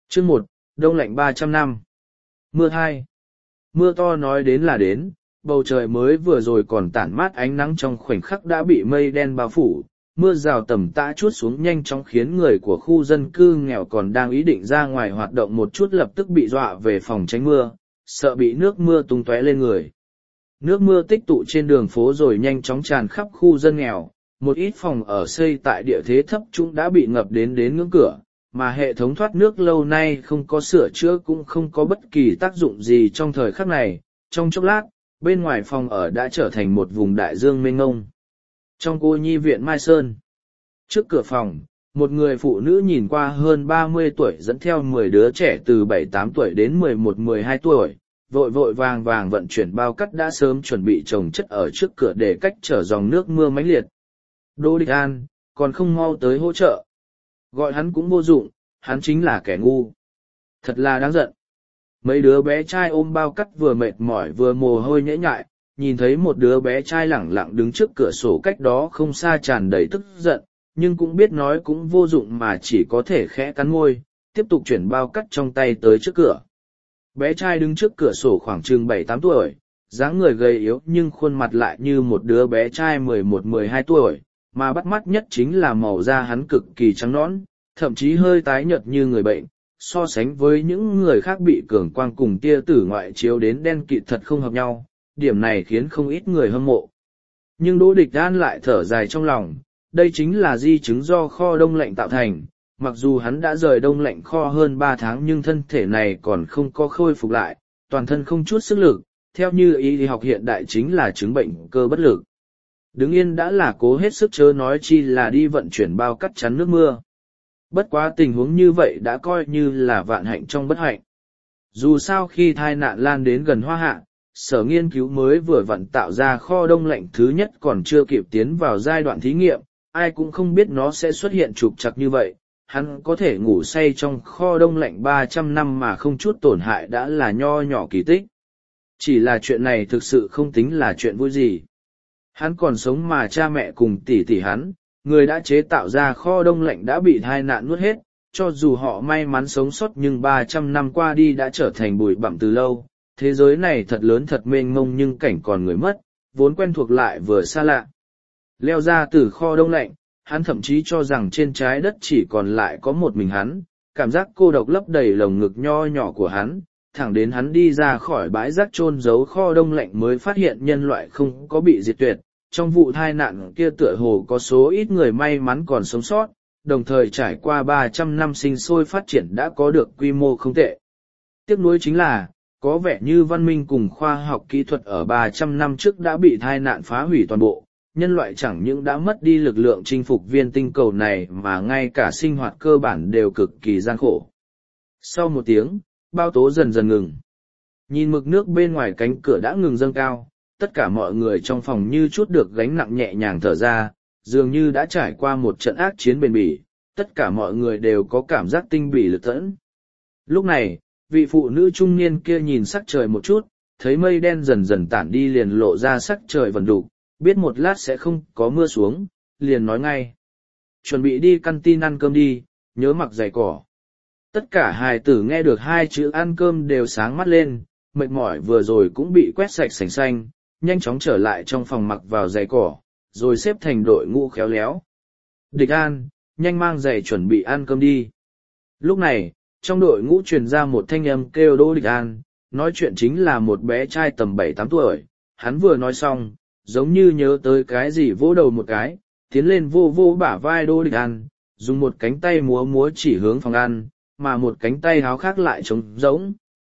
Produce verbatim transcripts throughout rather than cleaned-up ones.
Chương một, đông lạnh ba trăm năm. Mưa hai. Mưa to nói đến là đến, bầu trời mới vừa rồi còn tản mát ánh nắng trong khoảnh khắc đã bị mây đen bao phủ, mưa rào tầm tã trút xuống nhanh chóng khiến người của khu dân cư nghèo còn đang ý định ra ngoài hoạt động một chút lập tức bị dọa về phòng tránh mưa, sợ bị nước mưa tung tóe lên người. Nước mưa tích tụ trên đường phố rồi nhanh chóng tràn khắp khu dân nghèo, một ít phòng ở xây tại địa thế thấp trũng đã bị ngập đến đến ngưỡng cửa, mà hệ thống thoát nước lâu nay không có sửa chữa cũng không có bất kỳ tác dụng gì trong thời khắc này. Trong chốc lát, bên ngoài phòng ở đã trở thành một vùng đại dương mênh mông. Trong cô nhi viện Mai Sơn, trước cửa phòng, một người phụ nữ nhìn qua hơn ba mươi tuổi dẫn theo mười đứa trẻ từ bảy tám tuổi đến mười một mười hai tuổi, vội vội vàng vàng vận chuyển bao cát đã sớm chuẩn bị chồng chất ở trước cửa để cách trở dòng nước mưa mãnh liệt. Đỗ Địch An, còn không mau tới hỗ trợ. Gọi hắn cũng vô dụng, hắn chính là kẻ ngu. Thật là đáng giận. Mấy đứa bé trai ôm bao cát vừa mệt mỏi vừa mồ hôi nhễ nhại, nhìn thấy một đứa bé trai lẳng lặng đứng trước cửa sổ cách đó không xa tràn đầy tức giận, nhưng cũng biết nói cũng vô dụng mà chỉ có thể khẽ cắn môi, tiếp tục chuyển bao cát trong tay tới trước cửa. Bé trai đứng trước cửa sổ khoảng chừng bảy tám tuổi, dáng người gầy yếu nhưng khuôn mặt lại như một đứa bé trai mười một mười hai tuổi, mà bắt mắt nhất chính là màu da hắn cực kỳ trắng nõn, thậm chí hơi tái nhợt như người bệnh, so sánh với những người khác bị cường quang cùng tia tử ngoại chiếu đến đen kịt thật không hợp nhau, điểm này khiến không ít người hâm mộ. Nhưng Đỗ Địch An lại thở dài trong lòng, đây chính là di chứng do kho đông lạnh tạo thành, mặc dù hắn đã rời đông lạnh kho hơn ba tháng nhưng thân thể này còn không có khôi phục lại, toàn thân không chút sức lực, theo như y học hiện đại chính là chứng bệnh cơ bất lực. Đứng yên đã là cố hết sức chớ nói chi là đi vận chuyển bao cát chắn nước mưa. Bất quá tình huống như vậy đã coi như là vạn hạnh trong bất hạnh. Dù sao khi tai nạn lan đến gần Hoa Hạ, sở nghiên cứu mới vừa vặn tạo ra kho đông lạnh thứ nhất còn chưa kịp tiến vào giai đoạn thí nghiệm, ai cũng không biết nó sẽ xuất hiện trục trặc như vậy. Hắn có thể ngủ say trong kho đông lạnh ba trăm năm mà không chút tổn hại đã là nho nhỏ kỳ tích. Chỉ là chuyện này thực sự không tính là chuyện vui gì. Hắn còn sống mà cha mẹ cùng tỷ tỷ hắn, người đã chế tạo ra kho đông lạnh đã bị tai nạn nuốt hết, cho dù họ may mắn sống sót nhưng ba trăm năm qua đi đã trở thành bụi bặm từ lâu. Thế giới này thật lớn thật mênh mông nhưng cảnh còn người mất, vốn quen thuộc lại vừa xa lạ. Leo ra từ kho đông lạnh, hắn thậm chí cho rằng trên trái đất chỉ còn lại có một mình hắn, cảm giác cô độc lấp đầy lồng ngực nho nhỏ của hắn, thẳng đến hắn đi ra khỏi bãi rác chôn giấu kho đông lạnh mới phát hiện nhân loại không có bị diệt tuyệt. Trong vụ tai nạn kia tựa hồ có số ít người may mắn còn sống sót, đồng thời trải qua ba trăm năm sinh sôi phát triển đã có được quy mô không tệ. Tiếc nuối chính là, có vẻ như văn minh cùng khoa học kỹ thuật ở ba trăm năm trước đã bị tai nạn phá hủy toàn bộ, nhân loại chẳng những đã mất đi lực lượng chinh phục viên tinh cầu này mà ngay cả sinh hoạt cơ bản đều cực kỳ gian khổ. Sau một tiếng, bão tố dần dần ngừng. Nhìn mực nước bên ngoài cánh cửa đã ngừng dâng cao, tất cả mọi người trong phòng như chút được gánh nặng nhẹ nhàng thở ra, dường như đã trải qua một trận ác chiến bền bỉ, tất cả mọi người đều có cảm giác tinh bỉ lực tẫn. Lúc này, vị phụ nữ trung niên kia nhìn sắc trời một chút, thấy mây đen dần dần tản đi liền lộ ra sắc trời vần đục, biết một lát sẽ không có mưa xuống, liền nói ngay. Chuẩn bị đi căn tin ăn cơm đi, nhớ mặc giày cỏ. Tất cả hài tử nghe được hai chữ ăn cơm đều sáng mắt lên, mệt mỏi vừa rồi cũng bị quét sạch sành xanh, nhanh chóng trở lại trong phòng mặc vào giày cỏ, rồi xếp thành đội ngũ khéo léo. Địch An, nhanh mang giày chuẩn bị ăn cơm đi. Lúc này, trong đội ngũ truyền ra một thanh âm kêu Đỗ Địch An, nói chuyện chính là một bé trai tầm bảy tám tuổi, hắn vừa nói xong, giống như nhớ tới cái gì vỗ đầu một cái, tiến lên vô vô bả vai Đỗ Địch An, dùng một cánh tay múa múa chỉ hướng phòng ăn, mà một cánh tay háo khác lại trống rỗng.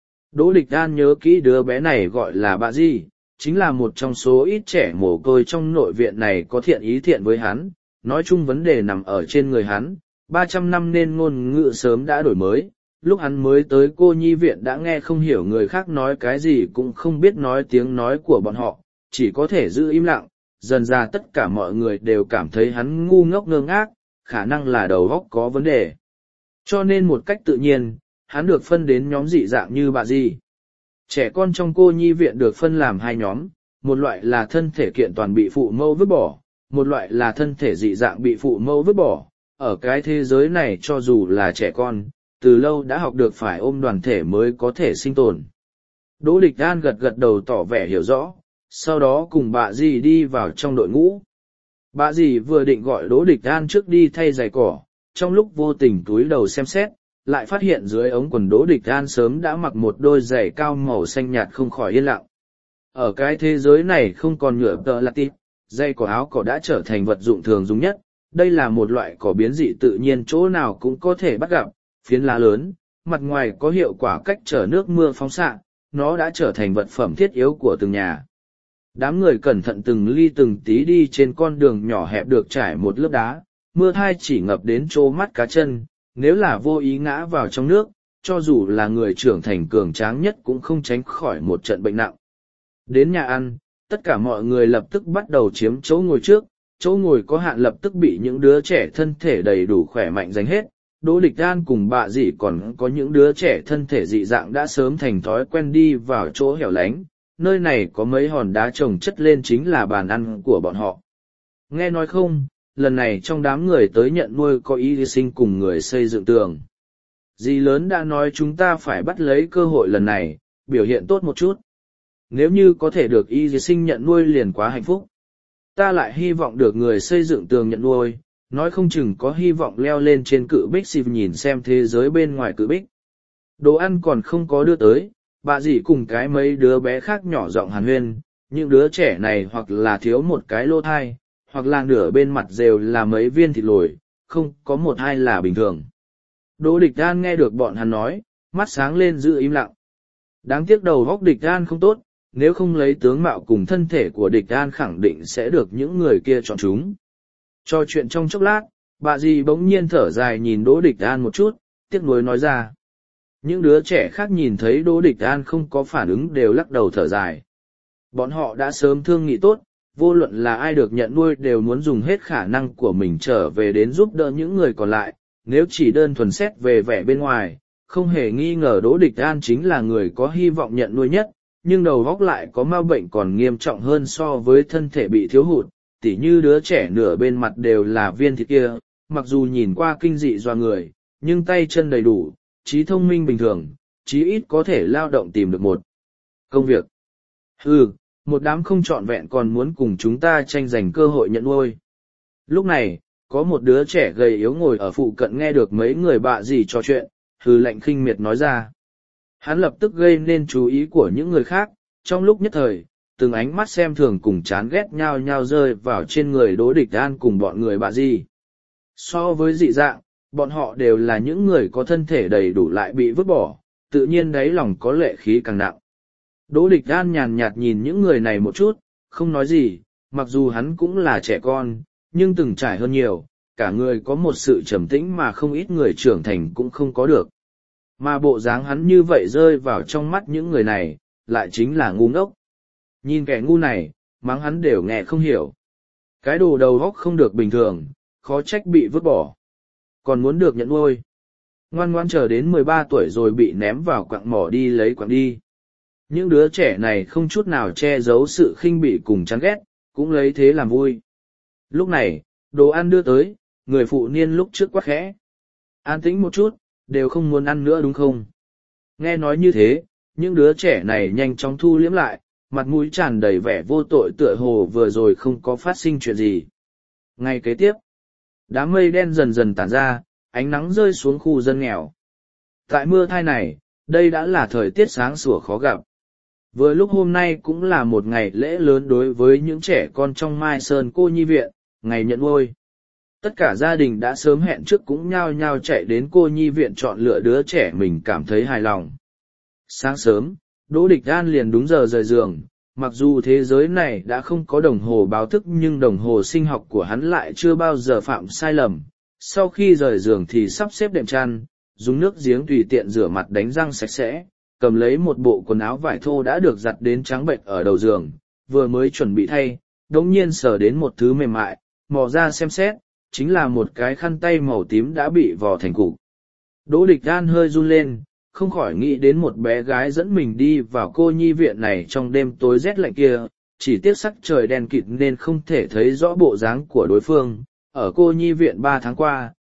Đỗ Địch An nhớ kỹ đứa bé này gọi là bà Di, chính là một trong số ít trẻ mồ côi trong nội viện này có thiện ý thiện với hắn, nói chung vấn đề nằm ở trên người hắn, ba trăm năm nên ngôn ngữ sớm đã đổi mới, lúc hắn mới tới cô nhi viện đã nghe không hiểu người khác nói cái gì cũng không biết nói tiếng nói của bọn họ, chỉ có thể giữ im lặng, dần ra tất cả mọi người đều cảm thấy hắn ngu ngốc ngơ ngác, khả năng là đầu óc có vấn đề. Cho nên một cách tự nhiên, hắn được phân đến nhóm dị dạng như bà Di. Trẻ con trong cô nhi viện được phân làm hai nhóm, một loại là thân thể kiện toàn bị phụ mẫu vứt bỏ, một loại là thân thể dị dạng bị phụ mẫu vứt bỏ. Ở cái thế giới này cho dù là trẻ con, từ lâu đã học được phải ôm đoàn thể mới có thể sinh tồn. Đỗ Địch An gật gật đầu tỏ vẻ hiểu rõ, sau đó cùng bà dì đi vào trong đội ngũ. Bà dì vừa định gọi Đỗ Địch An trước đi thay giày cỏ, trong lúc vô tình túi đầu xem xét, lại phát hiện dưới ống quần Đỗ Địch An sớm đã mặc một đôi giày cao màu xanh nhạt, không khỏi yên lặng. Ở cái thế giới này không còn nhựa tợ là tịp, giày cỏ áo cỏ đã trở thành vật dụng thường dùng nhất. Đây là một loại cỏ biến dị tự nhiên chỗ nào cũng có thể bắt gặp, phiến lá lớn, mặt ngoài có hiệu quả cách trở nước mưa phóng xạ, nó đã trở thành vật phẩm thiết yếu của từng nhà. Đám người cẩn thận từng ly từng tí đi trên con đường nhỏ hẹp được trải một lớp đá, mưa thai chỉ ngập đến chỗ mắt cá chân, nếu là vô ý ngã vào trong nước, cho dù là người trưởng thành cường tráng nhất cũng không tránh khỏi một trận bệnh nặng. Đến nhà ăn, tất cả mọi người lập tức bắt đầu chiếm chỗ ngồi trước, chỗ ngồi có hạn lập tức bị những đứa trẻ thân thể đầy đủ khỏe mạnh giành hết. Đỗ Địch An cùng bà dì còn có những đứa trẻ thân thể dị dạng đã sớm thành thói quen đi vào chỗ hẻo lánh, nơi này có mấy hòn đá chồng chất lên chính là bàn ăn của bọn họ. Nghe nói không, lần này trong đám người tới nhận nuôi có y sinh cùng người xây dựng tường. Dì lớn đã nói chúng ta phải bắt lấy cơ hội lần này, biểu hiện tốt một chút. Nếu như có thể được y sinh nhận nuôi liền quá hạnh phúc. Ta lại hy vọng được người xây dựng tường nhận nuôi, nói không chừng có hy vọng leo lên trên cự bích xịp nhìn xem thế giới bên ngoài cự bích. Đồ ăn còn không có đưa tới, bà dì cùng cái mấy đứa bé khác nhỏ giọng hàn huyên, những đứa trẻ này hoặc là thiếu một cái lỗ thai, hoặc là nửa bên mặt đều là mấy viên thịt lồi, không có một hai là bình thường. Đỗ Địch An nghe được bọn hắn nói, mắt sáng lên giữ im lặng. Đáng tiếc đầu góc Địch An không tốt, nếu không lấy tướng mạo cùng thân thể của Địch An khẳng định sẽ được những người kia chọn chúng. Trò chuyện trong chốc lát, bà dì bỗng nhiên thở dài nhìn Đỗ Địch An một chút, tiếc nuối nói ra. Những đứa trẻ khác nhìn thấy Đỗ Địch An không có phản ứng đều lắc đầu thở dài. Bọn họ đã sớm thương nghị tốt, vô luận là ai được nhận nuôi đều muốn dùng hết khả năng của mình trở về đến giúp đỡ những người còn lại, nếu chỉ đơn thuần xét về vẻ bên ngoài, không hề nghi ngờ Đỗ Địch An chính là người có hy vọng nhận nuôi nhất, nhưng đầu óc lại có ma bệnh còn nghiêm trọng hơn so với thân thể bị thiếu hụt, tỉ như đứa trẻ nửa bên mặt đều là viên thịt kia, mặc dù nhìn qua kinh dị doa người, nhưng tay chân đầy đủ, trí thông minh bình thường, chí ít có thể lao động tìm được một công việc. Ừ, một đám không trọn vẹn còn muốn cùng chúng ta tranh giành cơ hội nhận nuôi. Lúc này, có một đứa trẻ gầy yếu ngồi ở phụ cận nghe được mấy người bạ gì trò chuyện, hừ lạnh khinh miệt nói ra. Hắn lập tức gây nên chú ý của những người khác, trong lúc nhất thời, từng ánh mắt xem thường cùng chán ghét nhau nhau rơi vào trên người Đỗ Địch An cùng bọn người bạ gì. So với dị dạng, bọn họ đều là những người có thân thể đầy đủ lại bị vứt bỏ, tự nhiên đáy lòng có lệ khí càng nặng. Đỗ Địch An nhàn nhạt nhìn những người này một chút, không nói gì, mặc dù hắn cũng là trẻ con, nhưng từng trải hơn nhiều, cả người có một sự trầm tĩnh mà không ít người trưởng thành cũng không có được. Mà bộ dáng hắn như vậy rơi vào trong mắt những người này, lại chính là ngu ngốc. Nhìn kẻ ngu này, mắng hắn đều nghe không hiểu. Cái đồ đầu óc không được bình thường, khó trách bị vứt bỏ. Còn muốn được nhận nuôi. Ngoan ngoan chờ đến mười ba tuổi rồi bị ném vào quặng mỏ đi lấy quặng đi. Những đứa trẻ này không chút nào che giấu sự khinh bỉ cùng chán ghét, cũng lấy thế làm vui. Lúc này, đồ ăn đưa tới, người phụ niên lúc trước quát khẽ. An tĩnh một chút, đều không muốn ăn nữa đúng không? Nghe nói như thế, những đứa trẻ này nhanh chóng thu liếm lại, mặt mũi tràn đầy vẻ vô tội tựa hồ vừa rồi không có phát sinh chuyện gì. Ngay kế tiếp, đám mây đen dần dần tản ra, ánh nắng rơi xuống khu dân nghèo. Tại mưa thai này, đây đã là thời tiết sáng sủa khó gặp. Vừa lúc hôm nay cũng là một ngày lễ lớn đối với những trẻ con trong Mai Sơn cô nhi viện, ngày nhận nuôi. Tất cả gia đình đã sớm hẹn trước cũng nhao nhao chạy đến cô nhi viện chọn lựa đứa trẻ mình cảm thấy hài lòng. Sáng sớm, Đỗ Địch An liền đúng giờ rời giường, mặc dù thế giới này đã không có đồng hồ báo thức nhưng đồng hồ sinh học của hắn lại chưa bao giờ phạm sai lầm. Sau khi rời giường thì sắp xếp đệm chăn, dùng nước giếng tùy tiện rửa mặt đánh răng sạch sẽ, cầm lấy một bộ quần áo vải thô đã được giặt đến trắng bệch ở đầu giường, vừa mới chuẩn bị thay, đống nhiên sờ đến một thứ mềm mại, mò ra xem xét, chính là một cái khăn tay màu tím đã bị vò thành cục. Đỗ Địch An hơi run lên, không khỏi nghĩ đến một bé gái dẫn mình đi vào cô nhi viện này trong đêm tối rét lạnh kia, chỉ tiếc sắc trời đen kịt nên không thể thấy rõ bộ dáng của đối phương. Ở cô nhi viện ba tháng qua,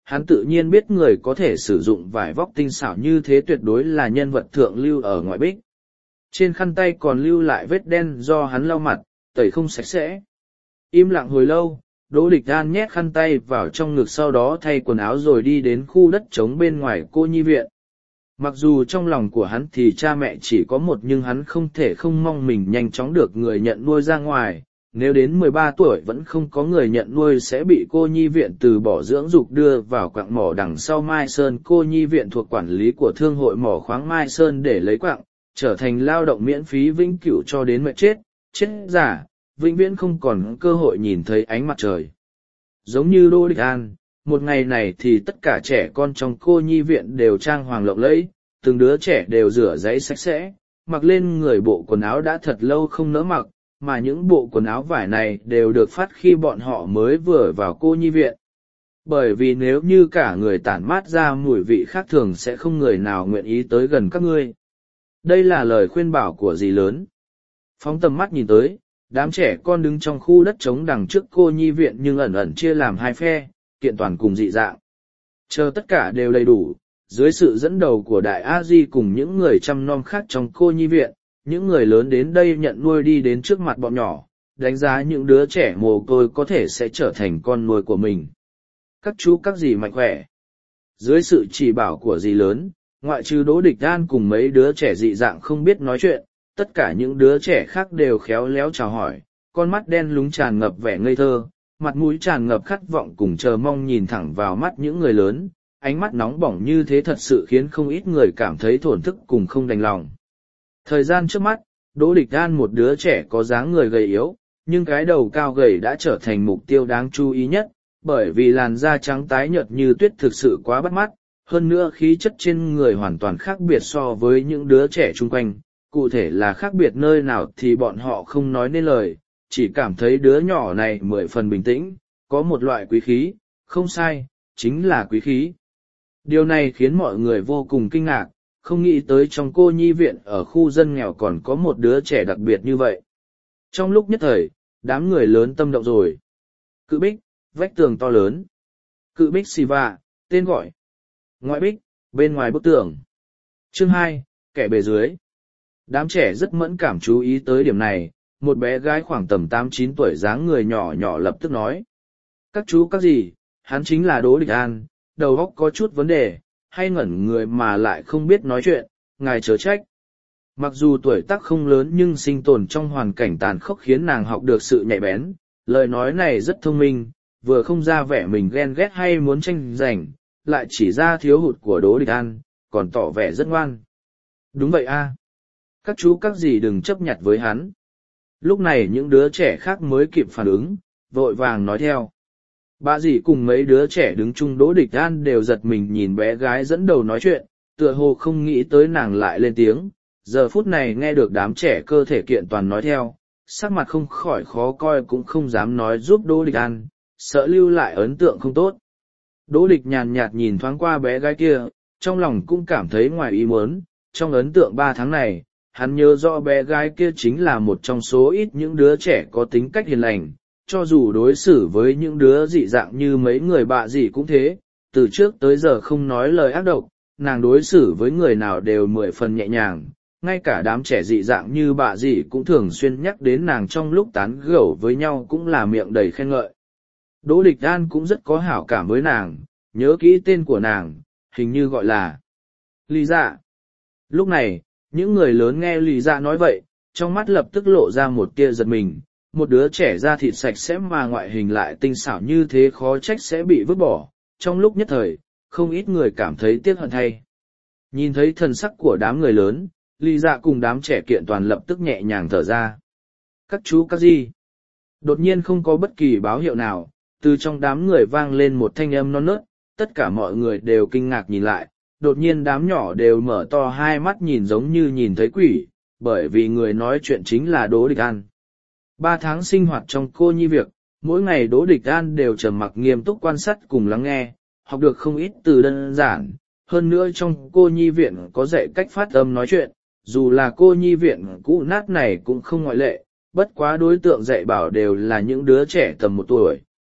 hắn tự nhiên biết người có thể sử dụng vải vóc tinh xảo như thế tuyệt đối là nhân vật thượng lưu ở ngoại bích. Trên khăn tay còn lưu lại vết đen do hắn lau mặt, tẩy không sạch sẽ. Im lặng hồi lâu, Đỗ Địch An nhét khăn tay vào trong ngực, sau đó thay quần áo rồi đi đến khu đất trống bên ngoài cô nhi viện. Mặc dù trong lòng của hắn thì cha mẹ chỉ có một, nhưng hắn không thể không mong mình nhanh chóng được người nhận nuôi ra ngoài. Nếu đến mười ba tuổi vẫn không có người nhận nuôi sẽ bị cô nhi viện từ bỏ dưỡng dục đưa vào quặng mỏ đằng sau Mai Sơn. Cô nhi viện thuộc quản lý của Thương hội mỏ khoáng Mai Sơn để lấy quặng, trở thành lao động miễn phí vĩnh cửu cho đến mẹ chết, chết giả, vĩnh viễn không còn cơ hội nhìn thấy ánh mặt trời. Giống như Đỗ Địch An, một ngày này thì tất cả trẻ con trong cô nhi viện đều trang hoàng lộng lẫy, từng đứa trẻ đều rửa giấy sạch sẽ, mặc lên người bộ quần áo đã thật lâu không nỡ mặc, mà những bộ quần áo vải này đều được phát khi bọn họ mới vừa vào cô nhi viện. Bởi vì nếu như cả người tản mát ra mùi vị khác thường sẽ không người nào nguyện ý tới gần các ngươi. Đây là lời khuyên bảo của dì lớn. Phóng tầm mắt nhìn tới, đám trẻ con đứng trong khu đất trống đằng trước cô nhi viện nhưng ẩn ẩn chia làm hai phe, kiện toàn cùng dị dạng. Chờ tất cả đều đầy đủ, dưới sự dẫn đầu của Đại A Di cùng những người chăm nom khác trong cô nhi viện, những người lớn đến đây nhận nuôi đi đến trước mặt bọn nhỏ, đánh giá những đứa trẻ mồ côi có thể sẽ trở thành con nuôi của mình. Các chú các dì mạnh khỏe. Dưới sự chỉ bảo của dì lớn, ngoại trừ Đỗ Địch An cùng mấy đứa trẻ dị dạng không biết nói chuyện, tất cả những đứa trẻ khác đều khéo léo chào hỏi, con mắt đen lúng tràn ngập vẻ ngây thơ, mặt mũi tràn ngập khát vọng cùng chờ mong nhìn thẳng vào mắt những người lớn, ánh mắt nóng bỏng như thế thật sự khiến không ít người cảm thấy thổn thức cùng không đành lòng. Thời gian trước mắt, Đỗ Địch An một đứa trẻ có dáng người gầy yếu, nhưng cái đầu cao gầy đã trở thành mục tiêu đáng chú ý nhất, bởi vì làn da trắng tái nhợt như tuyết thực sự quá bắt mắt, hơn nữa khí chất trên người hoàn toàn khác biệt so với những đứa trẻ chung quanh, cụ thể là khác biệt nơi nào thì bọn họ không nói nên lời, chỉ cảm thấy đứa nhỏ này mười phần bình tĩnh, có một loại quý khí, không sai, chính là quý khí. Điều này khiến mọi người vô cùng kinh ngạc, không nghĩ tới trong cô nhi viện ở khu dân nghèo còn có một đứa trẻ đặc biệt như vậy. Trong lúc nhất thời, đám người lớn tâm động rồi. Cự bích, vách tường to lớn. Cự bích Siva, tên gọi. Ngoại bích, bên ngoài bức tường. Chương hai, kẻ bề dưới. Đám trẻ rất mẫn cảm chú ý tới điểm này, một bé gái khoảng tầm tám chín tuổi dáng người nhỏ nhỏ lập tức nói. Các chú các dì, hắn chính là Đỗ Địch An, đầu óc có chút vấn đề, hay ngẩn người mà lại không biết nói chuyện, ngài chớ trách. Mặc dù tuổi tác không lớn nhưng sinh tồn trong hoàn cảnh tàn khốc khiến nàng học được sự nhạy bén, lời nói này rất thông minh, vừa không ra vẻ mình ghen ghét hay muốn tranh giành, lại chỉ ra thiếu hụt của Đỗ Địch An, còn tỏ vẻ rất ngoan. Đúng vậy a, các chú các dì đừng chấp nhặt với hắn. Lúc này những đứa trẻ khác mới kịp phản ứng, vội vàng nói theo. Bà dì cùng mấy đứa trẻ đứng chung Đỗ Địch An đều giật mình nhìn bé gái dẫn đầu nói chuyện, tựa hồ không nghĩ tới nàng lại lên tiếng. Giờ phút này nghe được đám trẻ cơ thể kiện toàn nói theo, sắc mặt không khỏi khó coi cũng không dám nói giúp Đỗ Địch An, sợ lưu lại ấn tượng không tốt. Đỗ Địch nhàn nhạt nhìn thoáng qua bé gái kia, trong lòng cũng cảm thấy ngoài ý muốn, trong ấn tượng ba tháng này, hắn nhớ rõ bé gái kia chính là một trong số ít những đứa trẻ có tính cách hiền lành, cho dù đối xử với những đứa dị dạng như mấy người bạ gì cũng thế, từ trước tới giờ không nói lời ác độc, nàng đối xử với người nào đều mười phần nhẹ nhàng, ngay cả đám trẻ dị dạng như bạ gì cũng thường xuyên nhắc đến nàng trong lúc tán gẫu với nhau cũng là miệng đầy khen ngợi. Đỗ Địch An cũng rất có hảo cảm với nàng, nhớ kỹ tên của nàng, hình như gọi là Lý Dạ. Lúc này, những người lớn nghe Lý Dạ nói vậy, trong mắt lập tức lộ ra một tia giật mình, một đứa trẻ da thịt sạch sẽ mà ngoại hình lại tinh xảo như thế khó trách sẽ bị vứt bỏ. Trong lúc nhất thời, không ít người cảm thấy tiếc hận thay. Nhìn thấy thần sắc của đám người lớn, Lý Dạ cùng đám trẻ kiện toàn lập tức nhẹ nhàng thở ra. Các chú các gì? Đột nhiên không có bất kỳ báo hiệu nào, từ trong đám người vang lên một thanh âm non nớt, tất cả mọi người đều kinh ngạc nhìn lại, đột nhiên đám nhỏ đều mở to hai mắt nhìn giống như nhìn thấy quỷ, bởi vì người nói chuyện chính là Đỗ Địch An. Ba tháng sinh hoạt trong cô nhi việc, mỗi ngày Đỗ Địch An đều trầm mặc nghiêm túc quan sát cùng lắng nghe, học được không ít từ đơn giản, hơn nữa trong cô nhi viện có dạy cách phát âm nói chuyện, dù là cô nhi viện cũ nát này cũng không ngoại lệ, bất quá đối tượng dạy bảo đều là những đứa trẻ tầm một tuổi,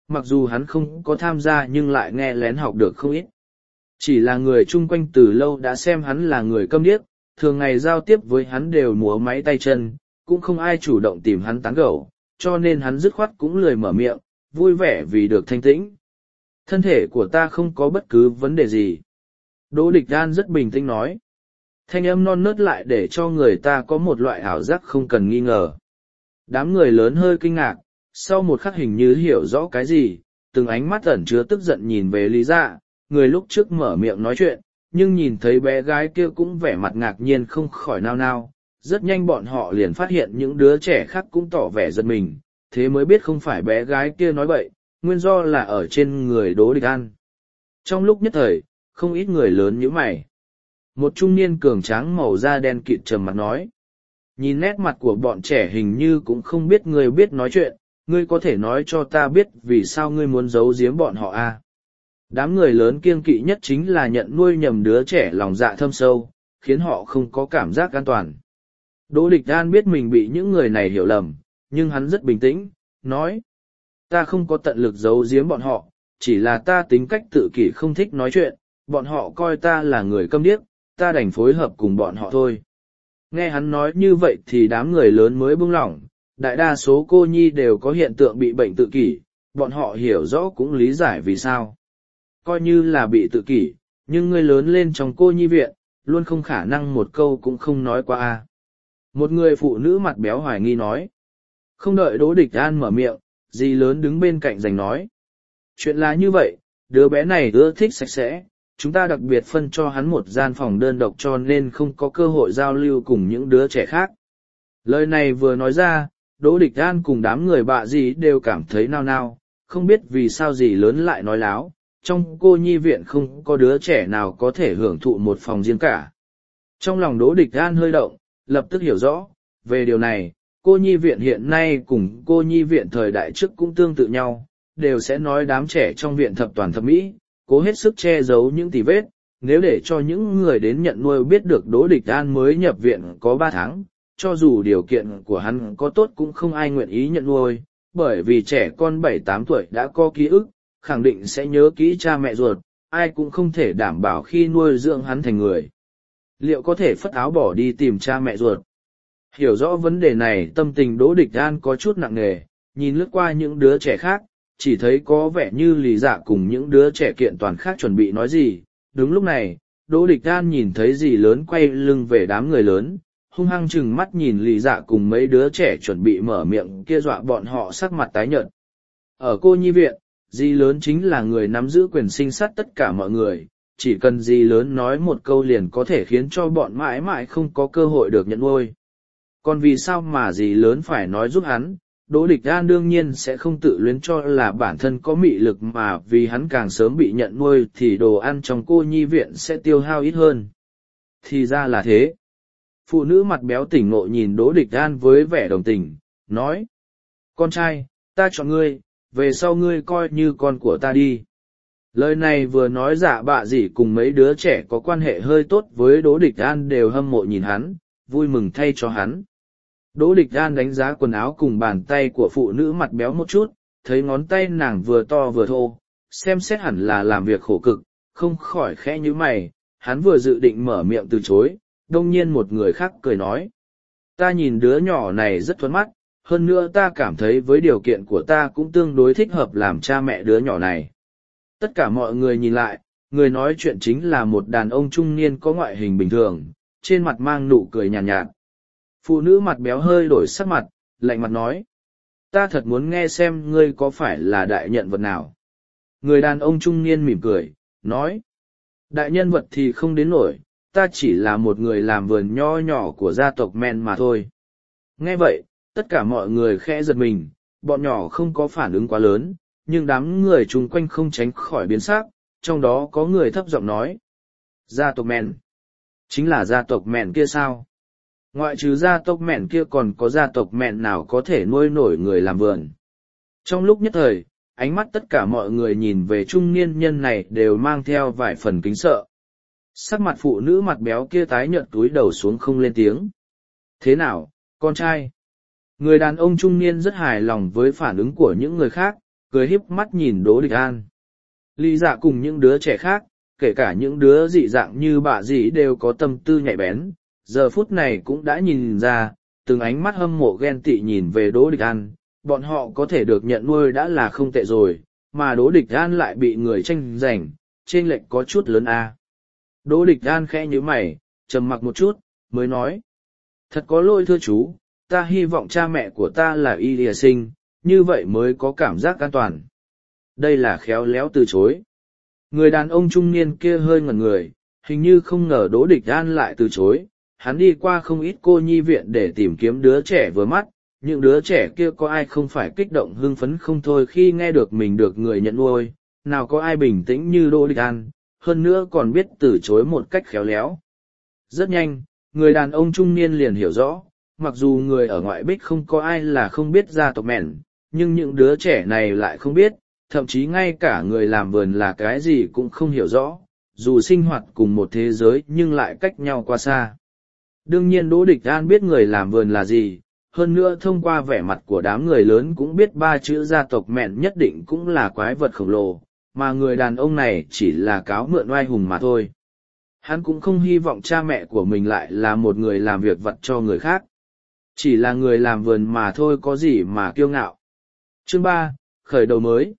mặc dù hắn không có tham gia nhưng lại nghe lén học được không ít. Chỉ là người chung quanh từ lâu đã xem hắn là người câm điếc, thường ngày giao tiếp với hắn đều múa máy tay chân, cũng không ai chủ động tìm hắn tán gẫu, cho nên hắn dứt khoát cũng lười mở miệng, vui vẻ vì được thanh tĩnh. Thân thể của ta không có bất cứ vấn đề gì. Đỗ Địch Đan rất bình tĩnh nói. Thanh âm non nớt lại để cho người ta có một loại ảo giác không cần nghi ngờ. Đám người lớn hơi kinh ngạc, sau một khắc hình như hiểu rõ cái gì, từng ánh mắt ẩn chứa tức giận nhìn về Lý Dạ, người lúc trước mở miệng nói chuyện, nhưng nhìn thấy bé gái kia cũng vẻ mặt ngạc nhiên không khỏi nao nao. Rất nhanh bọn họ liền phát hiện những đứa trẻ khác cũng tỏ vẻ giật mình, thế mới biết không phải bé gái kia nói bậy, nguyên do là ở trên người Đỗ Địch An. Trong lúc nhất thời, không ít người lớn như mày. Một trung niên cường tráng màu da đen kịt trầm mặt nói. Nhìn nét mặt của bọn trẻ hình như cũng không biết ngươi biết nói chuyện, ngươi có thể nói cho ta biết vì sao ngươi muốn giấu giếm bọn họ à? Đám người lớn kiêng kỵ nhất chính là nhận nuôi nhầm đứa trẻ lòng dạ thâm sâu, khiến họ không có cảm giác an toàn. Đỗ Địch An biết mình bị những người này hiểu lầm, nhưng hắn rất bình tĩnh, nói. Ta không có tận lực giấu giếm bọn họ, chỉ là ta tính cách tự kỷ không thích nói chuyện, bọn họ coi ta là người câm điếc, ta đành phối hợp cùng bọn họ thôi. Nghe hắn nói như vậy thì đám người lớn mới buông lỏng, đại đa số cô nhi đều có hiện tượng bị bệnh tự kỷ, bọn họ hiểu rõ cũng lý giải vì sao. Coi như là bị tự kỷ, nhưng ngươi lớn lên trong cô nhi viện, luôn không khả năng một câu cũng không nói qua a. Một người phụ nữ mặt béo hoài nghi nói. Không đợi Đỗ Địch An mở miệng, dì lớn đứng bên cạnh giành nói. Chuyện là như vậy, đứa bé này ưa thích sạch sẽ, chúng ta đặc biệt phân cho hắn một gian phòng đơn độc cho nên không có cơ hội giao lưu cùng những đứa trẻ khác. Lời này vừa nói ra, Đỗ Địch An cùng đám người bạ dì đều cảm thấy nao nao, không biết vì sao dì lớn lại nói láo, trong cô nhi viện không có đứa trẻ nào có thể hưởng thụ một phòng riêng cả. Trong lòng Đỗ Địch An hơi động, lập tức hiểu rõ, về điều này, cô nhi viện hiện nay cùng cô nhi viện thời đại trước cũng tương tự nhau, đều sẽ nói đám trẻ trong viện thập toàn thập mỹ, cố hết sức che giấu những tì vết, nếu để cho những người đến nhận nuôi biết được Đỗ Địch An mới nhập viện có ba tháng, cho dù điều kiện của hắn có tốt cũng không ai nguyện ý nhận nuôi, bởi vì trẻ con bảy tám tuổi đã có ký ức, khẳng định sẽ nhớ kỹ cha mẹ ruột, ai cũng không thể đảm bảo khi nuôi dưỡng hắn thành người. Liệu có thể phất áo bỏ đi tìm cha mẹ ruột? Hiểu rõ vấn đề này tâm tình Đỗ Địch An có chút nặng nề, nhìn lướt qua những đứa trẻ khác, chỉ thấy có vẻ như Lý Dạ cùng những đứa trẻ kiện toàn khác chuẩn bị nói gì. Đúng lúc này, Đỗ Địch An nhìn thấy dì lớn quay lưng về đám người lớn, hung hăng chừng mắt nhìn Lý Dạ cùng mấy đứa trẻ chuẩn bị mở miệng kia dọa bọn họ sắc mặt tái nhợt. Ở cô nhi viện, dì lớn chính là người nắm giữ quyền sinh sát tất cả mọi người, chỉ cần dì lớn nói một câu liền có thể khiến cho bọn mãi mãi không có cơ hội được nhận nuôi. Còn vì sao mà dì lớn phải nói giúp hắn? Đỗ Địch An đương nhiên sẽ không tự luyến cho là bản thân có mị lực mà vì hắn càng sớm bị nhận nuôi thì đồ ăn trong cô nhi viện sẽ tiêu hao ít hơn. Thì ra là thế. Phụ nữ mặt béo tỉnh ngộ nhìn Đỗ Địch An với vẻ đồng tình, nói. Con trai, ta chọn ngươi, về sau ngươi coi như con của ta đi. Lời này vừa nói dạ bạ dì cùng mấy đứa trẻ có quan hệ hơi tốt với Đỗ Địch An đều hâm mộ nhìn hắn, vui mừng thay cho hắn. Đỗ Địch An đánh giá quần áo cùng bàn tay của phụ nữ mặt béo một chút, thấy ngón tay nàng vừa to vừa thô, xem xét hẳn là làm việc khổ cực, không khỏi khẽ như mày, hắn vừa dự định mở miệng từ chối, đông nhiên một người khác cười nói. Ta nhìn đứa nhỏ này rất thuận mắt, hơn nữa ta cảm thấy với điều kiện của ta cũng tương đối thích hợp làm cha mẹ đứa nhỏ này. Tất cả mọi người nhìn lại, người nói chuyện chính là một đàn ông trung niên có ngoại hình bình thường, trên mặt mang nụ cười nhàn nhạt, nhạt. Phụ nữ mặt béo hơi đổi sắc mặt, lạnh mặt nói. Ta thật muốn nghe xem ngươi có phải là đại nhân vật nào. Người đàn ông trung niên mỉm cười, nói. Đại nhân vật thì không đến nổi, ta chỉ là một người làm vườn nho nhỏ của gia tộc Men mà thôi. Nghe vậy, tất cả mọi người khẽ giật mình, bọn nhỏ không có phản ứng quá lớn, nhưng đám người chung quanh không tránh khỏi biến sắc, trong đó có người thấp giọng nói. Gia tộc Men. Chính là gia tộc Men kia sao? Ngoại trừ gia tộc mẹn kia còn có gia tộc mẹn nào có thể nuôi nổi người làm vườn. Trong lúc nhất thời, ánh mắt tất cả mọi người nhìn về trung niên nhân này đều mang theo vài phần kính sợ. Sắc mặt phụ nữ mặt béo kia tái nhợt túi đầu xuống không lên tiếng. Thế nào, con trai? Người đàn ông trung niên rất hài lòng với phản ứng của những người khác, cười híp mắt nhìn Đỗ Địch An. Lý Dạ cùng những đứa trẻ khác, kể cả những đứa dị dạng như bà dì đều có tâm tư nhạy bén, giờ phút này cũng đã nhìn ra, từng ánh mắt hâm mộ ghen tị nhìn về Đỗ Địch An, bọn họ có thể được nhận nuôi đã là không tệ rồi, mà Đỗ Địch An lại bị người tranh giành, chênh lệch có chút lớn a. Đỗ Địch An khẽ nhíu mày, trầm mặc một chút, mới nói. Thật có lỗi thưa chú, ta hy vọng cha mẹ của ta là y lìa sinh, như vậy mới có cảm giác an toàn. Đây là khéo léo từ chối. Người đàn ông trung niên kia hơi ngẩn người, hình như không ngờ Đỗ Địch An lại từ chối. Hắn đi qua không ít cô nhi viện để tìm kiếm đứa trẻ vừa mắt, những đứa trẻ kia có ai không phải kích động hưng phấn không thôi khi nghe được mình được người nhận nuôi, nào có ai bình tĩnh như Đỗ Địch An, hơn nữa còn biết từ chối một cách khéo léo. Rất nhanh, người đàn ông trung niên liền hiểu rõ, mặc dù người ở ngoại bích không có ai là không biết gia tộc Mẹn, nhưng những đứa trẻ này lại không biết, thậm chí ngay cả người làm vườn là cái gì cũng không hiểu rõ, dù sinh hoạt cùng một thế giới nhưng lại cách nhau quá xa. Đương nhiên Đỗ Địch An biết người làm vườn là gì, hơn nữa thông qua vẻ mặt của đám người lớn cũng biết ba chữ gia tộc Mẹn nhất định cũng là quái vật khổng lồ, mà người đàn ông này chỉ là cáo mượn oai hùng mà thôi. Hắn cũng không hy vọng cha mẹ của mình lại là một người làm việc vặt cho người khác. Chỉ là người làm vườn mà thôi có gì mà kiêu ngạo. Chương ba, khởi đầu mới.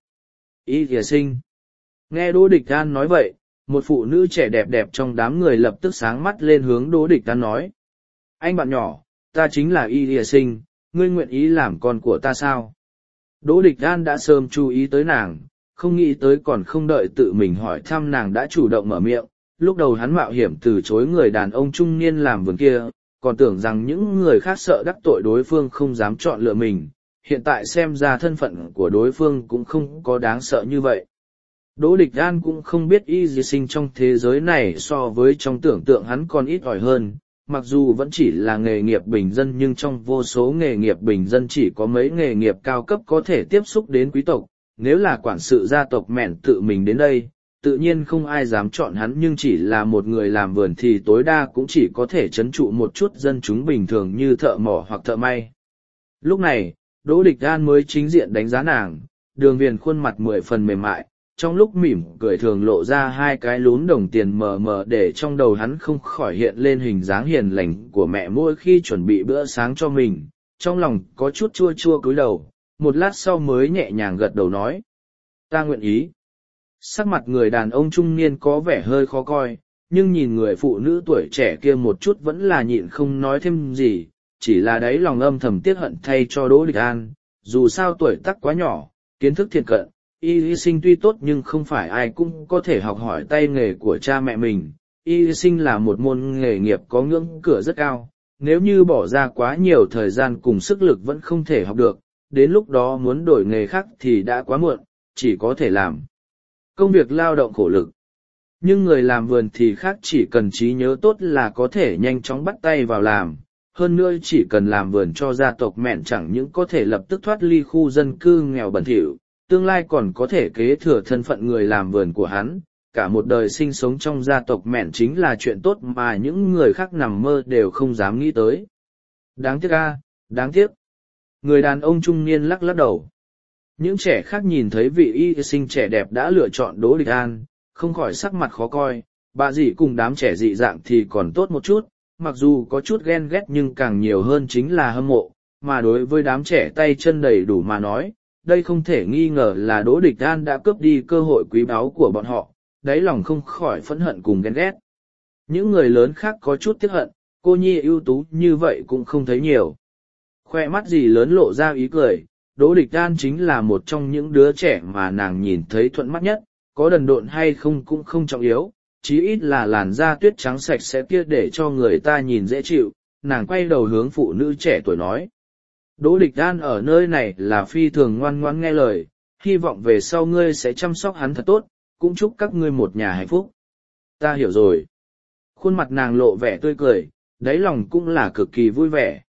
Y thìa sinh. Nghe Đỗ Địch An nói vậy, một phụ nữ trẻ đẹp đẹp trong đám người lập tức sáng mắt lên hướng Đỗ Địch An nói. Anh bạn nhỏ, ta chính là Y thìa sinh, ngươi nguyện ý làm con của ta sao? Đỗ Địch An đã sớm chú ý tới nàng, không nghĩ tới còn không đợi tự mình hỏi thăm nàng đã chủ động mở miệng. Lúc đầu hắn mạo hiểm từ chối người đàn ông trung niên làm vườn kia, còn tưởng rằng những người khác sợ đắc tội đối phương không dám chọn lựa mình, hiện tại xem ra thân phận của đối phương cũng không có đáng sợ như vậy. Đỗ Địch An cũng không biết y gì sinh trong thế giới này so với trong tưởng tượng hắn còn ít ỏi hơn, mặc dù vẫn chỉ là nghề nghiệp bình dân nhưng trong vô số nghề nghiệp bình dân chỉ có mấy nghề nghiệp cao cấp có thể tiếp xúc đến quý tộc, nếu là quản sự gia tộc Mẹn tự mình đến đây, tự nhiên không ai dám chọn hắn nhưng chỉ là một người làm vườn thì tối đa cũng chỉ có thể trấn trụ một chút dân chúng bình thường như thợ mỏ hoặc thợ may. Lúc này, Đỗ Địch An mới chính diện đánh giá nàng, đường viền khuôn mặt mười phần mềm mại, trong lúc mỉm cười thường lộ ra hai cái lún đồng tiền mờ mờ để trong đầu hắn không khỏi hiện lên hình dáng hiền lành của mẹ mỗi khi chuẩn bị bữa sáng cho mình, trong lòng có chút chua chua cúi đầu, một lát sau mới nhẹ nhàng gật đầu nói. Ta nguyện ý. Sắc mặt người đàn ông trung niên có vẻ hơi khó coi, nhưng nhìn người phụ nữ tuổi trẻ kia một chút vẫn là nhịn không nói thêm gì, chỉ là đáy lòng âm thầm tiếc hận thay cho Đỗ Địch An, dù sao tuổi tác quá nhỏ, kiến thức thiệt cận, y lý sinh tuy tốt nhưng không phải ai cũng có thể học hỏi tay nghề của cha mẹ mình, y lý sinh là một môn nghề nghiệp có ngưỡng cửa rất cao, nếu như bỏ ra quá nhiều thời gian cùng sức lực vẫn không thể học được, đến lúc đó muốn đổi nghề khác thì đã quá muộn, chỉ có thể làm công việc lao động khổ lực. Nhưng người làm vườn thì khác, chỉ cần trí nhớ tốt là có thể nhanh chóng bắt tay vào làm, hơn nữa chỉ cần làm vườn cho gia tộc Mẹn chẳng những có thể lập tức thoát ly khu dân cư nghèo bẩn thỉu, tương lai còn có thể kế thừa thân phận người làm vườn của hắn, cả một đời sinh sống trong gia tộc Mẹn chính là chuyện tốt mà những người khác nằm mơ đều không dám nghĩ tới. Đáng tiếc a, đáng tiếc. Người đàn ông trung niên lắc lắc đầu. Những trẻ khác nhìn thấy vị y sinh trẻ đẹp đã lựa chọn Đỗ Địch An, không khỏi sắc mặt khó coi, bà dì cùng đám trẻ dị dạng thì còn tốt một chút, mặc dù có chút ghen ghét nhưng càng nhiều hơn chính là hâm mộ, mà đối với đám trẻ tay chân đầy đủ mà nói, đây không thể nghi ngờ là Đỗ Địch An đã cướp đi cơ hội quý báu của bọn họ, đáy lòng không khỏi phẫn hận cùng ghen ghét. Những người lớn khác có chút tiếc hận, cô nhi ưu tú như vậy cũng không thấy nhiều. Khoe mắt dì lớn lộ ra ý cười. Đỗ Địch An chính là một trong những đứa trẻ mà nàng nhìn thấy thuận mắt nhất, có đần độn hay không cũng không trọng yếu, chí ít là làn da tuyết trắng sạch sẽ kia để cho người ta nhìn dễ chịu. Nàng quay đầu hướng phụ nữ trẻ tuổi nói. Đỗ Địch An ở nơi này là phi thường ngoan ngoãn nghe lời, hy vọng về sau ngươi sẽ chăm sóc hắn thật tốt, cũng chúc các ngươi một nhà hạnh phúc. Ta hiểu rồi. Khuôn mặt nàng lộ vẻ tươi cười, đáy lòng cũng là cực kỳ vui vẻ.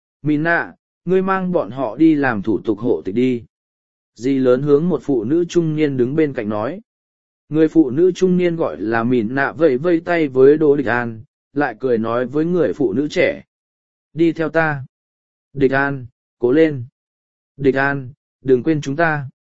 Mina, ngươi mang bọn họ đi làm thủ tục hộ tịch đi. Dì lớn hướng một phụ nữ trung niên đứng bên cạnh nói. Người phụ nữ trung niên gọi là Mìn Nạ vẫy vây tay với Đỗ Địch An, lại cười nói với người phụ nữ trẻ. Đi theo ta. Địch An, cố lên. Địch An, đừng quên chúng ta.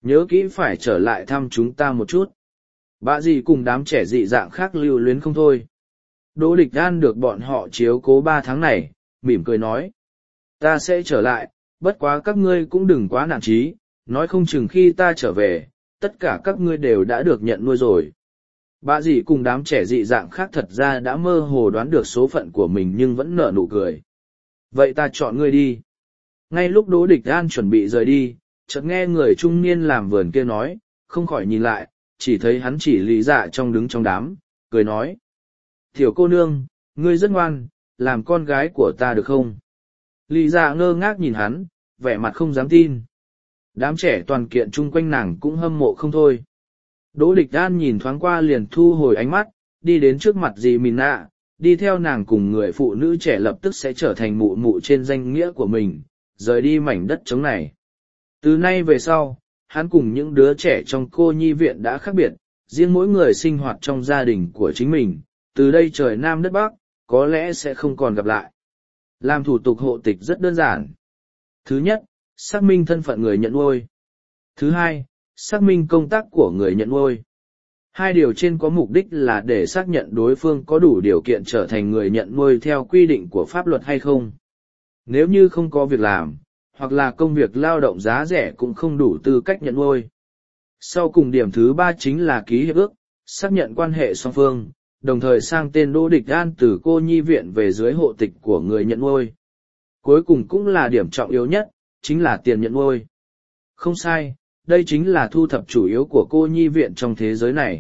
Nhớ kỹ phải trở lại thăm chúng ta một chút. Bà dì cùng đám trẻ dị dạng khác lưu luyến không thôi. Đỗ Địch An được bọn họ chiếu cố ba tháng này, mỉm cười nói. Ta sẽ trở lại, bất quá các ngươi cũng đừng quá nản chí, nói không chừng khi ta trở về, tất cả các ngươi đều đã được nhận nuôi rồi. Bà dì cùng đám trẻ dị dạng khác thật ra đã mơ hồ đoán được số phận của mình nhưng vẫn nở nụ cười. Vậy ta chọn ngươi đi. Ngay lúc Đỗ Địch An chuẩn bị rời đi, chợt nghe người trung niên làm vườn kia nói, không khỏi nhìn lại, chỉ thấy hắn chỉ Lý Dạ trong đứng trong đám, cười nói. Tiểu cô nương, ngươi rất ngoan, làm con gái của ta được không? Lý Dạ ngơ ngác nhìn hắn, vẻ mặt không dám tin. Đám trẻ toàn kiện chung quanh nàng cũng hâm mộ không thôi. Đỗ Địch An nhìn thoáng qua liền thu hồi ánh mắt, đi đến trước mặt dì Mìn Nạ, đi theo nàng cùng người phụ nữ trẻ lập tức sẽ trở thành mụ mụ trên danh nghĩa của mình, rời đi mảnh đất trống này. Từ nay về sau, hắn cùng những đứa trẻ trong cô nhi viện đã khác biệt, riêng mỗi người sinh hoạt trong gia đình của chính mình, từ đây trời Nam đất Bắc, có lẽ sẽ không còn gặp lại. Làm thủ tục hộ tịch rất đơn giản. Thứ nhất, xác minh thân phận người nhận nuôi. Thứ hai, xác minh công tác của người nhận nuôi. Hai điều trên có mục đích là để xác nhận đối phương có đủ điều kiện trở thành người nhận nuôi theo quy định của pháp luật hay không. Nếu như không có việc làm, hoặc là công việc lao động giá rẻ cũng không đủ tư cách nhận nuôi. Sau cùng điểm thứ ba chính là ký hiệp ước, xác nhận quan hệ song phương, đồng thời sang tên Đỗ Địch An từ cô nhi viện về dưới hộ tịch của người nhận nuôi. Cuối cùng cũng là điểm trọng yếu nhất, chính là tiền nhận nuôi. Không sai, đây chính là thu thập chủ yếu của cô nhi viện trong thế giới này.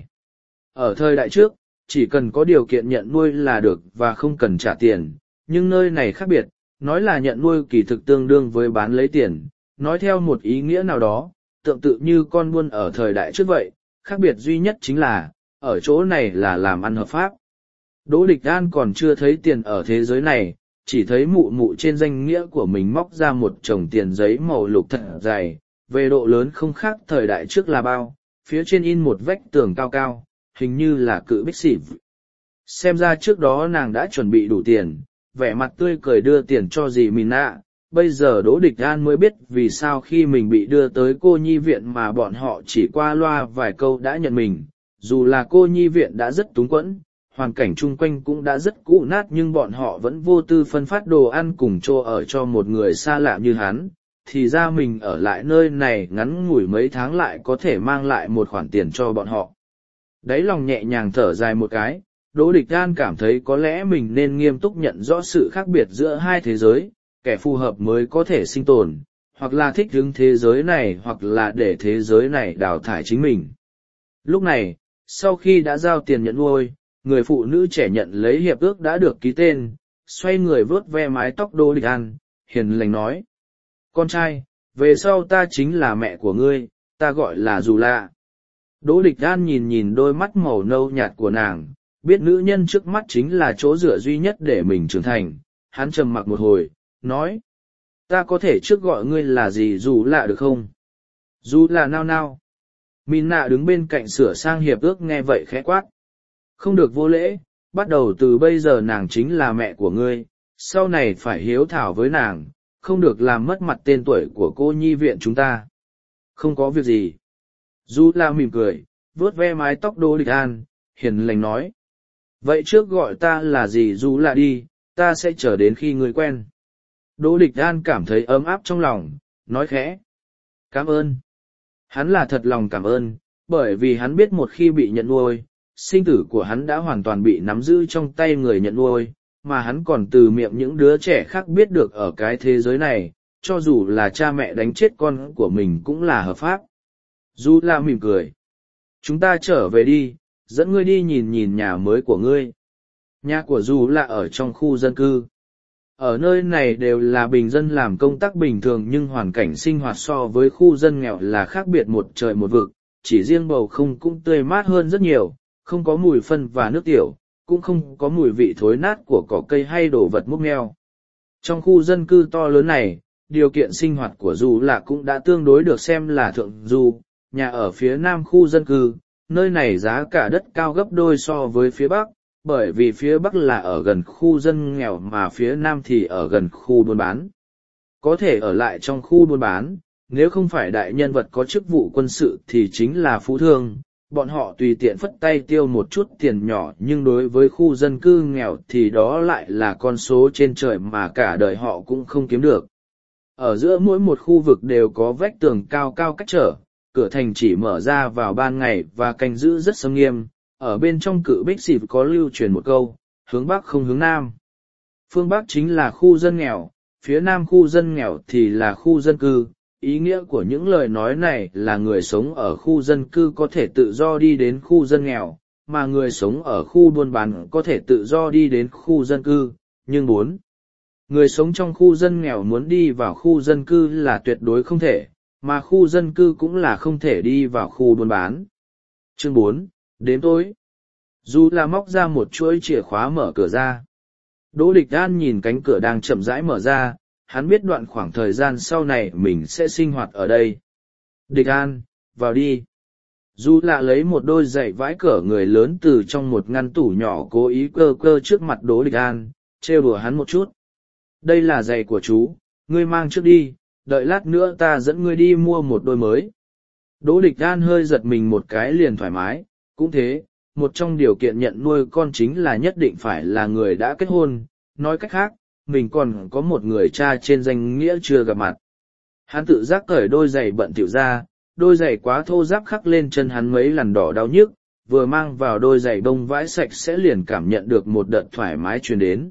Ở thời đại trước, chỉ cần có điều kiện nhận nuôi là được và không cần trả tiền, nhưng nơi này khác biệt, nói là nhận nuôi kỳ thực tương đương với bán lấy tiền, nói theo một ý nghĩa nào đó, tương tự như con buôn ở thời đại trước vậy, khác biệt duy nhất chính là, ở chỗ này là làm ăn hợp pháp. Đỗ Địch An còn chưa thấy tiền ở thế giới này, chỉ thấy mụ mụ trên danh nghĩa của mình móc ra một chồng tiền giấy màu lục thật dày, về độ lớn không khác thời đại trước là bao, phía trên in một vách tường cao cao, hình như là cự bích xỉ. Xem ra trước đó nàng đã chuẩn bị đủ tiền, vẻ mặt tươi cười đưa tiền cho dì Mìn Nạ. Bây giờ Đỗ Địch An mới biết vì sao khi mình bị đưa tới cô nhi viện mà bọn họ chỉ qua loa vài câu đã nhận mình. Dù là cô nhi viện đã rất túng quẫn, hoàn cảnh chung quanh cũng đã rất cũ nát nhưng bọn họ vẫn vô tư phân phát đồ ăn cùng chỗ ở cho một người xa lạ như hắn. Thì ra mình ở lại nơi này ngắn ngủi mấy tháng lại có thể mang lại một khoản tiền cho bọn họ. Đáy lòng nhẹ nhàng thở dài một cái, Đỗ Địch An cảm thấy có lẽ mình nên nghiêm túc nhận rõ sự khác biệt giữa hai thế giới, kẻ phù hợp mới có thể sinh tồn, hoặc là thích ứng thế giới này hoặc là để thế giới này đào thải chính mình. Lúc này, sau khi đã giao tiền nhận nuôi, người phụ nữ trẻ nhận lấy hiệp ước đã được ký tên, xoay người vớt ve mái tóc Đỗ Địch An, hiền lành nói. Con trai, về sau ta chính là mẹ của ngươi, ta gọi là Dù Lạ. Đỗ Địch An nhìn nhìn đôi mắt màu nâu nhạt của nàng, biết nữ nhân trước mắt chính là chỗ dựa duy nhất để mình trưởng thành. Hắn trầm mặc một hồi, nói. Ta có thể trước gọi ngươi là gì Dù Lạ được không? Dù Lạ nao nao. Mìn Nạ đứng bên cạnh sửa sang hiệp ước nghe vậy khẽ quát. Không được vô lễ, bắt đầu từ bây giờ nàng chính là mẹ của ngươi, sau này phải hiếu thảo với nàng, không được làm mất mặt tên tuổi của cô nhi viện chúng ta. Không có việc gì. Du La mỉm cười, vuốt ve mái tóc Đỗ Địch An, hiền lành nói. Vậy trước gọi ta là gì Du La đi, ta sẽ chờ đến khi ngươi quen. Đỗ Địch An cảm thấy ấm áp trong lòng, nói khẽ. Cảm ơn. Hắn là thật lòng cảm ơn, bởi vì hắn biết một khi bị nhận nuôi, sinh tử của hắn đã hoàn toàn bị nắm giữ trong tay người nhận nuôi, mà hắn còn từ miệng những đứa trẻ khác biết được ở cái thế giới này, cho dù là cha mẹ đánh chết con của mình cũng là hợp pháp. Du La mỉm cười. Chúng ta trở về đi, dẫn ngươi đi nhìn nhìn nhà mới của ngươi. Nhà của Du La ở trong khu dân cư. Ở nơi này đều là bình dân làm công tác bình thường nhưng hoàn cảnh sinh hoạt so với khu dân nghèo là khác biệt một trời một vực, chỉ riêng bầu không cũng tươi mát hơn rất nhiều, không có mùi phân và nước tiểu, cũng không có mùi vị thối nát của cỏ cây hay đồ vật múc meo. Trong khu dân cư to lớn này, điều kiện sinh hoạt của Du La cũng đã tương đối được xem là thượng du, nhà ở phía nam khu dân cư, nơi này giá cả đất cao gấp đôi so với phía bắc, bởi vì phía bắc là ở gần khu dân nghèo mà phía nam thì ở gần khu buôn bán. Có thể ở lại trong khu buôn bán, nếu không phải đại nhân vật có chức vụ quân sự thì chính là phú thương, bọn họ tùy tiện phất tay tiêu một chút tiền nhỏ, nhưng đối với khu dân cư nghèo thì đó lại là con số trên trời mà cả đời họ cũng không kiếm được. Ở giữa mỗi một khu vực đều có vách tường cao cao cách trở, cửa thành chỉ mở ra vào ban ngày và canh giữ rất xâm nghiêm, ở bên trong cự bích xịp có lưu truyền một câu, hướng bắc không hướng nam. Phương bắc chính là khu dân nghèo, phía nam khu dân nghèo thì là khu dân cư. Ý nghĩa của những lời nói này là người sống ở khu dân cư có thể tự do đi đến khu dân nghèo, mà người sống ở khu buôn bán có thể tự do đi đến khu dân cư, nhưng bốn. Người sống trong khu dân nghèo muốn đi vào khu dân cư là tuyệt đối không thể, mà khu dân cư cũng là không thể đi vào khu buôn bán. Chương bốn, đêm tối. Dù là móc ra một chuỗi chìa khóa mở cửa ra. Đỗ Địch An nhìn cánh cửa đang chậm rãi mở ra, hắn biết đoạn khoảng thời gian sau này mình sẽ sinh hoạt ở đây. Địch An, vào đi. Du lạ lấy một đôi giày vãi cỡ người lớn từ trong một ngăn tủ nhỏ cố ý cơ cơ trước mặt Đỗ Địch An, trêu đùa hắn một chút. Đây là giày của chú, ngươi mang trước đi, đợi lát nữa ta dẫn ngươi đi mua một đôi mới. Đỗ Địch An hơi giật mình một cái liền thoải mái, cũng thế, một trong điều kiện nhận nuôi con chính là nhất định phải là người đã kết hôn, nói cách khác, mình còn có một người cha trên danh nghĩa chưa gặp mặt. Hắn tự giác cởi đôi giày bận tiểu ra, đôi giày quá thô ráp khắc lên chân hắn mấy lần đỏ đau nhức, vừa mang vào đôi giày bông vãi sạch sẽ liền cảm nhận được một đợt thoải mái truyền đến.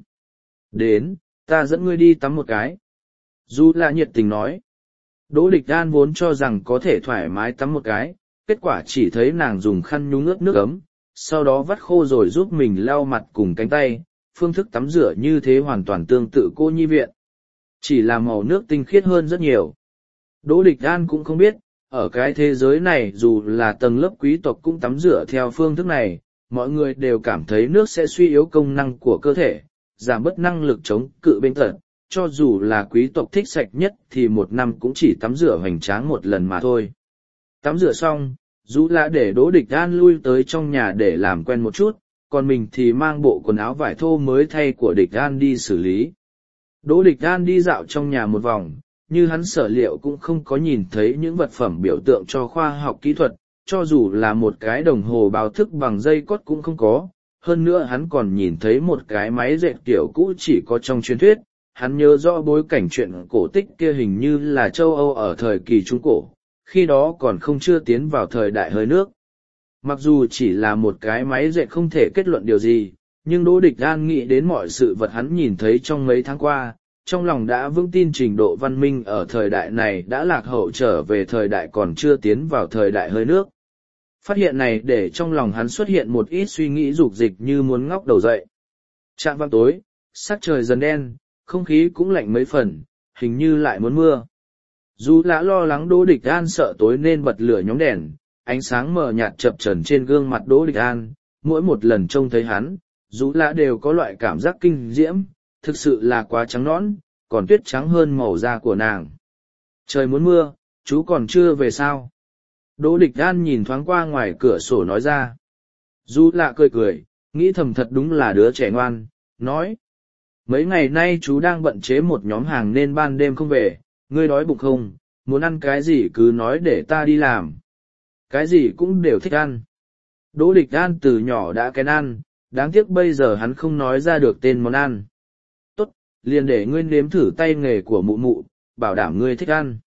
Đến, ta dẫn ngươi đi tắm một cái. Du là nhiệt tình nói. Đỗ Địch An vốn cho rằng có thể thoải mái tắm một cái, kết quả chỉ thấy nàng dùng khăn nhúng ướt nước ấm, sau đó vắt khô rồi giúp mình lau mặt cùng cánh tay. Phương thức tắm rửa như thế hoàn toàn tương tự cô nhi viện. Chỉ là màu nước tinh khiết hơn rất nhiều. Đỗ Địch An cũng không biết, ở cái thế giới này dù là tầng lớp quý tộc cũng tắm rửa theo phương thức này, mọi người đều cảm thấy nước sẽ suy yếu công năng của cơ thể, giảm bớt năng lực chống cự bệnh tật. Cho dù là quý tộc thích sạch nhất thì một năm cũng chỉ tắm rửa hoành tráng một lần mà thôi. Tắm rửa xong, dù là để Đỗ Địch An lui tới trong nhà để làm quen một chút, còn mình thì mang bộ quần áo vải thô mới thay của Địch An đi xử lý. Đỗ Địch An đi dạo trong nhà một vòng, như hắn sở liệu cũng không có nhìn thấy những vật phẩm biểu tượng cho khoa học kỹ thuật, cho dù là một cái đồng hồ báo thức bằng dây cót cũng không có, hơn nữa hắn còn nhìn thấy một cái máy dệt kiểu cũ chỉ có trong truyền thuyết. Hắn nhớ rõ bối cảnh chuyện cổ tích kia hình như là châu Âu ở thời kỳ Trung Cổ, khi đó còn không chưa tiến vào thời đại hơi nước. Mặc dù chỉ là một cái máy dệt không thể kết luận điều gì, nhưng Đỗ Địch An nghĩ đến mọi sự vật hắn nhìn thấy trong mấy tháng qua, trong lòng đã vững tin trình độ văn minh ở thời đại này đã lạc hậu trở về thời đại còn chưa tiến vào thời đại hơi nước. Phát hiện này để trong lòng hắn xuất hiện một ít suy nghĩ dục dịch như muốn ngóc đầu dậy. Trạm vạng tối, sắc trời dần đen, không khí cũng lạnh mấy phần, hình như lại muốn mưa. Dù lã lo lắng Đỗ Địch An sợ tối nên bật lửa nhóm đèn, ánh sáng mờ nhạt chập chờn trên gương mặt Đỗ Địch An, mỗi một lần trông thấy hắn, dù lã đều có loại cảm giác kinh diễm, thực sự là quá trắng nõn, còn tuyết trắng hơn màu da của nàng. Trời muốn mưa, chú còn chưa về sao? Đỗ Địch An nhìn thoáng qua ngoài cửa sổ nói ra. Dù lạ cười cười, nghĩ thầm thật đúng là đứa trẻ ngoan, nói. Mấy ngày nay chú đang bận chế một nhóm hàng nên ban đêm không về, ngươi đói bụng không, muốn ăn cái gì cứ nói để ta đi làm. Cái gì cũng đều thích ăn. Đỗ Địch An từ nhỏ đã kén ăn, đáng tiếc bây giờ hắn không nói ra được tên món ăn. Tốt, liền để ngươi nếm thử tay nghề của mụ mụ, bảo đảm ngươi thích ăn.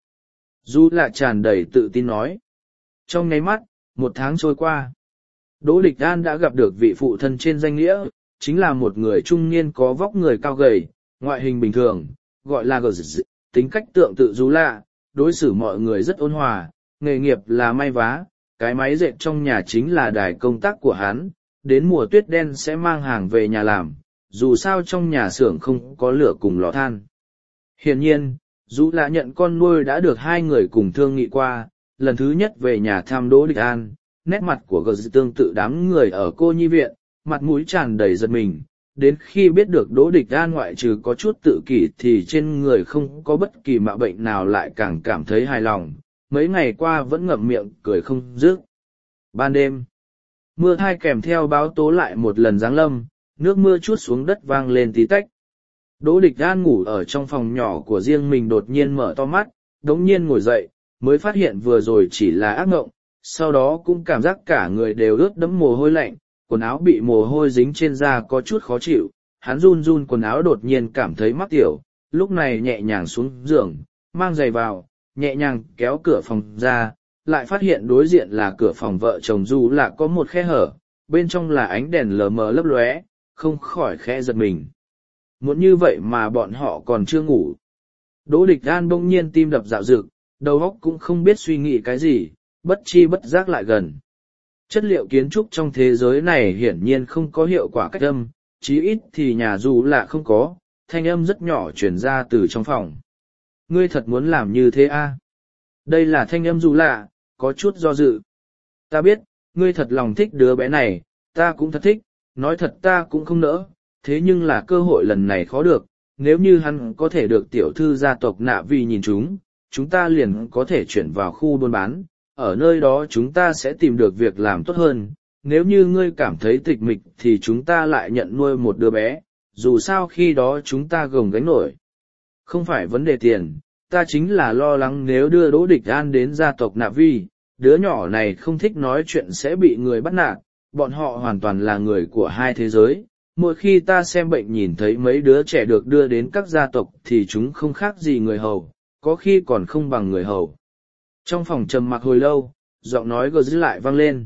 Du lại tràn đầy tự tin nói. Trong nháy mắt, một tháng trôi qua. Đỗ Địch An đã gặp được vị phụ thân trên danh nghĩa, chính là một người trung niên có vóc người cao gầy, ngoại hình bình thường, gọi là gờ dị, tính cách tượng tự Du lạ, đối xử mọi người rất ôn hòa, nghề nghiệp là may vá, cái máy dệt trong nhà chính là đài công tác của hắn, đến mùa tuyết đen sẽ mang hàng về nhà làm, dù sao trong nhà xưởng không có lửa cùng lò than. Hiển nhiên, Du lạ nhận con nuôi đã được hai người cùng thương nghị qua, lần thứ nhất về nhà thăm Đỗ Địch An, nét mặt của gờ dị tương tự đám người ở cô nhi viện, mặt mũi tràn đầy giật mình, đến khi biết được Đỗ Địch An ngoại trừ có chút tự kỷ thì trên người không có bất kỳ mạo bệnh nào lại càng cảm thấy hài lòng, mấy ngày qua vẫn ngậm miệng cười không dứt. Ban đêm, mưa thai kèm theo báo tố lại một lần giáng lâm, nước mưa trút xuống đất vang lên tí tách. Đỗ Địch An ngủ ở trong phòng nhỏ của riêng mình đột nhiên mở to mắt, đống nhiên ngồi dậy, mới phát hiện vừa rồi chỉ là ác mộng, sau đó cũng cảm giác cả người đều ướt đẫm mồ hôi lạnh, quần áo bị mồ hôi dính trên da có chút khó chịu, hắn run run quần áo đột nhiên cảm thấy mắc tiểu, lúc này nhẹ nhàng xuống giường, mang giày vào, nhẹ nhàng kéo cửa phòng ra, lại phát hiện đối diện là cửa phòng vợ chồng Du Lạ có một khe hở, bên trong là ánh đèn lờ mờ lấp lóe, không khỏi khẽ giật mình. Muốn như vậy mà bọn họ còn chưa ngủ. Đỗ Địch An bỗng nhiên tim đập dạo dực, đầu óc cũng không biết suy nghĩ cái gì, bất chi bất giác lại gần. Chất liệu kiến trúc trong thế giới này hiển nhiên không có hiệu quả cách âm, chí ít thì nhà Du Lạ không có, thanh âm rất nhỏ truyền ra từ trong phòng. Ngươi thật muốn làm như thế a? Đây là thanh âm Du Lạ, có chút do dự. Ta biết, ngươi thật lòng thích đứa bé này, ta cũng thật thích, nói thật ta cũng không nỡ, thế nhưng là cơ hội lần này khó được, nếu như hắn có thể được tiểu thư gia tộc Nạ Vi nhìn chúng, chúng ta liền có thể chuyển vào khu buôn bán, ở nơi đó chúng ta sẽ tìm được việc làm tốt hơn, nếu như ngươi cảm thấy tịch mịch thì chúng ta lại nhận nuôi một đứa bé, dù sao khi đó chúng ta gồng gánh nổi. Không phải vấn đề tiền, ta chính là lo lắng nếu đưa Đỗ Địch An đến gia tộc Nạ Vi, đứa nhỏ này không thích nói chuyện sẽ bị người bắt nạt, bọn họ hoàn toàn là người của hai thế giới. Mỗi khi ta xem bệnh nhìn thấy mấy đứa trẻ được đưa đến các gia tộc thì chúng không khác gì người hầu, có khi còn không bằng người hầu. Trong phòng trầm mặc hồi lâu, giọng nói gờ dứt lại vang lên.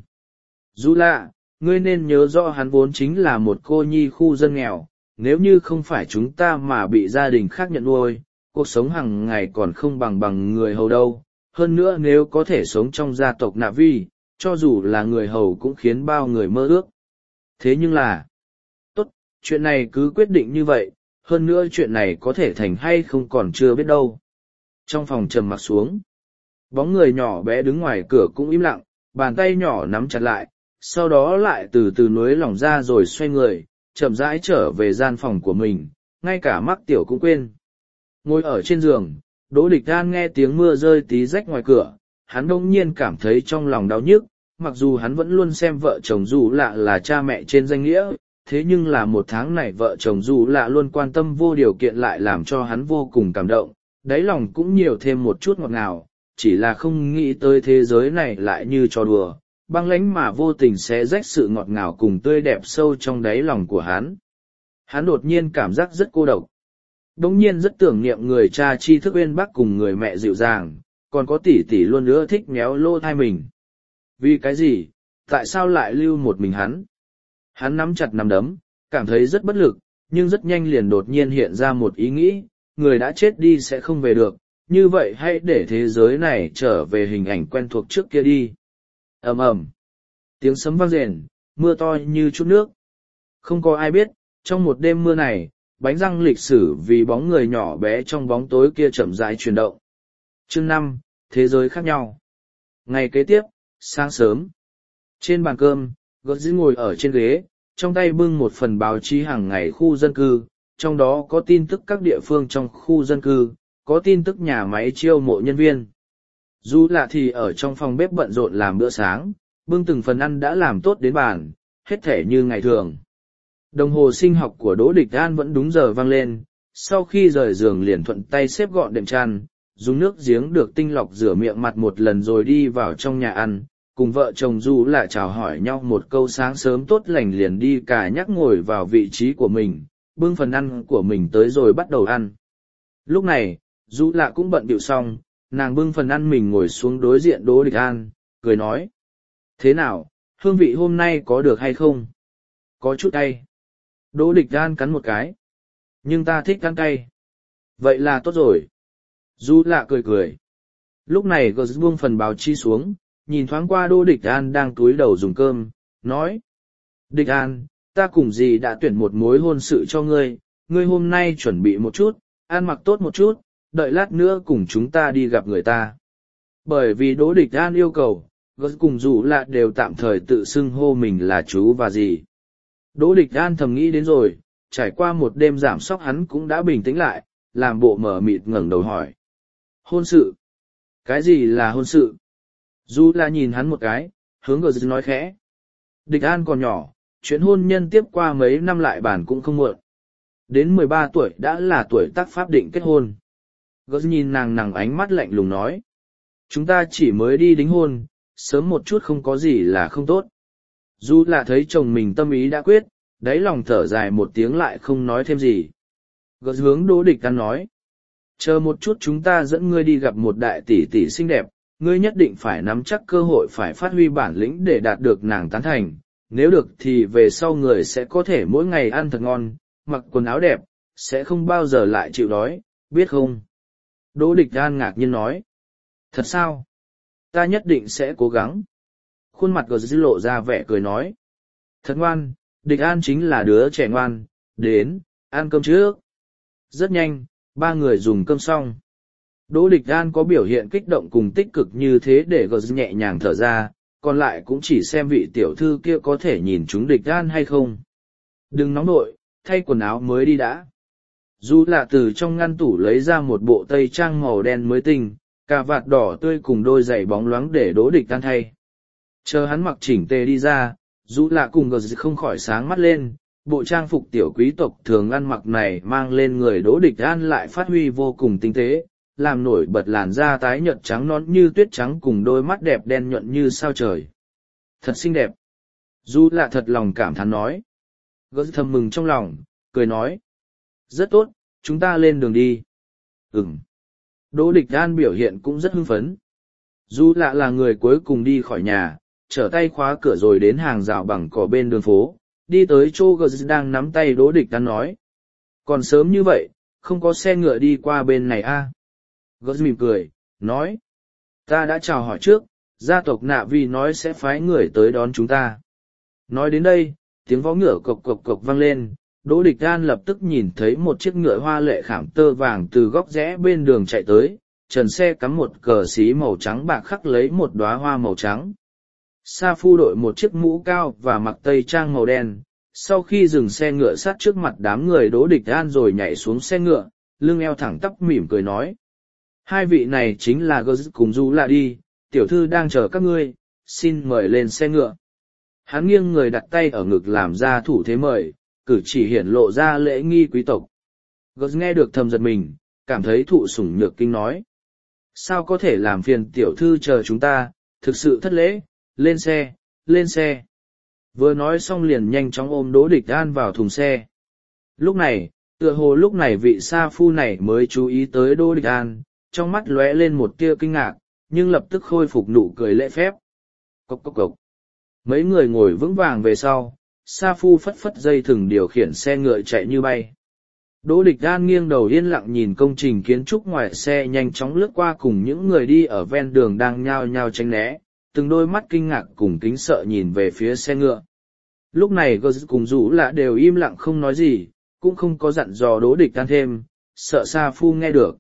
Du Lạ, ngươi nên nhớ rõ hắn vốn chính là một cô nhi khu dân nghèo, nếu như không phải chúng ta mà bị gia đình khác nhận nuôi, cuộc sống hàng ngày còn không bằng bằng người hầu đâu. Hơn nữa nếu có thể sống trong gia tộc Nạ Vi, cho dù là người hầu cũng khiến bao người mơ ước. Thế nhưng là, tốt, chuyện này cứ quyết định như vậy, hơn nữa chuyện này có thể thành hay không còn chưa biết đâu. Trong phòng trầm mặc xuống, bóng người nhỏ bé đứng ngoài cửa cũng im lặng, bàn tay nhỏ nắm chặt lại, sau đó lại từ từ nối lỏng ra rồi xoay người, chậm rãi trở về gian phòng của mình, ngay cả mắc tiểu cũng quên. Ngồi ở trên giường, Đỗ Địch An nghe tiếng mưa rơi tí rách ngoài cửa, hắn đông nhiên cảm thấy trong lòng đau nhức, mặc dù hắn vẫn luôn xem vợ chồng Du Lạ là cha mẹ trên danh nghĩa, thế nhưng là một tháng này vợ chồng Du Lạ luôn quan tâm vô điều kiện lại làm cho hắn vô cùng cảm động, đáy lòng cũng nhiều thêm một chút ngọt ngào, chỉ là không nghĩ tới thế giới này lại như trò đùa, băng lãnh mà vô tình xé rách sự ngọt ngào cùng tươi đẹp sâu trong đáy lòng của hắn. Hắn đột nhiên cảm giác rất cô độc. Đống nhiên rất tưởng niệm người cha tri thức uyên bác cùng người mẹ dịu dàng, còn có tỷ tỷ luôn ưa thích méo lô thai mình. Vì cái gì, tại sao lại lưu một mình hắn? Hắn nắm chặt nắm đấm, cảm thấy rất bất lực, nhưng rất nhanh liền đột nhiên hiện ra một ý nghĩ, người đã chết đi sẽ không về được, như vậy hãy để thế giới này trở về hình ảnh quen thuộc trước kia đi. Ầm ầm, tiếng sấm vang rền, mưa to như chút nước. Không có ai biết, trong một đêm mưa này, bánh răng lịch sử vì bóng người nhỏ bé trong bóng tối kia chậm rãi chuyển động. Chương năm, thế giới khác nhau. Ngày kế tiếp, sáng sớm. Trên bàn cơm, Gợt Dĩ ngồi ở trên ghế, trong tay bưng một phần báo chí hàng ngày khu dân cư, trong đó có tin tức các địa phương trong khu dân cư, có tin tức nhà máy chiêu mộ nhân viên. Du Lạ thì ở trong phòng bếp bận rộn làm bữa sáng, bưng từng phần ăn đã làm tốt đến bàn, hết thể như ngày thường. Đồng hồ sinh học của Đỗ Địch An vẫn đúng giờ vang lên, sau khi rời giường liền thuận tay xếp gọn đệm chăn, dùng nước giếng được tinh lọc rửa miệng mặt một lần rồi đi vào trong nhà ăn, cùng vợ chồng Du Lạ chào hỏi nhau một câu sáng sớm tốt lành liền đi cả nhắc ngồi vào vị trí của mình, bưng phần ăn của mình tới rồi bắt đầu ăn. Lúc này, Du Lạ cũng bận bịu xong, nàng bưng phần ăn mình ngồi xuống đối diện Đỗ Địch An, cười nói. Thế nào, hương vị hôm nay có được hay không? Có chút cay. Đỗ Địch An cắn một cái. Nhưng ta thích ăn cay. Vậy là tốt rồi. Du Lạ cười cười. Lúc này Gợt buông phần báo chi xuống, nhìn thoáng qua Đỗ Địch An đang túi đầu dùng cơm, nói. Địch An, ta cùng dì đã tuyển một mối hôn sự cho ngươi, ngươi hôm nay chuẩn bị một chút, ăn mặc tốt một chút, đợi lát nữa cùng chúng ta đi gặp người ta. Bởi vì Đỗ Địch An yêu cầu, Gợt cùng Du Lạ đều tạm thời tự xưng hô mình là chú và dì. Đỗ Địch An thầm nghĩ đến rồi, trải qua một đêm giảm sóc hắn cũng đã bình tĩnh lại, làm bộ mở mịt ngẩng đầu hỏi. Hôn sự? Cái gì là hôn sự? Du Lạ nhìn hắn một cái, hướng Gợt nói khẽ. Địch An còn nhỏ, chuyện hôn nhân tiếp qua mấy năm lại bàn cũng không muộn. Đến mười ba tuổi đã là tuổi tác pháp định kết hôn. Gợt nhìn nàng nàng ánh mắt lạnh lùng nói. Chúng ta chỉ mới đi đính hôn, sớm một chút không có gì là không tốt. Dù là thấy chồng mình tâm ý đã quyết, đáy lòng thở dài một tiếng lại không nói thêm gì. Gật hướng Đỗ Địch An nói. Chờ một chút chúng ta dẫn ngươi đi gặp một đại tỷ tỷ xinh đẹp, ngươi nhất định phải nắm chắc cơ hội phải phát huy bản lĩnh để đạt được nàng tán thành. Nếu được thì về sau người sẽ có thể mỗi ngày ăn thật ngon, mặc quần áo đẹp, sẽ không bao giờ lại chịu đói, biết không? Đỗ Địch An ngạc nhiên nói. Thật sao? Ta nhất định sẽ cố gắng. Khuôn mặt Gờ Dư lộ ra vẻ cười nói. Thật ngoan, Địch An chính là đứa trẻ ngoan, đến, ăn cơm trước. Rất nhanh, ba người dùng cơm xong. Đỗ Địch An có biểu hiện kích động cùng tích cực như thế để Gờ Dư nhẹ nhàng thở ra, còn lại cũng chỉ xem vị tiểu thư kia có thể nhìn chúng Địch An hay không. Đừng nóng nội, thay quần áo mới đi đã. Dù là từ trong ngăn tủ lấy ra một bộ tây trang màu đen mới tinh, cà vạt đỏ tươi cùng đôi giày bóng loáng để Đỗ Địch An thay. Chờ hắn mặc chỉnh tề đi ra, dù là cùng Gờ Dư không khỏi sáng mắt lên, bộ trang phục tiểu quý tộc thường ăn mặc này mang lên người Đỗ Địch An lại phát huy vô cùng tinh tế, làm nổi bật làn da tái nhợt trắng nõn như tuyết trắng cùng đôi mắt đẹp đen nhuận như sao trời. Thật xinh đẹp. Dù là thật lòng cảm thán nói. Gỡ thầm mừng trong lòng, cười nói. Rất tốt, chúng ta lên đường đi. Ừm. Đỗ Địch An biểu hiện cũng rất hưng phấn. Dù lạ là người cuối cùng đi khỏi nhà, trở tay khóa cửa rồi đến hàng rào bằng cỏ bên đường phố, đi tới chỗ Gờ đang nắm tay Đỗ Địch An nói. Còn sớm như vậy, không có xe ngựa đi qua bên này a? À? Gờ mỉm cười, nói. Ta đã chào hỏi trước, gia tộc Nạ Vi nói sẽ phái người tới đón chúng ta. Nói đến đây, tiếng vó ngựa cộc cộc cộc vang lên, Đỗ Địch An lập tức nhìn thấy một chiếc ngựa hoa lệ khảm tơ vàng từ góc rẽ bên đường chạy tới, trần xe cắm một cờ xí màu trắng bạc khắc lấy một đóa hoa màu trắng. Sa Phu đội một chiếc mũ cao và mặc tây trang màu đen, sau khi dừng xe ngựa sát trước mặt đám người Đỗ Địch An rồi nhảy xuống xe ngựa, lưng eo thẳng tắp mỉm cười nói. Hai vị này chính là Gơ cùng Du Lạ đi, tiểu thư đang chờ các ngươi, xin mời lên xe ngựa. Hắn nghiêng người đặt tay ở ngực làm ra thủ thế mời, cử chỉ hiển lộ ra lễ nghi quý tộc. Gơ nghe được thầm giật mình, cảm thấy thụ sủng nhược kinh nói. Sao có thể làm phiền tiểu thư chờ chúng ta, thực sự thất lễ, lên xe, lên xe. Vừa nói xong liền nhanh chóng ôm Đỗ Địch An vào thùng xe. Lúc này, tựa hồ lúc này vị sa phu này mới chú ý tới Đỗ Địch An, trong mắt lóe lên một tia kinh ngạc, nhưng lập tức khôi phục nụ cười lễ phép. Cốc cốc cốc. Mấy người ngồi vững vàng về sau, sa phu phất phất dây thừng điều khiển xe ngựa chạy như bay. Đỗ Địch An nghiêng đầu yên lặng nhìn công trình kiến trúc ngoài xe nhanh chóng lướt qua cùng những người đi ở ven đường đang nhao nhao tránh né, từng đôi mắt kinh ngạc cùng kính sợ nhìn về phía xe ngựa. Lúc này Gơ cùng Dũ Lạ đều im lặng không nói gì, cũng không có dặn dò Đỗ Địch An thêm, sợ sa phu nghe được.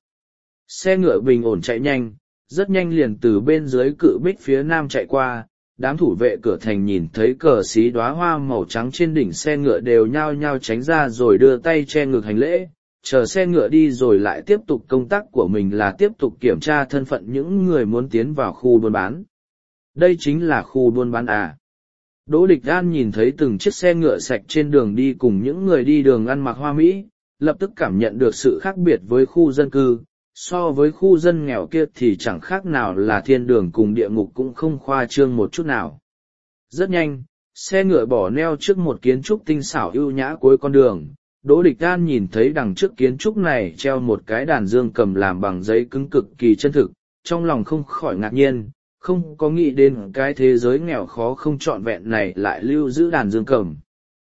Xe ngựa bình ổn chạy nhanh, rất nhanh liền từ bên dưới cự bích phía nam chạy qua, đám thủ vệ cửa thành nhìn thấy cờ xí đóa hoa màu trắng trên đỉnh xe ngựa đều nhao nhao tránh ra rồi đưa tay che ngực hành lễ, chờ xe ngựa đi rồi lại tiếp tục công tác của mình là tiếp tục kiểm tra thân phận những người muốn tiến vào khu buôn bán. Đây chính là khu buôn bán à. Đỗ Địch An nhìn thấy từng chiếc xe ngựa sạch trên đường đi cùng những người đi đường ăn mặc hoa mỹ, lập tức cảm nhận được sự khác biệt với khu dân cư. So với khu dân nghèo kia thì chẳng khác nào là thiên đường cùng địa ngục cũng không khoa trương một chút nào. Rất nhanh, xe ngựa bỏ neo trước một kiến trúc tinh xảo ưu nhã cuối con đường. Đỗ Địch An nhìn thấy đằng trước kiến trúc này treo một cái đàn dương cầm làm bằng giấy cứng cực kỳ chân thực, trong lòng không khỏi ngạc nhiên, không có nghĩ đến cái thế giới nghèo khó không trọn vẹn này lại lưu giữ đàn dương cầm.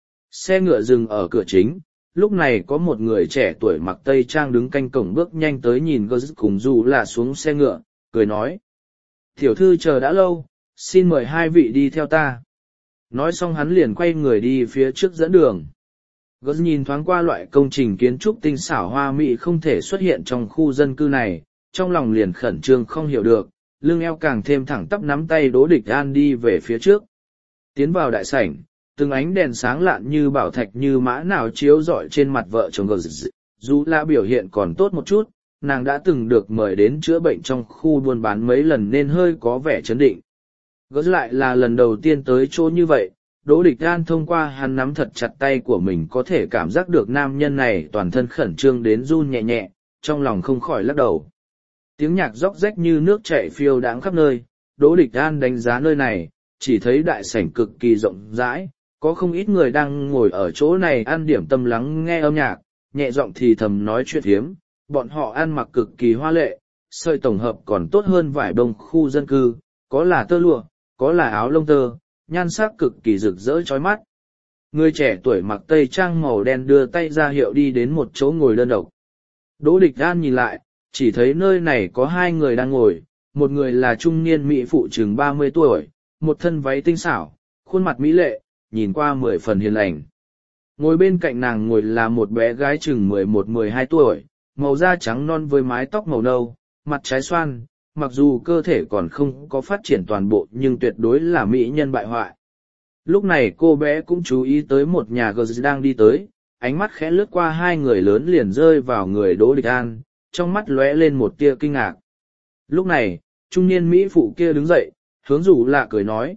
Xe ngựa dừng ở cửa chính. Lúc này có một người trẻ tuổi mặc tây trang đứng canh cổng bước nhanh tới nhìn Gơ cùng Du Lạ xuống xe ngựa, cười nói. Tiểu thư chờ đã lâu, xin mời hai vị đi theo ta. Nói xong hắn liền quay người đi phía trước dẫn đường. Gơ nhìn thoáng qua loại công trình kiến trúc tinh xảo hoa mỹ không thể xuất hiện trong khu dân cư này, trong lòng liền khẩn trương không hiểu được, lưng eo càng thêm thẳng tắp nắm tay Đỗ Địch An đi về phía trước. Tiến vào đại sảnh. Từng ánh đèn sáng lạn như bảo thạch như mã nào chiếu rọi trên mặt vợ chồng Gờ. Dù là biểu hiện còn tốt một chút, nàng đã từng được mời đến chữa bệnh trong khu buôn bán mấy lần nên hơi có vẻ chấn định. Gỡ lại là lần đầu tiên tới chỗ như vậy, Đỗ Địch An thông qua hắn nắm thật chặt tay của mình có thể cảm giác được nam nhân này toàn thân khẩn trương đến run nhẹ nhẹ, trong lòng không khỏi lắc đầu. tiếng nhạc róc rách như nước chảy phiêu đãng khắp nơi. Đỗ Địch An đánh giá nơi này, chỉ thấy đại sảnh cực kỳ rộng rãi, có không ít người đang ngồi ở chỗ này ăn điểm tâm lắng nghe âm nhạc, nhẹ giọng thì thầm nói chuyện phiếm. Bọn họ ăn mặc cực kỳ hoa lệ, sợi tổng hợp còn tốt hơn vải bông khu dân cư, có là tơ lụa, có là áo lông tơ, nhan sắc cực kỳ rực rỡ chói mắt. Người trẻ tuổi mặc tây trang màu đen đưa tay ra hiệu đi đến một chỗ ngồi đơn độc. Đỗ Địch An nhìn lại, chỉ thấy nơi này có hai người đang ngồi, một người là trung niên mỹ phụ chừng ba mươi tuổi, một thân váy tinh xảo, khuôn mặt mỹ lệ, nhìn qua mười phần hiền lành. Ngồi bên cạnh nàng ngồi là một bé gái chừng mười một mười hai tuổi, màu da trắng non với mái tóc màu nâu, mặt trái xoan, mặc dù cơ thể còn không có phát triển toàn bộ nhưng tuyệt đối là mỹ nhân bại hoại. Lúc này cô bé cũng chú ý tới một nhà gờ đang đi tới, ánh mắt khẽ lướt qua hai người lớn liền rơi vào người Đỗ Địch An, trong mắt lóe lên một tia kinh ngạc. Lúc này, trung niên mỹ phụ kia đứng dậy, hướng Dù Lạ cười nói.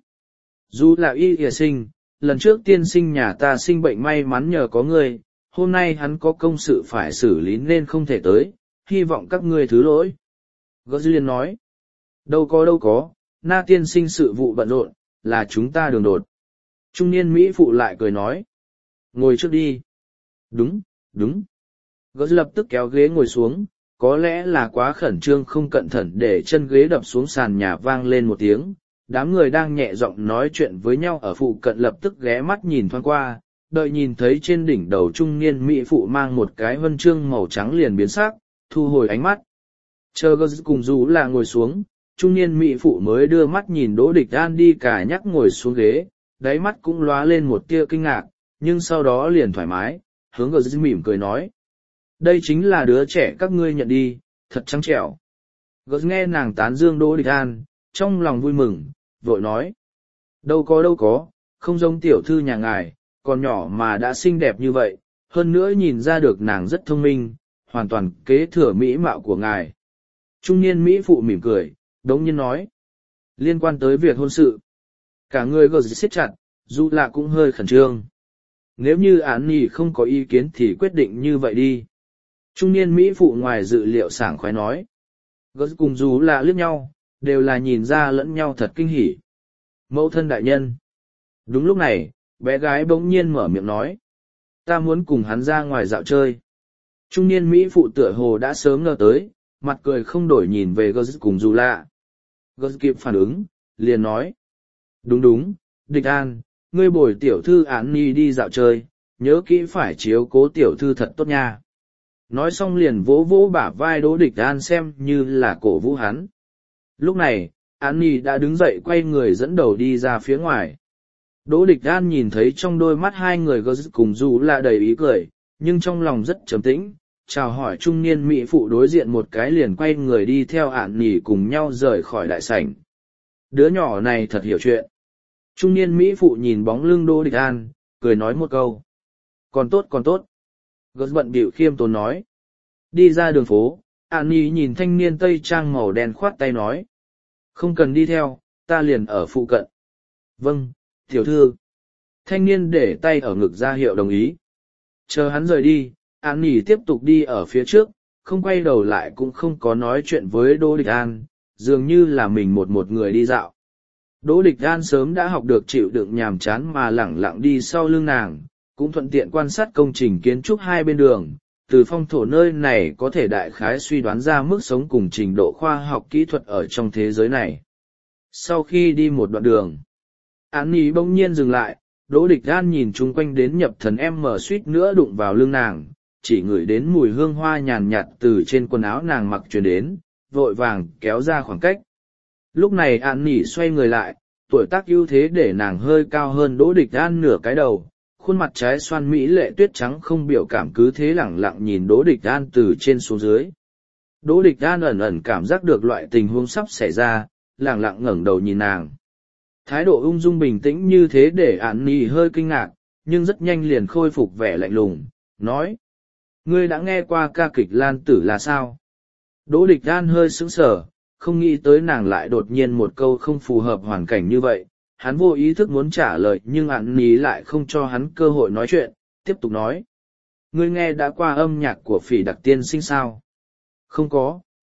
Dù là y ỉa sinh, lần trước tiên sinh nhà ta sinh bệnh may mắn nhờ có ngươi, hôm nay hắn có công sự phải xử lý nên không thể tới, hy vọng các ngươi thứ lỗi. Gỡ liền nói. Đâu có đâu có, na tiên sinh sự vụ bận rộn, là chúng ta đường đột. Trung niên mỹ phụ lại cười nói. Ngồi trước đi. Đúng, đúng. Gỡ lập tức kéo ghế ngồi xuống, có lẽ là quá khẩn trương không cẩn thận để chân ghế đập xuống sàn nhà vang lên một tiếng. Đám người đang nhẹ giọng nói chuyện với nhau ở phụ cận lập tức ghé mắt nhìn thoáng qua, đợi nhìn thấy trên đỉnh đầu trung niên mỹ phụ mang một cái huân chương màu trắng liền biến sắc, thu hồi ánh mắt. Chờ Gơ cùng Dù là ngồi xuống, trung niên mỹ phụ mới đưa mắt nhìn Đỗ Địch An đi cả nhắc ngồi xuống ghế, đáy mắt cũng lóa lên một tia kinh ngạc, nhưng sau đó liền thoải mái, hướng Gơ mỉm cười nói. Đây chính là đứa trẻ các ngươi nhận đi, thật trắng trẻo. Gơ nghe nàng tán dương Đỗ Địch An, trong lòng vui mừng, vội nói. Đâu có đâu có, không giống tiểu thư nhà ngài, còn nhỏ mà đã xinh đẹp như vậy, hơn nữa nhìn ra được nàng rất thông minh, hoàn toàn kế thừa mỹ mạo của ngài. Trung niên mỹ phụ mỉm cười, đống nhiên nói. Liên quan tới việc hôn sự, cả người gờ siết chặt, dù là cũng hơi khẩn trương. Nếu như án nhi không có ý kiến thì quyết định như vậy đi. Trung niên mỹ phụ ngoài dự liệu sảng khoái nói. Gờ cùng dù là liếc nhau, đều là nhìn ra lẫn nhau thật kinh hỉ. Mẫu thân đại nhân. Đúng lúc này, bé gái bỗng nhiên mở miệng nói. Ta muốn cùng hắn ra ngoài dạo chơi. Trung niên mỹ phụ tựa hồ đã sớm ngờ tới, mặt cười không đổi nhìn về Gơ cùng dù lạ. Gơ kịp phản ứng, liền nói. Đúng đúng, Địch An, ngươi bồi tiểu thư Án Nhi đi dạo chơi, nhớ kỹ phải chiếu cố tiểu thư thật tốt nha. Nói xong liền vỗ vỗ bả vai Đỗ Địch An xem như là cổ vũ hắn. Lúc này, Án Nhi đã đứng dậy quay người dẫn đầu đi ra phía ngoài. Đỗ Địch An nhìn thấy trong đôi mắt hai người Gơ cùng dù là đầy ý cười, nhưng trong lòng rất trầm tĩnh, chào hỏi trung niên mỹ phụ đối diện một cái liền quay người đi theo Án Nhi cùng nhau rời khỏi đại sảnh. Đứa nhỏ này thật hiểu chuyện. Trung niên mỹ phụ nhìn bóng lưng Đỗ Địch An, cười nói một câu. Còn tốt còn tốt. Gơ bận bịu khiêm tốn nói. Đi ra đường phố, Án Nhi nhìn thanh niên tây trang màu đen khoát tay nói. Không cần đi theo, ta liền ở phụ cận. Vâng, tiểu thư. Thanh niên để tay ở ngực ra hiệu đồng ý. Chờ hắn rời đi, Án Nhi tiếp tục đi ở phía trước, không quay đầu lại cũng không có nói chuyện với Đỗ Địch An, dường như là mình một một người đi dạo. Đỗ Địch An sớm đã học được chịu đựng nhàm chán mà lẳng lặng đi sau lưng nàng, cũng thuận tiện quan sát công trình kiến trúc hai bên đường. Từ phong thổ nơi này có thể đại khái suy đoán ra mức sống cùng trình độ khoa học kỹ thuật ở trong thế giới này. Sau khi đi một đoạn đường, Án Nhi bỗng nhiên dừng lại, Đỗ Địch An nhìn chung quanh đến nhập thần em mở suýt nữa đụng vào lưng nàng, chỉ ngửi đến mùi hương hoa nhàn nhạt từ trên quần áo nàng mặc truyền đến, vội vàng kéo ra khoảng cách. Lúc này Án Nhi xoay người lại, tuổi tác ưu thế để nàng hơi cao hơn Đỗ Địch An nửa cái đầu. Khuôn mặt trái xoan mỹ lệ tuyết trắng không biểu cảm cứ thế lẳng lặng nhìn Đỗ Địch An từ trên xuống dưới. Đỗ Địch An ẩn ẩn cảm giác được loại tình huống sắp xảy ra, lẳng lặng ngẩng đầu nhìn nàng. Thái độ ung dung bình tĩnh như thế để Án Nhi hơi kinh ngạc, nhưng rất nhanh liền khôi phục vẻ lạnh lùng, nói. Ngươi đã nghe qua ca kịch Lan Tử là sao? Đỗ Địch An hơi sững sờ, không nghĩ tới nàng lại đột nhiên một câu không phù hợp hoàn cảnh như vậy. Hắn vô ý thức muốn trả lời nhưng Án Nhi lại không cho hắn cơ hội nói chuyện, tiếp tục nói. Ngươi nghe đã qua âm nhạc của Phỉ Đặc tiên sinh sao? Không có.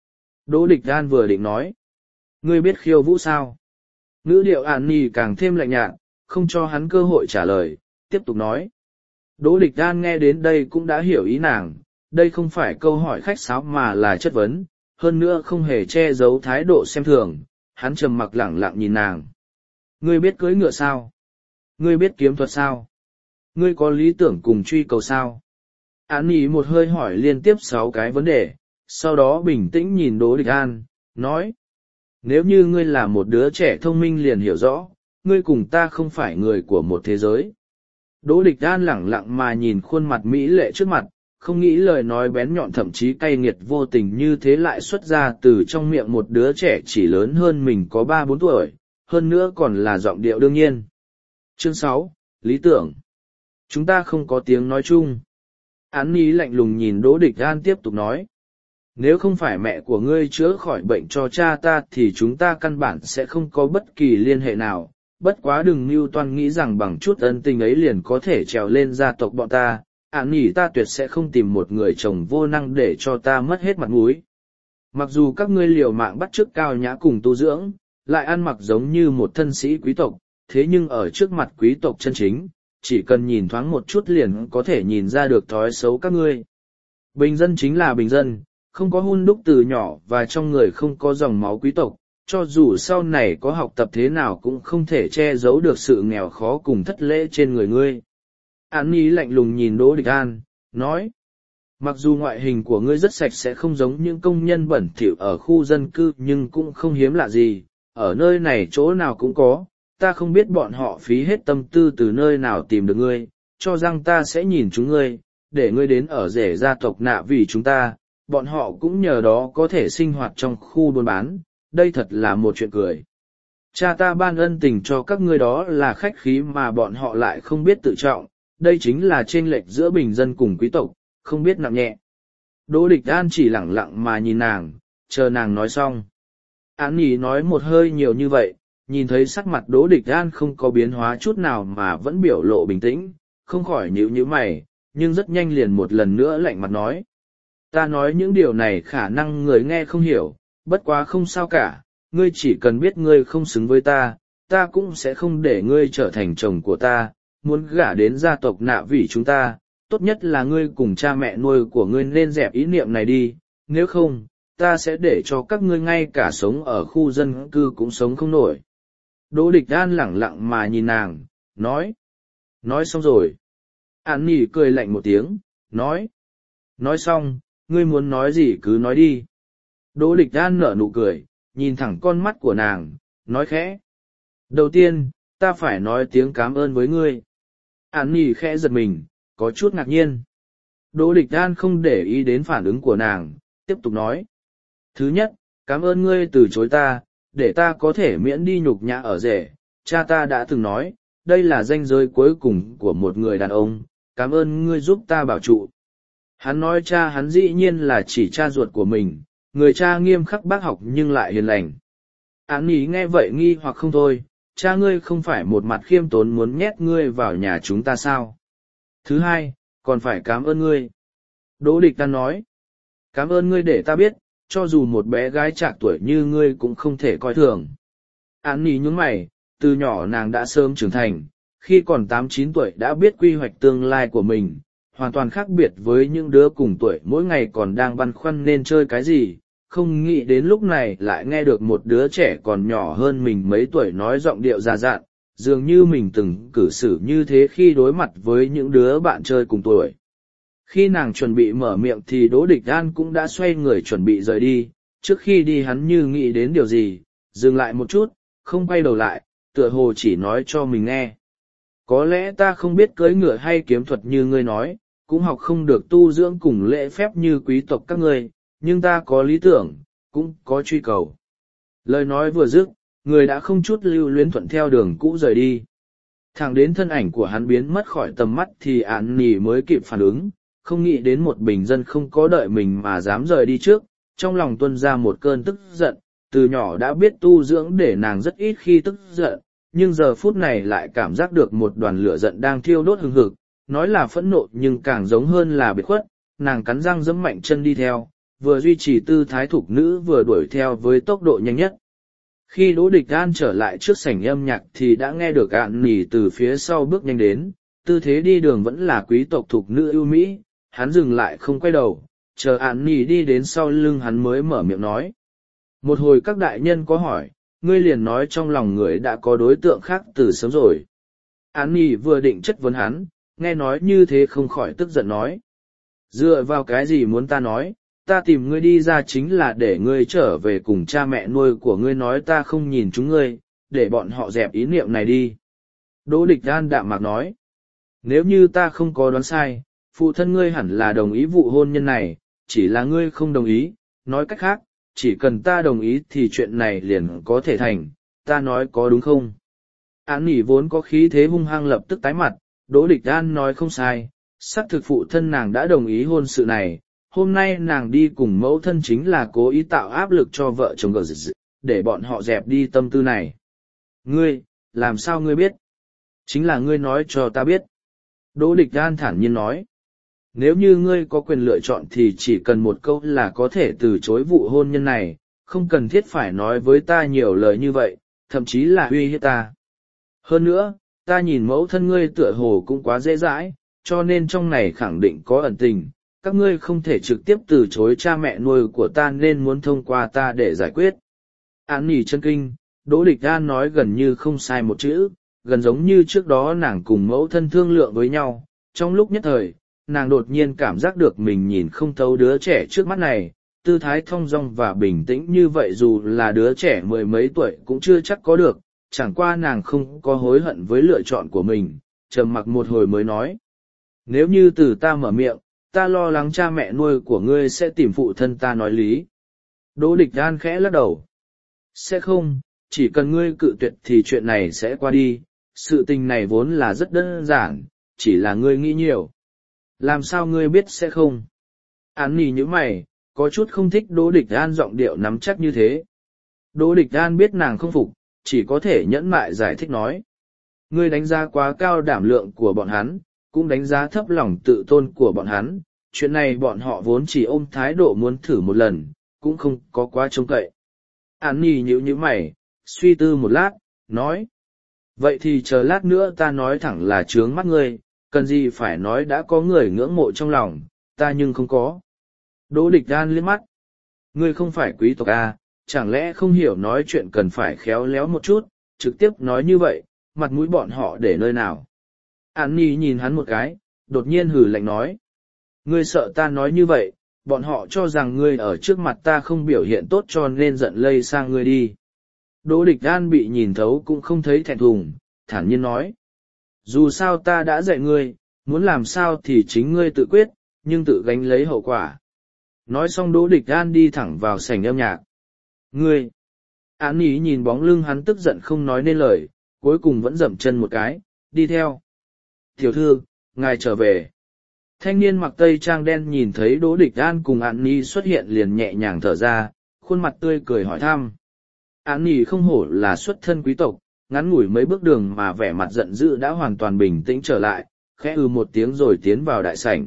Đỗ Địch An vừa định nói. Ngươi biết khiêu vũ sao? Ngữ điệu An Nhi càng thêm lạnh nhạt, không cho hắn cơ hội trả lời, tiếp tục nói. Đỗ Địch An nghe đến đây cũng đã hiểu ý nàng, đây không phải câu hỏi khách sáo mà là chất vấn, hơn nữa không hề che giấu thái độ xem thường, hắn trầm mặc lẳng lặng nhìn nàng. Ngươi biết cưỡi ngựa sao? Ngươi biết kiếm thuật sao? Ngươi có lý tưởng cùng truy cầu sao? Án Nhi một hơi hỏi liên tiếp sáu cái vấn đề, sau đó bình tĩnh nhìn Đỗ Địch An, nói. Nếu như ngươi là một đứa trẻ thông minh liền hiểu rõ, ngươi cùng ta không phải người của một thế giới. Đỗ Địch An lẳng lặng mà nhìn khuôn mặt mỹ lệ trước mặt, không nghĩ lời nói bén nhọn thậm chí cay nghiệt vô tình như thế lại xuất ra từ trong miệng một đứa trẻ chỉ lớn hơn mình có ba bốn tuổi, hơn nữa còn là giọng điệu đương nhiên. Chương sáu, Lý tưởng. Chúng ta không có tiếng nói chung. Án Nhi lạnh lùng nhìn Đỗ Địch An tiếp tục nói. Nếu không phải mẹ của ngươi chữa khỏi bệnh cho cha ta thì chúng ta căn bản sẽ không có bất kỳ liên hệ nào, bất quá đừng mưu toan nghĩ rằng bằng chút ân tình ấy liền có thể trèo lên gia tộc bọn ta, ạn nhỉ ta tuyệt sẽ không tìm một người chồng vô năng để cho ta mất hết mặt mũi. Mặc dù các ngươi liều mạng bắt chước cao nhã cùng tu dưỡng, lại ăn mặc giống như một thân sĩ quý tộc, thế nhưng ở trước mặt quý tộc chân chính, chỉ cần nhìn thoáng một chút liền có thể nhìn ra được thói xấu các ngươi. Bình dân chính là bình dân, không có hun đúc từ nhỏ và trong người không có dòng máu quý tộc, cho dù sau này có học tập thế nào cũng không thể che giấu được sự nghèo khó cùng thất lễ trên người ngươi. Án Nhi lạnh lùng nhìn Đỗ Địch An, nói. Mặc dù ngoại hình của ngươi rất sạch sẽ không giống những công nhân bẩn thỉu ở khu dân cư nhưng cũng không hiếm lạ gì, ở nơi này chỗ nào cũng có, ta không biết bọn họ phí hết tâm tư từ nơi nào tìm được ngươi, cho rằng ta sẽ nhìn chúng ngươi, để ngươi đến ở rể gia tộc nạ vì chúng ta, bọn họ cũng nhờ đó có thể sinh hoạt trong khu buôn bán, đây thật là một chuyện cười. Cha ta ban ân tình cho các ngươi đó là khách khí mà bọn họ lại không biết tự trọng, đây chính là chênh lệch giữa bình dân cùng quý tộc, không biết nặng nhẹ. Đỗ Địch An chỉ lẳng lặng mà nhìn nàng, chờ nàng nói xong. Án Nhi nói một hơi nhiều như vậy, nhìn thấy sắc mặt Đỗ Địch An không có biến hóa chút nào mà vẫn biểu lộ bình tĩnh, không khỏi nhíu nhíu mày, nhưng rất nhanh liền một lần nữa lạnh mặt nói. Ta nói những điều này khả năng người nghe không hiểu, bất quá không sao cả, ngươi chỉ cần biết ngươi không xứng với ta, ta cũng sẽ không để ngươi trở thành chồng của ta, muốn gả đến gia tộc nạ vì chúng ta, tốt nhất là ngươi cùng cha mẹ nuôi của ngươi nên dẹp ý niệm này đi, nếu không, ta sẽ để cho các ngươi ngay cả sống ở khu dân cư cũng sống không nổi. Đỗ Địch An lẳng lặng mà nhìn nàng, nói. Nói xong rồi. Án Nhi cười lạnh một tiếng, nói. Nói xong, ngươi muốn nói gì cứ nói đi. Đỗ Địch An nở nụ cười, nhìn thẳng con mắt của nàng, nói khẽ. Đầu tiên, ta phải nói tiếng cảm ơn với ngươi. Án Nhi khẽ giật mình, có chút ngạc nhiên. Đỗ Địch An không để ý đến phản ứng của nàng, tiếp tục nói. Thứ nhất, cảm ơn ngươi từ chối ta, để ta có thể miễn đi nhục nhã ở rể. Cha ta đã từng nói, đây là ranh giới cuối cùng của một người đàn ông, cảm ơn ngươi giúp ta bảo trụ. Hắn nói cha hắn dĩ nhiên là chỉ cha ruột của mình, người cha nghiêm khắc bác học nhưng lại hiền lành. Án Nhi nghe vậy nghi hoặc không thôi, cha ngươi không phải một mặt khiêm tốn muốn nhét ngươi vào nhà chúng ta sao? Thứ hai, còn phải cảm ơn ngươi. Đỗ Địch An nói, cảm ơn ngươi để ta biết, cho dù một bé gái trạc tuổi như ngươi cũng không thể coi thường. Án Nhi nhướng mày, từ nhỏ nàng đã sớm trưởng thành, khi còn tám chín tuổi đã biết quy hoạch tương lai của mình, hoàn toàn khác biệt với những đứa cùng tuổi mỗi ngày còn đang băn khoăn nên chơi cái gì, không nghĩ đến lúc này lại nghe được một đứa trẻ còn nhỏ hơn mình mấy tuổi nói giọng điệu già dặn, dường như mình từng cử xử như thế khi đối mặt với những đứa bạn chơi cùng tuổi. Khi nàng chuẩn bị mở miệng thì Đỗ Địch An cũng đã xoay người chuẩn bị rời đi, trước khi đi hắn như nghĩ đến điều gì, dừng lại một chút, không quay đầu lại, tựa hồ chỉ nói cho mình nghe. Có lẽ ta không biết cưỡi ngựa hay kiếm thuật như ngươi nói, cũng học không được tu dưỡng cùng lễ phép như quý tộc các ngươi, nhưng ta có lý tưởng, cũng có truy cầu. Lời nói vừa dứt, người đã không chút lưu luyến thuận theo đường cũ rời đi. Thẳng đến thân ảnh của hắn biến mất khỏi tầm mắt thì Án Nhi mới kịp phản ứng, không nghĩ đến một bình dân không có đợi mình mà dám rời đi trước, trong lòng tuôn ra một cơn tức giận, từ nhỏ đã biết tu dưỡng để nàng rất ít khi tức giận, nhưng giờ phút này lại cảm giác được một đoàn lửa giận đang thiêu đốt hừng hực, nói là phẫn nộ nhưng càng giống hơn là biệt khuất, nàng cắn răng giẫm mạnh chân đi theo, vừa duy trì tư thái thục nữ vừa đuổi theo với tốc độ nhanh nhất. Khi Đỗ Địch An trở lại trước sảnh âm nhạc thì đã nghe được Ạn Nỉ từ phía sau bước nhanh đến, tư thế đi đường vẫn là quý tộc thục nữ ưu mỹ, hắn dừng lại không quay đầu, chờ Ạn Nỉ đi đến sau lưng hắn mới mở miệng nói. Một hồi các đại nhân có hỏi, ngươi liền nói trong lòng người đã có đối tượng khác từ sớm rồi. Ạn Nỉ vừa định chất vấn hắn, nghe nói như thế không khỏi tức giận nói. Dựa vào cái gì muốn ta nói, ta tìm ngươi đi ra chính là để ngươi trở về cùng cha mẹ nuôi của ngươi nói ta không nhìn chúng ngươi, để bọn họ dẹp ý niệm này đi. Đỗ Địch An đạm mạc nói. Nếu như ta không có đoán sai, phụ thân ngươi hẳn là đồng ý vụ hôn nhân này, chỉ là ngươi không đồng ý, nói cách khác, chỉ cần ta đồng ý thì chuyện này liền có thể thành, ta nói có đúng không? Án Nỉ vốn có khí thế hung hăng lập tức tái mặt, Đỗ Địch An nói không sai, xác thực phụ thân nàng đã đồng ý hôn sự này, hôm nay nàng đi cùng mẫu thân chính là cố ý tạo áp lực cho vợ chồng gờ dị, để bọn họ dẹp đi tâm tư này. Ngươi, làm sao ngươi biết? Chính là ngươi nói cho ta biết. Đỗ Địch An thản nhiên nói. Nếu như ngươi có quyền lựa chọn thì chỉ cần một câu là có thể từ chối vụ hôn nhân này, không cần thiết phải nói với ta nhiều lời như vậy, thậm chí là uy hiếp ta. Hơn nữa, ta nhìn mẫu thân ngươi tựa hồ cũng quá dễ dãi, cho nên trong này khẳng định có ẩn tình, các ngươi không thể trực tiếp từ chối cha mẹ nuôi của ta nên muốn thông qua ta để giải quyết. Án Nỉ chân kinh, Đỗ Địch An nói gần như không sai một chữ, gần giống như trước đó nàng cùng mẫu thân thương lượng với nhau, trong lúc nhất thời, nàng đột nhiên cảm giác được mình nhìn không thấu đứa trẻ trước mắt này, tư thái thong dong và bình tĩnh như vậy dù là đứa trẻ mười mấy tuổi cũng chưa chắc có được, chẳng qua nàng không có hối hận với lựa chọn của mình, trầm mặc một hồi mới nói. Nếu như từ ta mở miệng, ta lo lắng cha mẹ nuôi của ngươi sẽ tìm phụ thân ta nói lý. Đỗ Địch An khẽ lắc đầu. Sẽ không, chỉ cần ngươi cự tuyệt thì chuyện này sẽ qua đi, sự tình này vốn là rất đơn giản, chỉ là ngươi nghĩ nhiều. Làm sao ngươi biết sẽ không? Án Nỉ như mày, có chút không thích Đỗ Địch An giọng điệu nắm chắc như thế. Đỗ Địch An biết nàng không phục, chỉ có thể nhẫn mại giải thích nói. Ngươi đánh giá quá cao đảm lượng của bọn hắn, cũng đánh giá thấp lòng tự tôn của bọn hắn, chuyện này bọn họ vốn chỉ ôm thái độ muốn thử một lần, cũng không có quá trông cậy. Án Nỉ nhíu nhíu mày, suy tư một lát, nói. Vậy thì chờ lát nữa ta nói thẳng là trướng mắt ngươi, cần gì phải nói đã có người ngưỡng mộ trong lòng, ta nhưng không có. Đỗ Địch An liếc mắt. Ngươi không phải quý tộc à, chẳng lẽ không hiểu nói chuyện cần phải khéo léo một chút, trực tiếp nói như vậy, mặt mũi bọn họ để nơi nào. Án Nỉ nhìn hắn một cái, đột nhiên hừ lạnh nói. Ngươi sợ ta nói như vậy, bọn họ cho rằng ngươi ở trước mặt ta không biểu hiện tốt cho nên giận lây sang ngươi đi. Đỗ Địch An bị nhìn thấu cũng không thấy thẹn thùng, thản nhiên nói. Dù sao ta đã dạy ngươi, muốn làm sao thì chính ngươi tự quyết, nhưng tự gánh lấy hậu quả. Nói xong Đỗ Địch An đi thẳng vào sảnh âm nhạc. Ngươi! Án Nỉ nhìn bóng lưng hắn tức giận không nói nên lời, cuối cùng vẫn dậm chân một cái, đi theo. Tiểu thư, ngài trở về. Thanh niên mặc tây trang đen nhìn thấy Đỗ Địch An cùng Án Nỉ xuất hiện liền nhẹ nhàng thở ra, khuôn mặt tươi cười hỏi thăm. Án Nỉ không hổ là xuất thân quý tộc, ngắn ngủi mấy bước đường mà vẻ mặt giận dữ đã hoàn toàn bình tĩnh trở lại, khẽ ư một tiếng rồi tiến vào đại sảnh.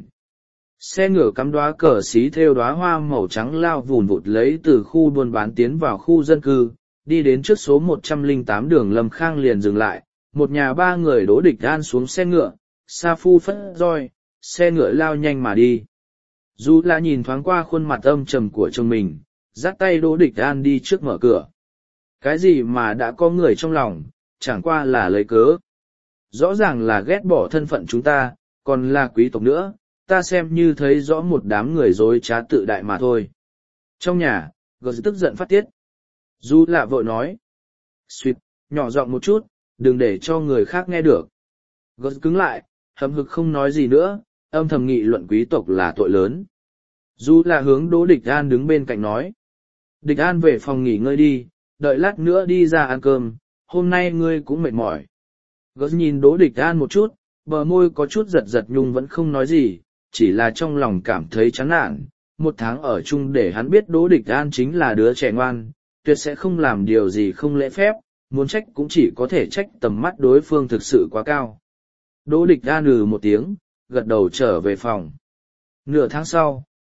Xe ngựa cắm đóa cờ xí thêu đóa hoa màu trắng lao vùn vụt lấy từ khu buôn bán tiến vào khu dân cư, đi đến trước số một trăm lẻ tám đường Lâm Khang liền dừng lại, một nhà ba người Đỗ Địch An xuống xe ngựa, sa phu phất roi, xe ngựa lao nhanh mà đi. Dù là nhìn thoáng qua khuôn mặt âm trầm của chồng mình, dắt tay Đỗ Địch An đi trước mở cửa. Cái gì mà đã có người trong lòng, chẳng qua là lấy cớ. Rõ ràng là ghét bỏ thân phận chúng ta, còn là quý tộc nữa, ta xem như thấy rõ một đám người dối trá tự đại mà thôi. Trong nhà, gờ tức giận phát tiết. Du lạ vội nói. Xuyệt, nhỏ giọng một chút, đừng để cho người khác nghe được. Gờ cứng lại, hậm hực không nói gì nữa, âm thầm nghị luận quý tộc là tội lớn. Du là hướng Đỗ Địch An đứng bên cạnh nói. Địch An về phòng nghỉ ngơi đi, đợi lát nữa đi ra ăn cơm, hôm nay ngươi cũng mệt mỏi. Gớt nhìn Đỗ Địch An một chút, bờ môi có chút giật giật nhưng vẫn không nói gì, chỉ là trong lòng cảm thấy chán nản. Một tháng ở chung để hắn biết Đỗ Địch An chính là đứa trẻ ngoan, tuyệt sẽ không làm điều gì không lễ phép, muốn trách cũng chỉ có thể trách tầm mắt đối phương thực sự quá cao. Đỗ Địch An ừ một tiếng, gật đầu trở về phòng. Nửa tháng sau,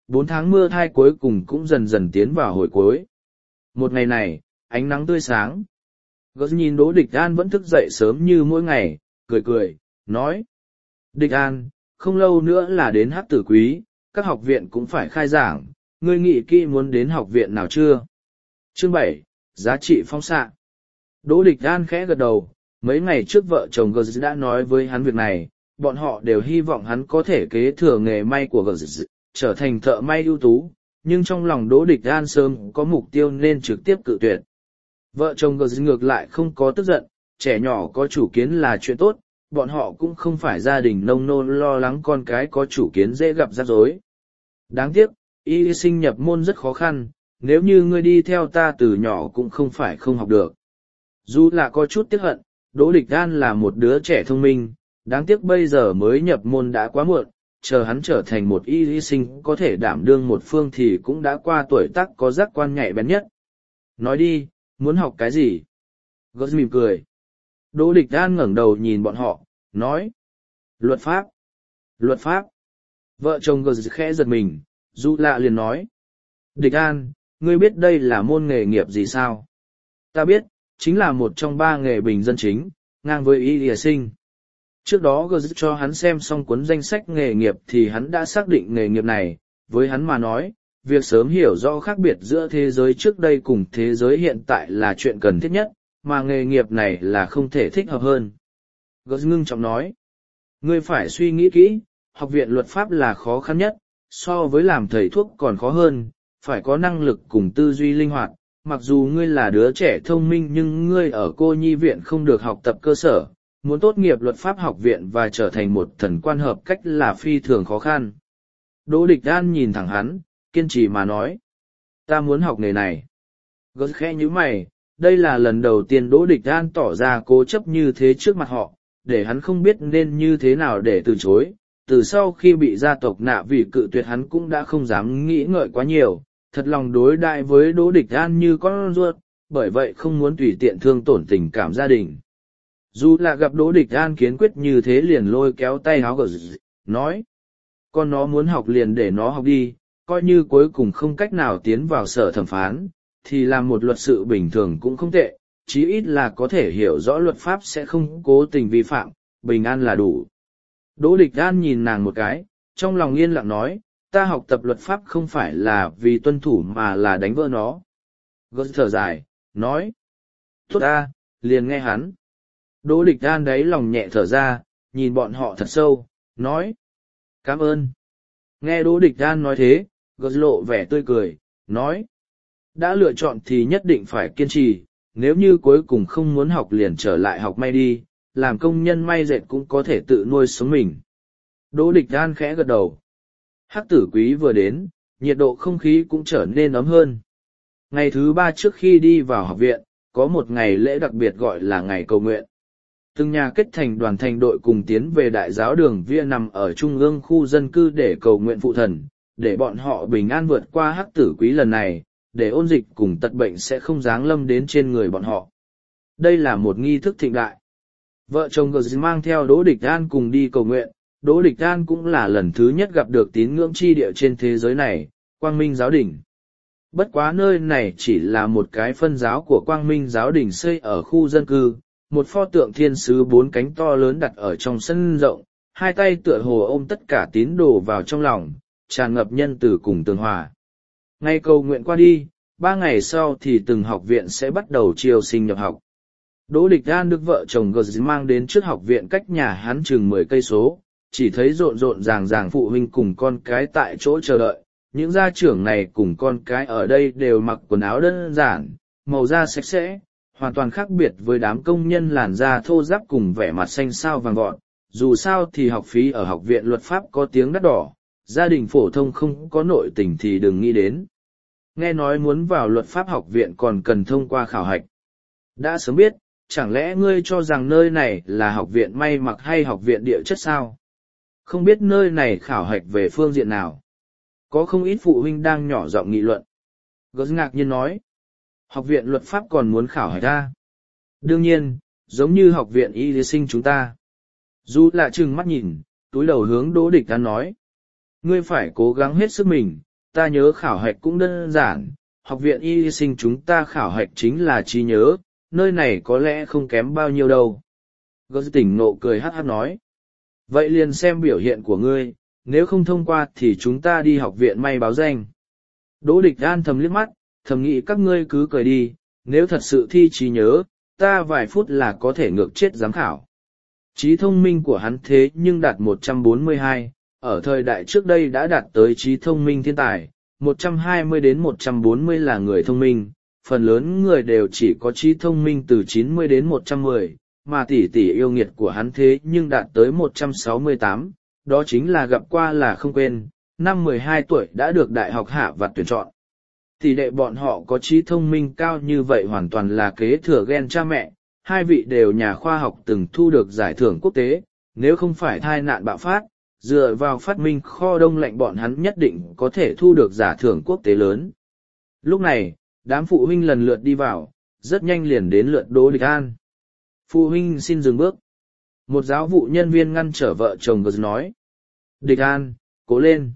bốn tháng mưa thai cuối cùng cũng dần dần tiến vào hồi cuối. Một ngày này, ánh nắng tươi sáng. Gus nhìn Đỗ Địch An vẫn thức dậy sớm như mỗi ngày, cười cười, nói. Địch An, không lâu nữa là đến Hắc Tử Quý, các học viện cũng phải khai giảng, ngươi nghĩ kỹ muốn đến học viện nào chưa? Chương bảy, giá trị phóng xạ. Đỗ Địch An khẽ gật đầu, mấy ngày trước vợ chồng Gus đã nói với hắn việc này, bọn họ đều hy vọng hắn có thể kế thừa nghề may của Gus, trở thành thợ may ưu tú, nhưng trong lòng Đỗ Địch An sớm có mục tiêu nên trực tiếp cự tuyệt. Vợ chồng Gus ngược lại không có tức giận, trẻ nhỏ có chủ kiến là chuyện tốt, bọn họ cũng không phải gia đình nông nôn lo lắng con cái có chủ kiến dễ gặp rắc rối. Đáng tiếc, y sinh nhập môn rất khó khăn, nếu như ngươi đi theo ta từ nhỏ cũng không phải không học được. Dù là có chút tiếc hận, Đỗ Địch An là một đứa trẻ thông minh, đáng tiếc bây giờ mới nhập môn đã quá muộn, chờ hắn trở thành một y sinh có thể đảm đương một phương thì cũng đã qua tuổi tác có giác quan nhạy bén nhất. Nói đi, muốn học cái gì? Gus mỉm cười. Đỗ Địch An ngẩng đầu nhìn bọn họ, nói. Luật pháp. Luật pháp. Vợ chồng Gus khẽ giật mình, dù lạ liền nói. Địch An, ngươi biết đây là môn nghề nghiệp gì sao? Ta biết, chính là một trong ba nghề bình dân chính, ngang với y lìa sinh. Trước đó Gus cho hắn xem xong cuốn danh sách nghề nghiệp thì hắn đã xác định nghề nghiệp này, với hắn mà nói, việc sớm hiểu rõ khác biệt giữa thế giới trước đây cùng thế giới hiện tại là chuyện cần thiết nhất, mà nghề nghiệp này là không thể thích hợp hơn. Gus ngưng trọng nói, ngươi phải suy nghĩ kỹ, học viện luật pháp là khó khăn nhất, so với làm thầy thuốc còn khó hơn, phải có năng lực cùng tư duy linh hoạt. Mặc dù ngươi là đứa trẻ thông minh nhưng ngươi ở cô nhi viện không được học tập cơ sở, muốn tốt nghiệp luật pháp học viện và trở thành một thần quan hợp cách là phi thường khó khăn. Đỗ Địch An nhìn thẳng hắn, kiên trì mà nói. Ta muốn học nghề này. Gus khẽ nhíu mày, đây là lần đầu tiên Đỗ Địch An tỏ ra cố chấp như thế trước mặt họ, để hắn không biết nên như thế nào để từ chối. Từ sau khi bị gia tộc nạ vì cự tuyệt hắn cũng đã không dám nghĩ ngợi quá nhiều, thật lòng đối đại với Đỗ Địch An như con ruột, bởi vậy không muốn tùy tiện thương tổn tình cảm gia đình. Dù là gặp Đỗ Địch An kiến quyết như thế liền lôi kéo tay áo Gus, nói. Con nó muốn học liền để nó học đi, coi như cuối cùng không cách nào tiến vào sở thẩm phán, thì làm một luật sự bình thường cũng không tệ, chí ít là có thể hiểu rõ luật pháp sẽ không cố tình vi phạm, bình an là đủ. Đỗ Địch An nhìn nàng một cái, trong lòng yên lặng nói, ta học tập luật pháp không phải là vì tuân thủ mà là đánh vỡ nó. Gus thở dài, nói. Tốt ta, liền nghe hắn. Đỗ Địch An đáy lòng nhẹ thở ra, nhìn bọn họ thật sâu, nói. Cảm ơn. Nghe Đỗ Địch An nói thế, Gus lộ vẻ tươi cười, nói. Đã lựa chọn thì nhất định phải kiên trì, nếu như cuối cùng không muốn học liền trở lại học may đi, làm công nhân may dệt cũng có thể tự nuôi sống mình. Đỗ Địch An khẽ gật đầu. Hắc Tử Quý vừa đến, nhiệt độ không khí cũng trở nên ấm hơn. Ngày thứ ba trước khi đi vào học viện, có một ngày lễ đặc biệt gọi là ngày cầu nguyện. Từng nhà kết thành đoàn thành đội cùng tiến về đại giáo đường Via nằm ở trung ương khu dân cư để cầu nguyện phụ thần, để bọn họ bình an vượt qua Hắc Tử Quý lần này, để ôn dịch cùng tật bệnh sẽ không giáng lâm đến trên người bọn họ. Đây là một nghi thức thịnh đại. Vợ chồng Gus mang theo Đỗ Địch An cùng đi cầu nguyện, Đỗ Địch An cũng là lần thứ nhất gặp được tín ngưỡng chi địa trên thế giới này, Quang Minh Giáo Đình. Bất quá nơi này chỉ là một cái phân giáo của Quang Minh Giáo Đình xây ở khu dân cư, một pho tượng thiên sứ bốn cánh to lớn đặt ở trong sân rộng, hai tay tựa hồ ôm tất cả tín đồ vào trong lòng, tràn ngập nhân từ cùng tường hòa. Ngày cầu nguyện qua đi, ba ngày sau thì từng học viện sẽ bắt đầu chiêu sinh nhập học. Đỗ Địch An được vợ chồng Gus mang đến trước học viện cách nhà hắn chừng mười cây số, chỉ thấy rộn rộn ràng ràng phụ huynh cùng con cái tại chỗ chờ đợi. Những gia trưởng này cùng con cái ở đây đều mặc quần áo đơn giản, màu da sạch sẽ, hoàn toàn khác biệt với đám công nhân làn da thô ráp cùng vẻ mặt xanh xao vàng gọn. Dù sao thì học phí ở học viện luật pháp có tiếng đắt đỏ, gia đình phổ thông không có nội tình thì đừng nghĩ đến. Nghe nói muốn vào luật pháp học viện còn cần thông qua khảo hạch. Đã sớm biết, chẳng lẽ ngươi cho rằng nơi này là học viện may mặc hay học viện địa chất sao? Không biết nơi này khảo hạch về phương diện nào? Có không ít phụ huynh đang nhỏ giọng nghị luận. Gus ngạc nhiên nói. Học viện luật pháp còn muốn khảo hạch ta? Đương nhiên, giống như học viện y lý sinh chúng ta. Dù là trừng mắt nhìn, túi đầu hướng Đỗ Địch An nói. Ngươi phải cố gắng hết sức mình, ta nhớ khảo hạch cũng đơn giản, học viện y sinh chúng ta khảo hạch chính là trí nhớ, nơi này có lẽ không kém bao nhiêu đâu. Gớt tỉnh nộ cười hát hát nói. Vậy liền xem biểu hiện của ngươi, nếu không thông qua thì chúng ta đi học viện may báo danh. Đỗ Địch An thầm liếc mắt, thầm nghĩ các ngươi cứ cười đi, nếu thật sự thi trí nhớ, ta vài phút là có thể ngược chết giám khảo. Trí thông minh của hắn thế nhưng đạt một trăm bốn mươi hai, ở thời đại trước đây đã đạt tới trí thông minh thiên tài, một trăm hai mươi đến một trăm bốn mươi là người thông minh, phần lớn người đều chỉ có trí thông minh từ chín mươi đến một trăm mười, mà tỷ tỷ yêu nghiệt của hắn thế nhưng đạt tới một trăm sáu mươi tám, đó chính là gặp qua là không quên, năm mười hai tuổi đã được đại học hạ và tuyển chọn. Tỷ đệ bọn họ có trí thông minh cao như vậy hoàn toàn là kế thừa gen cha mẹ, hai vị đều nhà khoa học từng thu được giải thưởng quốc tế, nếu không phải tai nạn bạo phát, dựa vào phát minh kho đông lạnh bọn hắn nhất định có thể thu được giải thưởng quốc tế lớn. Lúc này, đám phụ huynh lần lượt đi vào, rất nhanh liền đến lượt Đỗ Địch An. Phụ huynh xin dừng bước. Một giáo vụ nhân viên ngăn trở vợ chồng Gớt nói. Địch An, cố lên.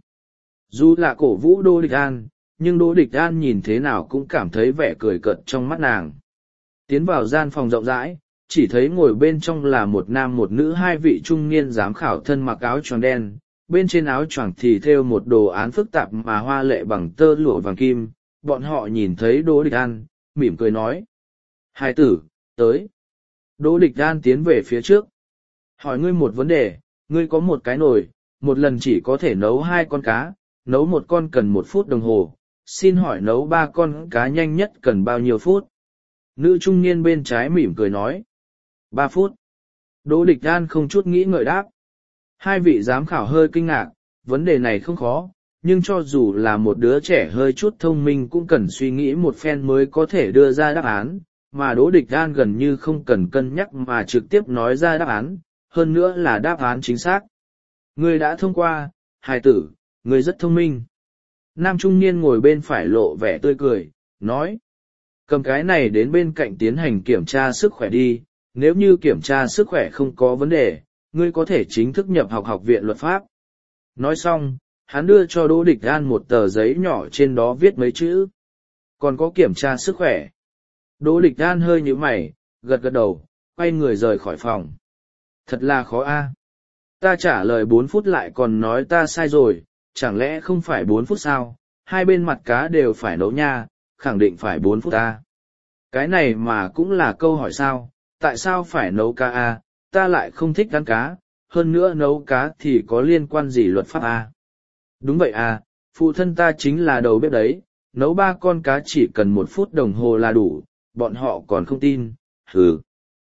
Dù là cổ vũ Đỗ Địch An, nhưng Đỗ Địch An nhìn thế nào cũng cảm thấy vẻ cười cợt trong mắt nàng. Tiến vào gian phòng rộng rãi, chỉ thấy ngồi bên trong là một nam một nữ hai vị trung niên giám khảo thân mặc áo choàng đen, bên trên áo choàng thì thêu một đồ án phức tạp mà hoa lệ bằng tơ lụa vàng kim. Bọn họ nhìn thấy Đỗ Địch An, mỉm cười nói. Hai tử, tới. Đỗ Địch An tiến về phía trước. Hỏi ngươi một vấn đề, ngươi có một cái nồi, một lần chỉ có thể nấu hai con cá, nấu một con cần một phút đồng hồ, xin hỏi nấu ba con cá nhanh nhất cần bao nhiêu phút? Nữ trung niên bên trái mỉm cười nói. Ba phút. Đỗ Địch An không chút nghĩ ngợi đáp. Hai vị giám khảo hơi kinh ngạc, vấn đề này không khó, nhưng cho dù là một đứa trẻ hơi chút thông minh cũng cần suy nghĩ một phen mới có thể đưa ra đáp án, mà Đỗ Địch An gần như không cần cân nhắc mà trực tiếp nói ra đáp án, hơn nữa là đáp án chính xác. Ngươi đã thông qua, hài tử, ngươi rất thông minh. Nam trung niên ngồi bên phải lộ vẻ tươi cười, nói. Cầm cái này đến bên cạnh tiến hành kiểm tra sức khỏe đi, nếu như kiểm tra sức khỏe không có vấn đề, ngươi có thể chính thức nhập học học viện luật pháp. Nói xong, hắn đưa cho Đỗ Địch An một tờ giấy nhỏ trên đó viết mấy chữ. Còn có kiểm tra sức khỏe. Đỗ Địch An hơi nhíu mày, gật gật đầu, quay người rời khỏi phòng. Thật là khó a. Ta trả lời bốn phút lại còn nói ta sai rồi, chẳng lẽ không phải bốn phút sao? Hai bên mặt cá đều phải nấu nha, khẳng định phải bốn phút ta. Cái này mà cũng là câu hỏi sao, tại sao phải nấu cá a? Ta lại không thích ăn cá, hơn nữa nấu cá thì có liên quan gì luật pháp a? Đúng vậy à, phụ thân ta chính là đầu bếp đấy, nấu ba con cá chỉ cần một phút đồng hồ là đủ, bọn họ còn không tin, hừ.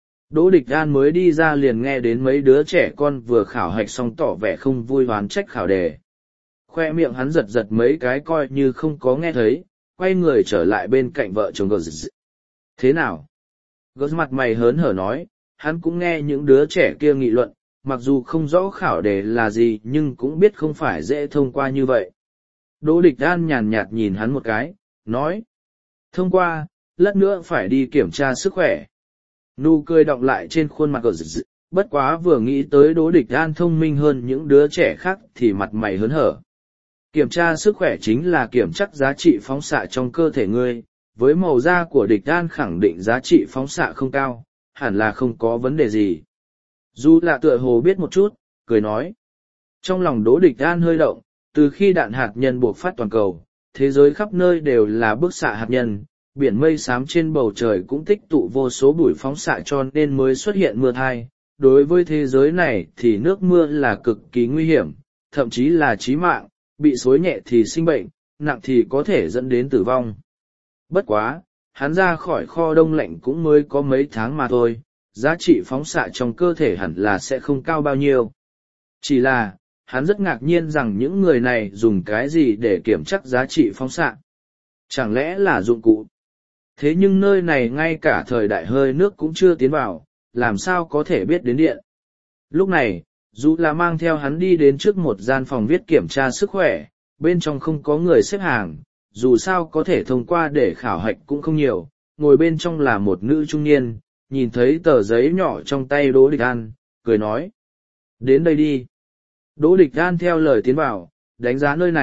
Đỗ Địch An mới đi ra liền nghe đến mấy đứa trẻ con vừa khảo hạch xong tỏ vẻ không vui oán trách khảo đề. Khoe miệng hắn giật giật mấy cái coi như không có nghe thấy, quay người trở lại bên cạnh vợ chồng Gớt. Thế nào? Gớt mặt mày hớn hở nói, hắn cũng nghe những đứa trẻ kia nghị luận, mặc dù không rõ khảo đề là gì nhưng cũng biết không phải dễ thông qua như vậy. Đỗ Địch An nhàn nhạt nhìn hắn một cái, nói. Thông qua, lát nữa phải đi kiểm tra sức khỏe. Nụ cười đọng lại trên khuôn mặt Gớt, bất quá vừa nghĩ tới Đỗ Địch An thông minh hơn những đứa trẻ khác thì mặt mày hớn hở. Kiểm tra sức khỏe chính là kiểm chắc giá trị phóng xạ trong cơ thể ngươi, với màu da của Địch An khẳng định giá trị phóng xạ không cao, hẳn là không có vấn đề gì. Dù là tựa hồ biết một chút, cười nói. Trong lòng Đỗ Địch An hơi động, từ khi đạn hạt nhân buộc phát toàn cầu, thế giới khắp nơi đều là bức xạ hạt nhân, biển mây xám trên bầu trời cũng tích tụ vô số bụi phóng xạ cho nên mới xuất hiện mưa thai. Đối với thế giới này thì nước mưa là cực kỳ nguy hiểm, thậm chí là chí mạng, bị xối nhẹ thì sinh bệnh, nặng thì có thể dẫn đến tử vong. Bất quá, hắn ra khỏi kho đông lạnh cũng mới có mấy tháng mà thôi, giá trị phóng xạ trong cơ thể hẳn là sẽ không cao bao nhiêu. Chỉ là, hắn rất ngạc nhiên rằng những người này dùng cái gì để kiểm chắc giá trị phóng xạ. Chẳng lẽ là dụng cụ? Thế nhưng nơi này ngay cả thời đại hơi nước cũng chưa tiến vào, làm sao có thể biết đến điện. Lúc này, dù là mang theo hắn đi đến trước một gian phòng viết kiểm tra sức khỏe, bên trong không có người xếp hàng, dù sao có thể thông qua để khảo hạch cũng không nhiều, ngồi bên trong là một nữ trung niên, nhìn thấy tờ giấy nhỏ trong tay Đỗ Địch An, cười nói. Đến đây đi. Đỗ Địch An theo lời tiến vào, đánh giá nơi này,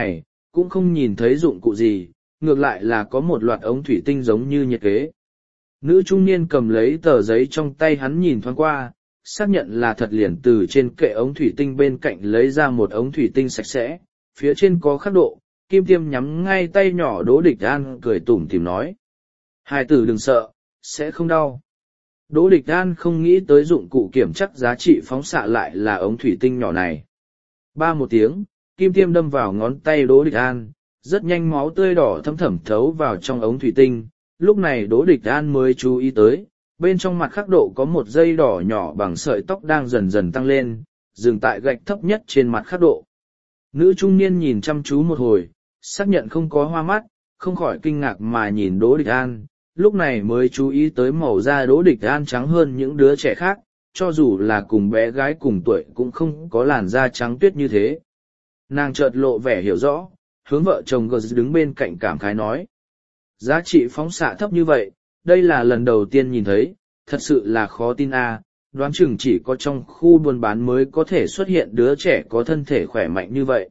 cũng không nhìn thấy dụng cụ gì, ngược lại là có một loạt ống thủy tinh giống như nhiệt kế. Nữ trung niên cầm lấy tờ giấy trong tay hắn nhìn thoáng qua, xác nhận là thật liền từ trên kệ ống thủy tinh bên cạnh lấy ra một ống thủy tinh sạch sẽ, phía trên có khắc độ, kim tiêm nhắm ngay tay nhỏ Đỗ Địch An cười tủm tỉm nói. Hai tử đừng sợ, sẽ không đau. Đỗ Địch An không nghĩ tới dụng cụ kiểm chắc giá trị phóng xạ lại là ống thủy tinh nhỏ này. Ba một tiếng, kim tiêm đâm vào ngón tay Đỗ Địch An, rất nhanh máu tươi đỏ thấm thẩm thấu vào trong ống thủy tinh. Lúc này Đỗ Địch An mới chú ý tới, bên trong mặt khắc độ có một dây đỏ nhỏ bằng sợi tóc đang dần dần tăng lên, dừng tại gạch thấp nhất trên mặt khắc độ. Nữ trung niên nhìn chăm chú một hồi, xác nhận không có hoa mắt, không khỏi kinh ngạc mà nhìn Đỗ Địch An, lúc này mới chú ý tới màu da Đỗ Địch An trắng hơn những đứa trẻ khác, cho dù là cùng bé gái cùng tuổi cũng không có làn da trắng tuyết như thế. Nàng chợt lộ vẻ hiểu rõ, hướng vợ chồng Gờ đứng bên cạnh cảm khái nói. Giá trị phóng xạ thấp như vậy, đây là lần đầu tiên nhìn thấy, thật sự là khó tin a. Đoán chừng chỉ có trong khu buôn bán mới có thể xuất hiện đứa trẻ có thân thể khỏe mạnh như vậy.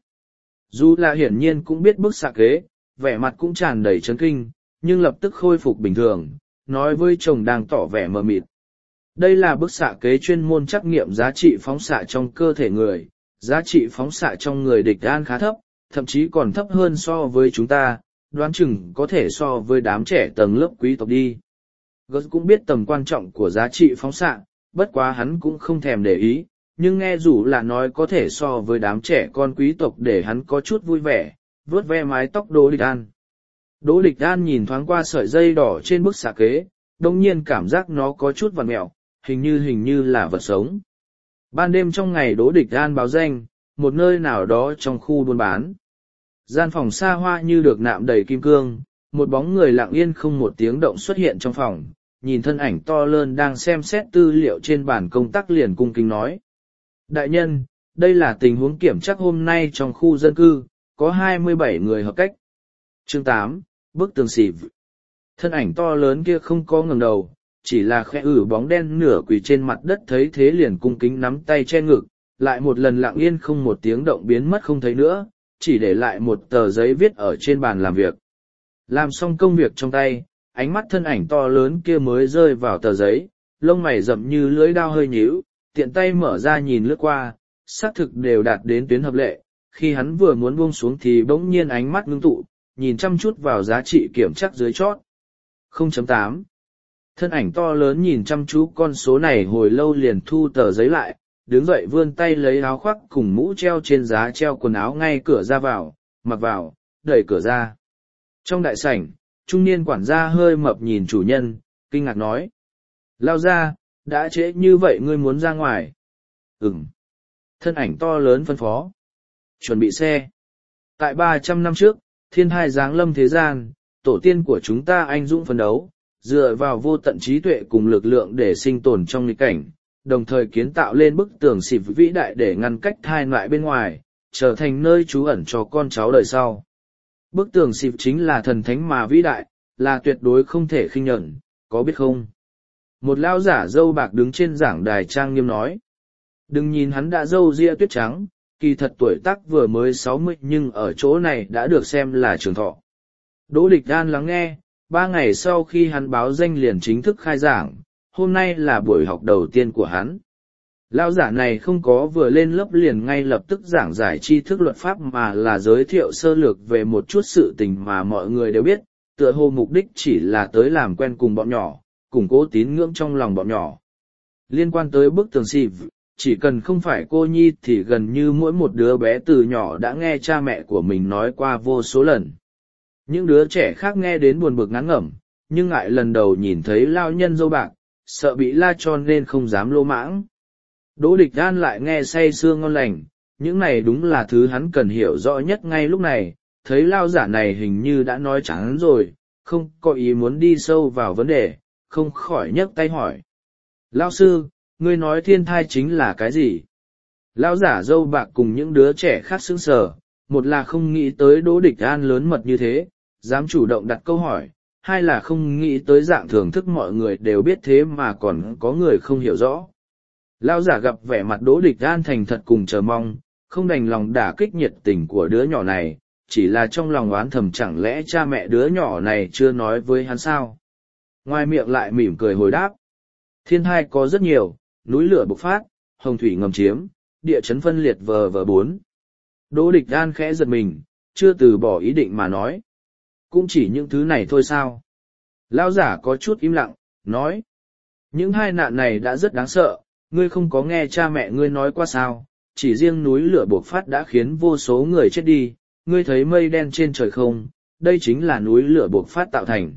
Dù là hiển nhiên cũng biết bức xạ kế, vẻ mặt cũng tràn đầy chấn kinh, nhưng lập tức khôi phục bình thường, nói với chồng đang tỏ vẻ mờ mịt. Đây là bức xạ kế chuyên môn trắc nghiệm giá trị phóng xạ trong cơ thể người, giá trị phóng xạ trong người Địch An khá thấp, thậm chí còn thấp hơn so với chúng ta, đoán chừng có thể so với đám trẻ tầng lớp quý tộc đi. Gus cũng biết tầm quan trọng của giá trị phóng xạ, bất quá hắn cũng không thèm để ý, nhưng nghe dù là nói có thể so với đám trẻ con quý tộc để hắn có chút vui vẻ, vuốt ve mái tóc Đỗ Địch An. Đỗ Địch An nhìn thoáng qua sợi dây đỏ trên bức xạ kế, đồng nhiên cảm giác nó có chút vằn mẹo, hình như hình như là vật sống. Ban đêm trong ngày Đỗ Địch An báo danh, một nơi nào đó trong khu buôn bán. Gian phòng xa hoa như được nạm đầy kim cương, một bóng người lặng yên không một tiếng động xuất hiện trong phòng, nhìn thân ảnh to lớn đang xem xét tư liệu trên bàn công tác liền cung kính nói. Đại nhân, đây là tình huống kiểm tra hôm nay trong khu dân cư, có hai mươi bảy người hợp cách. Chương tám, bức tường xịp. Thân ảnh to lớn kia không có ngẩng đầu, chỉ là khẽ ử bóng đen nửa quỳ trên mặt đất thấy thế liền cung kính nắm tay che ngực, lại một lần lặng yên không một tiếng động biến mất không thấy nữa, chỉ để lại một tờ giấy viết ở trên bàn làm việc. Làm xong công việc trong tay, ánh mắt thân ảnh to lớn kia mới rơi vào tờ giấy, lông mày rậm như lưỡi dao hơi nhíu, tiện tay mở ra nhìn lướt qua, xác thực đều đạt đến tuyến hợp lệ. Khi hắn vừa muốn buông xuống thì bỗng nhiên ánh mắt ngưng tụ, nhìn chăm chút vào giá trị kiểm chắc dưới chót. không chấm tám. Thân ảnh to lớn nhìn chăm chú con số này hồi lâu liền thu tờ giấy lại, đứng dậy vươn tay lấy áo khoác cùng mũ treo trên giá treo quần áo ngay cửa ra vào, mặc vào, đẩy cửa ra. Trong đại sảnh, trung niên quản gia hơi mập nhìn chủ nhân, kinh ngạc nói. Lao ra, đã trễ như vậy ngươi muốn ra ngoài. Ừm. Thân ảnh to lớn phân phó. Chuẩn bị xe. Tại ba trăm năm trước, thiên hai giáng lâm thế gian, tổ tiên của chúng ta anh dũng phấn đấu, dựa vào vô tận trí tuệ cùng lực lượng để sinh tồn trong nghịch cảnh, đồng thời kiến tạo lên bức tường xịp vĩ đại để ngăn cách thai loại bên ngoài, trở thành nơi trú ẩn cho con cháu đời sau. Bức tường xịp chính là thần thánh mà vĩ đại, là tuyệt đối không thể khinh nhẫn, có biết không? Một lao giả râu bạc đứng trên giảng đài trang nghiêm nói. Đừng nhìn hắn đã râu ria tuyết trắng, kỳ thật tuổi tác vừa mới sáu mươi nhưng ở chỗ này đã được xem là trường thọ. Đỗ Địch An lắng nghe, ba ngày sau khi hắn báo danh liền chính thức khai giảng, hôm nay là buổi học đầu tiên của hắn. Lão giả này không có vừa lên lớp liền ngay lập tức giảng giải tri thức luật pháp mà là giới thiệu sơ lược về một chút sự tình mà mọi người đều biết, tựa hồ mục đích chỉ là tới làm quen cùng bọn nhỏ, củng cố tín ngưỡng trong lòng bọn nhỏ. Liên quan tới bức tường xịp, chỉ cần không phải cô nhi thì gần như mỗi một đứa bé từ nhỏ đã nghe cha mẹ của mình nói qua vô số lần. Những đứa trẻ khác nghe đến buồn bực ngán ngẩm, nhưng ngại lần đầu nhìn thấy lao nhân dâu bạc, sợ bị la cho nên không dám lô mãng. Đỗ Địch An lại nghe say sưa ngon lành, những này đúng là thứ hắn cần hiểu rõ nhất ngay lúc này, thấy lao giả này hình như đã nói chán rồi, không có ý muốn đi sâu vào vấn đề, không khỏi nhấc tay hỏi. Lao sư, ngươi nói thiên thai chính là cái gì? Lao giả dâu bạc cùng những đứa trẻ khác sững sờ, một là không nghĩ tới Đỗ Địch An lớn mật như thế, dám chủ động đặt câu hỏi, hai là không nghĩ tới dạng thưởng thức mọi người đều biết thế mà còn có người không hiểu rõ. Lao giả gặp vẻ mặt Đỗ Địch An thành thật cùng chờ mong, không đành lòng đả kích nhiệt tình của đứa nhỏ này, chỉ là trong lòng oán thầm chẳng lẽ cha mẹ đứa nhỏ này chưa nói với hắn sao. Ngoài miệng lại mỉm cười hồi đáp. Thiên thai có rất nhiều, núi lửa bộc phát, hồng thủy ngầm chiếm, địa chấn phân liệt vờ vờ bốn. Đỗ Địch Đan khẽ giật mình, chưa từ bỏ ý định mà nói. Cũng chỉ những thứ này thôi sao? Lão giả có chút im lặng, nói. Những hai nạn này đã rất đáng sợ, ngươi không có nghe cha mẹ ngươi nói qua sao, chỉ riêng núi lửa bộc phát đã khiến vô số người chết đi, ngươi thấy mây đen trên trời không, đây chính là núi lửa bộc phát tạo thành.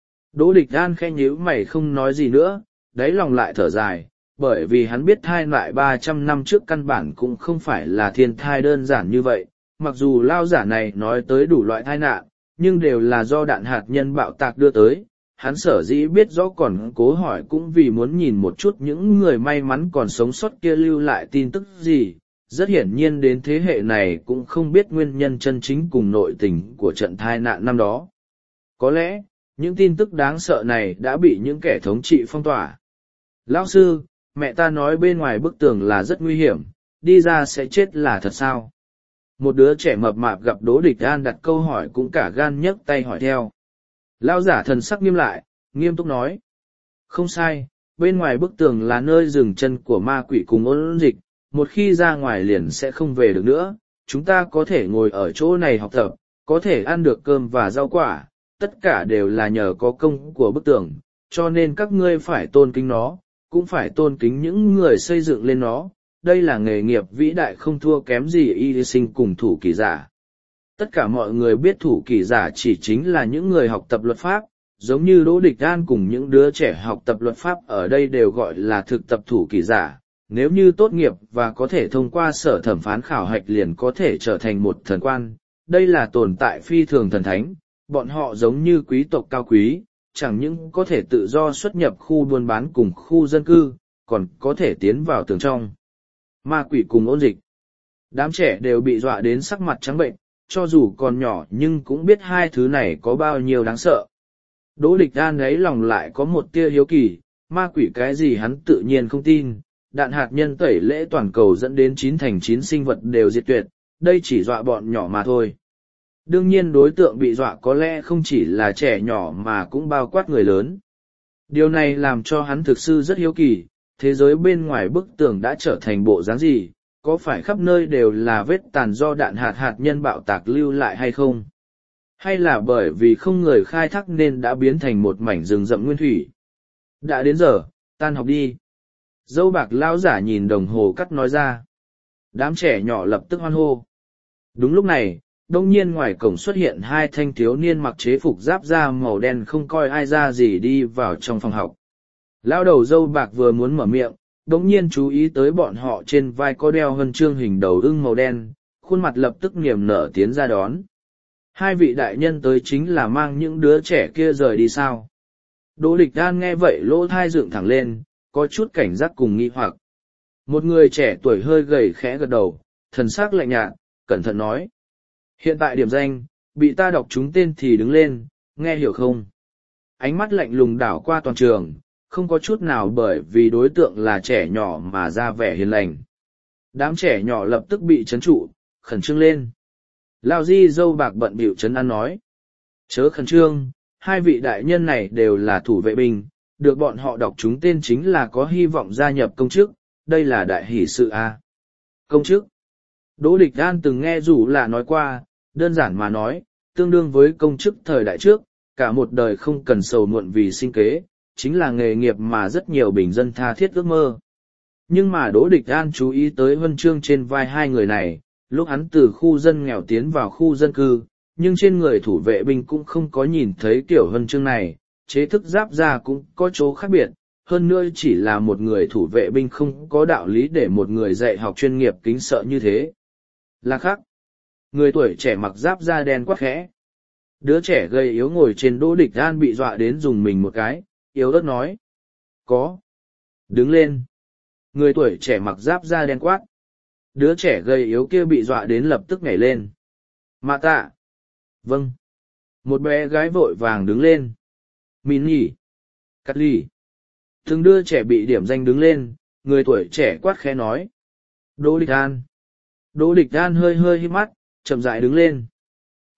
Đỗ Địch Đan khẽ nhíu mày không nói gì nữa, đáy lòng lại thở dài, bởi vì hắn biết thai lại ba trăm năm trước căn bản cũng không phải là thiên thai đơn giản như vậy, mặc dù lao giả này nói tới đủ loại tai nạn, nhưng đều là do đạn hạt nhân bạo tạc đưa tới. Hắn sở dĩ biết rõ còn cố hỏi cũng vì muốn nhìn một chút những người may mắn còn sống sót kia lưu lại tin tức gì. Rất hiển nhiên đến thế hệ này cũng không biết nguyên nhân chân chính cùng nội tình của trận tai nạn năm đó. Có lẽ, những tin tức đáng sợ này đã bị những kẻ thống trị phong tỏa. Lão sư, mẹ ta nói bên ngoài bức tường là rất nguy hiểm, đi ra sẽ chết là thật sao? Một đứa trẻ mập mạp gặp Đỗ Địch An đặt câu hỏi cũng cả gan nhấc tay hỏi theo. Lão giả thần sắc nghiêm lại, nghiêm túc nói. Không sai, bên ngoài bức tường là nơi dừng chân của ma quỷ cùng ôn dịch, một khi ra ngoài liền sẽ không về được nữa. Chúng ta có thể ngồi ở chỗ này học tập, có thể ăn được cơm và rau quả, tất cả đều là nhờ có công của bức tường, cho nên các ngươi phải tôn kính nó, cũng phải tôn kính những người xây dựng lên nó. Đây là nghề nghiệp vĩ đại không thua kém gì y sinh cùng thủ kỳ giả. Tất cả mọi người biết thủ kỳ giả chỉ chính là những người học tập luật pháp, giống như Đỗ Địch An cùng những đứa trẻ học tập luật pháp ở đây đều gọi là thực tập thủ kỳ giả. Nếu như tốt nghiệp và có thể thông qua sở thẩm phán khảo hạch liền có thể trở thành một thần quan, đây là tồn tại phi thường thần thánh, bọn họ giống như quý tộc cao quý, chẳng những có thể tự do xuất nhập khu buôn bán cùng khu dân cư, còn có thể tiến vào tường trong. Ma quỷ cùng ôn dịch. Đám trẻ đều bị dọa đến sắc mặt trắng bệnh, cho dù còn nhỏ nhưng cũng biết hai thứ này có bao nhiêu đáng sợ. Đỗ Địch An ấy lòng lại có một tia hiếu kỳ, ma quỷ cái gì hắn tự nhiên không tin, đạn hạt nhân tẩy lễ toàn cầu dẫn đến chín thành chín sinh vật đều diệt tuyệt, đây chỉ dọa bọn nhỏ mà thôi. Đương nhiên đối tượng bị dọa có lẽ không chỉ là trẻ nhỏ mà cũng bao quát người lớn. Điều này làm cho hắn thực sự rất hiếu kỳ, thế giới bên ngoài bức tường đã trở thành bộ dáng gì, có phải khắp nơi đều là vết tàn do đạn hạt hạt nhân bạo tạc lưu lại hay không? Hay là bởi vì không người khai thác nên đã biến thành một mảnh rừng rậm nguyên thủy? Đã đến giờ, tan học đi. Dâu bạc lão giả nhìn đồng hồ cắt nói ra. Đám trẻ nhỏ lập tức hoan hô. Đúng lúc này, đông nhiên ngoài cổng xuất hiện hai thanh thiếu niên mặc chế phục giáp da màu đen không coi ai ra gì đi vào trong phòng học. Lão đầu dâu bạc vừa muốn mở miệng, đống nhiên chú ý tới bọn họ trên vai có đeo huân chương hình đầu ưng màu đen, khuôn mặt lập tức niềm nở tiến ra đón. Hai vị đại nhân tới chính là mang những đứa trẻ kia rời đi sao? Đỗ Địch An nghe vậy lỗ thai dựng thẳng lên, có chút cảnh giác cùng nghi hoặc. Một người trẻ tuổi hơi gầy khẽ gật đầu, thần sắc lạnh nhạt, cẩn thận nói. Hiện tại điểm danh, bị ta đọc chúng tên thì đứng lên, nghe hiểu không? Ánh mắt lạnh lùng đảo qua toàn trường, không có chút nào bởi vì đối tượng là trẻ nhỏ mà ra vẻ hiền lành. Đám trẻ nhỏ lập tức bị chấn trụ, khẩn trương lên. Lao Di dâu bạc bận bịu chấn an nói. Chớ khẩn trương, hai vị đại nhân này đều là thủ vệ binh, được bọn họ đọc chúng tên chính là có hy vọng gia nhập công chức, đây là đại hỷ sự a. À. Công chức. Đỗ Địch An từng nghe rủ là nói qua, đơn giản mà nói, tương đương với công chức thời đại trước, cả một đời không cần sầu muộn vì sinh kế, chính là nghề nghiệp mà rất nhiều bình dân tha thiết ước mơ. Nhưng mà Đỗ Địch An chú ý tới huân chương trên vai hai người này, lúc hắn từ khu dân nghèo tiến vào khu dân cư, nhưng trên người thủ vệ binh cũng không có nhìn thấy kiểu huân chương này, chế thức giáp da cũng có chỗ khác biệt, hơn nữa chỉ là một người thủ vệ binh không có đạo lý để một người dạy học chuyên nghiệp kính sợ như thế. Là khác. Người tuổi trẻ mặc giáp da đen quắc khẽ. Đứa trẻ gầy yếu ngồi trên Đỗ Địch An bị dọa đến dùng mình một cái, yếu ớt nói. Có. Đứng lên. Người tuổi trẻ mặc giáp da đen quát. Đứa trẻ gầy yếu kia bị dọa đến lập tức nhảy lên. Mạ tạ. Vâng. Một bé gái vội vàng đứng lên. Min nhỉ. Cắt ly. Từng đứa trẻ bị điểm danh đứng lên, người tuổi trẻ quát khẽ nói. Đỗ Địch An. Đỗ Địch An hơi hơi hít mắt, chậm rãi đứng lên.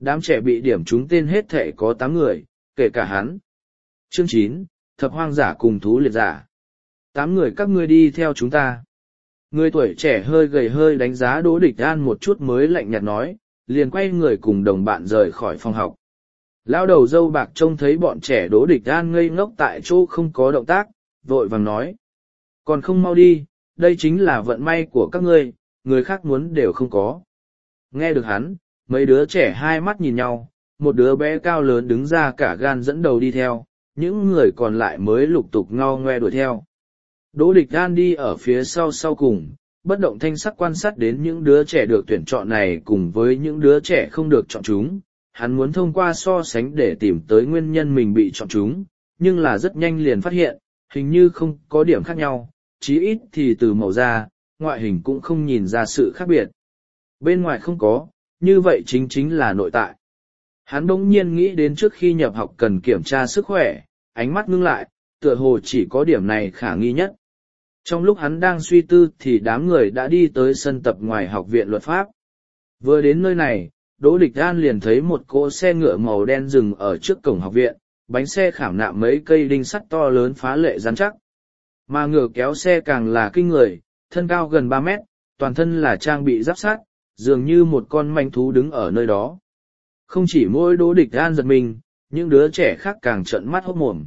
Đám trẻ bị điểm trúng tên hết thể có tám người, kể cả hắn. Chương chín, thập hoang giả cùng thú liệt giả. Tám người các ngươi đi theo chúng ta. Người tuổi trẻ hơi gầy hơi đánh giá Đỗ Địch An một chút mới lạnh nhạt nói, liền quay người cùng đồng bạn rời khỏi phòng học. Lão đầu dâu bạc trông thấy bọn trẻ Đỗ Địch An ngây ngốc tại chỗ không có động tác, vội vàng nói. Còn không mau đi, đây chính là vận may của các ngươi, người khác muốn đều không có. Nghe được hắn, mấy đứa trẻ hai mắt nhìn nhau, một đứa bé cao lớn đứng ra cả gan dẫn đầu đi theo, những người còn lại mới lục tục ngao ngoe đuổi theo. Đỗ Địch An đi ở phía sau sau cùng, bất động thanh sắc quan sát đến những đứa trẻ được tuyển chọn này cùng với những đứa trẻ không được chọn chúng. Hắn muốn thông qua so sánh để tìm tới nguyên nhân mình bị chọn chúng, nhưng là rất nhanh liền phát hiện, hình như không có điểm khác nhau, chí ít thì từ màu da, ngoại hình cũng không nhìn ra sự khác biệt. Bên ngoài không có, như vậy chính chính là nội tại. Hắn bỗng nhiên nghĩ đến trước khi nhập học cần kiểm tra sức khỏe, ánh mắt ngưng lại, tựa hồ chỉ có điểm này khả nghi nhất. Trong lúc hắn đang suy tư thì đám người đã đi tới sân tập ngoài học viện luật pháp. Vừa đến nơi này, Đỗ Địch An liền thấy một cỗ xe ngựa màu đen dừng ở trước cổng học viện, bánh xe khảm nạm mấy cây đinh sắt to lớn phá lệ rắn chắc. Mà ngựa kéo xe càng là kinh người, thân cao gần ba mét, toàn thân là trang bị giáp sắt, dường như một con manh thú đứng ở nơi đó. Không chỉ mỗi Đỗ Địch An giật mình, những đứa trẻ khác càng trợn mắt hốt mồm.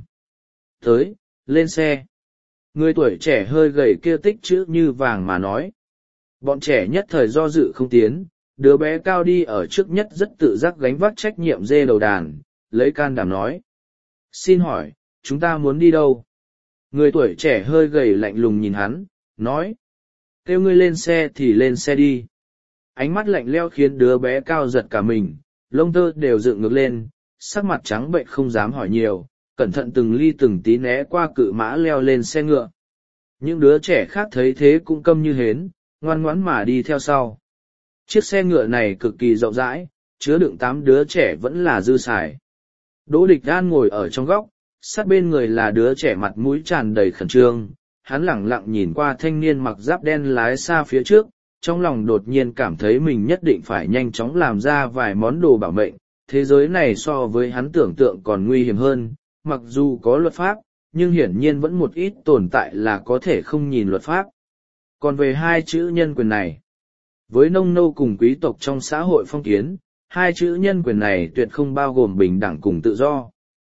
Tới, lên xe. Người tuổi trẻ hơi gầy kia tích chữ như vàng mà nói. Bọn trẻ nhất thời do dự không tiến, đứa bé cao đi ở trước nhất rất tự giác gánh vác trách nhiệm dê đầu đàn, lấy can đảm nói. Xin hỏi, chúng ta muốn đi đâu? Người tuổi trẻ hơi gầy lạnh lùng nhìn hắn, nói. Kêu ngươi lên xe thì lên xe đi. Ánh mắt lạnh leo khiến đứa bé cao giật cả mình, lông tơ đều dựng ngược lên, sắc mặt trắng bệnh không dám hỏi nhiều, cẩn thận từng ly từng tí né qua cự mã leo lên xe ngựa. Những đứa trẻ khác thấy thế cũng câm như hến, ngoan ngoãn mà đi theo sau. Chiếc xe ngựa này cực kỳ rộng rãi, chứa đựng tám đứa trẻ vẫn là dư xài. Đỗ Địch An ngồi ở trong góc, sát bên người là đứa trẻ mặt mũi tràn đầy khẩn trương. Hắn lẳng lặng nhìn qua thanh niên mặc giáp đen lái xa phía trước, trong lòng đột nhiên cảm thấy mình nhất định phải nhanh chóng làm ra vài món đồ bảo mệnh. Thế giới này so với hắn tưởng tượng còn nguy hiểm hơn, mặc dù có luật pháp, nhưng hiển nhiên vẫn một ít tồn tại là có thể không nhìn luật pháp. Còn về hai chữ nhân quyền này, với nông nô cùng quý tộc trong xã hội phong kiến, hai chữ nhân quyền này tuyệt không bao gồm bình đẳng cùng tự do.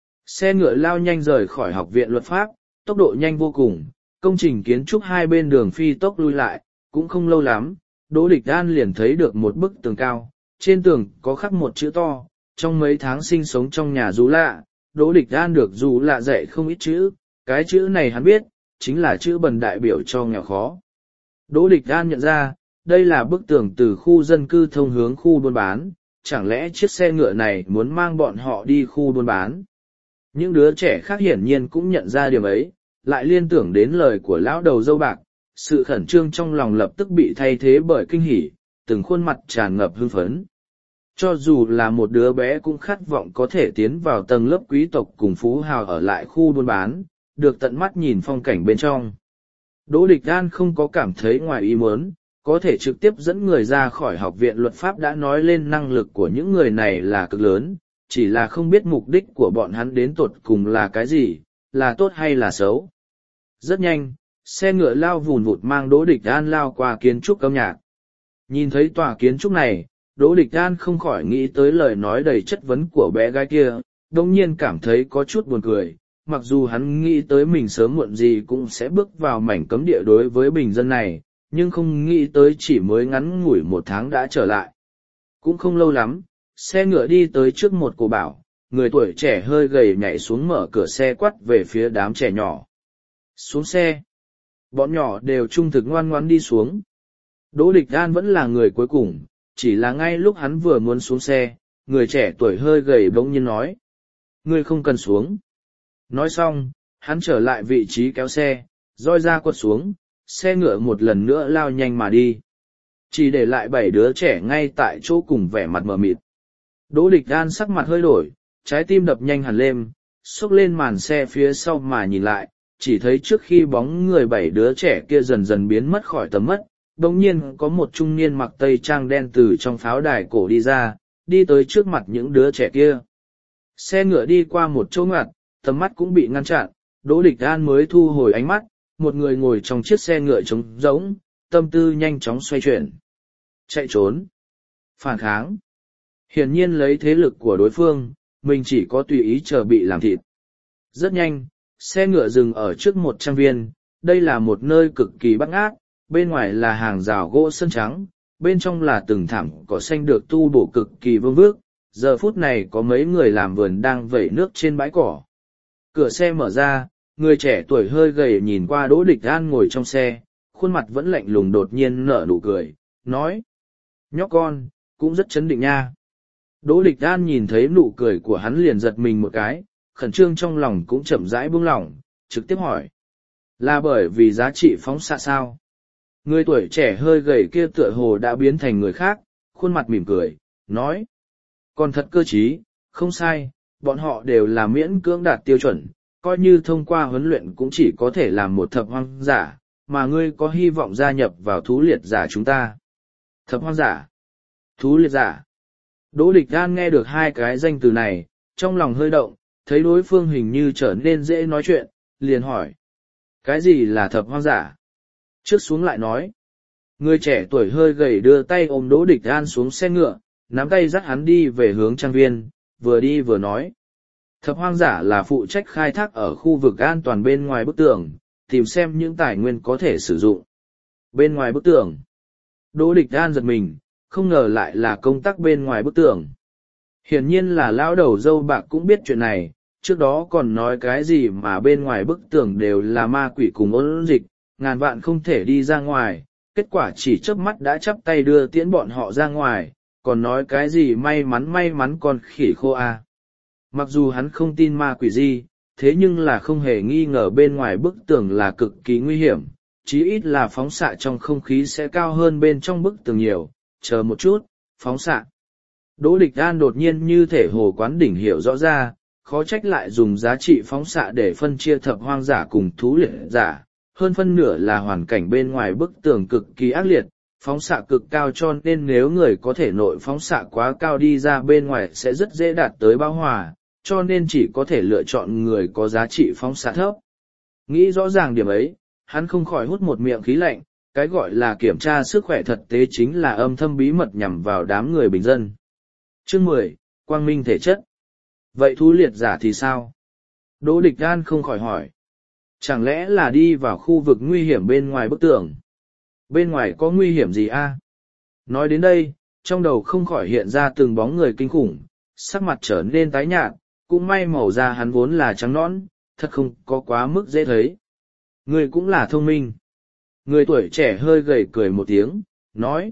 Xe ngựa lao nhanh rời khỏi học viện luật pháp, tốc độ nhanh vô cùng, công trình kiến trúc hai bên đường phi tốc lui lại, cũng không lâu lắm, Đỗ Địch An liền thấy được một bức tường cao, trên tường có khắc một chữ to, trong mấy tháng sinh sống trong nhà Dù Lạ, Đỗ Địch An được Dù Lạ dạy không ít chữ, cái chữ này hắn biết, chính là chữ bần đại biểu cho nghèo khó. Đỗ Địch An nhận ra, đây là bức tường từ khu dân cư thông hướng khu buôn bán, chẳng lẽ chiếc xe ngựa này muốn mang bọn họ đi khu buôn bán. Những đứa trẻ khác hiển nhiên cũng nhận ra điều ấy, lại liên tưởng đến lời của lão đầu dâu bạc, sự khẩn trương trong lòng lập tức bị thay thế bởi kinh hỉ, từng khuôn mặt tràn ngập hưng phấn. Cho dù là một đứa bé cũng khát vọng có thể tiến vào tầng lớp quý tộc cùng phú hào ở lại khu buôn bán, được tận mắt nhìn phong cảnh bên trong. Đỗ Địch An không có cảm thấy ngoài ý muốn, có thể trực tiếp dẫn người ra khỏi học viện luật pháp đã nói lên năng lực của những người này là cực lớn, chỉ là không biết mục đích của bọn hắn đến tột cùng là cái gì, là tốt hay là xấu. Rất nhanh, xe ngựa lao vùn vụt mang Đỗ Địch An lao qua kiến trúc âm nhạc. Nhìn thấy tòa kiến trúc này, Đỗ Địch An không khỏi nghĩ tới lời nói đầy chất vấn của bé gái kia, đồng nhiên cảm thấy có chút buồn cười, mặc dù hắn nghĩ tới mình sớm muộn gì cũng sẽ bước vào mảnh cấm địa đối với bình dân này, nhưng không nghĩ tới chỉ mới ngắn ngủi một tháng đã trở lại. Cũng không lâu lắm, xe ngựa đi tới trước một cô bảo, người tuổi trẻ hơi gầy nhảy xuống mở cửa xe quắt về phía đám trẻ nhỏ. Xuống xe. Bọn nhỏ đều trung thực ngoan ngoãn đi xuống. Đỗ Địch An vẫn là người cuối cùng, chỉ là ngay lúc hắn vừa muốn xuống xe, người trẻ tuổi hơi gầy bỗng nhiên nói. Ngươi không cần xuống. Nói xong, hắn trở lại vị trí kéo xe, roi ra quật xuống, xe ngựa một lần nữa lao nhanh mà đi. Chỉ để lại bảy đứa trẻ ngay tại chỗ cùng vẻ mặt mờ mịt. Đỗ Địch An sắc mặt hơi đổi, trái tim đập nhanh hẳn lên, xốc lên màn xe phía sau mà nhìn lại, chỉ thấy trước khi bóng người bảy đứa trẻ kia dần dần biến mất khỏi tầm mắt, đồng nhiên có một trung niên mặc tây trang đen từ trong pháo đài cổ đi ra, đi tới trước mặt những đứa trẻ kia. Xe ngựa đi qua một chỗ ngoặt, tầm mắt cũng bị ngăn chặn, Đỗ Địch An mới thu hồi ánh mắt, một người ngồi trong chiếc xe ngựa trống rỗng, tâm tư nhanh chóng xoay chuyển. Chạy trốn. Phản kháng. Hiển nhiên lấy thế lực của đối phương, mình chỉ có tùy ý chờ bị làm thịt. Rất nhanh, xe ngựa dừng ở trước một trang viên, đây là một nơi cực kỳ bắt ngát, bên ngoài là hàng rào gỗ sơn trắng, bên trong là từng thảm cỏ xanh được tu bổ cực kỳ vương vước, giờ phút này có mấy người làm vườn đang vẩy nước trên bãi cỏ. Cửa xe mở ra, người trẻ tuổi hơi gầy nhìn qua Đỗ Địch An ngồi trong xe, khuôn mặt vẫn lạnh lùng đột nhiên nở nụ cười, nói: Nhóc con, cũng rất chấn định nha. Đỗ Địch An nhìn thấy nụ cười của hắn liền giật mình một cái, khẩn trương trong lòng cũng chậm rãi buông lỏng, trực tiếp hỏi: Là bởi vì giá trị phóng xạ sao? Người tuổi trẻ hơi gầy kia tựa hồ đã biến thành người khác, khuôn mặt mỉm cười, nói: Còn thật cơ trí, không sai, bọn họ đều là miễn cưỡng đạt tiêu chuẩn, coi như thông qua huấn luyện cũng chỉ có thể làm một thập hoang giả, mà ngươi có hy vọng gia nhập vào thú liệt giả chúng ta. Thập hoang giả, thú liệt giả. Đỗ Địch An nghe được hai cái danh từ này, trong lòng hơi động, thấy đối phương hình như trở nên dễ nói chuyện, liền hỏi: Cái gì là thập hoang giả? Trước xuống lại nói. Người trẻ tuổi hơi gầy đưa tay ôm Đỗ Địch An xuống xe ngựa, nắm tay dắt hắn đi về hướng trang viên, vừa đi vừa nói: Thập hoang giả là phụ trách khai thác ở khu vực an toàn bên ngoài bức tường, tìm xem những tài nguyên có thể sử dụng. Bên ngoài bức tường. Đỗ Địch An giật mình, không ngờ lại là công tác bên ngoài bức tường. Hiển nhiên là lão đầu dâu bạc cũng biết chuyện này, trước đó còn nói cái gì mà bên ngoài bức tường đều là ma quỷ cùng ôn dịch, ngàn vạn không thể đi ra ngoài, kết quả chỉ chớp mắt đã chắp tay đưa tiễn bọn họ ra ngoài, còn nói cái gì may mắn may mắn con khỉ khô à. Mặc dù hắn không tin ma quỷ gì, thế nhưng là không hề nghi ngờ bên ngoài bức tường là cực kỳ nguy hiểm, chí ít là phóng xạ trong không khí sẽ cao hơn bên trong bức tường nhiều, chờ một chút, phóng xạ. Đỗ Địch An đột nhiên như thể hồ quán đỉnh hiểu rõ ra, khó trách lại dùng giá trị phóng xạ để phân chia thập hoang giả cùng thú liệt giả, hơn phân nửa là hoàn cảnh bên ngoài bức tường cực kỳ ác liệt, phóng xạ cực cao cho nên nếu người có thể nội phóng xạ quá cao đi ra bên ngoài sẽ rất dễ đạt tới bão hòa, cho nên chỉ có thể lựa chọn người có giá trị phóng xạ thấp. Nghĩ rõ ràng điểm ấy, hắn không khỏi hút một miệng khí lạnh, cái gọi là kiểm tra sức khỏe thực tế chính là âm thầm bí mật nhằm vào đám người bình dân. Chương mười, Quang minh thể chất. Vậy thú liệt giả thì sao? Đỗ Địch An không khỏi hỏi. Chẳng lẽ là đi vào khu vực nguy hiểm bên ngoài bức tường? Bên ngoài có nguy hiểm gì a? Nói đến đây, trong đầu không khỏi hiện ra từng bóng người kinh khủng, sắc mặt trở nên tái nhạt, cũng may màu da hắn vốn là trắng nõn, thật không có quá mức dễ thấy. Người cũng là thông minh. Người tuổi trẻ hơi gầy cười một tiếng, nói.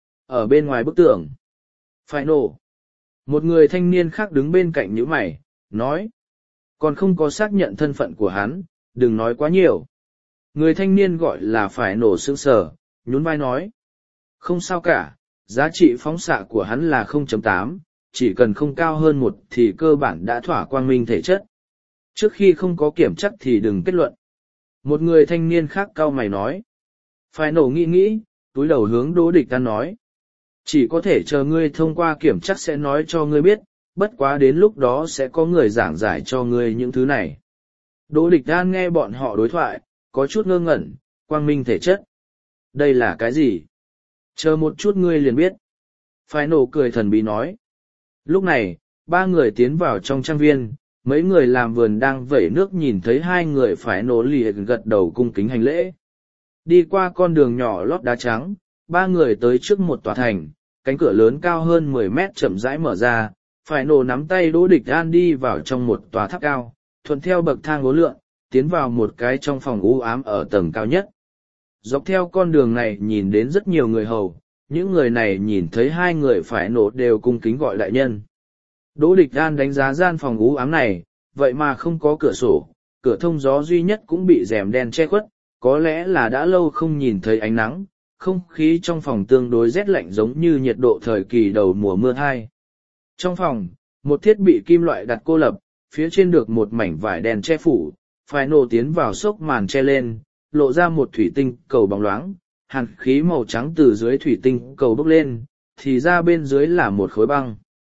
Ở bên ngoài bức tường. Phải nổ. Một người thanh niên khác đứng bên cạnh nhíu mày, nói. Còn không có xác nhận thân phận của hắn, đừng nói quá nhiều. Người thanh niên gọi là phải nổ sững sờ, nhún vai nói. Không sao cả, giá trị phóng xạ của hắn là không chấm tám, chỉ cần không cao hơn một thì cơ bản đã thỏa quang minh thể chất. Trước khi không có kiểm chắc thì đừng kết luận. Một người thanh niên khác cau mày nói. Phải nổ nghĩ nghĩ, túi đầu hướng Đỗ Địch An nói. Chỉ có thể chờ ngươi thông qua kiểm chắc sẽ nói cho ngươi biết, bất quá đến lúc đó sẽ có người giảng giải cho ngươi những thứ này. Đỗ Địch An nghe bọn họ đối thoại, có chút ngơ ngẩn, quang minh thể chất. Đây là cái gì? Chờ một chút ngươi liền biết. Phải nổ cười thần bí nói. Lúc này, ba người tiến vào trong trang viên, mấy người làm vườn đang vẩy nước nhìn thấy hai người phải nổ lìa gật đầu cung kính hành lễ. Đi qua con đường nhỏ lót đá trắng, ba người tới trước một tòa thành, cánh cửa lớn cao hơn mười mét chậm rãi mở ra, phải nổ nắm tay Đỗ Địch An đi vào trong một tòa tháp cao, thuận theo bậc thang uốn lượn, tiến vào một cái trong phòng u ám ở tầng cao nhất. Dọc theo con đường này nhìn đến rất nhiều người hầu, những người này nhìn thấy hai người phải nổ đều cung kính gọi đại nhân. Đỗ Địch An đánh giá gian phòng u ám này, vậy mà không có cửa sổ, cửa thông gió duy nhất cũng bị rèm đen che khuất, có lẽ là đã lâu không nhìn thấy ánh nắng, không khí trong phòng tương đối rét lạnh giống như nhiệt độ thời kỳ đầu mùa mưa hai. Trong phòng, một thiết bị kim loại đặt cô lập, phía trên được một mảnh vải đen che phủ, phải nổ tiến vào xốc màn che lên, lộ ra một thủy tinh cầu bóng loáng, hàn khí màu trắng từ dưới thủy tinh cầu bốc lên, thì ra bên dưới là một khối băng.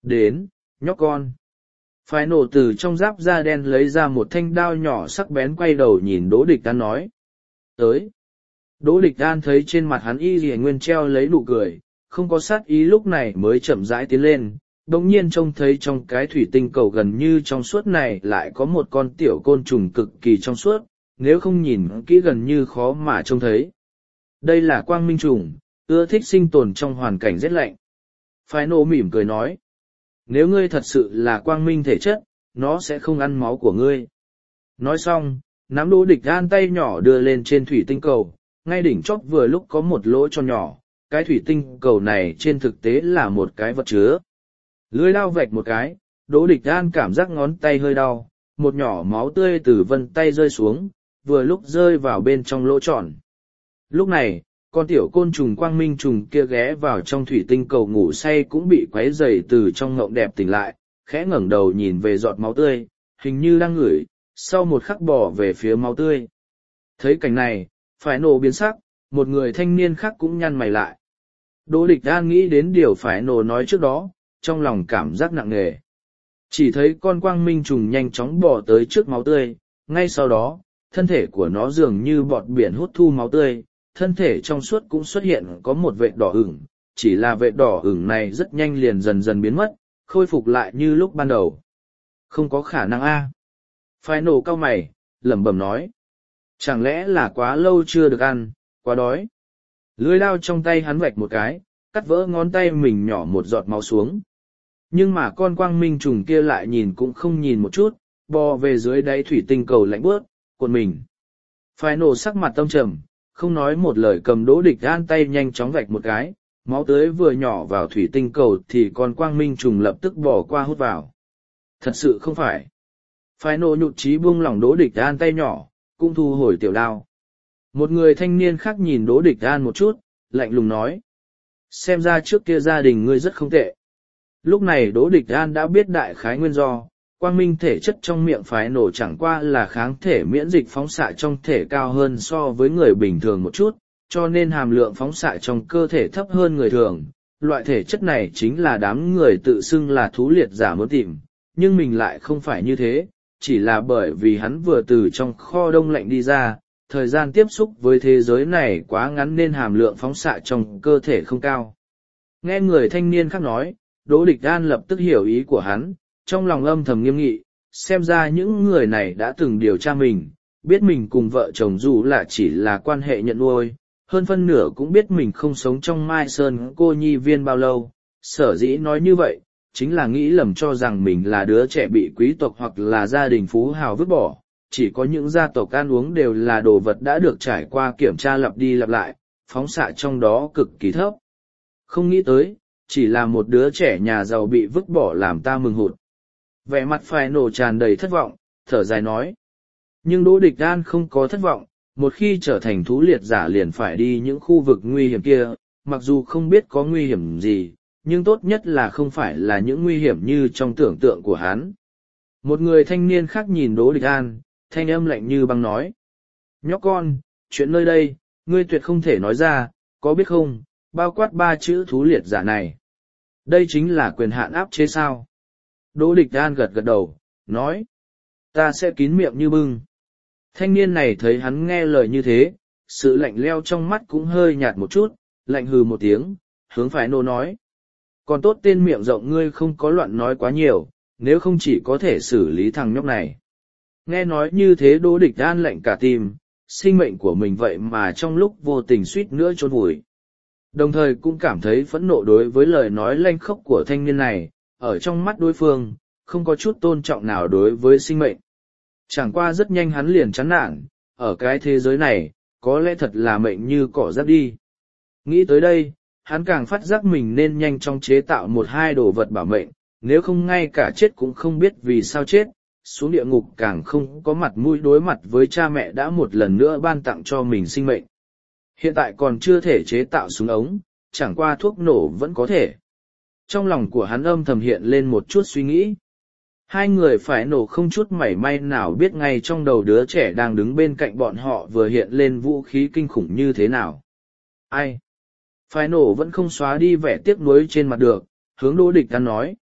Đến, nhóc con. Phải nổ từ trong giáp da đen lấy ra một thanh đao nhỏ sắc bén, quay đầu nhìn Đỗ Địch An nói. Tới. Đỗ Địch An thấy trên mặt hắn y rìa nguyên treo lấy nụ cười, không có sát ý, lúc này mới chậm rãi tiến lên. Đồng nhiên trông thấy trong cái thủy tinh cầu gần như trong suốt này lại có một con tiểu côn trùng cực kỳ trong suốt, nếu không nhìn kỹ gần như khó mà trông thấy. Đây là quang minh trùng, ưa thích sinh tồn trong hoàn cảnh rét lạnh. Phái nổ mỉm cười nói. Nếu ngươi thật sự là quang minh thể chất, nó sẽ không ăn máu của ngươi. Nói xong, nắm Đỗ Địch An tay nhỏ đưa lên trên thủy tinh cầu, ngay đỉnh chóp vừa lúc có một lỗ cho nhỏ, cái thủy tinh cầu này trên thực tế là một cái vật chứa. Lưỡi đao vạch một cái, Đỗ Địch An cảm giác ngón tay hơi đau, một nhỏ máu tươi từ vân tay rơi xuống, vừa lúc rơi vào bên trong lỗ tròn. Lúc này, con tiểu côn trùng quang minh trùng kia ghé vào trong thủy tinh cầu ngủ say cũng bị quấy rầy từ trong ngộng đẹp tỉnh lại, khẽ ngẩng đầu nhìn về giọt máu tươi, hình như đang ngửi, sau một khắc bỏ về phía máu tươi. Thấy cảnh này, phải nổ biến sắc, một người thanh niên khác cũng nhăn mày lại. Đỗ Địch An nghĩ đến điều phải nổ nói trước đó, trong lòng cảm giác nặng nề. Chỉ thấy con quang minh trùng nhanh chóng bỏ tới trước máu tươi, ngay sau đó, thân thể của nó dường như bọt biển hút thu máu tươi, thân thể trong suốt cũng xuất hiện có một vệt đỏ ửng, chỉ là vệt đỏ ửng này rất nhanh liền dần dần biến mất, khôi phục lại như lúc ban đầu. Không có khả năng a. Phái nổ cau mày, lẩm bẩm nói. Chẳng lẽ là quá lâu chưa được ăn, quá đói. Lưỡi đao trong tay hắn vạch một cái, cắt vỡ ngón tay mình nhỏ một giọt máu xuống. Nhưng mà con quang minh trùng kia lại nhìn cũng không nhìn một chút, bò về dưới đáy thủy tinh cầu lạnh bớt, cuộn mình. Phái nổ sắc mặt tâm trầm, không nói một lời cầm Đỗ Địch An tay nhanh chóng vạch một cái, máu tưới vừa nhỏ vào thủy tinh cầu thì con quang minh trùng lập tức bỏ qua hút vào. Thật sự không phải. Phái nổ nhụt chí buông lỏng Đỗ Địch An tay nhỏ, cũng thu hồi tiểu đao. Một người thanh niên khác nhìn Đỗ Địch An một chút, lạnh lùng nói. Xem ra trước kia gia đình ngươi rất không tệ. Lúc này Đỗ Địch An đã biết đại khái nguyên do, quang minh thể chất trong miệng phái nổ chẳng qua là kháng thể miễn dịch phóng xạ trong thể cao hơn so với người bình thường một chút, cho nên hàm lượng phóng xạ trong cơ thể thấp hơn người thường. Loại thể chất này chính là đám người tự xưng là thú liệt giả muốn tìm, nhưng mình lại không phải như thế, chỉ là bởi vì hắn vừa từ trong kho đông lạnh đi ra, thời gian tiếp xúc với thế giới này quá ngắn nên hàm lượng phóng xạ trong cơ thể không cao. Nghe người thanh niên khác nói, Đỗ Địch An lập tức hiểu ý của hắn, trong lòng âm thầm nghiêm nghị, xem ra những người này đã từng điều tra mình, biết mình cùng vợ chồng dù là chỉ là quan hệ nhận nuôi, hơn phân nửa cũng biết mình không sống trong Mai Sơn cô nhi viên bao lâu, sở dĩ nói như vậy, chính là nghĩ lầm cho rằng mình là đứa trẻ bị quý tộc hoặc là gia đình phú hào vứt bỏ, chỉ có những gia tộc ăn uống đều là đồ vật đã được trải qua kiểm tra lặp đi lặp lại, phóng xạ trong đó cực kỳ thấp. Không nghĩ tới, chỉ là một đứa trẻ nhà giàu bị vứt bỏ làm ta mừng hụt. Vẻ mặt phải nổ tràn đầy thất vọng, thở dài nói. Nhưng Đỗ Địch An không có thất vọng, một khi trở thành thú liệt giả liền phải đi những khu vực nguy hiểm kia, mặc dù không biết có nguy hiểm gì, nhưng tốt nhất là không phải là những nguy hiểm như trong tưởng tượng của hắn. Một người thanh niên khác nhìn Đỗ Địch An, thanh âm lạnh như băng nói. Nhóc con, chuyện nơi đây, ngươi tuyệt không thể nói ra, có biết không, bao quát ba chữ thú liệt giả này. Đây chính là quyền hạn áp chế sao. Đỗ Địch An gật gật đầu, nói. Ta sẽ kín miệng như bưng. Thanh niên này thấy hắn nghe lời như thế, sự lạnh leo trong mắt cũng hơi nhạt một chút, lạnh hừ một tiếng, hướng phải nô nói. Còn tốt tên miệng rộng ngươi không có loạn nói quá nhiều, nếu không chỉ có thể xử lý thằng nhóc này. Nghe nói như thế Đỗ Địch An lạnh cả tim, sinh mệnh của mình vậy mà trong lúc vô tình suýt nữa chôn vùi. Đồng thời cũng cảm thấy phẫn nộ đối với lời nói lanh khốc của thanh niên này, ở trong mắt đối phương, không có chút tôn trọng nào đối với sinh mệnh. Chẳng qua rất nhanh hắn liền chán nản, ở cái thế giới này, có lẽ thật là mệnh như cỏ rác đi. Nghĩ tới đây, hắn càng phát giác mình nên nhanh chóng chế tạo một hai đồ vật bảo mệnh, nếu không ngay cả chết cũng không biết vì sao chết, xuống địa ngục càng không có mặt mũi đối mặt với cha mẹ đã một lần nữa ban tặng cho mình sinh mệnh. Hiện tại còn chưa thể chế tạo súng ống, chẳng qua thuốc nổ vẫn có thể. Trong lòng của hắn âm thầm hiện lên một chút suy nghĩ. Hai người phải nổ không chút mảy may nào biết ngay trong đầu đứa trẻ đang đứng bên cạnh bọn họ vừa hiện lên vũ khí kinh khủng như thế nào. Ai? Phải nổ vẫn không xóa đi vẻ tiếc nuối trên mặt được, hướng Đỗ Địch An nói.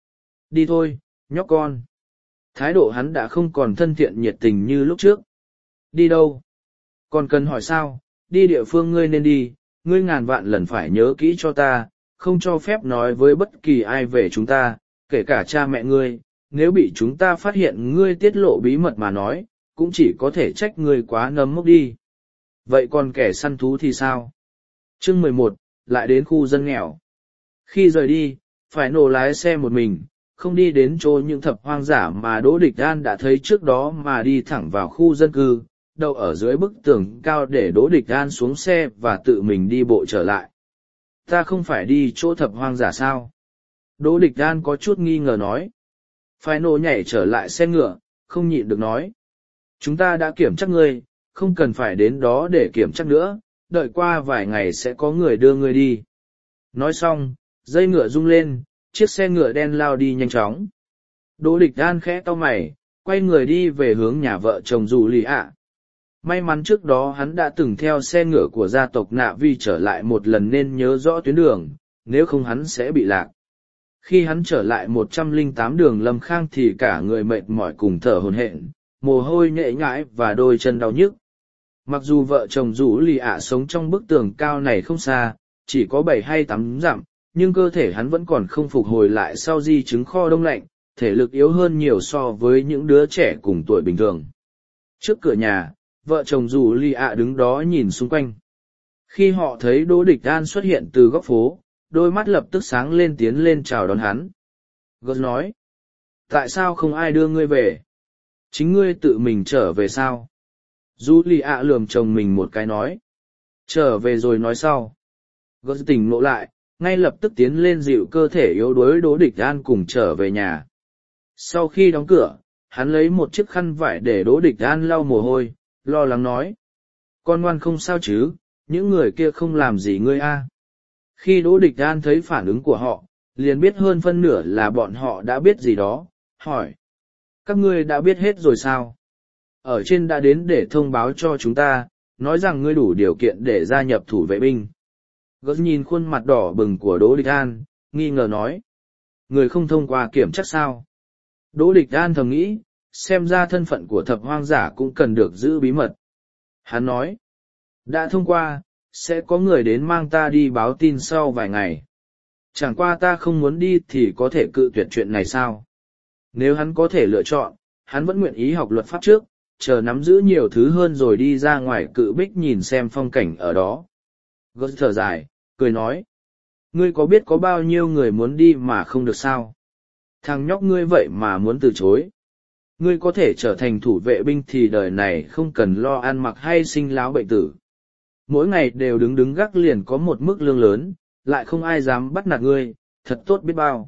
Đi thôi, nhóc con. Thái độ hắn đã không còn thân thiện nhiệt tình như lúc trước. Đi đâu? Còn cần hỏi sao? Đi địa phương ngươi nên đi, ngươi ngàn vạn lần phải nhớ kỹ cho ta, không cho phép nói với bất kỳ ai về chúng ta, kể cả cha mẹ ngươi, nếu bị chúng ta phát hiện ngươi tiết lộ bí mật mà nói, cũng chỉ có thể trách ngươi quá nấm mốc đi. Vậy còn kẻ săn thú thì sao? Chương mười một, lại đến khu dân nghèo. Khi rời đi, phải nổ lái xe một mình, không đi đến chỗ những thập hoang dã mà Đỗ Địch An đã thấy trước đó mà đi thẳng vào khu dân cư, đậu ở dưới bức tường cao để Đỗ Địch An xuống xe và tự mình đi bộ trở lại. Ta không phải đi chỗ thập hoang dã sao? Đỗ Địch An có chút nghi ngờ nói. Phải nổ nhảy trở lại xe ngựa, không nhịn được nói. Chúng ta đã kiểm tra ngươi, không cần phải đến đó để kiểm tra nữa, đợi qua vài ngày sẽ có người đưa ngươi đi. Nói xong, dây ngựa rung lên, chiếc xe ngựa đen lao đi nhanh chóng. Đỗ Địch An khẽ cau mày, quay người đi về hướng nhà vợ chồng dù lì ạ. May mắn trước đó hắn đã từng theo xe ngựa của gia tộc Nạ Vi trở lại một lần nên nhớ rõ tuyến đường, nếu không hắn sẽ bị lạc. Khi hắn trở lại một trăm lẻ tám đường Lâm Khang thì cả người mệt mỏi cùng thở hổn hển, mồ hôi nhễ nhãi và đôi chân đau nhức. Mặc dù vợ chồng rủ lì ạ sống trong bức tường cao này không xa, chỉ có bảy hay tám dặm, nhưng cơ thể hắn vẫn còn không phục hồi lại sau di chứng kho đông lạnh, thể lực yếu hơn nhiều so với những đứa trẻ cùng tuổi bình thường. Trước cửa nhà, vợ chồng rủ lì ạ đứng đó nhìn xung quanh. Khi họ thấy Đỗ Địch An xuất hiện từ góc phố, đôi mắt lập tức sáng lên tiến lên chào đón hắn. Gớt nói, tại sao không ai đưa ngươi về? Chính ngươi tự mình trở về sao? Dù lì ạ lườm chồng mình một cái nói. Trở về rồi nói sau. Gớt tỉnh ngộ lại, ngay lập tức tiến lên dịu cơ thể yếu đuối Đỗ Địch An cùng trở về nhà. Sau khi đóng cửa, hắn lấy một chiếc khăn vải để Đỗ Địch An lau mồ hôi, lo lắng nói. Con ngoan không sao chứ, những người kia không làm gì ngươi a. Khi Đỗ Địch An thấy phản ứng của họ, liền biết hơn phân nửa là bọn họ đã biết gì đó, hỏi. Các ngươi đã biết hết rồi sao? Ở trên đã đến để thông báo cho chúng ta, nói rằng ngươi đủ điều kiện để gia nhập thủ vệ binh. Gớt nhìn khuôn mặt đỏ bừng của Đỗ Địch An, nghi ngờ nói. Người không thông qua kiểm chắc sao? Đỗ Địch An thầm nghĩ, xem ra thân phận của thập hoang dã cũng cần được giữ bí mật. Hắn nói, đã thông qua, sẽ có người đến mang ta đi báo tin sau vài ngày. Chẳng qua ta không muốn đi thì có thể cự tuyệt chuyện này sao? Nếu hắn có thể lựa chọn, hắn vẫn nguyện ý học luật pháp trước, chờ nắm giữ nhiều thứ hơn rồi đi ra ngoài cự bích nhìn xem phong cảnh ở đó. Gớt thở dài, cười nói, ngươi có biết có bao nhiêu người muốn đi mà không được sao? Thằng nhóc ngươi vậy mà muốn từ chối. Ngươi có thể trở thành thủ vệ binh thì đời này không cần lo ăn mặc hay sinh láo bệnh tử. Mỗi ngày đều đứng đứng gác liền có một mức lương lớn, lại không ai dám bắt nạt ngươi, thật tốt biết bao.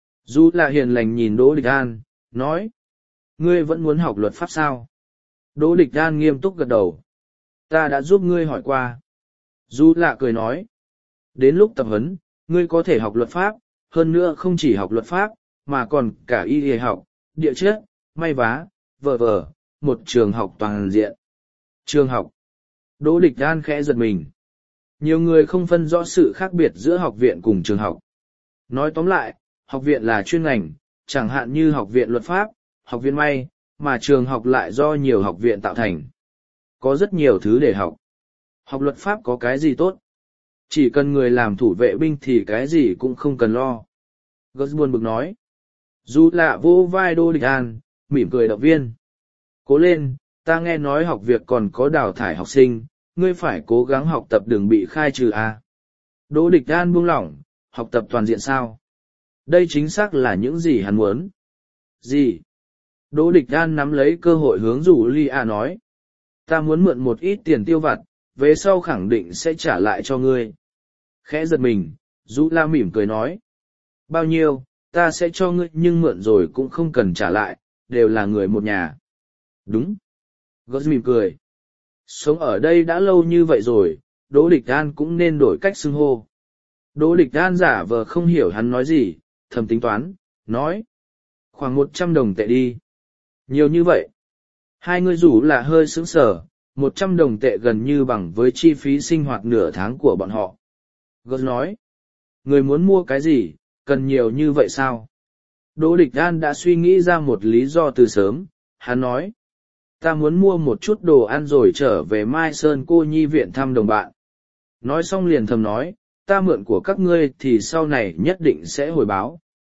Dù là hiền lành nhìn Đỗ Địch An, nói, ngươi vẫn muốn học luật pháp sao? Đỗ Địch An nghiêm túc gật đầu. Ta đã giúp ngươi hỏi qua. Du lạ cười nói, đến lúc tập huấn, ngươi có thể học luật pháp, hơn nữa không chỉ học luật pháp, mà còn cả y y học, địa chất, may vá, vờ vờ, một trường học toàn diện. Trường học. Đỗ Địch An khẽ giật mình. Nhiều người không phân rõ sự khác biệt giữa học viện cùng trường học. Nói tóm lại, học viện là chuyên ngành, chẳng hạn như học viện luật pháp, học viện may, mà trường học lại do nhiều học viện tạo thành. Có rất nhiều thứ để học. Học luật pháp có cái gì tốt? Chỉ cần người làm thủ vệ binh thì cái gì cũng không cần lo. Gớt buồn bực nói. Dù lạ vô vai Đỗ Địch An, mỉm cười động viên. Cố lên, ta nghe nói học việc còn có đào thải học sinh, ngươi phải cố gắng học tập đừng bị khai trừ à. Đỗ Địch An buông lỏng, học tập toàn diện sao? Đây chính xác là những gì hắn muốn. Gì? Đỗ Địch An nắm lấy cơ hội hướng rủ Ly A nói. Ta muốn mượn một ít tiền tiêu vặt, về sau khẳng định sẽ trả lại cho ngươi. Khẽ giật mình, Dũ La mỉm cười nói. Bao nhiêu, ta sẽ cho ngươi nhưng mượn rồi cũng không cần trả lại, đều là người một nhà. Đúng. Gớt mỉm cười. Sống ở đây đã lâu như vậy rồi, Đỗ Địch An cũng nên đổi cách xưng hô. Đỗ Địch An giả vờ không hiểu hắn nói gì, thầm tính toán, nói. Khoảng một trăm đồng tệ đi. Nhiều như vậy. Hai người rủ là hơi sững sờ, một trăm đồng tệ gần như bằng với chi phí sinh hoạt nửa tháng của bọn họ. Gớt nói. Người muốn mua cái gì, cần nhiều như vậy sao? Đỗ Địch An đã suy nghĩ ra một lý do từ sớm, hắn nói. Ta muốn mua một chút đồ ăn rồi trở về Mai Sơn cô nhi viện thăm đồng bạn. Nói xong liền thầm nói, ta mượn của các ngươi thì sau này nhất định sẽ hồi báo.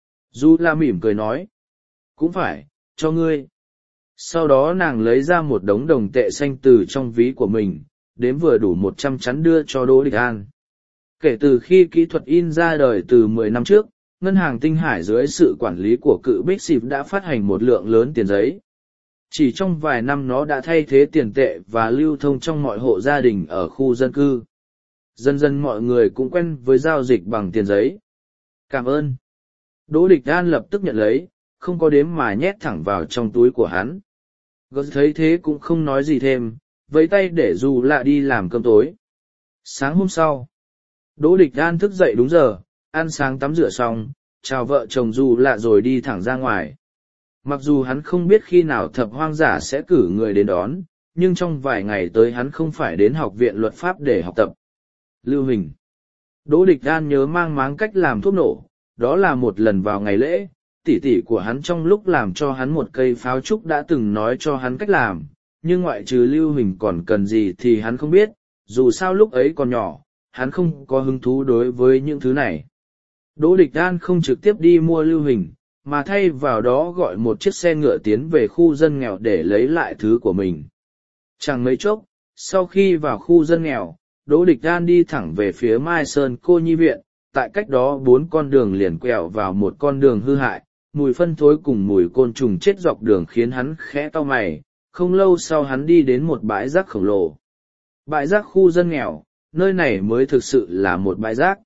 Du La mỉm cười nói. Cũng phải, cho ngươi. Sau đó nàng lấy ra một đống đồng tệ xanh từ trong ví của mình, đếm vừa đủ một trăm chắn đưa cho Đỗ Địch An. Kể từ khi kỹ thuật in ra đời từ mười năm trước, Ngân hàng Tinh Hải dưới sự quản lý của cự Bích Xịp đã phát hành một lượng lớn tiền giấy. Chỉ trong vài năm nó đã thay thế tiền tệ và lưu thông trong mọi hộ gia đình ở khu dân cư. Dần dần mọi người cũng quen với giao dịch bằng tiền giấy. Cảm ơn. Đỗ Địch An lập tức nhận lấy, không có đếm mà nhét thẳng vào trong túi của hắn. Gớt thấy thế cũng không nói gì thêm, vẫy tay để dù lạ đi làm cơm tối. Sáng hôm sau, Đỗ Địch An thức dậy đúng giờ, ăn sáng tắm rửa xong, chào vợ chồng dù lạ rồi đi thẳng ra ngoài. Mặc dù hắn không biết khi nào thập hoang giả sẽ cử người đến đón, nhưng trong vài ngày tới hắn không phải đến học viện luật pháp để học tập. Lưu Hình. Đỗ Địch An nhớ mang máng cách làm thuốc nổ, đó là một lần vào ngày lễ, tỷ tỷ của hắn trong lúc làm cho hắn một cây pháo trúc đã từng nói cho hắn cách làm, nhưng ngoại trừ Lưu Hình còn cần gì thì hắn không biết, dù sao lúc ấy còn nhỏ, hắn không có hứng thú đối với những thứ này. Đỗ Địch An không trực tiếp đi mua Lưu Hình, mà thay vào đó gọi một chiếc xe ngựa tiến về khu dân nghèo để lấy lại thứ của mình. Chẳng mấy chốc, sau khi vào khu dân nghèo, Đỗ Địch An đi thẳng về phía Mai Sơn cô nhi viện, tại cách đó bốn con đường liền quẹo vào một con đường hư hại, mùi phân thối cùng mùi côn trùng chết dọc đường khiến hắn khẽ cau mày, không lâu sau hắn đi đến một bãi rác khổng lồ. Bãi rác khu dân nghèo, nơi này mới thực sự là một bãi rác.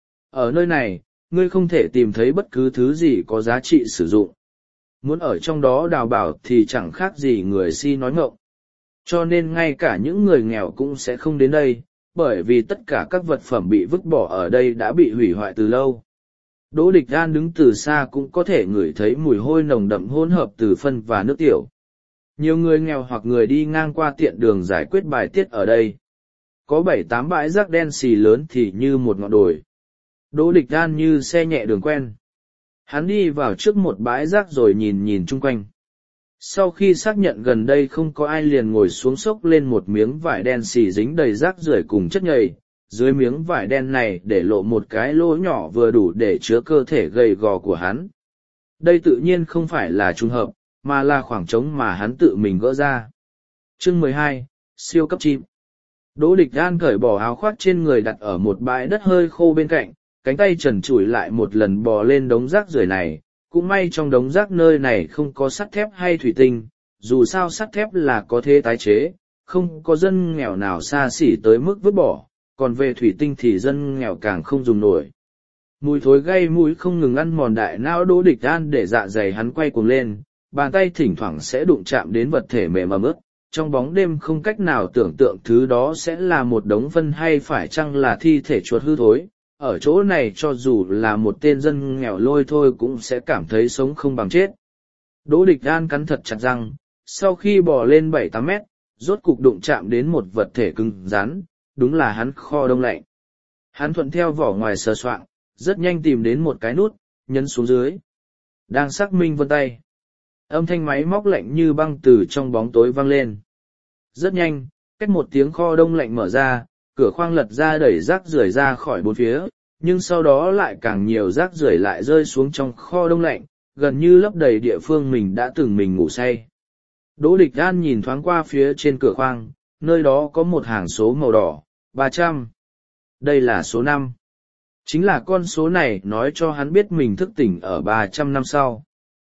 Ở nơi này, ngươi không thể tìm thấy bất cứ thứ gì có giá trị sử dụng. Muốn ở trong đó đào bảo thì chẳng khác gì người si nói ngọng. Cho nên ngay cả những người nghèo cũng sẽ không đến đây, bởi vì tất cả các vật phẩm bị vứt bỏ ở đây đã bị hủy hoại từ lâu. Đỗ Địch An đứng từ xa cũng có thể ngửi thấy mùi hôi nồng đậm hỗn hợp từ phân và nước tiểu. Nhiều người nghèo hoặc người đi ngang qua tiện đường giải quyết bài tiết ở đây. Có bảy tám bãi rác đen xì lớn thì như một ngọn đồi. Đỗ Địch An như xe nhẹ đường quen. Hắn đi vào trước một bãi rác rồi nhìn nhìn chung quanh. Sau khi xác nhận gần đây không có ai liền ngồi xuống xốc lên một miếng vải đen xì dính đầy rác rưởi cùng chất nhầy. Dưới miếng vải đen này để lộ một cái lỗ nhỏ vừa đủ để chứa cơ thể gầy gò của hắn. Đây tự nhiên không phải là trùng hợp, mà là khoảng trống mà hắn tự mình gỡ ra. Chương mười hai, siêu cấp chim. Đỗ Địch An cởi bỏ áo khoác trên người đặt ở một bãi đất hơi khô bên cạnh, cánh tay trần trụi lại một lần bò lên đống rác rưởi này. Cũng may trong đống rác nơi này không có sắt thép hay thủy tinh, dù sao sắt thép là có thể tái chế, không có dân nghèo nào xa xỉ tới mức vứt bỏ, còn về thủy tinh thì dân nghèo càng không dùng nổi. Mùi thối gây mũi không ngừng ăn mòn đại não Đỗ Địch An để dạ dày hắn quay cuồng lên, bàn tay thỉnh thoảng sẽ đụng chạm đến vật thể mềm ẩm ướt. Trong bóng đêm không cách nào tưởng tượng thứ đó sẽ là một đống phân hay phải chăng là thi thể chuột hư thối. Ở chỗ này cho dù là một tên dân nghèo lôi thôi cũng sẽ cảm thấy sống không bằng chết. Đỗ Địch An cắn thật chặt răng, sau khi bò lên bảy tám mét, rốt cục đụng chạm đến một vật thể cứng rắn, đúng là hắn kho đông lạnh. Hắn thuận theo vỏ ngoài sờ soạng, rất nhanh tìm đến một cái nút, nhấn xuống dưới. Đang xác minh vân tay. Âm thanh máy móc lạnh như băng từ trong bóng tối vang lên. Rất nhanh, cách một tiếng kho đông lạnh mở ra, cửa khoang lật ra đẩy rác rưởi ra khỏi bốn phía, nhưng sau đó lại càng nhiều rác rưởi lại rơi xuống trong kho đông lạnh, gần như lấp đầy địa phương mình đã từng mình ngủ say. Đỗ Địch An nhìn thoáng qua phía trên cửa khoang, nơi đó có một hàng số màu đỏ, ba trăm. Đây là số năm. Chính là con số này nói cho hắn biết mình thức tỉnh ở ba trăm năm sau.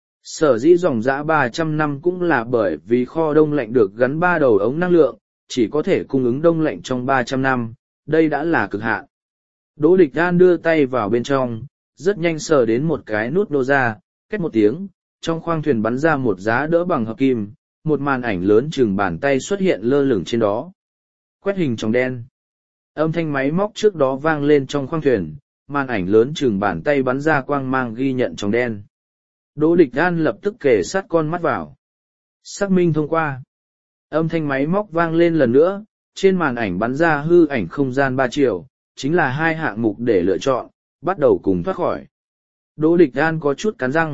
Sở dĩ dòng dã ba trăm năm cũng là bởi vì kho đông lạnh được gắn ba đầu ống năng lượng, chỉ có thể cung ứng đông lạnh trong ba trăm năm, đây đã là cực hạn. Đỗ Địch An đưa tay vào bên trong, rất nhanh sờ đến một cái nút nô ra, cách một tiếng, trong khoang thuyền bắn ra một giá đỡ bằng hợp kim, một màn ảnh lớn chừng bàn tay xuất hiện lơ lửng trên đó. Quét hình tròng đen. Âm thanh máy móc trước đó vang lên trong khoang thuyền, màn ảnh lớn chừng bàn tay bắn ra quang mang ghi nhận tròng đen. Đỗ Địch An lập tức kề sát con mắt vào. Xác minh thông qua. Âm thanh máy móc vang lên lần nữa, trên màn ảnh bắn ra hư ảnh không gian ba chiều, chính là hai hạng mục để lựa chọn, bắt đầu cùng thoát khỏi. Đỗ Địch An có chút cắn răng,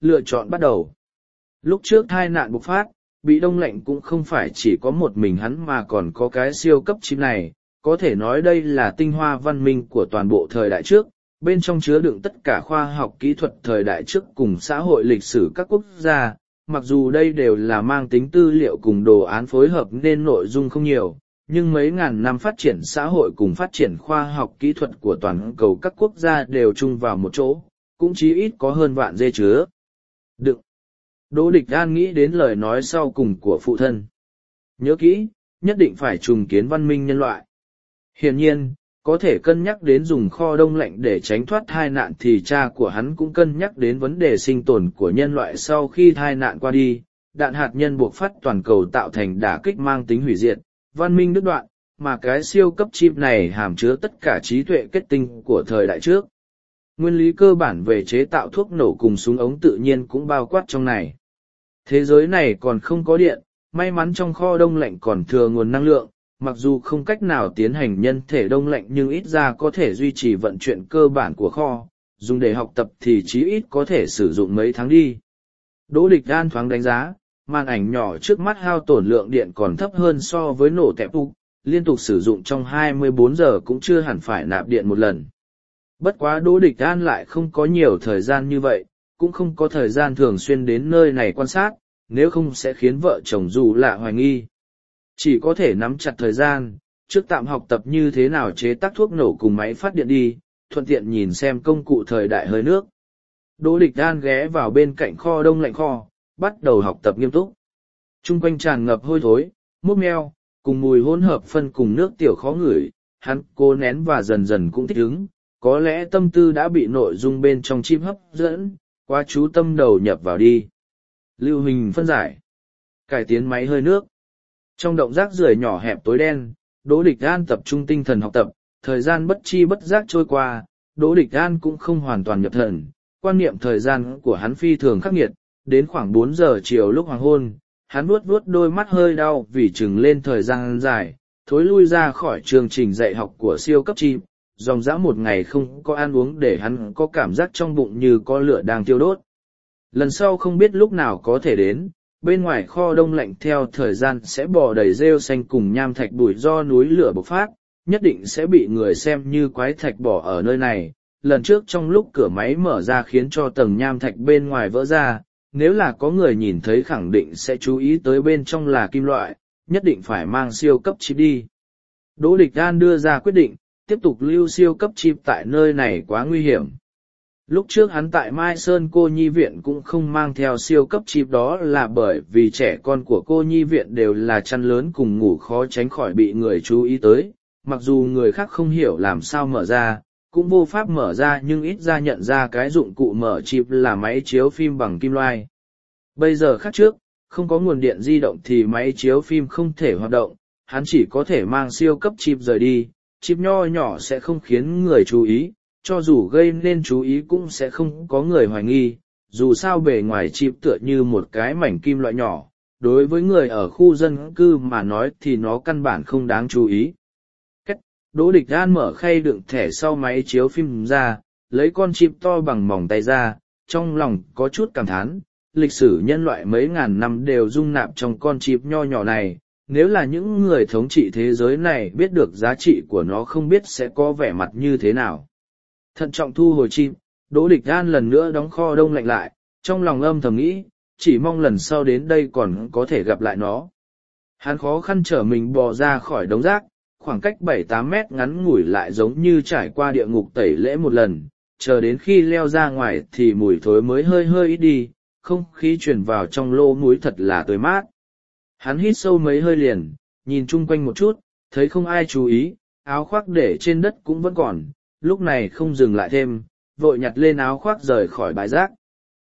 lựa chọn bắt đầu. Lúc trước tai nạn bộc phát, bị đông lạnh cũng không phải chỉ có một mình hắn mà còn có cái siêu cấp chip này, có thể nói đây là tinh hoa văn minh của toàn bộ thời đại trước, bên trong chứa đựng tất cả khoa học kỹ thuật thời đại trước cùng xã hội lịch sử các quốc gia, mặc dù đây đều là mang tính tư liệu cùng đồ án phối hợp nên nội dung không nhiều, nhưng mấy ngàn năm phát triển xã hội cùng phát triển khoa học kỹ thuật của toàn cầu các quốc gia đều chung vào một chỗ, cũng chí ít có hơn vạn dê chứa đựng. Đỗ Địch An nghĩ đến lời nói sau cùng của phụ thân. Nhớ kỹ, nhất định phải trùng kiến văn minh nhân loại. Hiển nhiên, có thể cân nhắc đến dùng kho đông lạnh để tránh thoát tai nạn thì cha của hắn cũng cân nhắc đến vấn đề sinh tồn của nhân loại sau khi tai nạn qua đi. Đạn hạt nhân buộc phát toàn cầu tạo thành đả kích mang tính hủy diệt, văn minh đứt đoạn, mà cái siêu cấp chip này hàm chứa tất cả trí tuệ kết tinh của thời đại trước. Nguyên lý cơ bản về chế tạo thuốc nổ cùng súng ống tự nhiên cũng bao quát trong này. Thế giới này còn không có điện, may mắn trong kho đông lạnh còn thừa nguồn năng lượng, mặc dù không cách nào tiến hành nhân thể đông lạnh nhưng ít ra có thể duy trì vận chuyển cơ bản của kho, dùng để học tập thì chí ít có thể sử dụng mấy tháng đi. Đỗ Địch An thoáng đánh giá, màn ảnh nhỏ trước mắt hao tổn lượng điện còn thấp hơn so với nổ tẹp ục, liên tục sử dụng trong hai mươi bốn giờ cũng chưa hẳn phải nạp điện một lần. Bất quá Đỗ Địch An lại không có nhiều thời gian như vậy, cũng không có thời gian thường xuyên đến nơi này quan sát, nếu không sẽ khiến vợ chồng dù lạ hoài nghi. Chỉ có thể nắm chặt thời gian, trước tạm học tập như thế nào chế tác thuốc nổ cùng máy phát điện đi, thuận tiện nhìn xem công cụ thời đại hơi nước. Đỗ Địch An ghé vào bên cạnh kho đông lạnh kho, bắt đầu học tập nghiêm túc. Trung quanh tràn ngập hôi thối, mốc meo, cùng mùi hỗn hợp phân cùng nước tiểu khó ngửi, hắn cố nén và dần dần cũng thích ứng, có lẽ tâm tư đã bị nội dung bên trong chim hấp dẫn, quá chú tâm đầu nhập vào đi. Lưu huỳnh phân giải, cải tiến máy hơi nước. Trong động rác rưởi nhỏ hẹp tối đen, Đỗ Địch An tập trung tinh thần học tập, thời gian bất chi bất giác trôi qua, Đỗ Địch An cũng không hoàn toàn nhập thần, quan niệm thời gian của hắn phi thường khắc nghiệt, đến khoảng bốn giờ chiều lúc hoàng hôn, hắn vuốt vuốt đôi mắt hơi đau vì chừng lên thời gian dài, thối lui ra khỏi chương trình dạy học của siêu cấp chim, dòng dã một ngày không có ăn uống để hắn có cảm giác trong bụng như có lửa đang thiêu đốt. Lần sau không biết lúc nào có thể đến, bên ngoài kho đông lạnh theo thời gian sẽ bò đầy rêu xanh cùng nham thạch bụi do núi lửa bộc phát, nhất định sẽ bị người xem như quái thạch bỏ ở nơi này. Lần trước trong lúc cửa máy mở ra khiến cho tầng nham thạch bên ngoài vỡ ra, nếu là có người nhìn thấy khẳng định sẽ chú ý tới bên trong là kim loại, nhất định phải mang siêu cấp chip đi. Đỗ Địch An đưa ra quyết định, tiếp tục lưu siêu cấp chip tại nơi này quá nguy hiểm. Lúc trước hắn tại Mai Sơn cô nhi viện cũng không mang theo siêu cấp chip, đó là bởi vì trẻ con của cô nhi viện đều là chăn lớn cùng ngủ khó tránh khỏi bị người chú ý tới, mặc dù người khác không hiểu làm sao mở ra, cũng vô pháp mở ra nhưng ít ra nhận ra cái dụng cụ mở chip là máy chiếu phim bằng kim loại. Bây giờ khác trước, không có nguồn điện di động thì máy chiếu phim không thể hoạt động, hắn chỉ có thể mang siêu cấp chip rời đi, chip nho nhỏ sẽ không khiến người chú ý, cho dù gây nên chú ý cũng sẽ không có người hoài nghi, dù sao bề ngoài chip tựa như một cái mảnh kim loại nhỏ, đối với người ở khu dân cư mà nói thì nó căn bản không đáng chú ý. Cách, Đỗ Địch An mở khay đựng thẻ sau máy chiếu phim ra, lấy con chip to bằng mỏng tay ra, trong lòng có chút cảm thán, lịch sử nhân loại mấy ngàn năm đều dung nạp trong con chip nho nhỏ này, nếu là những người thống trị thế giới này biết được giá trị của nó không biết sẽ có vẻ mặt như thế nào. Thận trọng thu hồi chip, Đỗ Địch An lần nữa đóng kho đông lạnh lại, trong lòng âm thầm nghĩ, chỉ mong lần sau đến đây còn có thể gặp lại nó. Hắn khó khăn trở mình bò ra khỏi đống rác, khoảng cách bảy tám mét ngắn ngủi lại giống như trải qua địa ngục tẩy lễ một lần, chờ đến khi leo ra ngoài thì mùi thối mới hơi hơi ít đi, không khí truyền vào trong lỗ mũi thật là tươi mát. Hắn hít sâu mấy hơi liền, nhìn chung quanh một chút, thấy không ai chú ý, áo khoác để trên đất cũng vẫn còn, lúc này không dừng lại thêm, vội nhặt lên áo khoác rời khỏi bãi rác.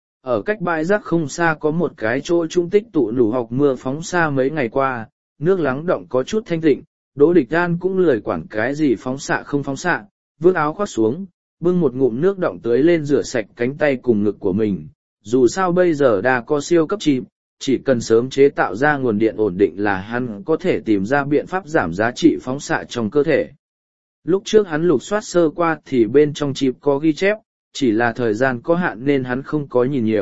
Ở cách bãi rác không xa có một cái chỗ trung tích tụ nủ học mưa phóng xa mấy ngày qua, nước lắng động có chút thanh tịnh, Đỗ Địch An cũng lười quản cái gì phóng xạ không phóng xạ, vươn áo khoác xuống, bưng một ngụm nước động tưới lên rửa sạch cánh tay cùng ngực của mình. Dù sao bây giờ đã có siêu cấp chip, chỉ cần sớm chế tạo ra nguồn điện ổn định là hắn có thể tìm ra biện pháp giảm giá trị phóng xạ trong cơ thể. Lúc trước hắn lục soát sơ qua thì bên trong chip có ghi chép, chỉ là thời gian có hạn nên hắn không có nhìn nhiều,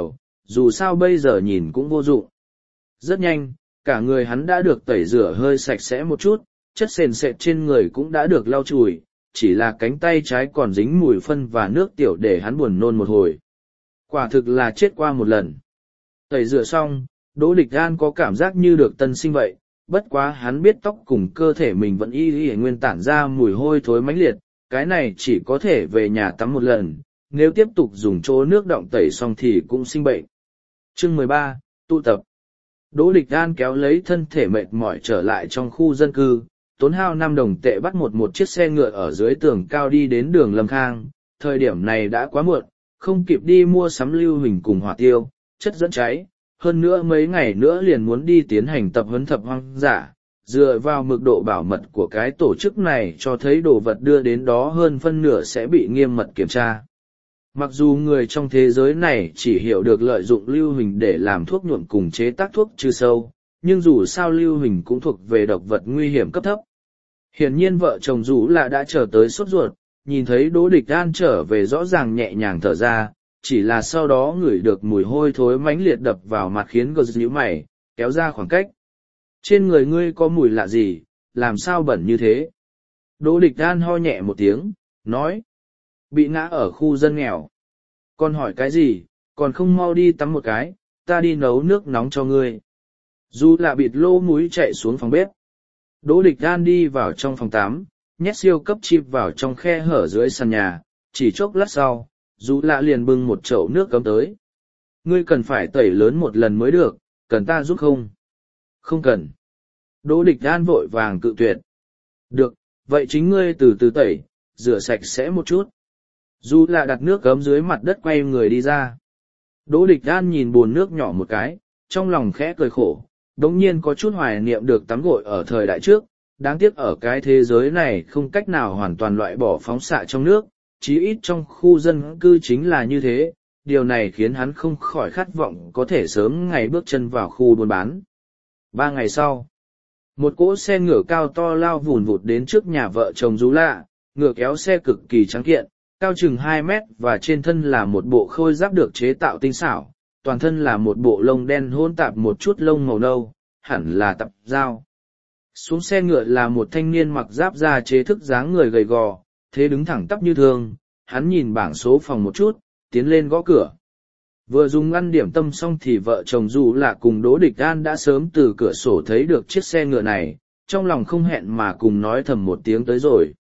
dù sao bây giờ nhìn cũng vô dụng. Rất nhanh, cả người hắn đã được tẩy rửa hơi sạch sẽ một chút, chất sền sệt trên người cũng đã được lau chùi, chỉ là cánh tay trái còn dính mùi phân và nước tiểu để hắn buồn nôn một hồi. Quả thực là chết qua một lần. Tẩy rửa xong, Đỗ Địch An có cảm giác như được tân sinh vậy, bất quá hắn biết tóc cùng cơ thể mình vẫn y y nguyên tản ra mùi hôi thối mãnh liệt, cái này chỉ có thể về nhà tắm một lần, nếu tiếp tục dùng chỗ nước động tẩy xong thì cũng sinh bệnh. Chương mười ba, tụ tập. Đỗ Địch An kéo lấy thân thể mệt mỏi trở lại trong khu dân cư, tốn hao năm đồng tệ bắt một một chiếc xe ngựa ở dưới tường cao đi đến đường Lâm Khang. Thời điểm này đã quá muộn, không kịp đi mua sắm lưu huỳnh cùng hỏa tiêu, chất dẫn cháy, hơn nữa mấy ngày nữa liền muốn đi tiến hành tập huấn thập hoang dã. Dựa vào mức độ bảo mật của cái tổ chức này cho thấy đồ vật đưa đến đó hơn phân nửa sẽ bị nghiêm mật kiểm tra. Mặc dù người trong thế giới này chỉ hiểu được lợi dụng lưu huỳnh để làm thuốc nhuộm cùng chế tác thuốc trừ sâu, nhưng dù sao lưu huỳnh cũng thuộc về độc vật nguy hiểm cấp thấp. Hiển nhiên vợ chồng Dũ là đã chờ tới sốt ruột, nhìn thấy Đỗ Địch An trở về rõ ràng nhẹ nhàng thở ra, chỉ là sau đó ngửi được mùi hôi thối mãnh liệt đập vào mặt khiến gờ nhíu mày, kéo ra khoảng cách. Trên người ngươi có mùi lạ gì, làm sao bẩn như thế? Đỗ Địch An ho nhẹ một tiếng, nói. Bị ngã ở khu dân nghèo. Còn hỏi cái gì, còn không mau đi tắm một cái, ta đi nấu nước nóng cho ngươi. Dù là bịt lô múi chạy xuống phòng bếp. Đỗ Địch An đi vào trong phòng tắm, nhét siêu cấp chip vào trong khe hở dưới sàn nhà, chỉ chốc lát sau, dù lạ liền bưng một chậu nước cấm tới. Ngươi cần phải tẩy lớn một lần mới được, cần ta giúp không? Không cần. Đỗ Địch An vội vàng cự tuyệt. Được, vậy chính ngươi từ từ tẩy, rửa sạch sẽ một chút. Dù là đặt nước cấm dưới mặt đất quay người đi ra. Đỗ Địch An nhìn bồn nước nhỏ một cái, trong lòng khẽ cười khổ, đống nhiên có chút hoài niệm được tắm gội ở thời đại trước, đáng tiếc ở cái thế giới này không cách nào hoàn toàn loại bỏ phóng xạ trong nước, chí ít trong khu dân cư chính là như thế, điều này khiến hắn không khỏi khát vọng có thể sớm ngày bước chân vào khu buôn bán. Ba ngày sau, một cỗ xe ngựa cao to lao vùn vụt đến trước nhà vợ chồng Dú Lạ, ngựa kéo xe cực kỳ trắng kiện, cao chừng hai mét và trên thân là một bộ khôi giáp được chế tạo tinh xảo, toàn thân là một bộ lông đen hỗn tạp một chút lông màu nâu, hẳn là tập dao. Xuống xe ngựa là một thanh niên mặc giáp da chế thức dáng người gầy gò, thế đứng thẳng tắp như thường, hắn nhìn bảng số phòng một chút, tiến lên gõ cửa. Vừa dùng ăn điểm tâm xong thì vợ chồng Dù là cùng Đỗ Địch An đã sớm từ cửa sổ thấy được chiếc xe ngựa này, trong lòng không hẹn mà cùng nói thầm một tiếng tới rồi.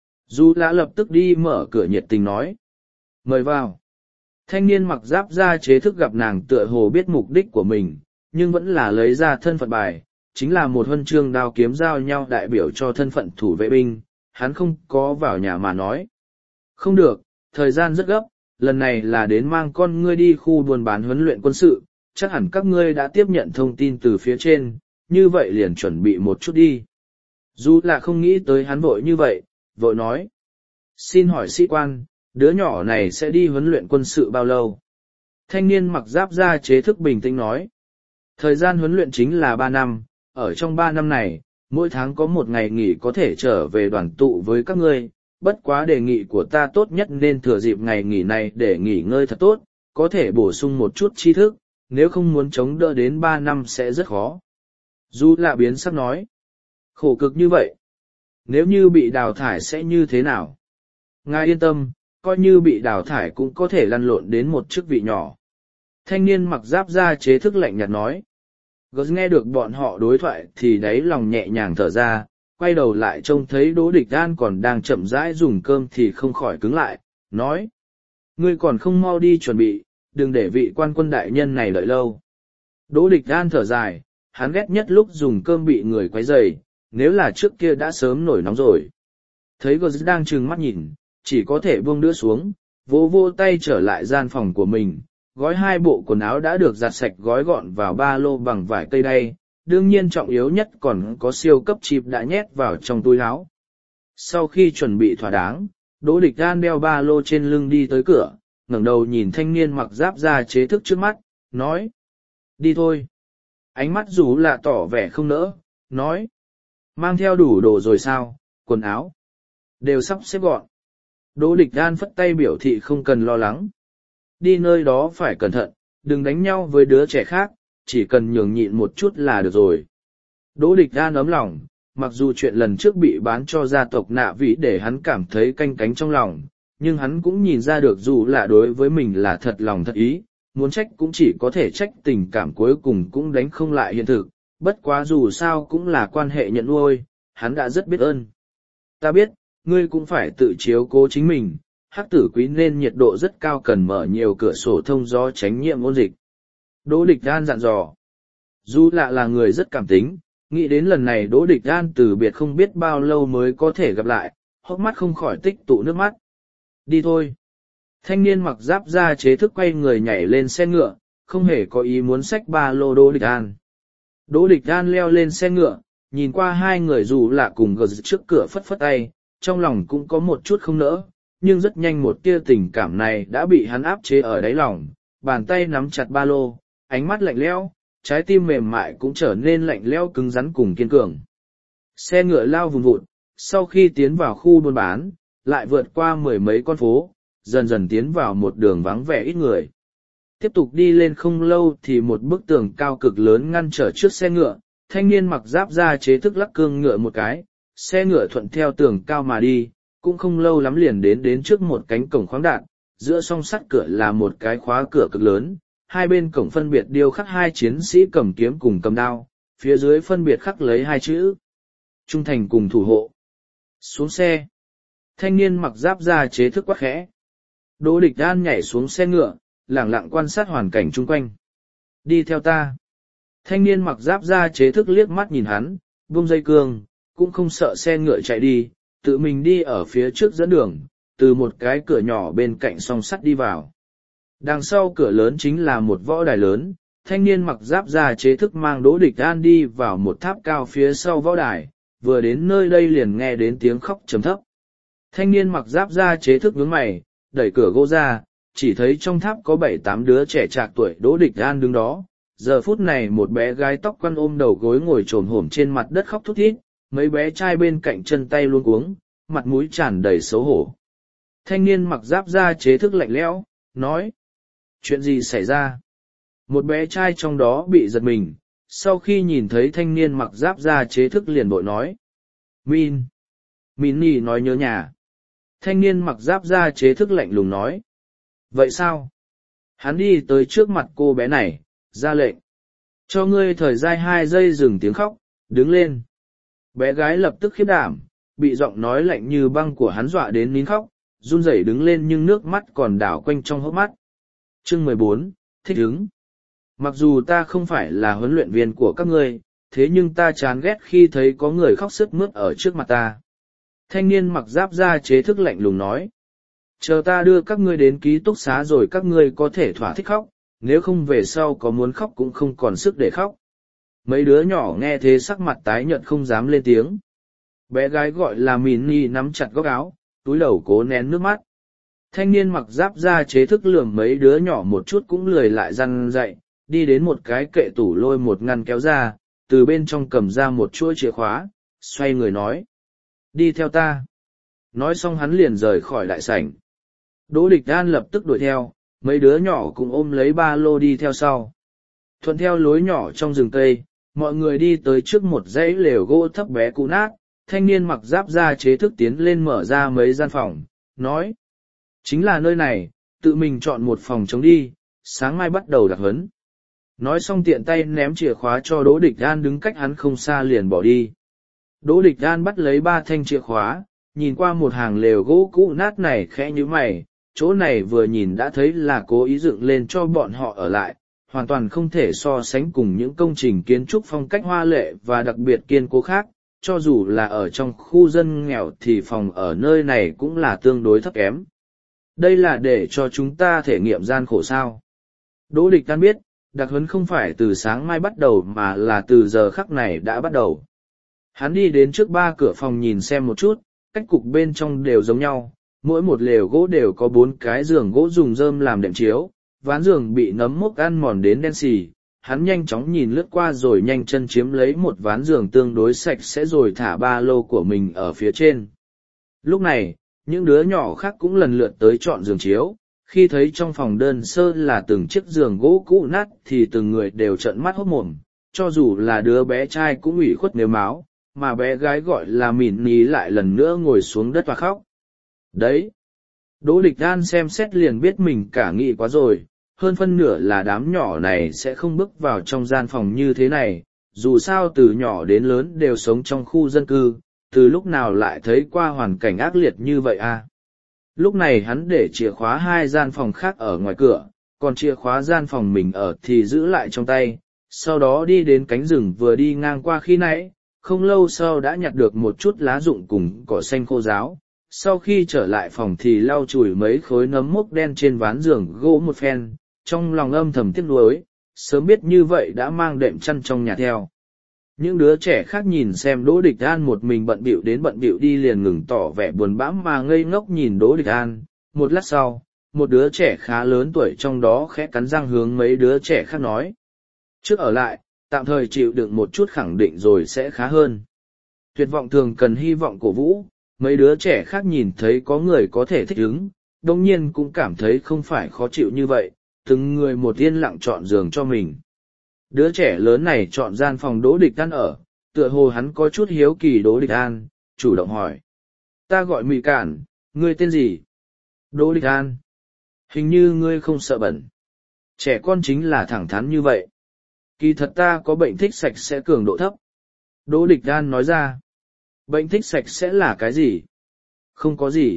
Dù lã lập tức đi mở cửa nhiệt tình nói. Mời vào. Thanh niên mặc giáp da chế thức gặp nàng tựa hồ biết mục đích của mình, nhưng vẫn là lấy ra thân phận bài, chính là một huân chương đao kiếm giao nhau đại biểu cho thân phận thủ vệ binh, hắn không có vào nhà mà nói. Không được, thời gian rất gấp, lần này là đến mang con ngươi đi khu buôn bán huấn luyện quân sự, chắc hẳn các ngươi đã tiếp nhận thông tin từ phía trên, như vậy liền chuẩn bị một chút đi. Dù là không nghĩ tới hắn vội như vậy, vội nói. Xin hỏi sĩ quan, đứa nhỏ này sẽ đi huấn luyện quân sự bao lâu? Thanh niên mặc giáp da chế thức bình tĩnh nói. Thời gian huấn luyện chính là ba năm, ở trong ba năm này, mỗi tháng có một ngày nghỉ có thể trở về đoàn tụ với các ngươi, bất quá đề nghị của ta tốt nhất nên thừa dịp ngày nghỉ này để nghỉ ngơi thật tốt, có thể bổ sung một chút tri thức, nếu không muốn chống đỡ đến ba năm sẽ rất khó. Du lạ biến sắc nói. Khổ cực như vậy. Nếu như bị đào thải sẽ như thế nào? Ngài yên tâm, coi như bị đào thải cũng có thể lăn lộn đến một chức vị nhỏ. Thanh niên mặc giáp da chế thức lạnh nhạt nói. Gớt nghe được bọn họ đối thoại thì đáy lòng nhẹ nhàng thở ra, quay đầu lại trông thấy Đỗ Địch An còn đang chậm rãi dùng cơm thì không khỏi cứng lại, nói. Ngươi còn không mau đi chuẩn bị, đừng để vị quan quân đại nhân này đợi lâu. Đỗ Địch An thở dài, hắn ghét nhất lúc dùng cơm bị người quấy rầy, nếu là trước kia đã sớm nổi nóng rồi. Thấy Gớt đang trừng mắt nhìn, chỉ có thể buông đũa xuống, vỗ vỗ tay trở lại gian phòng của mình, gói hai bộ quần áo đã được giặt sạch gói gọn vào ba lô bằng vải cây đay, đương nhiên trọng yếu nhất còn có siêu cấp chip đã nhét vào trong túi áo. Sau khi chuẩn bị thỏa đáng, Đỗ Địch An đeo ba lô trên lưng đi tới cửa, ngẩng đầu nhìn thanh niên mặc giáp da chế thức trước mắt, nói. Đi thôi. Ánh mắt Dù lạ tỏ vẻ không nỡ, nói. Mang theo đủ đồ rồi sao, quần áo. Đều sắp xếp gọn. Đỗ Địch An phất tay biểu thị không cần lo lắng. Đi nơi đó phải cẩn thận, đừng đánh nhau với đứa trẻ khác, chỉ cần nhường nhịn một chút là được rồi. Đỗ Địch An ấm lòng, mặc dù chuyện lần trước bị bán cho gia tộc Nạ Vĩ để hắn cảm thấy canh cánh trong lòng, nhưng hắn cũng nhìn ra được dù là đối với mình là thật lòng thật ý, muốn trách cũng chỉ có thể trách tình cảm cuối cùng cũng đánh không lại hiện thực, bất quá dù sao cũng là quan hệ nhận nuôi, hắn đã rất biết ơn. Ta biết, ngươi cũng phải tự chiếu cố chính mình, hắc tử quý nên nhiệt độ rất cao cần mở nhiều cửa sổ thông gió tránh nhiễm ôn dịch. Đỗ Địch An dặn dò. Dù lạ là người rất cảm tính, nghĩ đến lần này Đỗ Địch An từ biệt không biết bao lâu mới có thể gặp lại, hốc mắt không khỏi tích tụ nước mắt. Đi thôi. Thanh niên mặc giáp da chế thức quay người nhảy lên xe ngựa, không hề có ý muốn xách ba lô Đỗ Địch An. Đỗ Địch An leo lên xe ngựa, nhìn qua hai người dù lạ cùng gờ trước cửa phất phất tay, trong lòng cũng có một chút không nỡ, nhưng rất nhanh một tia tình cảm này đã bị hắn áp chế ở đáy lòng, bàn tay nắm chặt ba lô, ánh mắt lạnh lẽo, trái tim mềm mại cũng trở nên lạnh lẽo cứng rắn cùng kiên cường. Xe ngựa lao vùn vụt, sau khi tiến vào khu buôn bán, lại vượt qua mười mấy con phố, dần dần tiến vào một đường vắng vẻ ít người. Tiếp tục đi lên không lâu thì một bức tường cao cực lớn ngăn trở trước xe ngựa, thanh niên mặc giáp da chế thức lắc cương ngựa một cái, xe ngựa thuận theo tường cao mà đi, cũng không lâu lắm liền đến đến trước một cánh cổng khoáng đạt, giữa song sắt cửa là một cái khóa cửa cực lớn, hai bên cổng phân biệt điêu khắc hai chiến sĩ cầm kiếm cùng cầm đao, phía dưới phân biệt khắc lấy hai chữ trung thành cùng thủ hộ. Xuống xe, thanh niên mặc giáp da chế thức quát khẽ. Đỗ Địch An nhảy xuống xe ngựa, lẳng lặng quan sát hoàn cảnh chung quanh. Đi theo ta. Thanh niên mặc giáp da chế thức liếc mắt nhìn hắn, buông dây cương, cũng không sợ xe ngựa chạy đi, tự mình đi ở phía trước dẫn đường, từ một cái cửa nhỏ bên cạnh song sắt đi vào. Đằng sau cửa lớn chính là một võ đài lớn, thanh niên mặc giáp da chế thức mang Đỗ Địch An đi vào một tháp cao phía sau võ đài, vừa đến nơi đây liền nghe đến tiếng khóc trầm thấp. Thanh niên mặc giáp da chế thức nhướng mày, đẩy cửa gỗ ra, chỉ thấy trong tháp có bảy tám đứa trẻ trạc tuổi Đỗ Địch An đứng đó. Giờ phút này một bé gái tóc quăn ôm đầu gối ngồi trồm hổm trên mặt đất khóc thút thít, mấy bé trai bên cạnh chân tay luống cuống, mặt mũi tràn đầy xấu hổ. Thanh niên mặc giáp da chế thức lạnh lẽo, nói: Chuyện gì xảy ra? Một bé trai trong đó bị giật mình, sau khi nhìn thấy thanh niên mặc giáp da chế thức liền bội nói: Min! Minnie nói nhớ nhà. Thanh niên mặc giáp da chế thức lạnh lùng nói: Vậy sao? Hắn đi tới trước mặt cô bé này, ra lệnh: Cho ngươi thời gian hai giây dừng tiếng khóc, đứng lên. Bé gái lập tức khiếp đảm, bị giọng nói lạnh như băng của hắn dọa đến nín khóc, run rẩy đứng lên nhưng nước mắt còn đảo quanh trong hốc mắt. Chương mười bốn, thích ứng. Mặc dù ta không phải là huấn luyện viên của các ngươi, thế nhưng ta chán ghét khi thấy có người khóc sướt mướt ở trước mặt ta. Thanh niên mặc giáp da chế thức lạnh lùng nói: Chờ ta đưa các ngươi đến ký túc xá rồi các ngươi có thể thỏa thích khóc, nếu không về sau có muốn khóc cũng không còn sức để khóc. Mấy đứa nhỏ nghe thế sắc mặt tái nhợt không dám lên tiếng. Bé gái gọi là Minnie nắm chặt góc áo, túi đầu cố nén nước mắt. Thanh niên mặc giáp da chế thức lườm mấy đứa nhỏ một chút cũng lười lại răn dậy, đi đến một cái kệ tủ lôi một ngăn kéo ra, từ bên trong cầm ra một chuỗi chìa khóa, xoay người nói: Đi theo ta. Nói xong hắn liền rời khỏi đại sảnh. Đỗ Địch An lập tức đuổi theo, mấy đứa nhỏ cũng ôm lấy ba lô đi theo sau. Thuận theo lối nhỏ trong rừng cây, mọi người đi tới trước một dãy lều gỗ thấp bé cũ nát, thanh niên mặc giáp da chế thức tiến lên mở ra mấy gian phòng, nói: Chính là nơi này, tự mình chọn một phòng trống đi, sáng mai bắt đầu đặc huấn. Nói xong tiện tay ném chìa khóa cho Đỗ Địch An đứng cách hắn không xa liền bỏ đi. Đỗ Địch An bắt lấy ba thanh chìa khóa, nhìn qua một hàng lều gỗ cũ nát này khẽ nhíu mày, chỗ này vừa nhìn đã thấy là cố ý dựng lên cho bọn họ ở lại, hoàn toàn không thể so sánh cùng những công trình kiến trúc phong cách hoa lệ và đặc biệt kiên cố khác, cho dù là ở trong khu dân nghèo thì phòng ở nơi này cũng là tương đối thấp kém. Đây là để cho chúng ta thể nghiệm gian khổ sao. Đỗ Địch An biết, đặc huấn không phải từ sáng mai bắt đầu mà là từ giờ khắc này đã bắt đầu. Hắn đi đến trước ba cửa phòng nhìn xem một chút, cách cục bên trong đều giống nhau, mỗi một lều gỗ đều có bốn cái giường gỗ dùng rơm làm đệm chiếu, ván giường bị nấm mốc ăn mòn đến đen xì. Hắn nhanh chóng nhìn lướt qua rồi nhanh chân chiếm lấy một ván giường tương đối sạch sẽ rồi thả ba lô của mình ở phía trên. Lúc này, những đứa nhỏ khác cũng lần lượt tới chọn giường chiếu, Khi thấy trong phòng đơn sơ là từng chiếc giường gỗ cũ nát thì từng người đều trợn mắt hốt mồm, cho dù là đứa bé trai cũng ủy khuất nếu máu, mà bé gái gọi là mỉn ní lại lần nữa ngồi xuống đất và khóc. Đấy! Đỗ Địch An xem xét liền biết mình cả nghĩ quá rồi, hơn phân nửa là đám nhỏ này sẽ không bước vào trong gian phòng như thế này, dù sao từ nhỏ đến lớn đều sống trong khu dân cư, từ lúc nào lại thấy qua hoàn cảnh ác liệt như vậy à. Lúc này hắn để chìa khóa hai gian phòng khác ở ngoài cửa, còn chìa khóa gian phòng mình ở thì giữ lại trong tay, sau đó đi đến cánh rừng vừa đi ngang qua khi nãy, không lâu sau đã nhặt được một chút lá rụng cùng cỏ xanh khô ráo. Sau khi trở lại phòng thì lau chùi mấy khối nấm mốc đen trên ván giường gỗ một phen, trong lòng âm thầm tiếc nuối, sớm biết như vậy đã mang đệm chăn trong nhà theo. Những đứa trẻ khác nhìn xem Đỗ Địch An một mình bận bịu đến bận bịu đi liền ngừng tỏ vẻ buồn bã mà ngây ngốc nhìn Đỗ Địch An. Một lát sau, một đứa trẻ khá lớn tuổi trong đó khẽ cắn răng hướng mấy đứa trẻ khác nói. Trước ở lại, tạm thời chịu đựng một chút khẳng định rồi sẽ khá hơn. Tuyệt vọng thường cần hy vọng cổ vũ, mấy đứa trẻ khác nhìn thấy có người có thể thích ứng, đồng nhiên cũng cảm thấy không phải khó chịu như vậy, từng người một yên lặng chọn giường cho mình. Đứa trẻ lớn này chọn gian phòng Đỗ Địch An ở, tựa hồ hắn có chút hiếu kỳ Đỗ Địch An, chủ động hỏi. Ta gọi Mị Cản, ngươi tên gì? Đỗ Địch An. Hình như ngươi không sợ bẩn. Trẻ con chính là thẳng thắn như vậy. Kỳ thật ta có bệnh thích sạch sẽ cường độ thấp. Đỗ Địch An nói ra. Bệnh thích sạch sẽ là cái gì? Không có gì.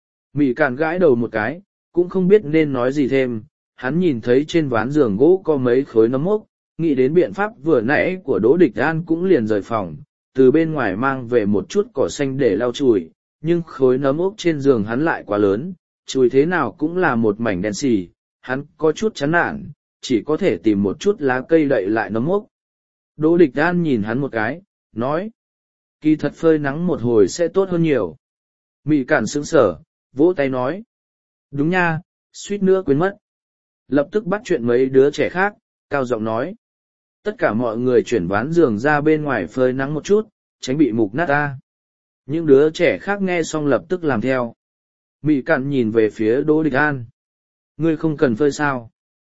Mị Cản gãi đầu một cái, cũng không biết nên nói gì thêm. Hắn nhìn thấy trên ván giường gỗ có mấy khối nấm mốc, nghĩ đến biện pháp vừa nãy của Đỗ Địch An cũng liền rời phòng, từ bên ngoài mang về một chút cỏ xanh để lau chùi, nhưng khối nấm ốc trên giường hắn lại quá lớn, chùi thế nào cũng là một mảnh đen xì, hắn có chút chán nản, chỉ có thể tìm một chút lá cây đậy lại nấm ốc. Đỗ Địch An nhìn hắn một cái, nói, kỳ thật phơi nắng một hồi sẽ tốt hơn nhiều. Mị Cản sững sờ, vỗ tay nói, đúng nha, suýt nữa quên mất. Lập tức bắt chuyện mấy đứa trẻ khác, cao giọng nói, tất cả mọi người chuyển ván giường ra bên ngoài phơi nắng một chút, tránh bị mục nát ta. Những đứa trẻ khác nghe xong lập tức làm theo. Mị Cản nhìn về phía Đỗ Địch An. Ngươi không cần phơi sao?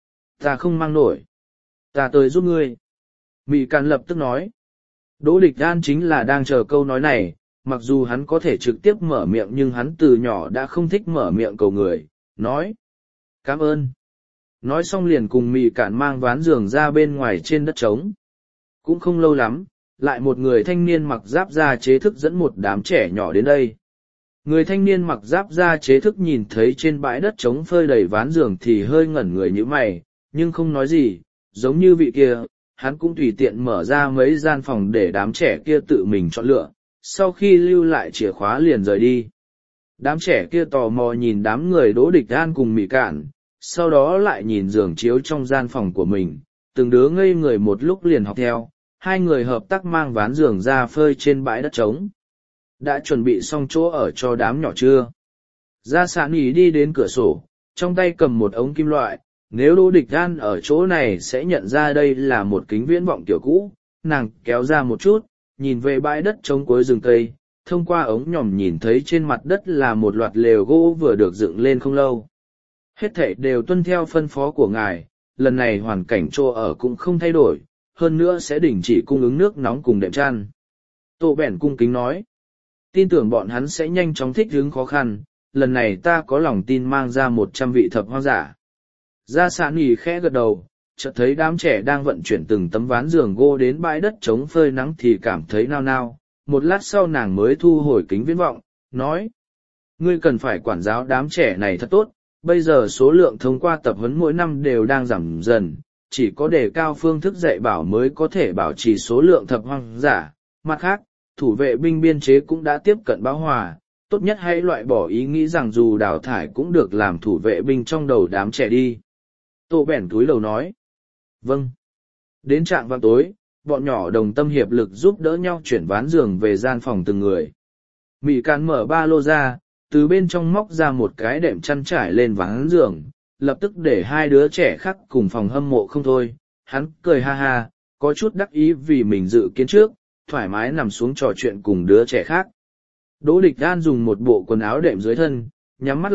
Ta không mang nổi. Ta tới giúp ngươi. Mị Cản lập tức nói. Đỗ Địch An chính là đang chờ câu nói này, mặc dù hắn có thể trực tiếp mở miệng nhưng hắn từ nhỏ đã không thích mở miệng cầu người, nói. Cảm ơn. Nói xong liền cùng Mị Cản mang ván giường ra bên ngoài trên đất trống. Cũng không lâu lắm, lại một người thanh niên mặc giáp da chế thức dẫn một đám trẻ nhỏ đến đây. Người thanh niên mặc giáp da chế thức nhìn thấy trên bãi đất trống phơi đầy ván giường thì hơi ngẩn người như mày, nhưng không nói gì, giống như vị kia, hắn cũng tùy tiện mở ra mấy gian phòng để đám trẻ kia tự mình chọn lựa, sau khi lưu lại chìa khóa liền rời đi. Đám trẻ kia tò mò nhìn đám người Đỗ Địch An cùng Mị Cản, sau đó lại nhìn giường chiếu trong gian phòng của mình, từng đứa ngây người một lúc liền học theo, hai người hợp tác mang ván giường ra phơi trên bãi đất trống. Đã chuẩn bị xong chỗ ở cho đám nhỏ chưa? Gia Sạn Ý đi đến cửa sổ, trong tay cầm một ống kim loại, nếu Đỗ Địch An ở chỗ này sẽ nhận ra đây là một kính viễn vọng kiểu cũ, nàng kéo ra một chút, nhìn về bãi đất trống cuối rừng cây, thông qua ống nhòm nhìn thấy trên mặt đất là một loạt lều gỗ vừa được dựng lên không lâu. Hết thảy đều tuân theo phân phó của ngài, lần này hoàn cảnh chỗ ở cũng không thay đổi, hơn nữa sẽ đình chỉ cung ứng nước nóng cùng đệm chăn. Tô Bẻn cung kính nói, tin tưởng bọn hắn sẽ nhanh chóng thích ứng khó khăn, lần này ta có lòng tin mang ra một trăm vị thập hoang giả. Gia Sạn Ý khẽ gật đầu, chợt thấy đám trẻ đang vận chuyển từng tấm ván giường gỗ đến bãi đất trống phơi nắng thì cảm thấy nao nao, một lát sau nàng mới thu hồi kính viễn vọng, nói, ngươi cần phải quản giáo đám trẻ này thật tốt, bây giờ số lượng thông qua tập huấn mỗi năm đều đang giảm dần, chỉ có đề cao phương thức dạy bảo mới có thể bảo trì số lượng thập hoang giả. Mặt khác, thủ vệ binh biên chế cũng đã tiếp cận bão hòa, tốt nhất hãy loại bỏ ý nghĩ rằng dù đào thải cũng được làm thủ vệ binh trong đầu đám trẻ đi. Tô Bẻn túi lầu nói. Vâng. Đến trạng vào tối, bọn nhỏ đồng tâm hiệp lực giúp đỡ nhau chuyển ván giường về gian phòng từng người. Mị Cản mở ba lô ra, từ bên trong móc ra một cái đệm chăn trải lên ván giường, lập tức để hai đứa trẻ khác cùng phòng hâm mộ không thôi. Hắn cười ha ha, có chút đắc ý vì mình dự kiến trước, thoải mái nằm xuống trò chuyện cùng đứa trẻ khác. Đỗ Địch An dùng một bộ quần áo đệm dưới thân, nhắm mắt lại,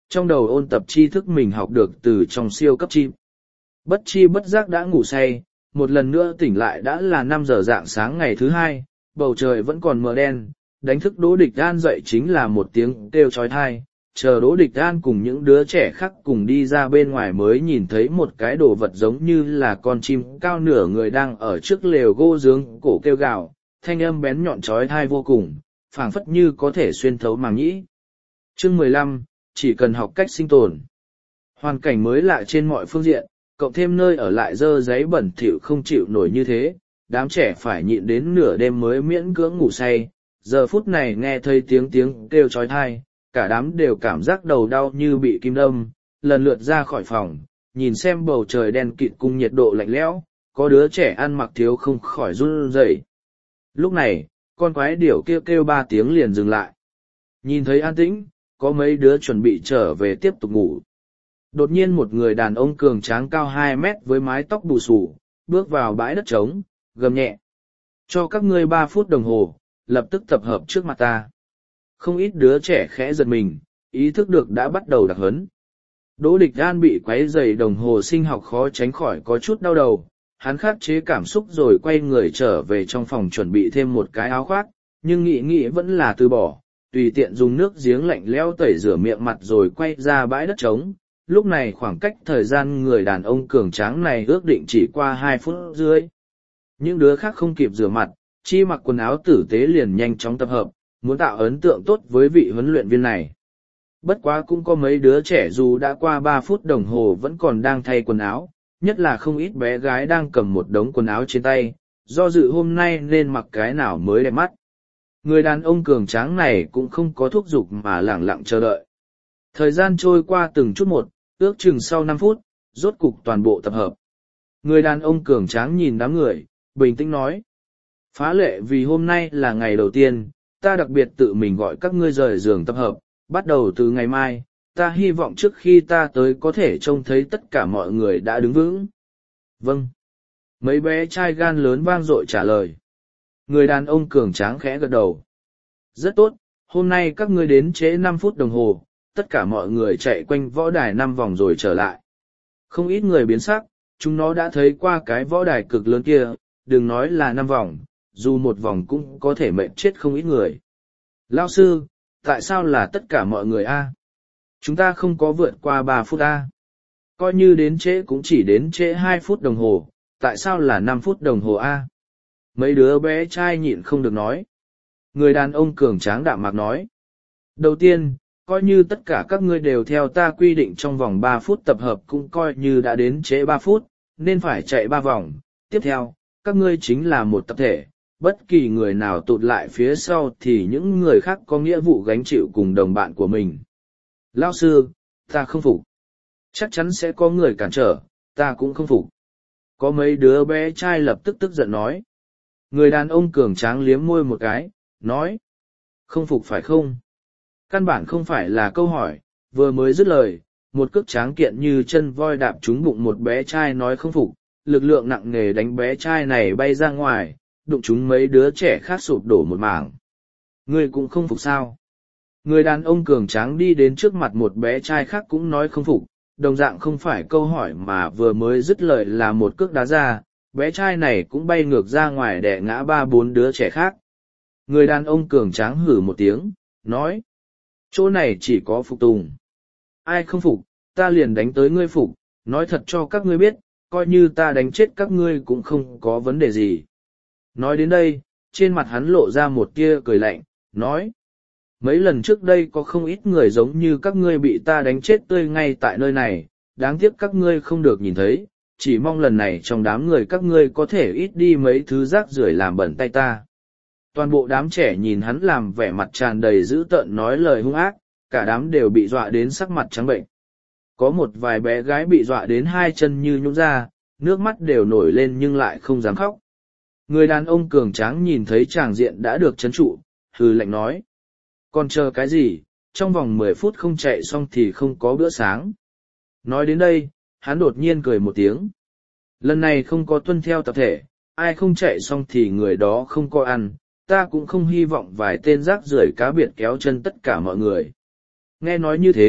trong đầu ôn tập tri thức mình học được từ trong siêu cấp chim. Bất chi bất giác đã ngủ say, một lần nữa tỉnh lại đã là năm giờ rạng sáng ngày thứ hai, bầu trời vẫn còn mờ đen, đánh thức Đỗ Địch An dậy chính là một tiếng kêu chói tai. Chờ Đỗ Địch An cùng những đứa trẻ khác cùng đi ra bên ngoài mới nhìn thấy một cái đồ vật giống như là con chim cao nửa người đang ở trước lều gỗ dướng cổ kêu gào, thanh âm bén nhọn chói tai vô cùng, phảng phất như có thể xuyên thấu màng nhĩ. Chương mười lăm, chỉ cần học cách sinh tồn. Hoàn cảnh mới lạ trên mọi phương diện, cộng thêm nơi ở lại dơ giấy bẩn thỉu không chịu nổi như thế, đám trẻ phải nhịn đến nửa đêm mới miễn cưỡng ngủ say. Giờ phút này nghe thấy tiếng tiếng kêu chói tai, cả đám đều cảm giác đầu đau như bị kim đâm, lần lượt ra khỏi phòng, nhìn xem bầu trời đen kịt cùng nhiệt độ lạnh lẽo, có đứa trẻ ăn mặc thiếu không khỏi run rẩy. Lúc này, con quái điểu kêu kêu ba tiếng liền dừng lại. Nhìn thấy an tĩnh, có mấy đứa chuẩn bị trở về tiếp tục ngủ. Đột nhiên một người đàn ông cường tráng cao hai mét với mái tóc bù xù, bước vào bãi đất trống, gầm nhẹ. Cho các ngươi ba phút đồng hồ, lập tức tập hợp trước mặt ta. Không ít đứa trẻ khẽ giật mình, ý thức được đã bắt đầu đặc hấn. Đỗ Địch An bị quấy rầy đồng hồ sinh học khó tránh khỏi có chút đau đầu, hắn khắc chế cảm xúc rồi quay người trở về trong phòng chuẩn bị thêm một cái áo khoác, nhưng nghĩ nghĩ vẫn là từ bỏ, tùy tiện dùng nước giếng lạnh lẽo tẩy rửa miệng mặt rồi quay ra bãi đất trống. Lúc này khoảng cách thời gian người đàn ông cường tráng này ước định chỉ qua hai phút rưỡi. Những đứa khác không kịp rửa mặt, chi mặc quần áo tử tế liền nhanh chóng tập hợp, muốn tạo ấn tượng tốt với vị huấn luyện viên này. Bất quá cũng có mấy đứa trẻ dù đã qua ba phút đồng hồ vẫn còn đang thay quần áo, nhất là không ít bé gái đang cầm một đống quần áo trên tay, do dự hôm nay nên mặc cái nào mới đẹp mắt. Người đàn ông cường tráng này cũng không có thúc giục mà lẳng lặng chờ đợi. Thời gian trôi qua từng chút một, ước chừng sau năm phút, rốt cục toàn bộ tập hợp. Người đàn ông cường tráng nhìn đám người, bình tĩnh nói. Phá lệ vì hôm nay là ngày đầu tiên, ta đặc biệt tự mình gọi các ngươi rời giường tập hợp, bắt đầu từ ngày mai, ta hy vọng trước khi ta tới có thể trông thấy tất cả mọi người đã đứng vững. Vâng. Mấy bé trai gan lớn vang dội trả lời. Người đàn ông cường tráng khẽ gật đầu. Rất tốt, hôm nay các ngươi đến trễ năm phút đồng hồ, tất cả mọi người chạy quanh võ đài năm vòng rồi trở lại. Không ít người biến sắc, chúng nó đã thấy qua cái võ đài cực lớn kia, đừng nói là năm vòng, dù một vòng cũng có thể mệt chết không ít người. Lão sư, tại sao là tất cả mọi người a? Chúng ta không có vượt qua ba phút a. Coi như đến trễ cũng chỉ đến trễ hai phút đồng hồ, tại sao là năm phút đồng hồ a? Mấy đứa bé trai nhịn không được nói. Người đàn ông cường tráng đạm mạc nói. Đầu tiên, coi như tất cả các ngươi đều theo ta quy định trong vòng ba phút tập hợp cũng coi như đã đến trễ ba phút, nên phải chạy ba vòng. Tiếp theo, các ngươi chính là một tập thể, bất kỳ người nào tụt lại phía sau thì những người khác có nghĩa vụ gánh chịu cùng đồng bạn của mình. Lão sư, ta không phục. Chắc chắn sẽ có người cản trở, ta cũng không phục. Có mấy đứa bé trai lập tức tức giận nói. Người đàn ông cường tráng liếm môi một cái, nói. Không phục phải không? Căn bản không phải là câu hỏi, vừa mới dứt lời, một cước tráng kiện như chân voi đạp trúng bụng một bé trai nói không phục, lực lượng nặng nề đánh bé trai này bay ra ngoài, đụng trúng mấy đứa trẻ khác sụp đổ một mảng. Ngươi cũng không phục sao? Người đàn ông cường tráng đi đến trước mặt một bé trai khác cũng nói không phục, đồng dạng không phải câu hỏi mà vừa mới dứt lời là một cước đá ra, bé trai này cũng bay ngược ra ngoài đè ngã ba bốn đứa trẻ khác. Người đàn ông cường tráng hử một tiếng, nói. Chỗ này chỉ có phục tùng. Ai không phục, ta liền đánh tới ngươi phục, nói thật cho các ngươi biết, coi như ta đánh chết các ngươi cũng không có vấn đề gì. Nói đến đây, trên mặt hắn lộ ra một tia cười lạnh, nói. Mấy lần trước đây có không ít người giống như các ngươi bị ta đánh chết tươi ngay tại nơi này, đáng tiếc các ngươi không được nhìn thấy, chỉ mong lần này trong đám người các ngươi có thể ít đi mấy thứ rác rưởi làm bẩn tay ta. Toàn bộ đám trẻ nhìn hắn làm vẻ mặt tràn đầy dữ tợn nói lời hung ác, cả đám đều bị dọa đến sắc mặt trắng bệnh. Có một vài bé gái bị dọa đến hai chân như nhũn ra, nước mắt đều nổi lên nhưng lại không dám khóc. Người đàn ông cường tráng nhìn thấy tràng diện đã được trấn trụ, hừ lạnh nói. Còn chờ cái gì, trong vòng mười phút không chạy xong thì không có bữa sáng. Nói đến đây, hắn đột nhiên cười một tiếng. Lần này không có tuân theo tập thể, ai không chạy xong thì người đó không có ăn, ta cũng không hy vọng vài tên rác rưởi cá biệt kéo chân tất cả mọi người. Nghe nói như thế,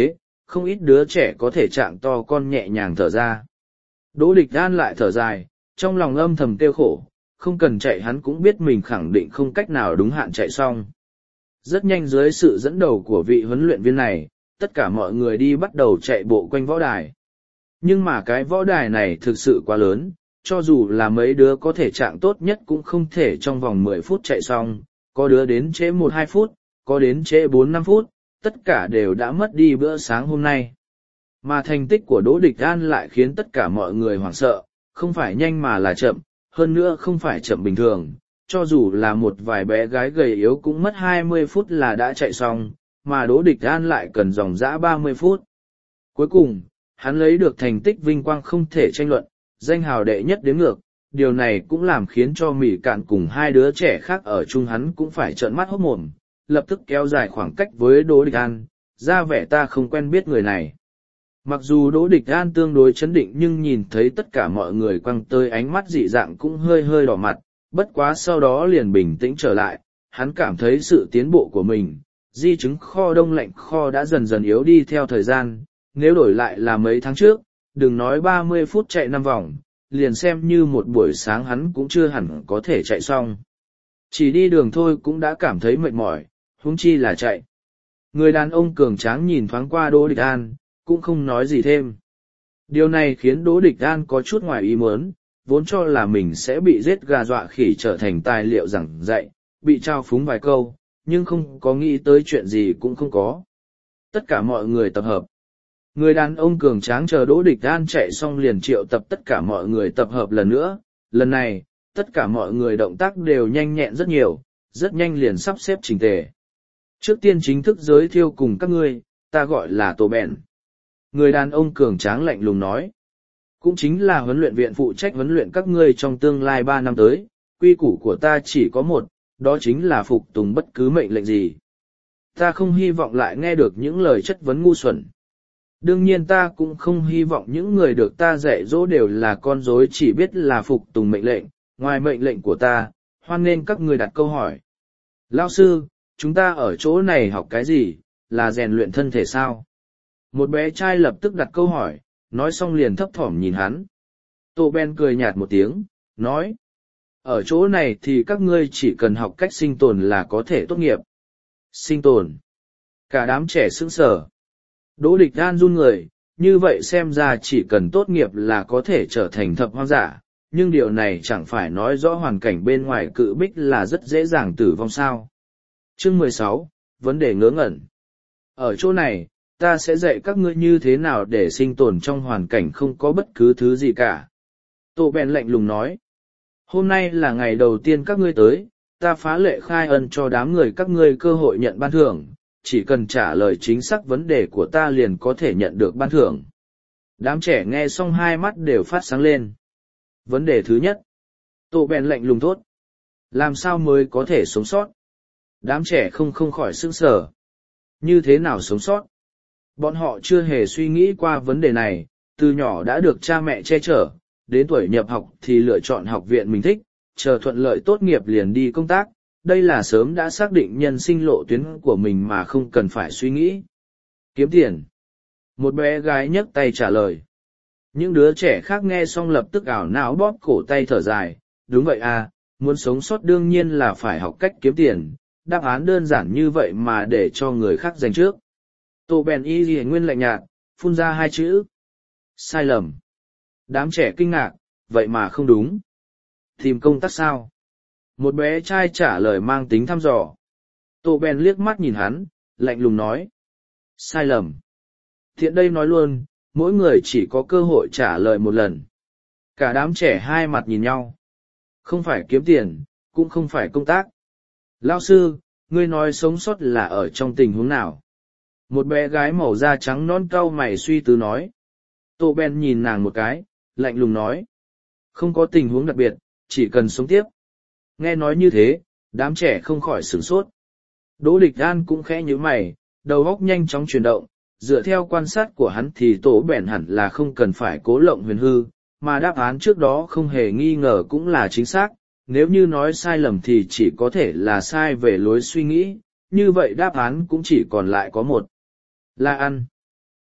không ít đứa trẻ có thể trạng to con nhẹ nhàng thở ra. Đỗ Địch An lại thở dài, trong lòng âm thầm tiêu khổ, không cần chạy hắn cũng biết mình khẳng định không cách nào đúng hạn chạy xong. Rất nhanh dưới sự dẫn đầu của vị huấn luyện viên này, tất cả mọi người đi bắt đầu chạy bộ quanh võ đài. Nhưng mà cái võ đài này thực sự quá lớn, cho dù là mấy đứa có thể trạng tốt nhất cũng không thể trong vòng mười phút chạy xong, có đứa đến trễ một hai phút, có đến trễ bốn năm phút, tất cả đều đã mất đi bữa sáng hôm nay. Mà thành tích của Đỗ Địch An lại khiến tất cả mọi người hoảng sợ, không phải nhanh mà là chậm, hơn nữa không phải chậm bình thường, cho dù là một vài bé gái gầy yếu cũng mất hai mươi phút là đã chạy xong, mà Đỗ Địch An lại cần dòng dã ba mươi phút. Cuối cùng, hắn lấy được thành tích vinh quang không thể tranh luận, danh hào đệ nhất đến ngược, điều này cũng làm khiến cho Mỹ Cạn cùng hai đứa trẻ khác ở chung hắn cũng phải trợn mắt hốt mồm, lập tức kéo dài khoảng cách với Đỗ Địch An, ra vẻ ta không quen biết người này. Mặc dù Đỗ Địch An tương đối chấn định nhưng nhìn thấy tất cả mọi người quăng tới ánh mắt dị dạng cũng hơi hơi đỏ mặt, bất quá sau đó liền bình tĩnh trở lại, hắn cảm thấy sự tiến bộ của mình, di chứng kho đông lạnh kho đã dần dần yếu đi theo thời gian, nếu đổi lại là mấy tháng trước, đừng nói ba mươi phút chạy năm vòng, liền xem như một buổi sáng hắn cũng chưa hẳn có thể chạy xong. Chỉ đi đường thôi cũng đã cảm thấy mệt mỏi, huống chi là chạy. Người đàn ông cường tráng nhìn thoáng qua Đỗ Địch An, cũng không nói gì thêm. Điều này khiến Đỗ Địch An có chút ngoài ý muốn, vốn cho là mình sẽ bị giết gà dọa khỉ trở thành tài liệu giảng dạy, bị trao phúng vài câu, nhưng không có nghĩ tới chuyện gì cũng không có. Tất cả mọi người tập hợp. Người đàn ông cường tráng chờ Đỗ Địch An chạy xong liền triệu tập tất cả mọi người tập hợp lần nữa, lần này, tất cả mọi người động tác đều nhanh nhẹn rất nhiều, rất nhanh liền sắp xếp chỉnh tề. Trước tiên chính thức giới thiệu cùng các ngươi, ta gọi là Tô Bèn. Người đàn ông cường tráng lạnh lùng nói. Cũng chính là huấn luyện viện phụ trách huấn luyện các ngươi trong tương lai ba năm tới, quy củ của ta chỉ có một, đó chính là phục tùng bất cứ mệnh lệnh gì. Ta không hy vọng lại nghe được những lời chất vấn ngu xuẩn. Đương nhiên ta cũng không hy vọng những người được ta dạy dỗ đều là con rối chỉ biết là phục tùng mệnh lệnh, ngoài mệnh lệnh của ta, hoan nên các người đặt câu hỏi. Lão sư, chúng ta ở chỗ này học cái gì, là rèn luyện thân thể sao? Một bé trai lập tức đặt câu hỏi, nói xong liền thấp thỏm nhìn hắn. Tô Ben cười nhạt một tiếng, nói. Ở chỗ này thì các ngươi chỉ cần học cách sinh tồn là có thể tốt nghiệp. Sinh tồn. Cả đám trẻ sững sờ. Đỗ Địch An run người, như vậy xem ra chỉ cần tốt nghiệp là có thể trở thành thập hoang giả, nhưng điều này chẳng phải nói rõ hoàn cảnh bên ngoài cự bích là rất dễ dàng tử vong sao. Chương mười sáu, vấn đề ngớ ngẩn. Ở chỗ này, ta sẽ dạy các ngươi như thế nào để sinh tồn trong hoàn cảnh không có bất cứ thứ gì cả. Tô Ben lạnh lùng nói. Hôm nay là ngày đầu tiên các ngươi tới, ta phá lệ khai ân cho đám người các ngươi cơ hội nhận ban thưởng, chỉ cần trả lời chính xác vấn đề của ta liền có thể nhận được ban thưởng. Đám trẻ nghe xong hai mắt đều phát sáng lên. Vấn đề thứ nhất. Tô Ben lạnh lùng thốt. Làm sao mới có thể sống sót? Đám trẻ không không khỏi sững sờ. Như thế nào sống sót? Bọn họ chưa hề suy nghĩ qua vấn đề này, từ nhỏ đã được cha mẹ che chở, đến tuổi nhập học thì lựa chọn học viện mình thích, chờ thuận lợi tốt nghiệp liền đi công tác, đây là sớm đã xác định nhân sinh lộ tuyến của mình mà không cần phải suy nghĩ. Kiếm tiền. Một bé gái nhấc tay trả lời. Những đứa trẻ khác nghe xong lập tức ảo não bóp cổ tay thở dài, đúng vậy à, muốn sống sót đương nhiên là phải học cách kiếm tiền, đáp án đơn giản như vậy mà để cho người khác giành trước. Tô Ben y gì nguyên lạnh nhạt, phun ra hai chữ. Sai lầm. Đám trẻ kinh ngạc, vậy mà không đúng. Tìm công tác sao? Một bé trai trả lời mang tính thăm dò. Tô Ben liếc mắt nhìn hắn, lạnh lùng nói. Sai lầm. Thiện đây nói luôn, mỗi người chỉ có cơ hội trả lời một lần. Cả đám trẻ hai mặt nhìn nhau. Không phải kiếm tiền, cũng không phải công tác. Lão sư, ngươi nói sống sót là ở trong tình huống nào? Một bé gái màu da trắng non cau mày suy tư nói. Tô Ben nhìn nàng một cái, lạnh lùng nói. Không có tình huống đặc biệt, chỉ cần sống tiếp. Nghe nói như thế, đám trẻ không khỏi sửng sốt. Đỗ Địch An cũng khẽ nhíu mày, đầu óc nhanh chóng chuyển động, dựa theo quan sát của hắn thì Tô Ben hẳn là không cần phải cố lộng huyền hư, mà đáp án trước đó không hề nghi ngờ cũng là chính xác, nếu như nói sai lầm thì chỉ có thể là sai về lối suy nghĩ, như vậy đáp án cũng chỉ còn lại có một. Là ăn.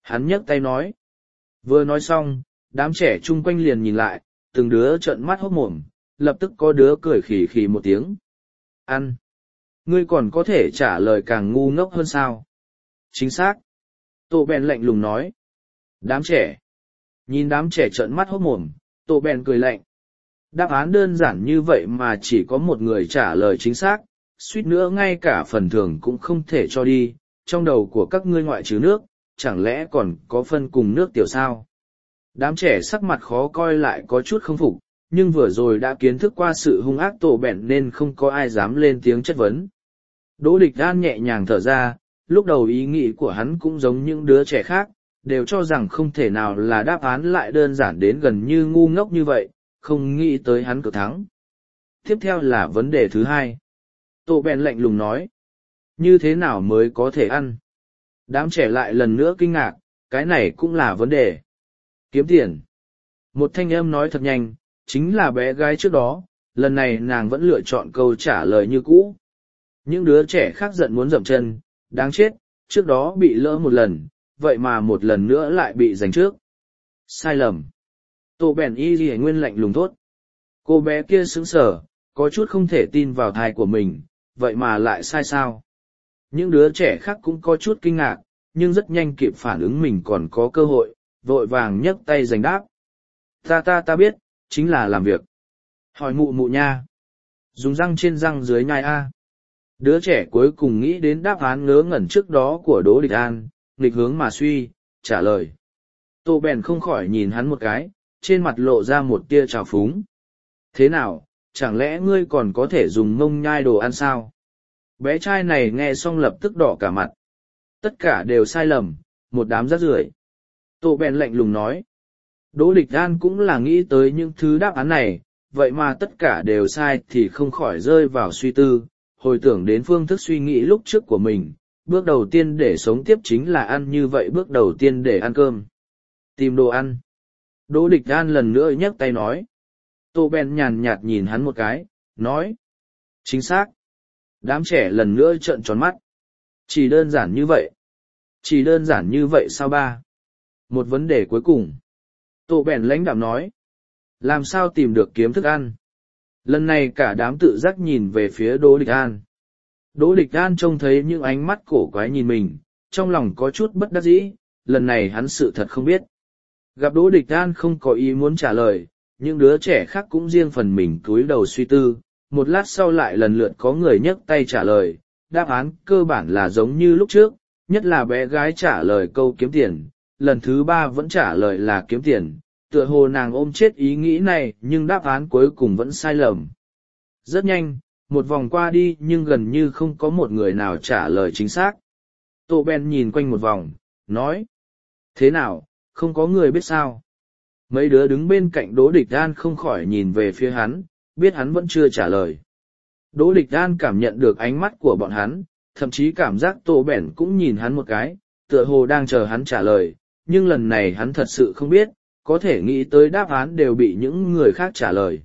Hắn nhấc tay nói. Vừa nói xong, đám trẻ chung quanh liền nhìn lại, từng đứa trợn mắt hốt mồm, lập tức có đứa cười khì khì một tiếng. Ăn. Ngươi còn có thể trả lời càng ngu ngốc hơn sao? Chính xác. Tô bèn lạnh lùng nói. Đám trẻ. Nhìn đám trẻ trợn mắt hốt mồm, Tô bèn cười lạnh. Đáp án đơn giản như vậy mà chỉ có một người trả lời chính xác, suýt nữa ngay cả phần thưởng cũng không thể cho đi, trong đầu của các ngươi ngoại trừ nước, chẳng lẽ còn có phân cùng nước tiểu sao? Đám trẻ sắc mặt khó coi lại có chút không phục, nhưng vừa rồi đã kiến thức qua sự hung ác Tô bèn nên không có ai dám lên tiếng chất vấn. Đỗ Địch An nhẹ nhàng thở ra, lúc đầu ý nghĩ của hắn cũng giống những đứa trẻ khác, đều cho rằng không thể nào là đáp án lại đơn giản đến gần như ngu ngốc như vậy, không nghĩ tới hắn cực thắng. Tiếp theo là vấn đề thứ hai. Tô bèn lạnh lùng nói. Như thế nào mới có thể ăn? Đám trẻ lại lần nữa kinh ngạc, cái này cũng là vấn đề. Kiếm tiền. Một thanh âm nói thật nhanh, chính là bé gái trước đó, lần này nàng vẫn lựa chọn câu trả lời như cũ. Những đứa trẻ khác giận muốn dậm chân, đáng chết, trước đó bị lỡ một lần, vậy mà một lần nữa lại bị giành trước. Sai lầm. Tô bèn y ghi nguyên lạnh lùng thốt. Cô bé kia sững sờ, có chút không thể tin vào thai của mình, vậy mà lại sai sao. Những đứa trẻ khác cũng có chút kinh ngạc, nhưng rất nhanh kịp phản ứng mình còn có cơ hội, vội vàng nhấc tay giành đáp. Ta ta ta biết, chính là làm việc. Hỏi mụ mụ nha. Dùng răng trên răng dưới nhai a. Đứa trẻ cuối cùng nghĩ đến đáp án ngớ ngẩn trước đó của Đỗ Địch An, nghịch hướng mà suy, trả lời. Tô bèn không khỏi nhìn hắn một cái, trên mặt lộ ra một tia trào phúng. Thế nào, chẳng lẽ ngươi còn có thể dùng mông nhai đồ ăn sao? Bé trai này nghe xong lập tức đỏ cả mặt. Tất cả đều sai lầm, một đám rác rưởi. Tô bèn lạnh lùng nói. Đỗ Địch An cũng là nghĩ tới những thứ đáp án này, vậy mà tất cả đều sai thì không khỏi rơi vào suy tư, hồi tưởng đến phương thức suy nghĩ lúc trước của mình. Bước đầu tiên để sống tiếp chính là ăn như vậy, bước đầu tiên để ăn cơm. Tìm đồ ăn. Đỗ Địch An lần nữa nhấc tay nói. Tô bèn nhàn nhạt nhìn hắn một cái, nói. Chính xác. Đám trẻ lần nữa trợn tròn mắt. Chỉ đơn giản như vậy. Chỉ đơn giản như vậy sao ba? Một vấn đề cuối cùng. Tô bèn lãnh đạm nói. Làm sao tìm được kiếm thức ăn? Lần này cả đám tự giác nhìn về phía Đỗ Địch An. Đỗ Địch An trông thấy những ánh mắt cổ quái nhìn mình, trong lòng có chút bất đắc dĩ, lần này hắn sự thật không biết. Gặp Đỗ Địch An không có ý muốn trả lời, những đứa trẻ khác cũng riêng phần mình cúi đầu suy tư, một lát sau lại lần lượt có người nhấc tay trả lời, đáp án cơ bản là giống như lúc trước, nhất là bé gái trả lời câu kiếm tiền, lần thứ ba vẫn trả lời là kiếm tiền, tựa hồ nàng ôm chết ý nghĩ này nhưng đáp án cuối cùng vẫn sai lầm. Rất nhanh, một vòng qua đi nhưng gần như không có một người nào trả lời chính xác. Tô Ben nhìn quanh một vòng, nói. Thế nào, không có người biết sao? Mấy đứa đứng bên cạnh Đỗ Địch An không khỏi nhìn về phía hắn, biết hắn vẫn chưa trả lời. Đỗ Địch An cảm nhận được ánh mắt của bọn hắn, thậm chí cảm giác Tô Ben cũng nhìn hắn một cái, tựa hồ đang chờ hắn trả lời, nhưng lần này hắn thật sự không biết, có thể nghĩ tới đáp án đều bị những người khác trả lời.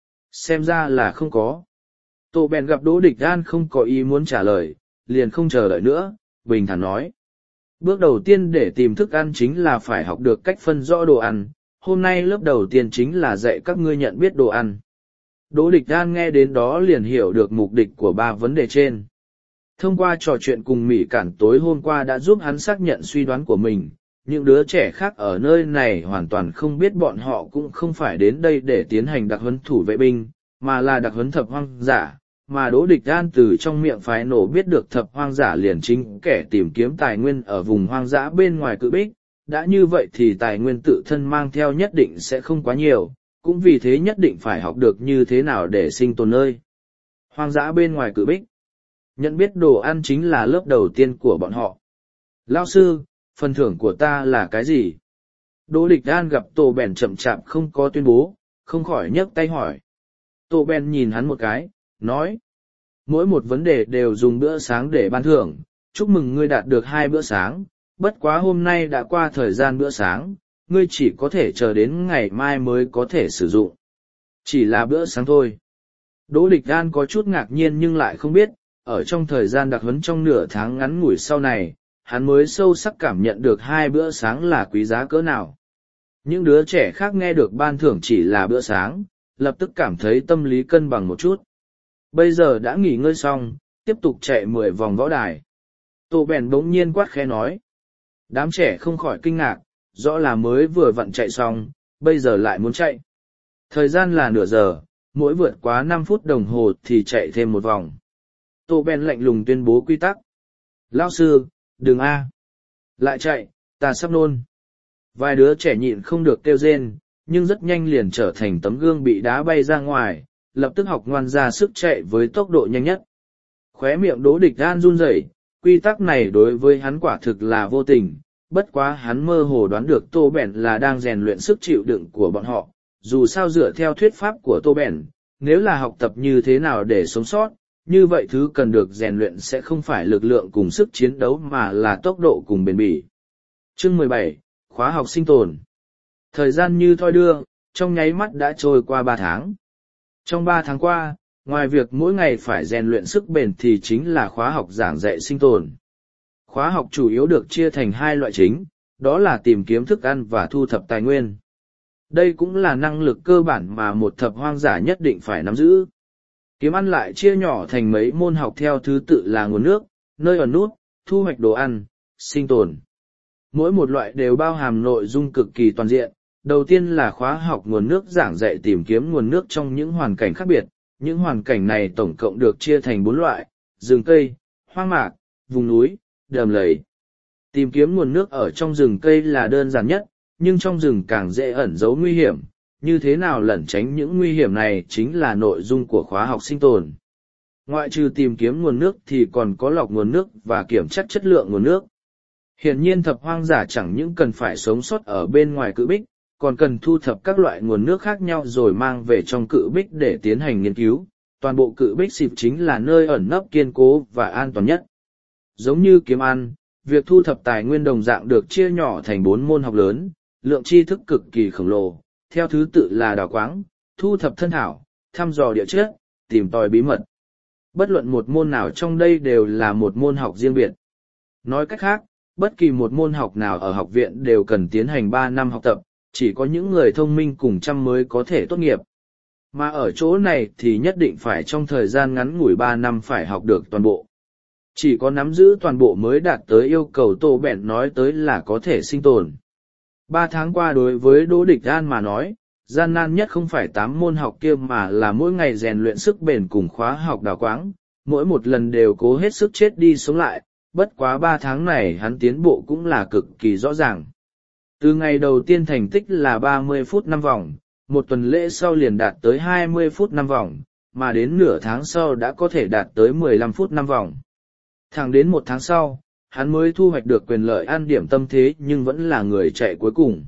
Xem ra là không có. Tô Ben gặp Đỗ Địch An không có ý muốn trả lời, liền không chờ đợi nữa, bình thản nói. Bước đầu tiên để tìm thức ăn chính là phải học được cách phân rõ đồ ăn, hôm nay lớp đầu tiên chính là dạy các ngươi nhận biết đồ ăn. Đỗ Địch An nghe đến đó liền hiểu được mục đích của ba vấn đề trên. Thông qua trò chuyện cùng Mỹ Cản tối hôm qua đã giúp hắn xác nhận suy đoán của mình, những đứa trẻ khác ở nơi này hoàn toàn không biết bọn họ cũng không phải đến đây để tiến hành đặc huấn thủ vệ binh, mà là đặc huấn thập hoang giả. Mà Đỗ Địch An từ trong miệng phái nổ biết được thập hoang giả liền chính kẻ tìm kiếm tài nguyên ở vùng hoang dã bên ngoài cự bích, đã như vậy thì tài nguyên tự thân mang theo nhất định sẽ không quá nhiều, cũng vì thế nhất định phải học được như thế nào để sinh tồn nơi hoang dã bên ngoài cự bích. Nhận biết đồ ăn chính là lớp đầu tiên của bọn họ. Lão sư, phần thưởng của ta là cái gì? Đỗ Địch An gặp Tô Bèn chậm chạp không có tuyên bố, không khỏi nhấc tay hỏi. Tô Bèn nhìn hắn một cái, nói. Mỗi một vấn đề đều dùng bữa sáng để ban thưởng, chúc mừng ngươi đạt được hai bữa sáng, bất quá hôm nay đã qua thời gian bữa sáng, ngươi chỉ có thể chờ đến ngày mai mới có thể sử dụng. Chỉ là bữa sáng thôi. Đỗ Địch An có chút ngạc nhiên nhưng lại không biết, ở trong thời gian đặc huấn trong nửa tháng ngắn ngủi sau này, hắn mới sâu sắc cảm nhận được hai bữa sáng là quý giá cỡ nào. Những đứa trẻ khác nghe được ban thưởng chỉ là bữa sáng, lập tức cảm thấy tâm lý cân bằng một chút. Bây giờ đã nghỉ ngơi xong, tiếp tục chạy mười vòng võ đài. Tô bèn bỗng nhiên quát khẽ nói. Đám trẻ không khỏi kinh ngạc, rõ là mới vừa vặn chạy xong, bây giờ lại muốn chạy. Thời gian là nửa giờ, mỗi vượt quá năm phút đồng hồ thì chạy thêm một vòng. Tô bèn lạnh lùng tuyên bố quy tắc. Lão sư, đừng a, lại chạy, ta sắp nôn. Vài đứa trẻ nhịn không được kêu rên, nhưng rất nhanh liền trở thành tấm gương bị đá bay ra ngoài, lập tức học ngoan ra sức chạy với tốc độ nhanh nhất. Khóe miệng Đỗ Địch An run rẩy, quy tắc này đối với hắn quả thực là vô tình, bất quá hắn mơ hồ đoán được Tô Bèn là đang rèn luyện sức chịu đựng của bọn họ. Dù sao dựa theo thuyết pháp của Tô Bèn, nếu là học tập như thế nào để sống sót, như vậy thứ cần được rèn luyện sẽ không phải lực lượng cùng sức chiến đấu mà là tốc độ cùng bền bỉ. Chương mười bảy, khóa học sinh tồn. Thời gian như thoi đưa, trong nháy mắt đã trôi qua ba tháng. Trong ba tháng qua, ngoài việc mỗi ngày phải rèn luyện sức bền thì chính là khóa học giảng dạy sinh tồn. Khóa học chủ yếu được chia thành hai loại chính, đó là tìm kiếm thức ăn và thu thập tài nguyên. Đây cũng là năng lực cơ bản mà một thập hoang giả nhất định phải nắm giữ. Kiếm ăn lại chia nhỏ thành mấy môn học theo thứ tự là nguồn nước, nơi ẩn nút, thu hoạch đồ ăn, sinh tồn. Mỗi một loại đều bao hàm nội dung cực kỳ toàn diện. Đầu tiên là khóa học nguồn nước giảng dạy tìm kiếm nguồn nước trong những hoàn cảnh khác biệt. Những hoàn cảnh này tổng cộng được chia thành bốn loại: rừng cây, hoang mạc, vùng núi, đầm lầy. Tìm kiếm nguồn nước ở trong rừng cây là đơn giản nhất, nhưng trong rừng càng dễ ẩn giấu nguy hiểm. Như thế nào lẩn tránh những nguy hiểm này chính là nội dung của khóa học sinh tồn. Ngoại trừ tìm kiếm nguồn nước thì còn có lọc nguồn nước và kiểm tra chất lượng nguồn nước. Hiển nhiên thập hoang giả chẳng những cần phải sống sót ở bên ngoài cự bích, còn cần thu thập các loại nguồn nước khác nhau rồi mang về trong cự bích để tiến hành nghiên cứu. Toàn bộ cự bích xịp chính là nơi ẩn nấp kiên cố và an toàn nhất. Giống như kiếm ăn, việc thu thập tài nguyên đồng dạng được chia nhỏ thành bốn môn học lớn, lượng tri thức cực kỳ khổng lồ, theo thứ tự là đào quáng, thu thập thân thảo, thăm dò địa chất, tìm tòi bí mật. Bất luận một môn nào trong đây đều là một môn học riêng biệt. Nói cách khác, bất kỳ một môn học nào ở học viện đều cần tiến hành ba năm học tập, chỉ có những người thông minh cùng chăm mới có thể tốt nghiệp. Mà ở chỗ này thì nhất định phải trong thời gian ngắn ngủi ba năm phải học được toàn bộ. Chỉ có nắm giữ toàn bộ mới đạt tới yêu cầu Tô Bèn nói tới là có thể sinh tồn. Ba tháng qua đối với Đỗ Địch An mà nói, gian nan nhất không phải tám môn học kia mà là mỗi ngày rèn luyện sức bền cùng khóa học đào quáng, mỗi một lần đều cố hết sức chết đi sống lại, bất quá ba tháng này hắn tiến bộ cũng là cực kỳ rõ ràng. Từ ngày đầu tiên thành tích là ba mươi phút năm vòng, một tuần lễ sau liền đạt tới hai mươi phút năm vòng, mà đến nửa tháng sau đã có thể đạt tới mười lăm phút năm vòng. Thẳng đến một tháng sau, hắn mới thu hoạch được quyền lợi ăn điểm tâm thế nhưng vẫn là người chạy cuối cùng.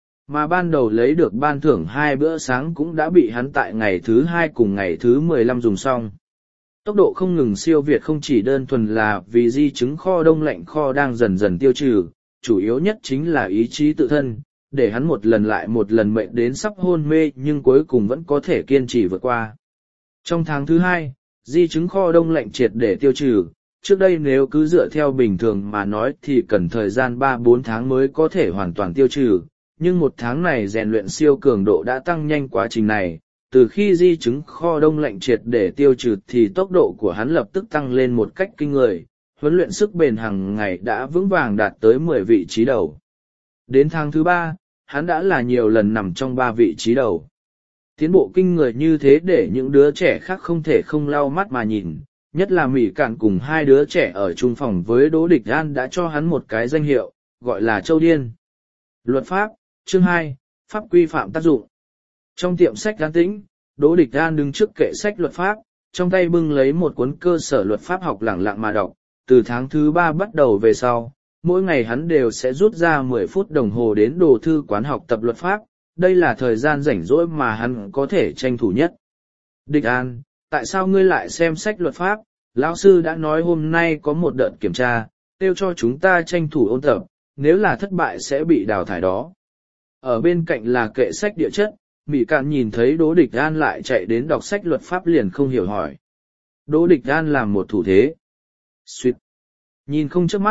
Mà ban đầu lấy được ban thưởng hai bữa sáng cũng đã bị hắn tại ngày thứ hai cùng ngày thứ mười lăm dùng xong. Tốc độ không ngừng siêu việt không chỉ đơn thuần là vì di chứng kho đông lạnh kho đang dần dần tiêu trừ, chủ yếu nhất chính là ý chí tự thân, để hắn một lần lại một lần mệt đến sắp hôn mê nhưng cuối cùng vẫn có thể kiên trì vượt qua. Trong tháng thứ hai, di chứng kho đông lạnh triệt để tiêu trừ, trước đây nếu cứ dựa theo bình thường mà nói thì cần thời gian ba bốn tháng mới có thể hoàn toàn tiêu trừ, nhưng một tháng này rèn luyện siêu cường độ đã tăng nhanh quá trình này. Từ khi di chứng kho đông lạnh triệt để tiêu trừ thì tốc độ của hắn lập tức tăng lên một cách kinh người, huấn luyện sức bền hàng ngày đã vững vàng đạt tới mười vị trí đầu. Đến tháng thứ ba, hắn đã là nhiều lần nằm trong ba vị trí đầu. Tiến bộ kinh người như thế để những đứa trẻ khác không thể không lau mắt mà nhìn, nhất là Mỹ Cạn cùng hai đứa trẻ ở chung phòng với Đỗ Địch An đã cho hắn một cái danh hiệu, gọi là Châu Điên. Luật pháp, chương hai, pháp quy phạm tác dụng. Trong tiệm sách an tĩnh, Đỗ Địch An đứng trước kệ sách luật pháp, trong tay bưng lấy một cuốn cơ sở luật pháp học lẳng lặng mà đọc. Từ tháng thứ ba bắt đầu về sau, mỗi ngày hắn đều sẽ rút ra mười phút đồng hồ đến đồ thư quán học tập luật pháp, đây là thời gian rảnh rỗi mà hắn có thể tranh thủ nhất. Địch An, tại sao ngươi lại xem sách luật pháp? Lão sư đã nói hôm nay có một đợt kiểm tra, kêu cho chúng ta tranh thủ ôn tập, nếu là thất bại sẽ bị đào thải đó. Ở bên cạnh là kệ sách địa chất, Mỹ Cạn nhìn thấy Đỗ Địch An lại chạy đến đọc sách luật pháp liền không hiểu hỏi. Đỗ Địch An làm một thủ thế. Xuyệt. Nhìn không chớp mắt,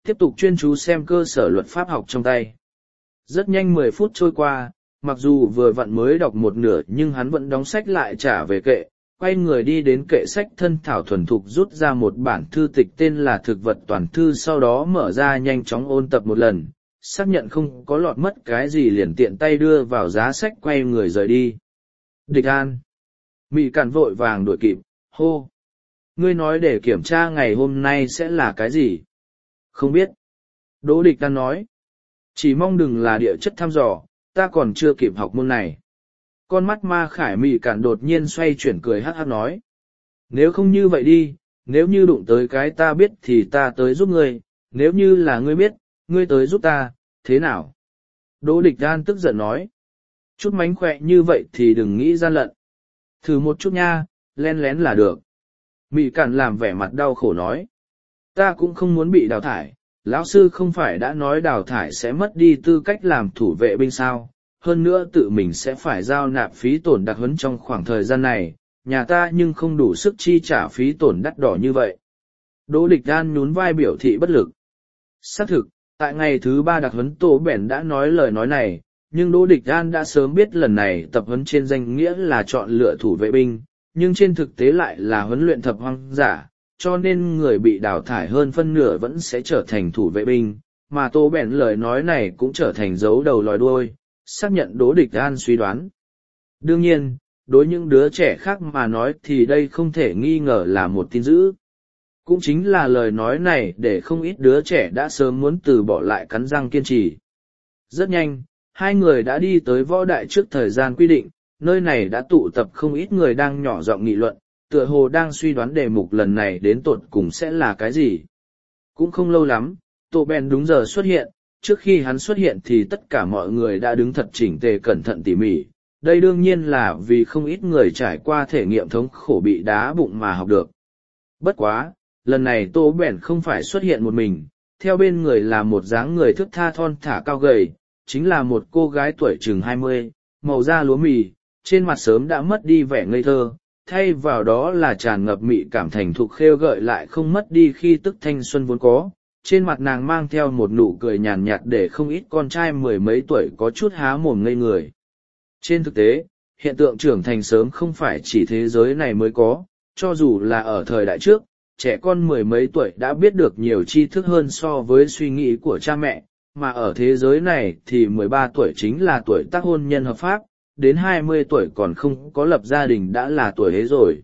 tiếp tục chuyên chú xem cơ sở luật pháp học trong tay. Rất nhanh mười phút trôi qua, mặc dù vừa vặn mới đọc một nửa nhưng hắn vẫn đóng sách lại trả về kệ, quay người đi đến kệ sách thân thảo thuần thục rút ra một bản thư tịch tên là Thực vật toàn thư, sau đó mở ra nhanh chóng ôn tập một lần, xác nhận không có lọt mất cái gì liền tiện tay đưa vào giá sách quay người rời đi. Địch An. Mị Cản vội vàng đuổi kịp, hô. Ngươi nói để kiểm tra ngày hôm nay sẽ là cái gì? Không biết. Đỗ Địch An nói. Chỉ mong đừng là địa chất thăm dò, ta còn chưa kịp học môn này. Con mắt Ma Khải Mị Cản đột nhiên xoay chuyển cười hắc hắc nói. Nếu không như vậy đi, nếu như đụng tới cái ta biết thì ta tới giúp ngươi, nếu như là ngươi biết, ngươi tới giúp ta, thế nào? Đỗ Địch An tức giận nói. Chút mánh khỏe như vậy thì đừng nghĩ gian lận. Thử một chút nha, len lén là được. Mị Cản làm vẻ mặt đau khổ nói. Ta cũng không muốn bị đào thải, lão sư không phải đã nói đào thải sẽ mất đi tư cách làm thủ vệ binh sao, hơn nữa tự mình sẽ phải giao nạp phí tổn đặc huấn trong khoảng thời gian này, nhà ta nhưng không đủ sức chi trả phí tổn đắt đỏ như vậy. Đỗ Địch An nhún vai biểu thị bất lực. Xác thực, tại ngày thứ ba đặc huấn Tô Bẻn đã nói lời nói này, nhưng Đỗ Địch An đã sớm biết lần này tập huấn trên danh nghĩa là chọn lựa thủ vệ binh, nhưng trên thực tế lại là huấn luyện thập hoang giả, cho nên người bị đào thải hơn phân nửa vẫn sẽ trở thành thủ vệ binh, mà Tô Bẻn lời nói này cũng trở thành dấu đầu lòi đuôi, xác nhận Đỗ Địch An suy đoán. Đương nhiên, đối những đứa trẻ khác mà nói thì đây không thể nghi ngờ là một tin dữ. Cũng chính là lời nói này để không ít đứa trẻ đã sớm muốn từ bỏ lại cắn răng kiên trì. Rất nhanh, hai người đã đi tới võ đại trước thời gian quy định, nơi này đã tụ tập không ít người đang nhỏ giọng nghị luận, tựa hồ đang suy đoán đề mục lần này đến tột cùng sẽ là cái gì. Cũng không lâu lắm, Tô Bẻn đúng giờ xuất hiện, trước khi hắn xuất hiện thì tất cả mọi người đã đứng thật chỉnh tề cẩn thận tỉ mỉ, đây đương nhiên là vì không ít người trải qua thể nghiệm thống khổ bị đá bụng mà học được. Bất quá, lần này Tô Bẻn không phải xuất hiện một mình, theo bên người là một dáng người thước tha thon thả cao gầy, chính là một cô gái tuổi chừng hai mươi, màu da lúa mì, trên mặt sớm đã mất đi vẻ ngây thơ, thay vào đó là tràn ngập mị cảm thành thục khêu gợi lại không mất đi khi tức thanh xuân vốn có. Trên mặt nàng mang theo một nụ cười nhàn nhạt để không ít con trai mười mấy tuổi có chút há mồm ngây người. Trên thực tế, hiện tượng trưởng thành sớm không phải chỉ thế giới này mới có, cho dù là ở thời đại trước, trẻ con mười mấy tuổi đã biết được nhiều tri thức hơn so với suy nghĩ của cha mẹ, mà ở thế giới này thì mười ba tuổi chính là tuổi tác hôn nhân hợp pháp, đến hai mươi tuổi còn không có lập gia đình đã là tuổi hế rồi.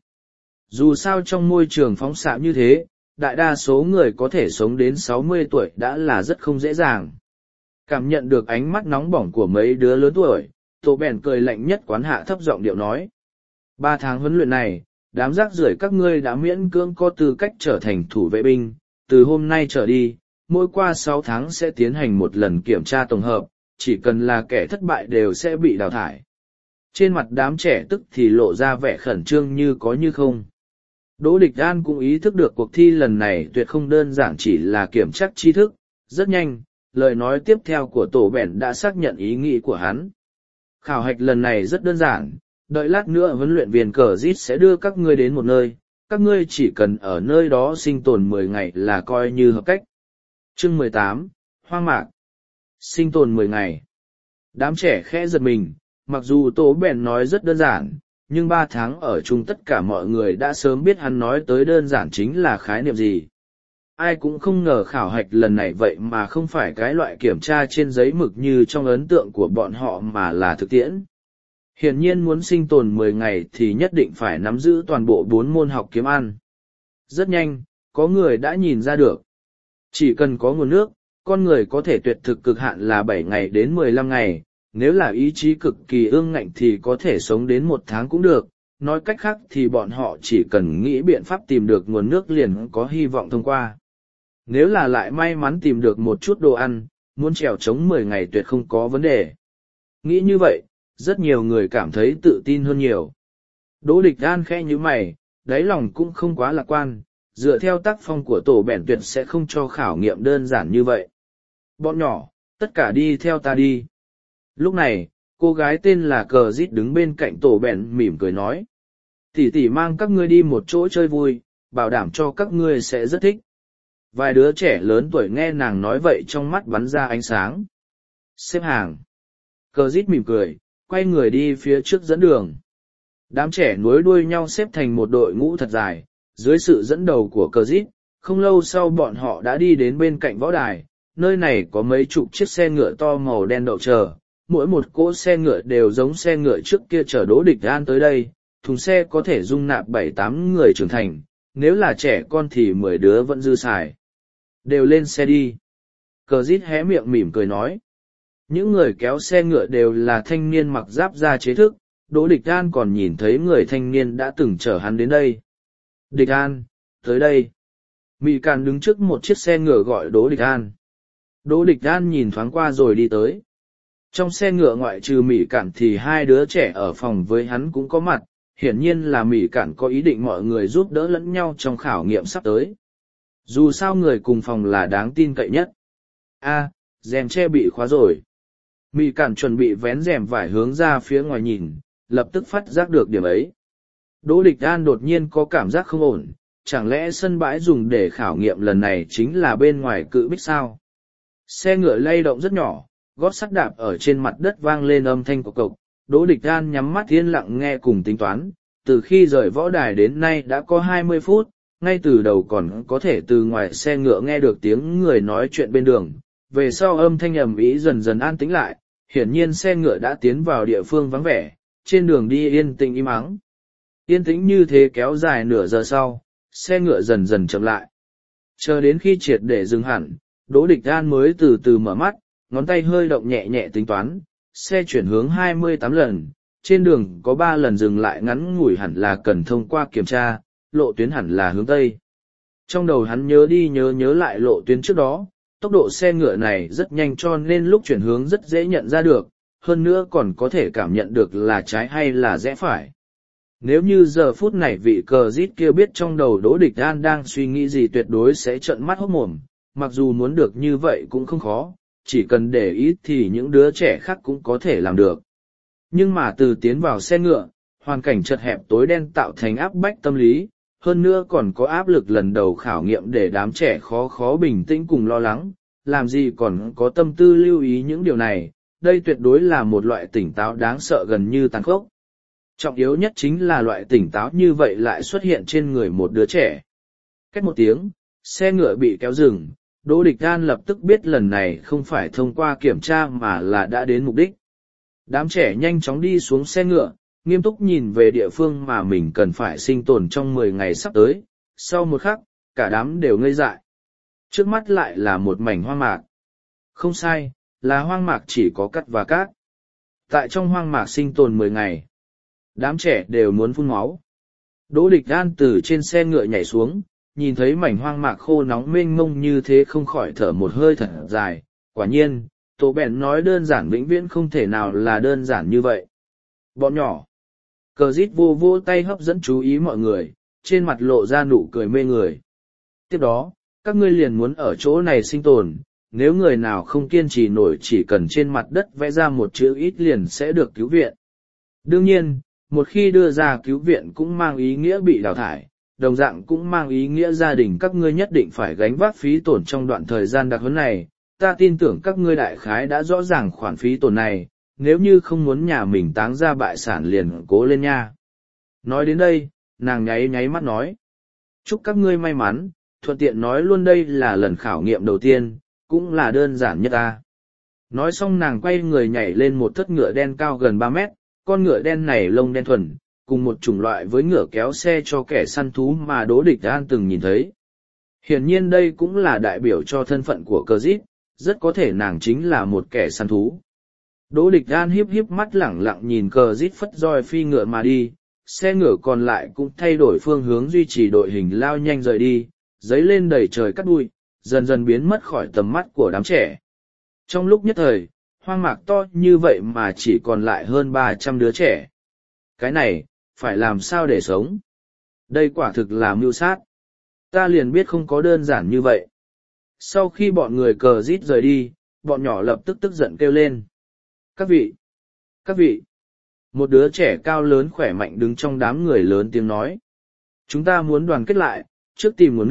Dù sao trong môi trường phóng xạ như thế, đại đa số người có thể sống đến sáu mươi tuổi đã là rất không dễ dàng. Cảm nhận được ánh mắt nóng bỏng của mấy đứa lớn tuổi, Tô Bẻn cười lạnh nhất quán hạ thấp giọng điệu nói. Ba tháng huấn luyện này, đám rác rưởi các ngươi đã miễn cưỡng có tư cách trở thành thủ vệ binh, từ hôm nay trở đi, mỗi qua sáu tháng sẽ tiến hành một lần kiểm tra tổng hợp, chỉ cần là kẻ thất bại đều sẽ bị đào thải. Trên mặt đám trẻ tức thì lộ ra vẻ khẩn trương như có như không. Đỗ Địch An cũng ý thức được cuộc thi lần này tuyệt không đơn giản chỉ là kiểm tra tri thức, rất nhanh, lời nói tiếp theo của Tô Bẻn đã xác nhận ý nghĩ của hắn. Khảo hạch lần này rất đơn giản, đợi lát nữa huấn luyện viên cờ rít sẽ đưa các ngươi đến một nơi, các ngươi chỉ cần ở nơi đó sinh tồn mười ngày là coi như hợp cách. Chương mười tám, Hoang mạc. Sinh tồn mười ngày. Đám trẻ khẽ giật mình, mặc dù Tô Bẻn nói rất đơn giản, nhưng ba tháng ở chung tất cả mọi người đã sớm biết hắn nói tới đơn giản chính là khái niệm gì. Ai cũng không ngờ khảo hạch lần này vậy mà không phải cái loại kiểm tra trên giấy mực như trong ấn tượng của bọn họ mà là thực tiễn. Hiển nhiên muốn sinh tồn mười ngày thì nhất định phải nắm giữ toàn bộ bốn môn học kiếm ăn. Rất nhanh, có người đã nhìn ra được. Chỉ cần có nguồn nước, con người có thể tuyệt thực cực hạn là bảy ngày đến mười lăm ngày, nếu là ý chí cực kỳ ương ngạnh thì có thể sống đến một tháng cũng được. Nói cách khác thì bọn họ chỉ cần nghĩ biện pháp tìm được nguồn nước liền có hy vọng thông qua. Nếu là lại may mắn tìm được một chút đồ ăn, muốn trèo chống mười ngày tuyệt không có vấn đề. Nghĩ như vậy, rất nhiều người cảm thấy tự tin hơn nhiều. Đỗ Địch An khẽ như mày, đáy lòng cũng không quá lạc quan, dựa theo tác phong của Tô Bẻn tuyệt sẽ không cho khảo nghiệm đơn giản như vậy. Bọn nhỏ, tất cả đi theo ta đi. Lúc này, cô gái tên là Cờ Dít đứng bên cạnh Tô Bẻn mỉm cười nói. Tỷ tỷ mang các ngươi đi một chỗ chơi vui, bảo đảm cho các ngươi sẽ rất thích. Vài đứa trẻ lớn tuổi nghe nàng nói vậy trong mắt bắn ra ánh sáng. Xếp hàng. Cờ rít mỉm cười, quay người đi phía trước dẫn đường. Đám trẻ nối đuôi nhau xếp thành một đội ngũ thật dài, dưới sự dẫn đầu của cờ rít, không lâu sau bọn họ đã đi đến bên cạnh võ đài. Nơi này có mấy chục chiếc xe ngựa to màu đen đậu chờ, mỗi một cỗ xe ngựa đều giống xe ngựa trước kia chở Đỗ Địch An tới đây, thùng xe có thể dung nạp bảy tám người trưởng thành, nếu là trẻ con thì mười đứa vẫn dư xài. Đều lên xe đi. Cờ rít hé miệng mỉm cười nói. Những người kéo xe ngựa đều là thanh niên mặc giáp da chế thức, Đỗ Địch An còn nhìn thấy người thanh niên đã từng chở hắn đến đây. Địch An, tới đây. Mị Cản đứng trước một chiếc xe ngựa gọi Đỗ Địch An. Đỗ Địch An nhìn thoáng qua rồi đi tới. Trong xe ngựa ngoại trừ Mị Cản thì hai đứa trẻ ở phòng với hắn cũng có mặt, hiển nhiên là Mị Cản có ý định mọi người giúp đỡ lẫn nhau trong khảo nghiệm sắp tới. Dù sao người cùng phòng là đáng tin cậy nhất. A, rèm che bị khóa rồi. Mị Cản chuẩn bị vén rèm vải hướng ra phía ngoài nhìn, lập tức phát giác được điểm ấy. Đỗ Địch An đột nhiên có cảm giác không ổn, chẳng lẽ sân bãi dùng để khảo nghiệm lần này chính là bên ngoài cự bích sao? Xe ngựa lay động rất nhỏ, gót sắt đạp ở trên mặt đất vang lên âm thanh cộc cộc. Đỗ Địch An nhắm mắt yên lặng nghe cùng tính toán, từ khi rời võ đài đến nay đã có hai mươi phút, ngay từ đầu còn có thể từ ngoài xe ngựa nghe được tiếng người nói chuyện bên đường, về sau âm thanh ầm ĩ dần dần an tĩnh lại, hiển nhiên xe ngựa đã tiến vào địa phương vắng vẻ, trên đường đi yên tĩnh im ắng. Yên tĩnh như thế kéo dài nửa giờ sau, xe ngựa dần dần chậm lại. Chờ đến khi triệt để dừng hẳn, Đỗ Địch An mới từ từ mở mắt, ngón tay hơi động nhẹ nhẹ tính toán, xe chuyển hướng hai mươi tám lần, trên đường có ba lần dừng lại ngắn ngủi hẳn là cần thông qua kiểm tra, lộ tuyến hẳn là hướng Tây. Trong đầu hắn nhớ đi nhớ nhớ lại lộ tuyến trước đó, tốc độ xe ngựa này rất nhanh cho nên lúc chuyển hướng rất dễ nhận ra được, hơn nữa còn có thể cảm nhận được là trái hay là rẽ phải. Nếu như giờ phút này vị cờ rít kia biết trong đầu Đỗ Địch An đang suy nghĩ gì tuyệt đối sẽ trợn mắt hốt mồm, mặc dù muốn được như vậy cũng không khó, chỉ cần để ý thì những đứa trẻ khác cũng có thể làm được. Nhưng mà từ tiến vào xe ngựa, hoàn cảnh chật hẹp tối đen tạo thành áp bách tâm lý, hơn nữa còn có áp lực lần đầu khảo nghiệm để đám trẻ khó khó bình tĩnh cùng lo lắng, làm gì còn có tâm tư lưu ý những điều này, đây tuyệt đối là một loại tỉnh táo đáng sợ gần như tàn khốc. Trọng yếu nhất chính là loại tỉnh táo như vậy lại xuất hiện trên người một đứa trẻ. Cách một tiếng, xe ngựa bị kéo dừng, Đỗ Địch An lập tức biết lần này không phải thông qua kiểm tra mà là đã đến mục đích. Đám trẻ nhanh chóng đi xuống xe ngựa, nghiêm túc nhìn về địa phương mà mình cần phải sinh tồn trong mười ngày sắp tới. Sau một khắc, cả đám đều ngây dại. Trước mắt lại là một mảnh hoang mạc. Không sai, là hoang mạc chỉ có cắt và cát. Tại trong hoang mạc sinh tồn mười ngày. Đám trẻ đều muốn phun máu. Đỗ Địch An từ trên xe ngựa nhảy xuống, nhìn thấy mảnh hoang mạc khô nóng mênh mông như thế không khỏi thở một hơi thật dài. Quả nhiên, Tô Bèn nói đơn giản vĩnh viễn không thể nào là đơn giản như vậy. Bọn nhỏ. Cờ rít vô vô tay hấp dẫn chú ý mọi người, trên mặt lộ ra nụ cười mê người. Tiếp đó, các ngươi liền muốn ở chỗ này sinh tồn, nếu người nào không kiên trì nổi chỉ cần trên mặt đất vẽ ra một chữ ít liền sẽ được cứu viện. Đương nhiên, một khi đưa ra cứu viện cũng mang ý nghĩa bị đào thải, đồng dạng cũng mang ý nghĩa gia đình các ngươi nhất định phải gánh vác phí tổn trong đoạn thời gian đặc huấn này. Ta tin tưởng các ngươi đại khái đã rõ ràng khoản phí tổn này, nếu như không muốn nhà mình táng ra bại sản liền cố lên nha. Nói đến đây, nàng nháy nháy mắt nói. Chúc các ngươi may mắn, thuận tiện nói luôn đây là lần khảo nghiệm đầu tiên, cũng là đơn giản nhất ta. Nói xong nàng quay người nhảy lên một thất ngựa đen cao gần ba mét, con ngựa đen này lông đen thuần, cùng một chủng loại với ngựa kéo xe cho kẻ săn thú mà Đỗ Địch An từng nhìn thấy. Hiển nhiên đây cũng là đại biểu cho thân phận của cờ rít, rất có thể nàng chính là một kẻ săn thú. Đỗ Địch An hiếp hiếp mắt lẳng lặng nhìn cờ rít phất roi phi ngựa mà đi, xe ngựa còn lại cũng thay đổi phương hướng duy trì đội hình lao nhanh rời đi, giấy lên đầy trời cắt bụi, dần dần biến mất khỏi tầm mắt của đám trẻ. Trong lúc nhất thời, hoang mạc to như vậy mà chỉ còn lại hơn ba trăm đứa trẻ. Cái này, phải làm sao để sống? Đây quả thực là mưu sát. Ta liền biết không có đơn giản như vậy. Sau khi bọn người cờ rít rời đi, bọn nhỏ lập tức tức giận kêu lên. Các vị! Các vị! Một đứa trẻ cao lớn khỏe mạnh đứng trong đám người lớn tiếng nói. Chúng ta muốn đoàn kết lại, trước tìm nguồn nước,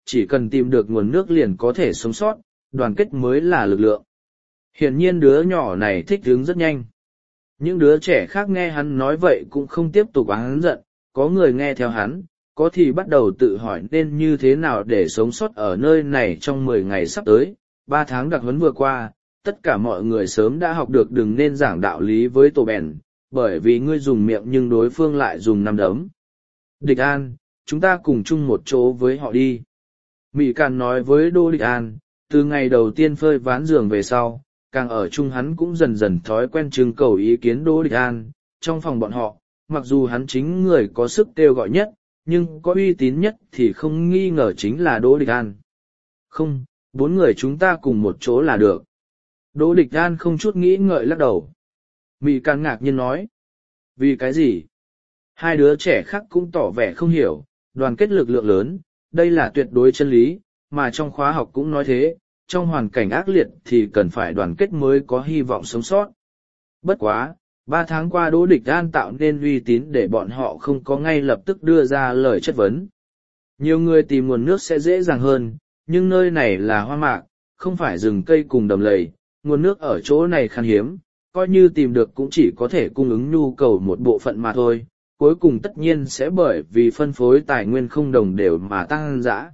chỉ cần tìm được nguồn nước liền có thể sống sót, đoàn kết mới là lực lượng. Hiển nhiên đứa nhỏ này thích ứng rất nhanh. Những đứa trẻ khác nghe hắn nói vậy cũng không tiếp tục oán giận, có người nghe theo hắn, có thì bắt đầu tự hỏi nên như thế nào để sống sót ở nơi này trong mười ngày sắp tới. Ba tháng đặc huấn vừa qua, tất cả mọi người sớm đã học được đừng nên giảng đạo lý với tổ bèn, bởi vì ngươi dùng miệng nhưng đối phương lại dùng nắm đấm. Địch An, chúng ta cùng chung một chỗ với họ đi. Mỹ Càn nói với Đỗ Địch An, từ ngày đầu tiên phơi ván giường về sau, càng ở chung hắn cũng dần dần thói quen trưng cầu ý kiến Đỗ Địch An. Trong phòng bọn họ, mặc dù hắn chính người có sức kêu gọi nhất, nhưng có uy tín nhất thì không nghi ngờ chính là Đỗ Địch An. Không, bốn người chúng ta cùng một chỗ là được. Đỗ Địch An không chút nghĩ ngợi lắc đầu. Mỹ Càn ngạc nhiên nói. Vì cái gì? Hai đứa trẻ khác cũng tỏ vẻ không hiểu, đoàn kết lực lượng lớn, đây là tuyệt đối chân lý, mà trong khóa học cũng nói thế, trong hoàn cảnh ác liệt thì cần phải đoàn kết mới có hy vọng sống sót. Bất quá, ba tháng qua Đỗ Địch An tạo nên uy tín để bọn họ không có ngay lập tức đưa ra lời chất vấn. Nhiều người tìm nguồn nước sẽ dễ dàng hơn, nhưng nơi này là hoang mạc, không phải rừng cây cùng đầm lầy, nguồn nước ở chỗ này khan hiếm, coi như tìm được cũng chỉ có thể cung ứng nhu cầu một bộ phận mà thôi, cuối cùng tất nhiên sẽ bởi vì phân phối tài nguyên không đồng đều mà tăng dã.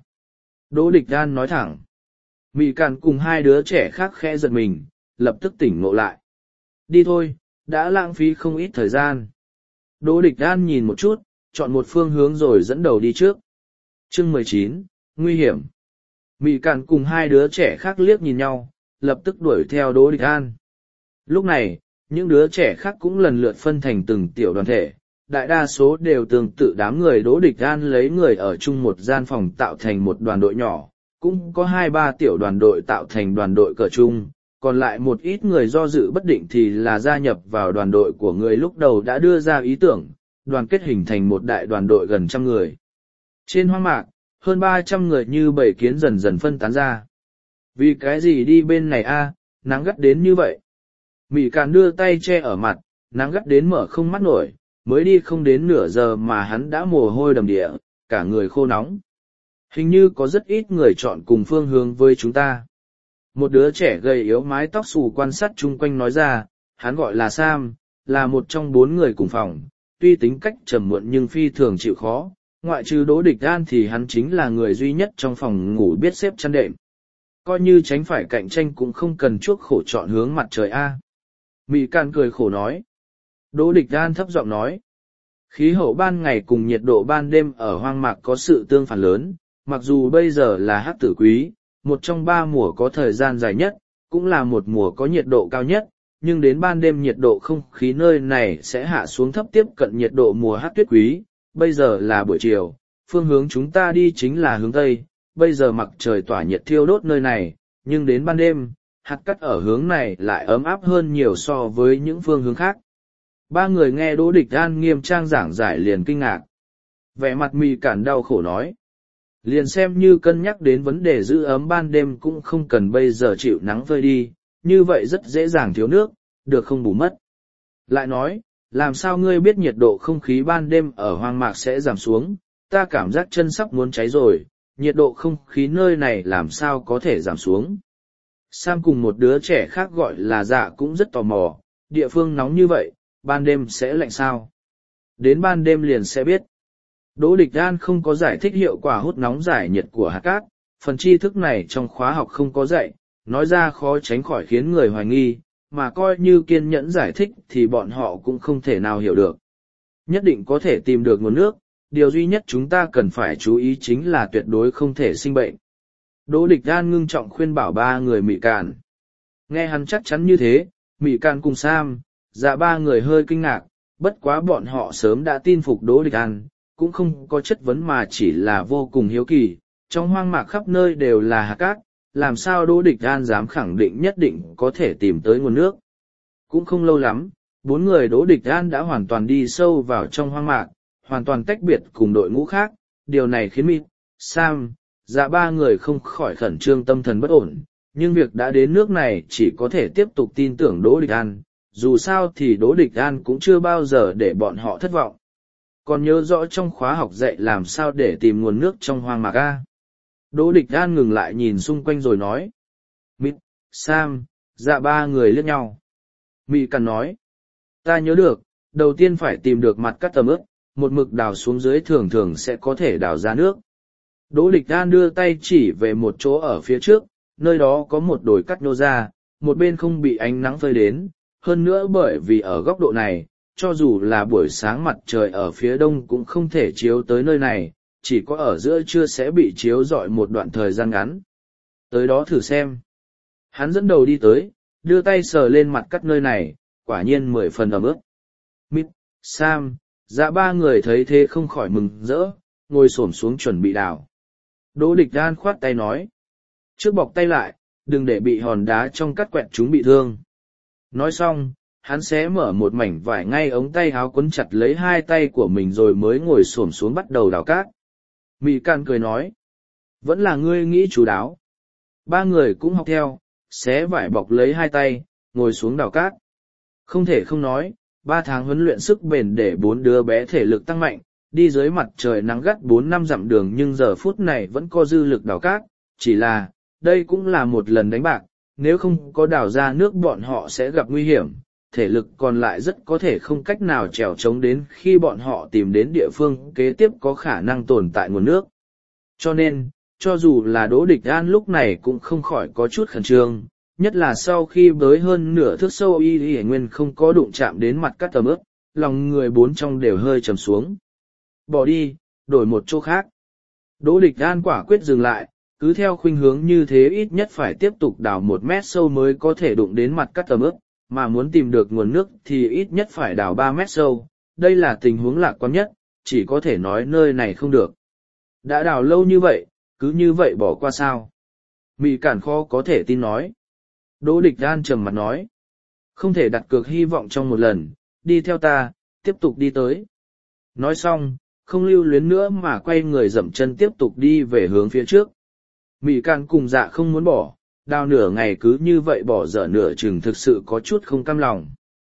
Đỗ Địch An nói thẳng. Mị Càn cùng hai đứa trẻ khác khẽ giật mình, lập tức tỉnh ngộ lại. Đi thôi, đã lãng phí không ít thời gian. Đỗ Địch An nhìn một chút, chọn một phương hướng rồi dẫn đầu đi trước. Chương mười chín, nguy hiểm. Mị Càn cùng hai đứa trẻ khác liếc nhìn nhau, lập tức đuổi theo Đỗ Địch An. Lúc này, những đứa trẻ khác cũng lần lượt phân thành từng tiểu đoàn thể, đại đa số đều tương tự đám người Đỗ Địch An lấy người ở chung một gian phòng tạo thành một đoàn đội nhỏ, cũng có hai ba tiểu đoàn đội tạo thành đoàn đội cờ chung, còn lại một ít người do dự bất định thì là gia nhập vào đoàn đội của người lúc đầu đã đưa ra ý tưởng, đoàn kết hình thành một đại đoàn đội gần trăm người. Trên hoang mạc, hơn ba trăm người như bầy kiến dần dần phân tán ra. Vì cái gì đi bên này a, nắng gắt đến như vậy? Mị Càn đưa tay che ở mặt, nắng gắt đến mở không mắt nổi, mới đi không đến nửa giờ mà hắn đã mồ hôi đầm địa, cả người khô nóng. Hình như có rất ít người chọn cùng phương hướng với chúng ta. Một đứa trẻ gầy yếu mái tóc xù quan sát chung quanh nói ra, hắn gọi là Sam, là một trong bốn người cùng phòng, tuy tính cách trầm muộn nhưng phi thường chịu khó, ngoại trừ Đỗ Địch An thì hắn chính là người duy nhất trong phòng ngủ biết xếp chăn đệm. Coi như tránh phải cạnh tranh cũng không cần chuốc khổ chọn hướng mặt trời a. Mị Càn cười khổ nói. Đỗ Địch An thấp giọng nói. Khí hậu ban ngày cùng nhiệt độ ban đêm ở hoang mạc có sự tương phản lớn, mặc dù bây giờ là hắc tử quý, một trong ba mùa có thời gian dài nhất, cũng là một mùa có nhiệt độ cao nhất, nhưng đến ban đêm nhiệt độ không khí nơi này sẽ hạ xuống thấp tiếp cận nhiệt độ mùa hắc tuyết quý. Bây giờ là buổi chiều, phương hướng chúng ta đi chính là hướng Tây, bây giờ mặt trời tỏa nhiệt thiêu đốt nơi này, nhưng đến ban đêm, hạt cát ở hướng này lại ấm áp hơn nhiều so với những phương hướng khác. Ba người nghe Đỗ Địch An nghiêm trang giảng giải liền kinh ngạc. Vẻ mặt Mị Càn đau khổ nói. Liền xem như cân nhắc đến vấn đề giữ ấm ban đêm cũng không cần bây giờ chịu nắng phơi đi, như vậy rất dễ dàng thiếu nước, được không bù mất. Lại nói, làm sao ngươi biết nhiệt độ không khí ban đêm ở hoang mạc sẽ giảm xuống, ta cảm giác chân sắp muốn cháy rồi, nhiệt độ không khí nơi này làm sao có thể giảm xuống. Sam cùng một đứa trẻ khác gọi là Dạ cũng rất tò mò, địa phương nóng như vậy, ban đêm sẽ lạnh sao? Đến ban đêm liền sẽ biết. Đỗ Địch An không có giải thích hiệu quả hút nóng giải nhiệt của hạt cát, phần tri thức này trong khóa học không có dạy, nói ra khó tránh khỏi khiến người hoài nghi, mà coi như kiên nhẫn giải thích thì bọn họ cũng không thể nào hiểu được. Nhất định có thể tìm được nguồn nước, điều duy nhất chúng ta cần phải chú ý chính là tuyệt đối không thể sinh bệnh. Đỗ Địch An ngưng trọng khuyên bảo ba người Mị Càn. Nghe hắn chắc chắn như thế, Mị Càn cùng Sam, Dạ ba người hơi kinh ngạc, bất quá bọn họ sớm đã tin phục Đỗ Địch An, cũng không có chất vấn mà chỉ là vô cùng hiếu kỳ. Trong hoang mạc khắp nơi đều là hạt cát, làm sao Đỗ Địch An dám khẳng định nhất định có thể tìm tới nguồn nước. Cũng không lâu lắm, bốn người Đỗ Địch An đã hoàn toàn đi sâu vào trong hoang mạc, hoàn toàn tách biệt cùng đội ngũ khác. Điều này khiến Mị, Sam, Dạ ba người không khỏi khẩn trương tâm thần bất ổn, nhưng việc đã đến nước này chỉ có thể tiếp tục tin tưởng Đỗ Địch An, dù sao thì Đỗ Địch An cũng chưa bao giờ để bọn họ thất vọng. Còn nhớ rõ trong khóa học dạy làm sao để tìm nguồn nước trong hoang mạc a? Đỗ Địch An ngừng lại nhìn xung quanh rồi nói. Mít, Sam, dạ ba người liếc nhau. Mị Cản nói. Ta nhớ được, đầu tiên phải tìm được mặt cắt tầm ướp, một mực đào xuống dưới thường thường sẽ có thể đào ra nước. Đỗ Địch An đưa tay chỉ về một chỗ ở phía trước, nơi đó có một đồi cắt nhô ra, một bên không bị ánh nắng phơi đến, hơn nữa bởi vì ở góc độ này, cho dù là buổi sáng mặt trời ở phía đông cũng không thể chiếu tới nơi này, chỉ có ở giữa trưa sẽ bị chiếu rọi một đoạn thời gian ngắn. Tới đó thử xem. Hắn dẫn đầu đi tới, đưa tay sờ lên mặt cắt nơi này, quả nhiên mười phần ẩm ướt. Mít, Sam, dạ ba người thấy thế không khỏi mừng rỡ, ngồi xổm xuống chuẩn bị đào. Đỗ Địch An khoát tay nói. Trước bọc tay lại, đừng để bị hòn đá trong cắt quẹt chúng bị thương. Nói xong, hắn sẽ mở một mảnh vải ngay ống tay áo quấn chặt lấy hai tay của mình rồi mới ngồi xổm xuống bắt đầu đào cát. Mị Cản cười nói. Vẫn là ngươi nghĩ chú đáo. Ba người cũng học theo, xé vải bọc lấy hai tay, ngồi xuống đào cát. Không thể không nói, ba tháng huấn luyện sức bền để bốn đứa bé thể lực tăng mạnh, đi dưới mặt trời nắng gắt bốn năm dặm đường nhưng giờ phút này vẫn có dư lực đào cát, chỉ là, đây cũng là một lần đánh bạc, nếu không có đào ra nước bọn họ sẽ gặp nguy hiểm, thể lực còn lại rất có thể không cách nào trèo trống đến khi bọn họ tìm đến địa phương kế tiếp có khả năng tồn tại nguồn nước. Cho nên, cho dù là Đỗ Địch An lúc này cũng không khỏi có chút khẩn trương, nhất là sau khi bới hơn nửa thước sâu y y nguyên không có đụng chạm đến mặt cắt tầm ướp, lòng người bốn trong đều hơi trầm xuống. Bỏ đi, đổi một chỗ khác. Đỗ Địch An quả quyết dừng lại, cứ theo khuynh hướng như thế ít nhất phải tiếp tục đào một mét sâu mới có thể đụng đến mặt cắt tầm ướp, mà muốn tìm được nguồn nước thì ít nhất phải đào ba mét sâu, đây là tình huống lạc quan nhất, chỉ có thể nói nơi này không được. Đã đào lâu như vậy, cứ như vậy bỏ qua sao? Mị Cản khó có thể tin nói. Đỗ Địch An trầm mặt nói. Không thể đặt cược hy vọng trong một lần, đi theo ta, tiếp tục đi tới. Nói xong, không lưu luyến nữa mà quay người dậm chân tiếp tục đi về hướng phía trước. Mị Cản cùng dạ không muốn bỏ, đào nửa ngày cứ như vậy bỏ dở nửa chừng thực sự có chút không cam lòng.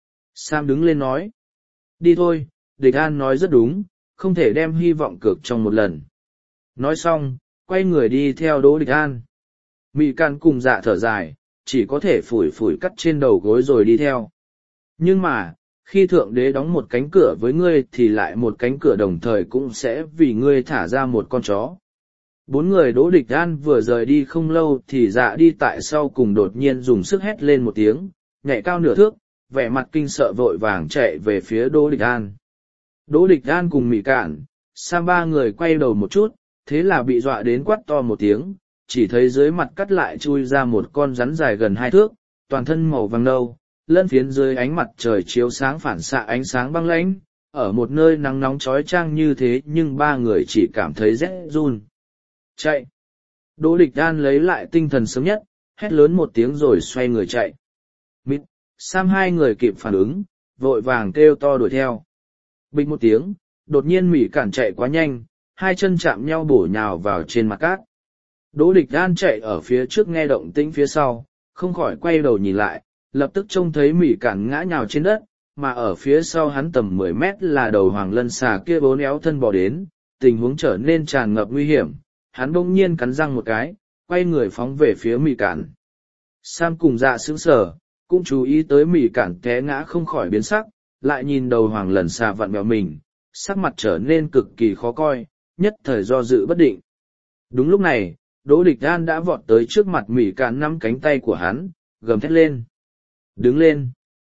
Sam đứng lên nói. Đi thôi, Địch An nói rất đúng, không thể đem hy vọng cược trong một lần. Nói xong, quay người đi theo Đỗ Địch An. Mị Cản cùng dạ thở dài, chỉ có thể phủi phủi cắt trên đầu gối rồi đi theo. Nhưng mà, khi Thượng Đế đóng một cánh cửa với ngươi thì lại một cánh cửa đồng thời cũng sẽ vì ngươi thả ra một con chó. Bốn người Đỗ Địch An vừa rời đi không lâu thì dạ đi tại sau cùng đột nhiên dùng sức hét lên một tiếng, nhảy cao nửa thước, vẻ mặt kinh sợ vội vàng chạy về phía Đỗ Địch An. Đỗ Địch An cùng Mị Cản, Sam ba người quay đầu một chút, thế là bị dọa đến quát to một tiếng, chỉ thấy dưới mặt cắt lại chui ra một con rắn dài gần hai thước, toàn thân màu vàng nâu, lân phiến dưới ánh mặt trời chiếu sáng phản xạ ánh sáng băng lãnh, ở một nơi nắng nóng chói chang như thế nhưng ba người chỉ cảm thấy rét run. Chạy! Đỗ Địch An lấy lại tinh thần sớm nhất, hét lớn một tiếng rồi xoay người chạy. Mít, Sam hai người kịp phản ứng, vội vàng kêu to đuổi theo. Bịch một tiếng, đột nhiên Mị Cản chạy quá nhanh, hai chân chạm nhau bổ nhào vào trên mặt cát. Đỗ Địch An chạy ở phía trước nghe động tĩnh phía sau, không khỏi quay đầu nhìn lại, lập tức trông thấy Mị Cản ngã nhào trên đất, mà ở phía sau hắn tầm mười mét là đầu hoàng lân xà kia bốn éo thân bò đến, tình huống trở nên tràn ngập nguy hiểm, hắn bỗng nhiên cắn răng một cái, quay người phóng về phía Mị Cản. Sam cùng dạ sững sờ, cũng chú ý tới Mị Cản té ngã không khỏi biến sắc, lại nhìn đầu hoàng lân xà vặn vẹo mình, sắc mặt trở nên cực kỳ khó coi, nhất thời do dự bất định. Đúng lúc này, Đỗ Địch An đã vọt tới trước mặt Mị Cản nắm cánh tay của hắn, gầm thét lên. Đứng lên.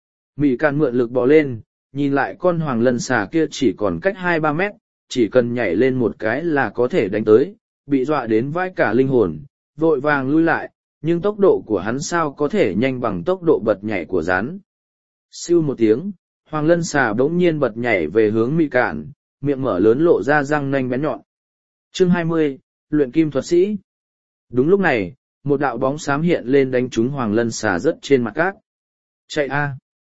Mị Cản mượn lực bò lên, nhìn lại con hoàng lân xà kia chỉ còn cách hai ba mét, chỉ cần nhảy lên một cái là có thể đánh tới, bị dọa đến vãi cả linh hồn, vội vàng lui lại, nhưng tốc độ của hắn sao có thể nhanh bằng tốc độ bật nhảy của rắn. Siêu một tiếng, hoàng lân xà bỗng nhiên bật nhảy về hướng Mị Cản, miệng mở lớn lộ ra răng nanh bén nhọn. Chương hai mươi, luyện kim thuật sĩ. Đúng lúc này, một đạo bóng xám hiện lên đánh trúng hoàng lân xà rớt trên mặt cát. Chạy a!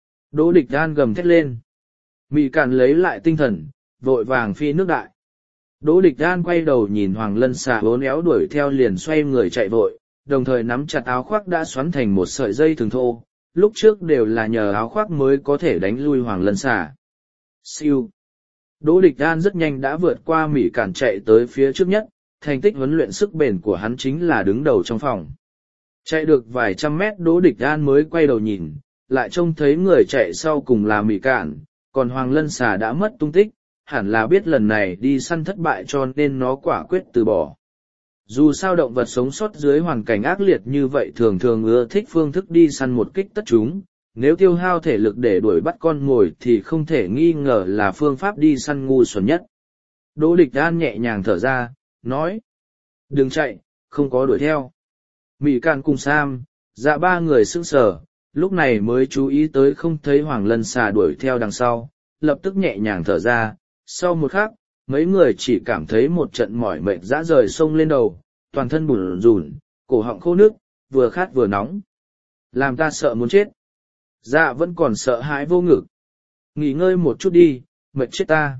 Đỗ Địch An gầm thét lên. Mị Cản lấy lại tinh thần, vội vàng phi nước đại. Đỗ Địch An quay đầu nhìn hoàng lân xà bốn éo đuổi theo liền xoay người chạy vội, đồng thời nắm chặt áo khoác đã xoắn thành một sợi dây thừng thô, lúc trước đều là nhờ áo khoác mới có thể đánh lui hoàng lân xà. Siêu! Đỗ Địch An rất nhanh đã vượt qua Mị Cản chạy tới phía trước nhất, thành tích huấn luyện sức bền của hắn chính là đứng đầu trong phòng. Chạy được vài trăm mét Đỗ Địch An mới quay đầu nhìn, lại trông thấy người chạy sau cùng là Mị Cản, còn Hoàng Lân Xà đã mất tung tích, hẳn là biết lần này đi săn thất bại cho nên nó quả quyết từ bỏ. Dù sao động vật sống sót dưới hoàn cảnh ác liệt như vậy thường thường ưa thích phương thức đi săn một kích tất chúng, nếu tiêu hao thể lực để đuổi bắt con mồi thì không thể nghi ngờ là phương pháp đi săn ngu xuẩn nhất. Đỗ Địch An nhẹ nhàng thở ra, nói: đừng chạy, không có đuổi theo. Mị Cản cùng Sam, Dạ ba người sững sờ, lúc này mới chú ý tới không thấy Hoàng Lân Xà đuổi theo đằng sau, lập tức nhẹ nhàng thở ra. Sau một khắc, mấy người chỉ cảm thấy một trận mỏi mệt dã rời xông lên đầu, toàn thân bủn rủn, cổ họng khô nước, vừa khát vừa nóng. Làm ta sợ muốn chết. Dạ vẫn còn sợ hãi vô ngực. Nghỉ ngơi một chút đi, mệt chết ta.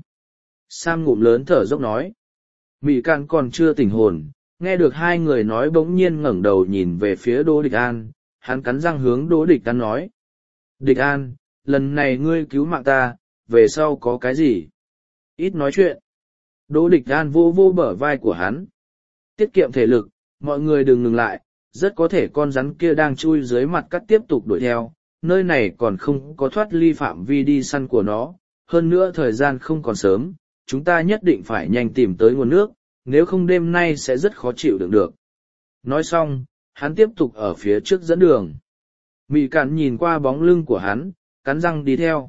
Sam ngụm lớn thở dốc nói. Mị Cản còn chưa tỉnh hồn, nghe được hai người nói bỗng nhiên ngẩng đầu nhìn về phía Đỗ Địch An, hắn cắn răng hướng Đỗ Địch An nói. Địch An, lần này ngươi cứu mạng ta, về sau có cái gì? Ít nói chuyện. Đỗ Địch An vô vô bờ vai của hắn. Tiết kiệm thể lực, mọi người đừng ngừng lại, rất có thể con rắn kia đang chui dưới mặt cắt tiếp tục đuổi theo, nơi này còn không có thoát ly phạm vi đi săn của nó, hơn nữa thời gian không còn sớm, chúng ta nhất định phải nhanh tìm tới nguồn nước, nếu không đêm nay sẽ rất khó chịu đựng được. Nói xong, hắn tiếp tục ở phía trước dẫn đường. Mị Cản nhìn qua bóng lưng của hắn, cắn răng đi theo.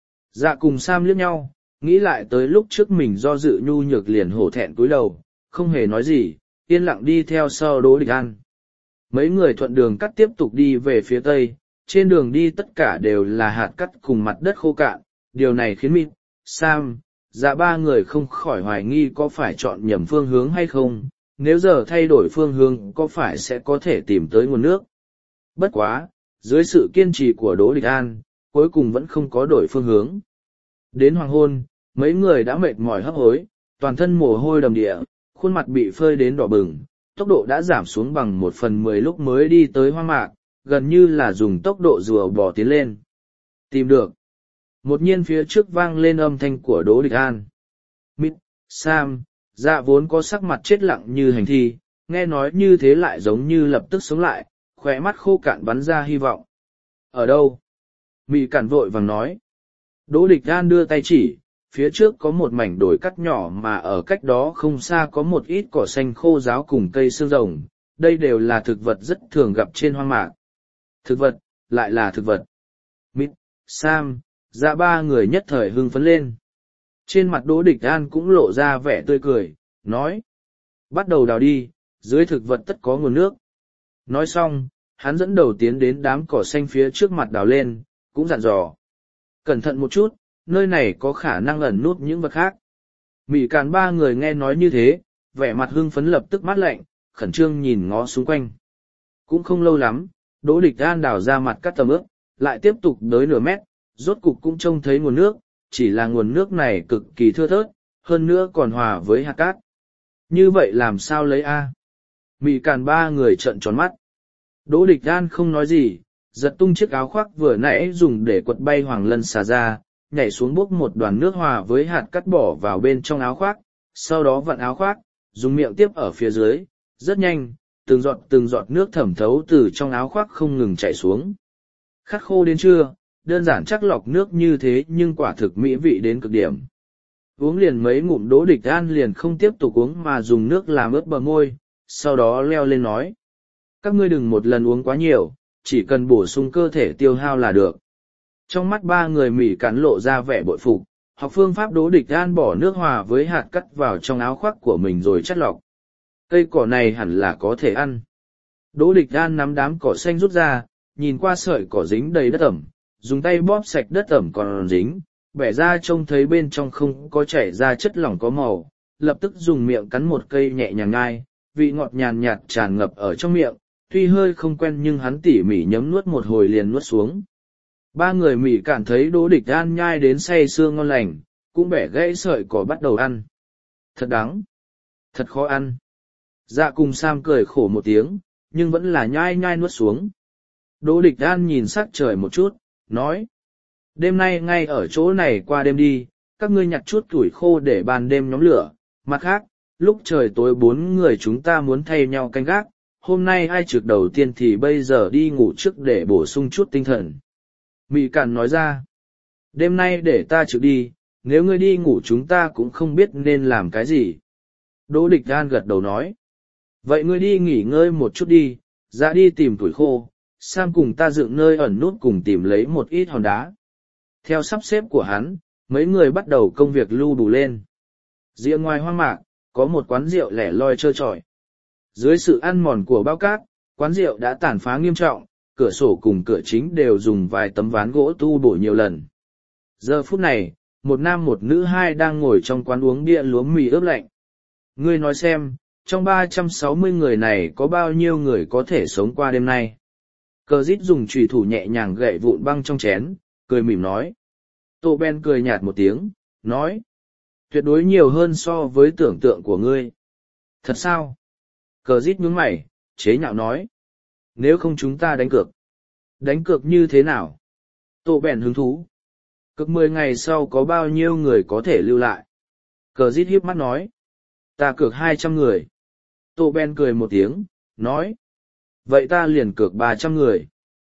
Dạ cùng Sam liếc nhau, nghĩ lại tới lúc trước mình do dự nhu nhược liền hổ thẹn cúi đầu, không hề nói gì, yên lặng đi theo sau Đỗ Địch An. Mấy người thuận đường cắt tiếp tục đi về phía tây, trên đường đi tất cả đều là hạt cắt cùng mặt đất khô cạn, điều này khiến Mị, Sam, Dạ ba người không khỏi hoài nghi có phải chọn nhầm phương hướng hay không, nếu giờ thay đổi phương hướng có phải sẽ có thể tìm tới nguồn nước. Bất quá, dưới sự kiên trì của Đỗ Địch An, cuối cùng vẫn không có đổi phương hướng. Đến hoàng hôn, mấy người đã mệt mỏi hấp hối, toàn thân mồ hôi đầm địa, khuôn mặt bị phơi đến đỏ bừng, tốc độ đã giảm xuống bằng một phần mười lúc mới đi tới hoang mạc, gần như là dùng tốc độ rùa bò tiến lên. Tìm được. Một nhiên phía trước vang lên âm thanh của Đỗ Địch An. Mít, Sam, Dạ vốn có sắc mặt chết lặng như hành thi, nghe nói như thế lại giống như lập tức sống lại, khóe mắt khô cạn bắn ra hy vọng. Ở đâu? Mị Cản vội vàng nói. Đỗ Địch An đưa tay chỉ, phía trước có một mảnh đồi cắt nhỏ mà ở cách đó không xa có một ít cỏ xanh khô ráo cùng cây xương rồng, đây đều là thực vật rất thường gặp trên hoang mạc. Thực vật, lại là thực vật. Mít, Sam, Dạ ba người nhất thời hưng phấn lên. Trên mặt Đỗ Địch An cũng lộ ra vẻ tươi cười, nói. Bắt đầu đào đi, dưới thực vật tất có nguồn nước. Nói xong, hắn dẫn đầu tiến đến đám cỏ xanh phía trước mặt đào lên, cũng dặn dò. Cẩn thận một chút, nơi này có khả năng ẩn nút những vật khác. Mị Cản ba người nghe nói như thế, vẻ mặt hưng phấn lập tức mát lạnh, khẩn trương nhìn ngó xung quanh. Cũng không lâu lắm, Đỗ Địch An đào ra mặt cắt tầm ướp, lại tiếp tục tới nửa mét, rốt cục cũng trông thấy nguồn nước, chỉ là nguồn nước này cực kỳ thưa thớt, hơn nữa còn hòa với hạt cát. Như vậy làm sao lấy A? Mị Cản ba người trợn tròn mắt. Đỗ Địch An không nói gì, giật tung chiếc áo khoác vừa nãy dùng để quật bay Hoàng Lân Xà ra, nhảy xuống bốc một đoàn nước hòa với hạt cát bỏ vào bên trong áo khoác, sau đó vặn áo khoác, dùng miệng tiếp ở phía dưới, rất nhanh, từng giọt từng giọt nước thẩm thấu từ trong áo khoác không ngừng chảy xuống. Khát khô đến trưa, đơn giản chắc lọc nước như thế nhưng quả thực mỹ vị đến cực điểm. Uống liền mấy ngụm Đỗ Địch An liền không tiếp tục uống mà dùng nước làm ướt bờ môi, sau đó leo lên nói. Các ngươi đừng một lần uống quá nhiều, chỉ cần bổ sung cơ thể tiêu hao là được. Trong mắt ba người Mị Cản lộ ra vẻ bội phục, học phương pháp Đỗ Địch An bỏ nước hòa với hạt cắt vào trong áo khoác của mình rồi chắt lọc. Cây cỏ này hẳn là có thể ăn. Đỗ Địch An nắm đám cỏ xanh rút ra, nhìn qua sợi cỏ dính đầy đất ẩm, dùng tay bóp sạch đất ẩm còn dính, bẻ ra trông thấy bên trong không có chảy ra chất lỏng có màu, lập tức dùng miệng cắn một cây nhẹ nhàng ngai, vị ngọt nhàn nhạt tràn ngập ở trong miệng, tuy hơi không quen nhưng hắn tỉ mỉ nhấm nuốt một hồi liền nuốt xuống. Ba người Mị Cản thấy Đỗ Địch An nhai đến say sưa ngon lành, cũng bẻ gãy sợi cỏ bắt đầu ăn. Thật đắng, thật khó ăn. Dạ cùng Sam cười khổ một tiếng, nhưng vẫn là nhai nhai nuốt xuống. Đỗ Địch An nhìn sắc trời một chút, nói. Đêm nay ngay ở chỗ này qua đêm đi, các ngươi nhặt chút củi khô để ban đêm nhóm lửa, mặt khác, lúc trời tối bốn người chúng ta muốn thay nhau canh gác, hôm nay ai trực đầu tiên thì bây giờ đi ngủ trước để bổ sung chút tinh thần. Mị Cản nói ra, đêm nay để ta trực đi, nếu ngươi đi ngủ chúng ta cũng không biết nên làm cái gì. Đỗ Địch Đan gật đầu nói, vậy ngươi đi nghỉ ngơi một chút đi, ra đi tìm tuổi khô, Sam cùng ta dựng nơi ẩn nút cùng tìm lấy một ít hòn đá. Theo sắp xếp của hắn, mấy người bắt đầu công việc lưu đủ lên. Rìa ngoài hoang mạc, có một quán rượu lẻ loi trơ trọi. Dưới sự ăn mòn của bao cát, quán rượu đã tàn phá nghiêm trọng, cửa sổ cùng cửa chính đều dùng vài tấm ván gỗ tu bổ nhiều lần. Giờ phút này, một nam một nữ hai đang ngồi trong quán uống bia lúa mì ướp lạnh. Ngươi nói xem, trong ba trăm sáu mươi người này có bao nhiêu người có thể sống qua đêm nay? Cờ dít dùng chùy thủ nhẹ nhàng gậy vụn băng trong chén, cười mỉm nói. Tô Ben cười nhạt một tiếng, nói. Tuyệt đối nhiều hơn so với tưởng tượng của ngươi. Thật sao? Cờ dít nhướng mày, chế nhạo nói. Nếu không chúng ta đánh cược. Đánh cược như thế nào? Tô Ben hứng thú. Cực mười ngày sau có bao nhiêu người có thể lưu lại? Cờ dít hiếp mắt nói. Ta cược hai trăm người. Tô Ben cười một tiếng, nói. Vậy ta liền cược ba trăm người.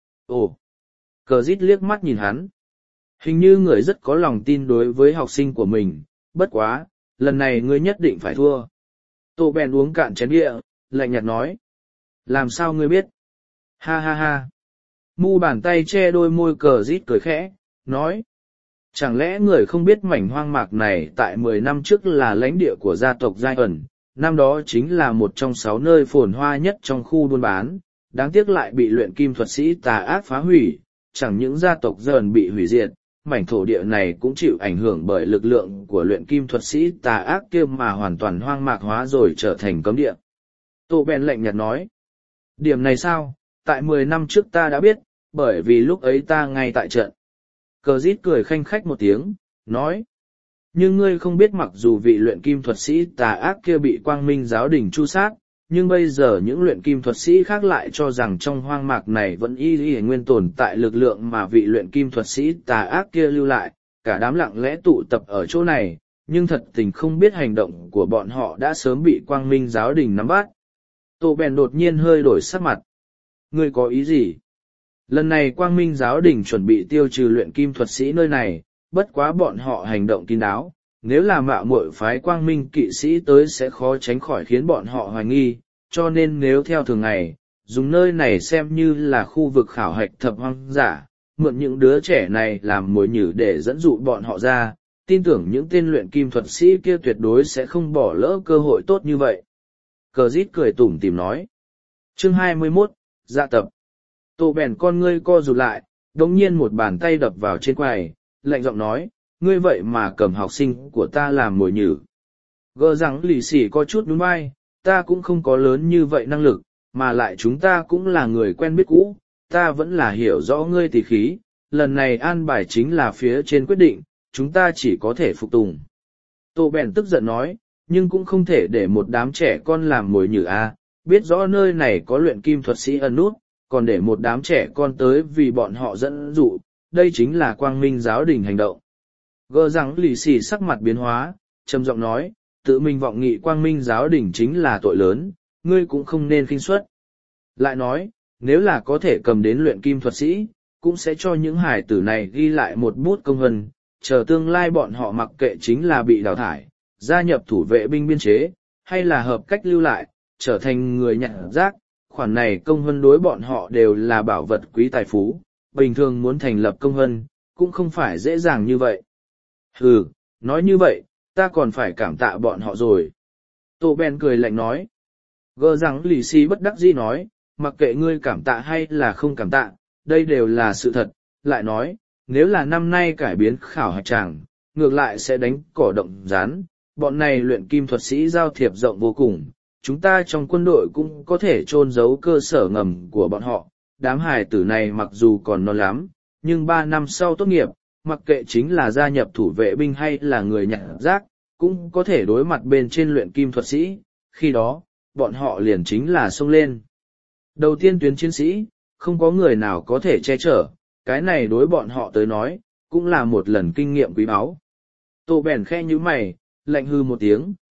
Ồ! Cờ dít liếc mắt nhìn hắn. Hình như người rất có lòng tin đối với học sinh của mình, bất quá, lần này ngươi nhất định phải thua. Tô Ben uống cạn chén bia, lạnh nhạt nói. Làm sao ngươi biết? Ha ha ha! Mu bàn tay che đôi môi cờ dít cười khẽ, nói. Chẳng lẽ người không biết mảnh hoang mạc này tại mười năm trước là lãnh địa của gia tộc Giai ẩn, năm đó chính là một trong sáu nơi phồn hoa nhất trong khu buôn bán, đáng tiếc lại bị luyện kim thuật sĩ tà ác phá hủy, chẳng những gia tộc Giai ẩn bị hủy diệt, mảnh thổ địa này cũng chịu ảnh hưởng bởi lực lượng của luyện kim thuật sĩ tà ác kia mà hoàn toàn hoang mạc hóa rồi trở thành cấm địa. Tô Ben lạnh nhạt nói, điểm này sao, tại mười năm trước ta đã biết, bởi vì lúc ấy ta ngay tại trận. Cờ dít cười khanh khách một tiếng, nói. Nhưng ngươi không biết mặc dù vị luyện kim thuật sĩ tà ác kia bị quang minh giáo đình tru sát, nhưng bây giờ những luyện kim thuật sĩ khác lại cho rằng trong hoang mạc này vẫn y y nguyên tồn tại lực lượng mà vị luyện kim thuật sĩ tà ác kia lưu lại, cả đám lặng lẽ tụ tập ở chỗ này, nhưng thật tình không biết hành động của bọn họ đã sớm bị quang minh giáo đình nắm bắt. Tô Ben đột nhiên hơi đổi sắc mặt. Ngươi có ý gì? Lần này quang minh giáo đình chuẩn bị tiêu trừ luyện kim thuật sĩ nơi này, bất quá bọn họ hành động kín đáo, nếu là mạo muội phái quang minh kỵ sĩ tới sẽ khó tránh khỏi khiến bọn họ hoài nghi, cho nên nếu theo thường ngày, dùng nơi này xem như là khu vực khảo hạch thập hoang giả, mượn những đứa trẻ này làm mồi nhử để dẫn dụ bọn họ ra, tin tưởng những tên luyện kim thuật sĩ kia tuyệt đối sẽ không bỏ lỡ cơ hội tốt như vậy. Cờ dít cười tủm tỉm nói. Chương hai mươi mốt, dạ tập. Tô bèn con ngươi co rụt lại, đống nhiên một bàn tay đập vào trên quầy, lạnh giọng nói, ngươi vậy mà cầm học sinh của ta làm mồi nhử. Gờ rằng lì xì có chút đúng vai, ta cũng không có lớn như vậy năng lực, mà lại chúng ta cũng là người quen biết cũ, ta vẫn là hiểu rõ ngươi tỉ khí, lần này an bài chính là phía trên quyết định, chúng ta chỉ có thể phục tùng. Tô bèn tức giận nói, nhưng cũng không thể để một đám trẻ con làm mồi nhử a, biết rõ nơi này có luyện kim thuật sĩ ẩn nút, còn để một đám trẻ con tới vì bọn họ dẫn dụ, đây chính là quang minh giáo đình hành động. Gờ rằng lì xì sắc mặt biến hóa, trầm giọng nói, tự mình vọng nghị quang minh giáo đình chính là tội lớn, ngươi cũng không nên khinh suất. Lại nói, nếu là có thể cầm đến luyện kim thuật sĩ, cũng sẽ cho những hải tử này ghi lại một bút công vân, chờ tương lai bọn họ mặc kệ chính là bị đào thải, gia nhập thủ vệ binh biên chế, hay là hợp cách lưu lại, trở thành người nhặt rác, khoản này công vân đối bọn họ đều là bảo vật quý tài phú, bình thường muốn thành lập công vân, cũng không phải dễ dàng như vậy. Hừ, nói như vậy, ta còn phải cảm tạ bọn họ rồi. Tô Ben cười lạnh nói. Gờ rằng lì xì bất đắc dĩ nói, mặc kệ ngươi cảm tạ hay là không cảm tạ, đây đều là sự thật. Lại nói, nếu là năm nay cải biến khảo hạch tràng, ngược lại sẽ đánh cỏ động rán, bọn này luyện kim thuật sĩ giao thiệp rộng vô cùng. Chúng ta trong quân đội cũng có thể chôn giấu cơ sở ngầm của bọn họ. Đám hài tử này mặc dù còn non lắm, nhưng ba năm sau tốt nghiệp, mặc kệ chính là gia nhập thủ vệ binh hay là người nhặt rác, cũng có thể đối mặt bên trên luyện kim thuật sĩ, khi đó, bọn họ liền chính là xông lên. Đầu tiên tuyến chiến sĩ, không có người nào có thể che chở, cái này đối bọn họ tới nói, cũng là một lần kinh nghiệm quý báu. Tô bèn khe như mày, lạnh hư một tiếng,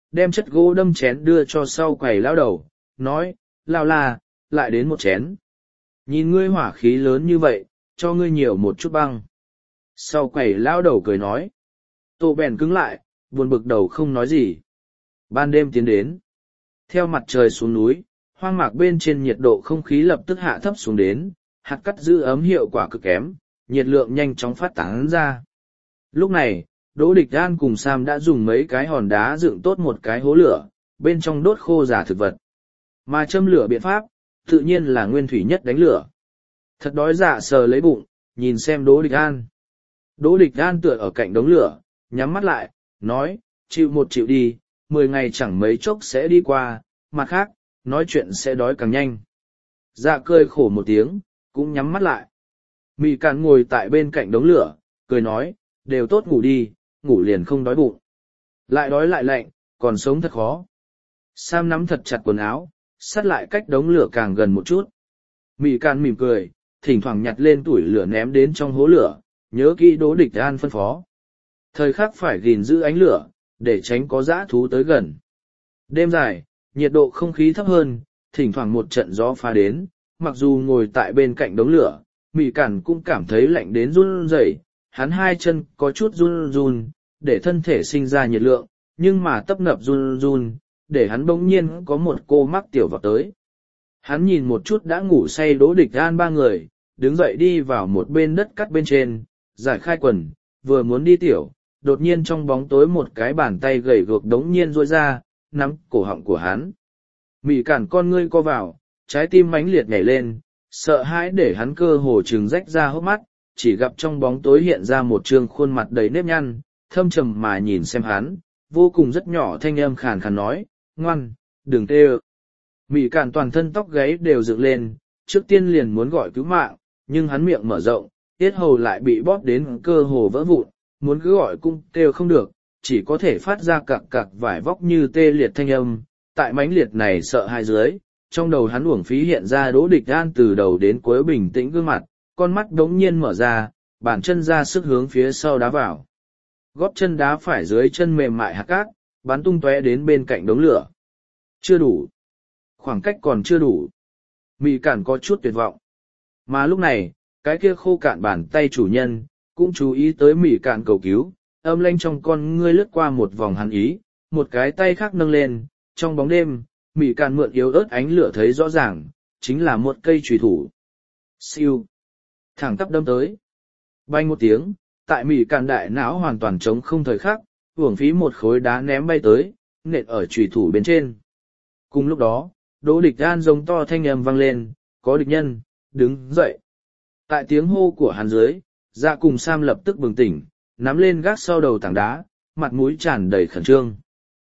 đem chất gỗ đâm chén đưa cho sau quầy lao đầu, nói, lao là, lại đến một chén. Nhìn ngươi hỏa khí lớn như vậy, cho ngươi nhiều một chút băng. Sau quầy lao đầu cười nói. Tô bèn cứng lại, buồn bực đầu không nói gì. Ban đêm tiến đến. Theo mặt trời xuống núi, hoang mạc bên trên nhiệt độ không khí lập tức hạ thấp xuống đến, hạt cắt giữ ấm hiệu quả cực kém, nhiệt lượng nhanh chóng phát tán ra. Lúc này, Đỗ Địch An cùng Sam đã dùng mấy cái hòn đá dựng tốt một cái hố lửa, bên trong đốt khô giả thực vật. Mà châm lửa biện pháp, tự nhiên là nguyên thủy nhất đánh lửa. Thật đói dạ sờ lấy bụng, nhìn xem Đỗ Địch An. Đỗ Địch An tựa ở cạnh đống lửa, nhắm mắt lại, nói, chịu một chịu đi, mười ngày chẳng mấy chốc sẽ đi qua, mặt khác, nói chuyện sẽ đói càng nhanh. Dạ cười khổ một tiếng, cũng nhắm mắt lại. Mị Cạn ngồi tại bên cạnh đống lửa, cười nói, đều tốt ngủ đi, ngủ liền không đói bụng. Lại đói lại lạnh, còn sống thật khó. Sam nắm thật chặt quần áo, sát lại cách đống lửa càng gần một chút. Mị Cạn mỉm cười, thỉnh thoảng nhặt lên tủi lửa ném đến trong hố lửa, nhớ kỹ Đỗ Địch An phân phó. Thời khắc phải gìn giữ ánh lửa, để tránh có dã thú tới gần. Đêm dài, nhiệt độ không khí thấp hơn, thỉnh thoảng một trận gió phá đến, mặc dù ngồi tại bên cạnh đống lửa, Mị Cản cũng cảm thấy lạnh đến run rẩy, hắn hai chân có chút run run, để thân thể sinh ra nhiệt lượng, nhưng mà tấp nập run run, để hắn bỗng nhiên có một cô mắc tiểu vào tới. Hắn nhìn một chút đã ngủ say Đỗ Địch An ba người, đứng dậy đi vào một bên đất cắt bên trên, giải khai quần, vừa muốn đi tiểu, đột nhiên trong bóng tối một cái bàn tay gầy gộc đống nhiên rôi ra, nắm cổ họng của hắn. Mị Cản con ngươi co vào, trái tim mãnh liệt nhảy lên, sợ hãi để hắn cơ hồ trừng rách ra hốc mắt, chỉ gặp trong bóng tối hiện ra một trương khuôn mặt đầy nếp nhăn, thâm trầm mà nhìn xem hắn, vô cùng rất nhỏ thanh âm khàn khàn nói, ngoan, đừng tê ơ. Mị Cản toàn thân tóc gáy đều dựng lên, trước tiên liền muốn gọi cứu mạng, nhưng hắn miệng mở rộng, tiết hầu lại bị bóp đến cơ hồ vỡ vụn, muốn cứ gọi cũng kêu không được, chỉ có thể phát ra cặc cặc vải vóc như tê liệt thanh âm. Tại mãnh liệt này sợ hai dưới, trong đầu hắn uổng phí hiện ra Đỗ Địch An từ đầu đến cuối bình tĩnh gương mặt, con mắt đống nhiên mở ra, bàn chân ra sức hướng phía sau đá vào. Gót chân đá phải dưới chân mềm mại hạt cát, bắn tung tóe đến bên cạnh đống lửa. Chưa đủ. Khoảng cách còn chưa đủ. Mị Cản có chút tuyệt vọng. Mà lúc này, cái kia khô cạn bàn tay chủ nhân, cũng chú ý tới Mị Cản cầu cứu, âm lanh trong con ngươi lướt qua một vòng hắn ý, một cái tay khác nâng lên, trong bóng đêm, Mị Cản mượn yếu ớt ánh lửa thấy rõ ràng, chính là một cây chùy thủ. Siêu. Thẳng tắp đâm tới. Bay một tiếng, tại Mị Cản đại não hoàn toàn trống không thời khắc, uổng phí một khối đá ném bay tới, nện ở chùy thủ bên trên. Cùng lúc đó, Đỗ Địch An giống to thanh âm vang lên, có địch nhân, đứng dậy. Tại tiếng hô của hắn dưới, Dạ cùng Sam lập tức bừng tỉnh, nắm lên gác sau đầu tảng đá, mặt mũi tràn đầy khẩn trương.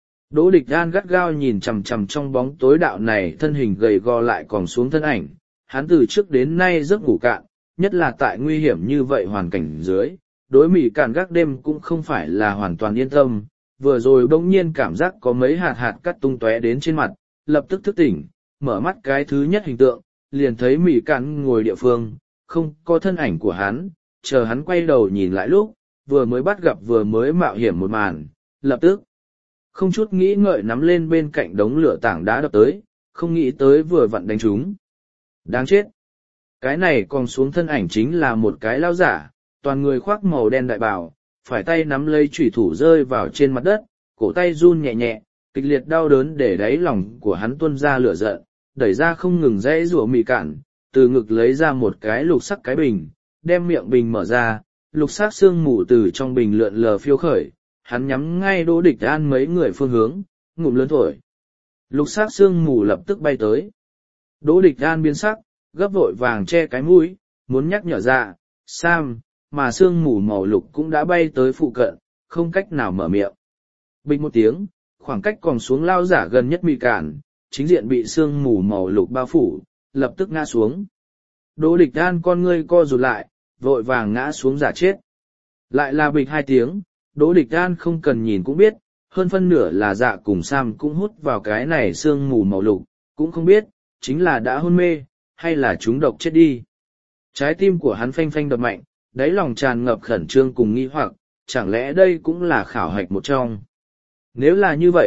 Đỗ Địch An gắt gao nhìn chằm chằm trong bóng tối đạo này thân hình gầy gò lại còn xuống thân ảnh, hắn từ trước đến nay giấc ngủ cạn, nhất là tại nguy hiểm như vậy hoàn cảnh dưới, đối Mị Cản gác đêm cũng không phải là hoàn toàn yên tâm, vừa rồi bỗng nhiên cảm giác có mấy hạt hạt cắt tung tóe đến trên mặt, lập tức thức tỉnh, mở mắt cái thứ nhất hình tượng, liền thấy Mị Cản ngồi địa phương, không có thân ảnh của hắn, chờ hắn quay đầu nhìn lại lúc, vừa mới bắt gặp vừa mới mạo hiểm một màn, lập tức không chút nghĩ ngợi nắm lên bên cạnh đống lửa tảng đá đập tới, không nghĩ tới vừa vặn đánh trúng. Đáng chết! Cái này còn xuống thân ảnh chính là một cái lao giả, toàn người khoác màu đen đại bào, phải tay nắm lấy chủy thủ rơi vào trên mặt đất, cổ tay run nhẹ nhẹ, kịch liệt đau đớn để đáy lòng của hắn tuôn ra lửa giận, đẩy ra không ngừng dãy rủa Mị Cản, từ ngực lấy ra một cái lục sắc cái bình, đem miệng bình mở ra, lục sắc sương mù từ trong bình lượn lờ phiêu khởi. Hắn nhắm ngay Đỗ Địch An mấy người phương hướng, ngụm lớn thổi. Lục sắc sương mù lập tức bay tới. Đỗ Địch An biến sắc, gấp vội vàng che cái mũi, muốn nhắc nhở Dạ, Sam, mà sương mù màu lục cũng đã bay tới phụ cận, không cách nào mở miệng. Bình một tiếng, khoảng cách còn xuống lao giả gần nhất Mị Cản, chính diện bị sương mù màu lục bao phủ, lập tức ngã xuống. Đỗ Địch An con ngươi co rụt lại, vội vàng ngã xuống giả chết. Lại là bịch hai tiếng. Đỗ Địch An không cần nhìn cũng biết, hơn phân nửa là Dạ cùng Sam cũng hút vào cái này sương mù màu lục, cũng không biết, chính là đã hôn mê, hay là chúng độc chết đi. Trái tim của hắn phanh phanh đập mạnh, đáy lòng tràn ngập khẩn trương cùng nghi hoặc, chẳng lẽ đây cũng là khảo hạch một trong. Nếu là như vậy,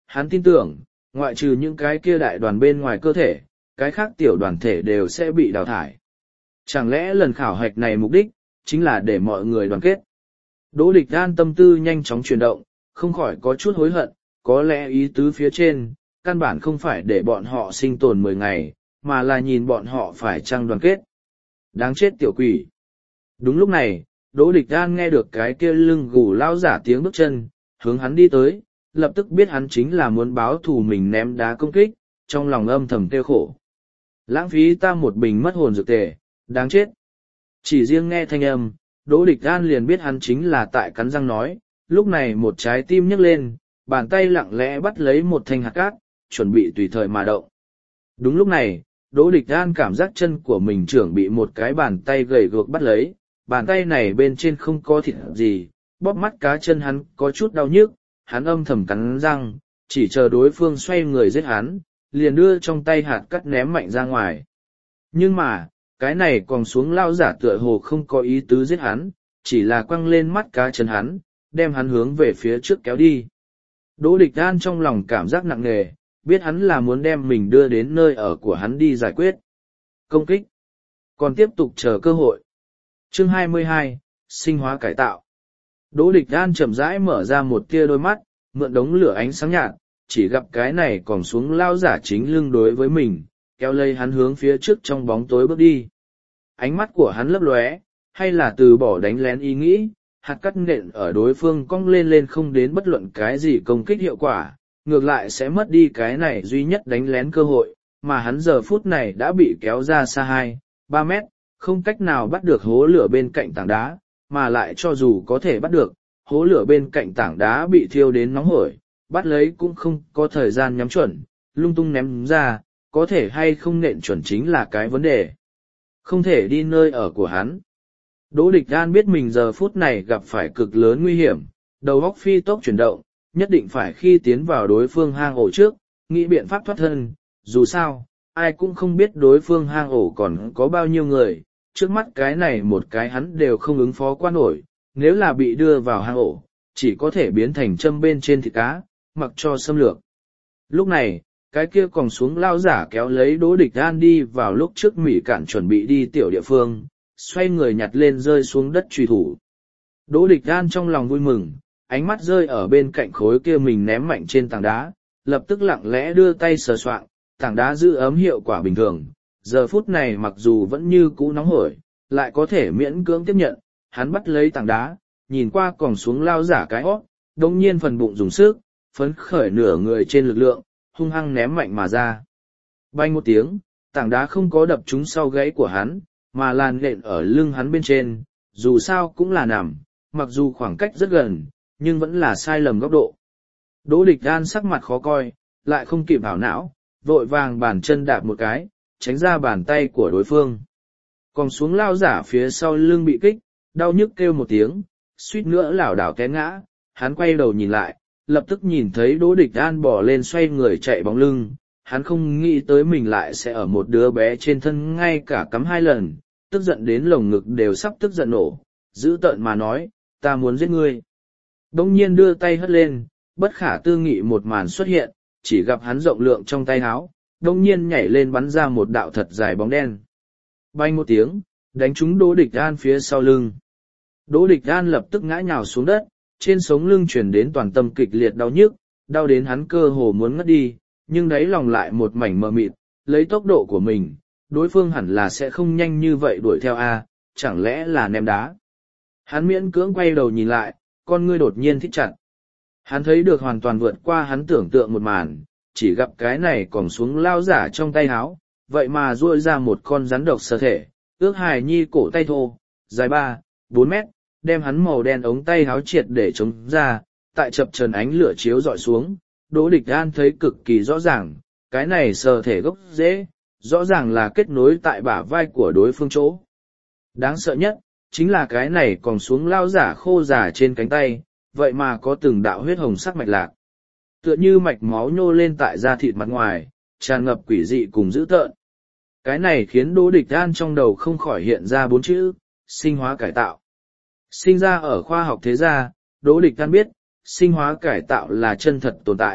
hắn tin tưởng, ngoại trừ những cái kia đại đoàn bên ngoài cơ thể, cái khác tiểu đoàn thể đều sẽ bị đào thải. Chẳng lẽ lần khảo hạch này mục đích, chính là để mọi người đoàn kết? Đỗ Địch An tâm tư nhanh chóng chuyển động, không khỏi có chút hối hận, có lẽ ý tứ phía trên, căn bản không phải để bọn họ sinh tồn mười ngày, mà là nhìn bọn họ phải chăng đoàn kết. Đáng chết tiểu quỷ. Đúng lúc này, Đỗ Địch An nghe được cái kia lưng gù lao giả tiếng bước chân, hướng hắn đi tới, lập tức biết hắn chính là muốn báo thù mình ném đá công kích, trong lòng âm thầm tiêu khổ. Lãng phí ta một bình mất hồn dược tề, đáng chết. Chỉ riêng nghe thanh âm, Đỗ Địch An liền biết hắn chính là tại cắn răng nói, lúc này một trái tim nhấc lên, bàn tay lặng lẽ bắt lấy một thanh hạt cát, chuẩn bị tùy thời mà động. Đúng lúc này, Đỗ Địch An cảm giác chân của mình trưởng bị một cái bàn tay gầy guộc bắt lấy, bàn tay này bên trên không có thịt gì, bóp mắt cá chân hắn có chút đau nhức, hắn âm thầm cắn răng, chỉ chờ đối phương xoay người giết hắn, liền đưa trong tay hạt cát ném mạnh ra ngoài. Nhưng mà, cái này còn xuống lao giả tựa hồ không có ý tứ giết hắn, chỉ là quăng lên mắt cá chân hắn, đem hắn hướng về phía trước kéo đi. Đỗ Địch An trong lòng cảm giác nặng nề, biết hắn là muốn đem mình đưa đến nơi ở của hắn đi giải quyết. Công kích. Còn tiếp tục chờ cơ hội. Chương hai mươi hai, sinh hóa cải tạo. Đỗ Địch An chậm rãi mở ra một tia đôi mắt, mượn đống lửa ánh sáng nhạt, chỉ gặp cái này còn xuống lao giả chính lưng đối với mình, kéo lây hắn hướng phía trước trong bóng tối bước đi. Ánh mắt của hắn lấp lóe, hay là từ bỏ đánh lén ý nghĩ, hạt cắt nện ở đối phương cong lên lên không đến bất luận cái gì công kích hiệu quả, ngược lại sẽ mất đi cái này duy nhất đánh lén cơ hội, mà hắn giờ phút này đã bị kéo ra xa hai, ba mét, không cách nào bắt được hố lửa bên cạnh tảng đá, mà lại cho dù có thể bắt được, hố lửa bên cạnh tảng đá bị thiêu đến nóng hổi, bắt lấy cũng không có thời gian nhắm chuẩn, lung tung ném ra, có thể hay không nện chuẩn chính là cái vấn đề. Không thể đi nơi ở của hắn. Đỗ Địch An biết mình giờ phút này gặp phải cực lớn nguy hiểm, đầu óc phi tốc chuyển động, nhất định phải khi tiến vào đối phương hang ổ trước, nghĩ biện pháp thoát thân, dù sao, ai cũng không biết đối phương hang ổ còn có bao nhiêu người, trước mắt cái này một cái hắn đều không ứng phó qua nổi, nếu là bị đưa vào hang ổ, chỉ có thể biến thành châm bên trên thịt cá, mặc cho xâm lược. Lúc này, cái kia còn xuống lao giả kéo lấy Đỗ Địch An đi vào lúc trước Mỹ Cản chuẩn bị đi tiểu địa phương, xoay người nhặt lên rơi xuống đất truy thủ. Đỗ Địch An trong lòng vui mừng, ánh mắt rơi ở bên cạnh khối kia mình ném mạnh trên tảng đá, lập tức lặng lẽ đưa tay sờ soạng, tảng đá giữ ấm hiệu quả bình thường, giờ phút này mặc dù vẫn như cũ nóng hổi, lại có thể miễn cưỡng tiếp nhận, hắn bắt lấy tảng đá, nhìn qua còng xuống lao giả cái hót, đồng nhiên phần bụng dùng sức, phấn khởi nửa người trên lực lượng, hung hăng ném mạnh mà ra. Bay một tiếng, tảng đá không có đập trúng sau gáy của hắn, mà làn nện ở lưng hắn bên trên, dù sao cũng là nằm, mặc dù khoảng cách rất gần, nhưng vẫn là sai lầm góc độ. Đỗ Địch An sắc mặt khó coi, lại không kịp hảo não, vội vàng bàn chân đạp một cái, tránh ra bàn tay của đối phương. Còn xuống lao giả phía sau lưng bị kích, đau nhức kêu một tiếng, suýt nữa lảo đảo té ngã, hắn quay đầu nhìn lại, lập tức nhìn thấy Đỗ Địch An bỏ lên xoay người chạy bóng lưng, hắn không nghĩ tới mình lại sẽ ở một đứa bé trên thân ngay cả cắm hai lần, tức giận đến lồng ngực đều sắp tức giận nổ, dữ tợn mà nói, ta muốn giết ngươi. Đông nhiên đưa tay hất lên, bất khả tư nghị một màn xuất hiện, chỉ gặp hắn rộng lượng trong tay áo, đông nhiên nhảy lên bắn ra một đạo thật dài bóng đen. Bay một tiếng, đánh trúng Đỗ Địch An phía sau lưng. Đỗ Địch An lập tức ngã nhào xuống đất, trên sống lưng chuyển đến toàn tâm kịch liệt đau nhức, đau đến hắn cơ hồ muốn ngất đi, nhưng đáy lòng lại một mảnh mờ mịt, lấy tốc độ của mình, đối phương hẳn là sẽ không nhanh như vậy đuổi theo a, chẳng lẽ là ném đá. Hắn miễn cưỡng quay đầu nhìn lại, con ngươi đột nhiên thích chặt. Hắn thấy được hoàn toàn vượt qua hắn tưởng tượng một màn, chỉ gặp cái này còn xuống lao giả trong tay háo, vậy mà duỗi ra một con rắn độc sơ thể, ước hài nhi cổ tay thô, dài ba, bốn mét, đem hắn màu đen ống tay háo triệt để chống ra, tại chập trần ánh lửa chiếu dọi xuống, Đỗ Địch An thấy cực kỳ rõ ràng, cái này sờ thể gốc rễ, rõ ràng là kết nối tại bả vai của đối phương chỗ. Đáng sợ nhất, chính là cái này còn xuống lao giả khô giả trên cánh tay, vậy mà có từng đạo huyết hồng sắc mạch lạc. Tựa như mạch máu nhô lên tại da thịt mặt ngoài, tràn ngập quỷ dị cùng dữ tợn. Cái này khiến Đỗ Địch An trong đầu không khỏi hiện ra bốn chữ, sinh hóa cải tạo. Sinh ra ở khoa học thế gia, Đỗ Địch An biết, sinh hóa cải tạo là chân thật tồn tại,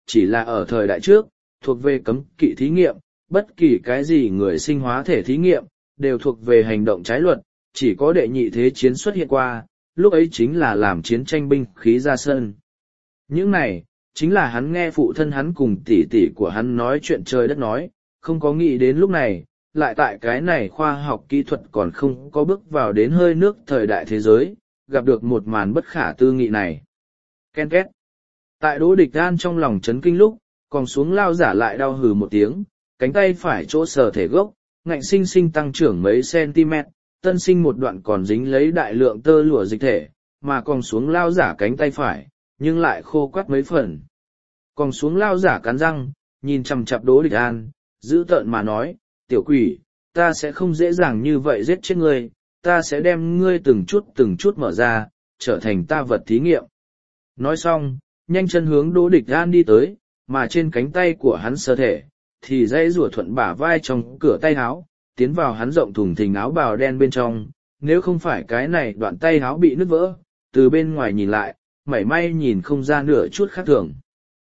chỉ là ở thời đại trước, thuộc về cấm kỵ thí nghiệm, bất kỳ cái gì người sinh hóa thể thí nghiệm, đều thuộc về hành động trái luật, chỉ có đệ nhị thế chiến xuất hiện qua, lúc ấy chính là làm chiến tranh binh khí ra sân. Những này, chính là hắn nghe phụ thân hắn cùng tỷ tỷ của hắn nói chuyện trời đất nói, không có nghĩ đến lúc này, lại tại cái này khoa học kỹ thuật còn không có bước vào đến hơi nước thời đại thế giới, gặp được một màn bất khả tư nghị này. Ken két. Tại Đỗ Địch An trong lòng chấn kinh lúc, còn xuống lao giả lại đau hừ một tiếng, cánh tay phải chỗ sờ thể gốc, ngạnh sinh sinh tăng trưởng mấy cm, tân sinh một đoạn còn dính lấy đại lượng tơ lụa dịch thể, mà còn xuống lao giả cánh tay phải, nhưng lại khô quắt mấy phần. Còn xuống lao giả cắn răng, nhìn chằm chằm Đỗ Địch An, dữ tợn mà nói, tiểu quỷ, ta sẽ không dễ dàng như vậy giết chết ngươi, ta sẽ đem ngươi từng chút từng chút mở ra, trở thành ta vật thí nghiệm. Nói xong, nhanh chân hướng Đỗ Địch An đi tới, mà trên cánh tay của hắn sơ thể, thì dây rùa thuận bả vai trong cửa tay áo, tiến vào hắn rộng thùng thình áo bào đen bên trong, nếu không phải cái này đoạn tay áo bị nứt vỡ, từ bên ngoài nhìn lại, mảy may nhìn không ra nửa chút khác thường.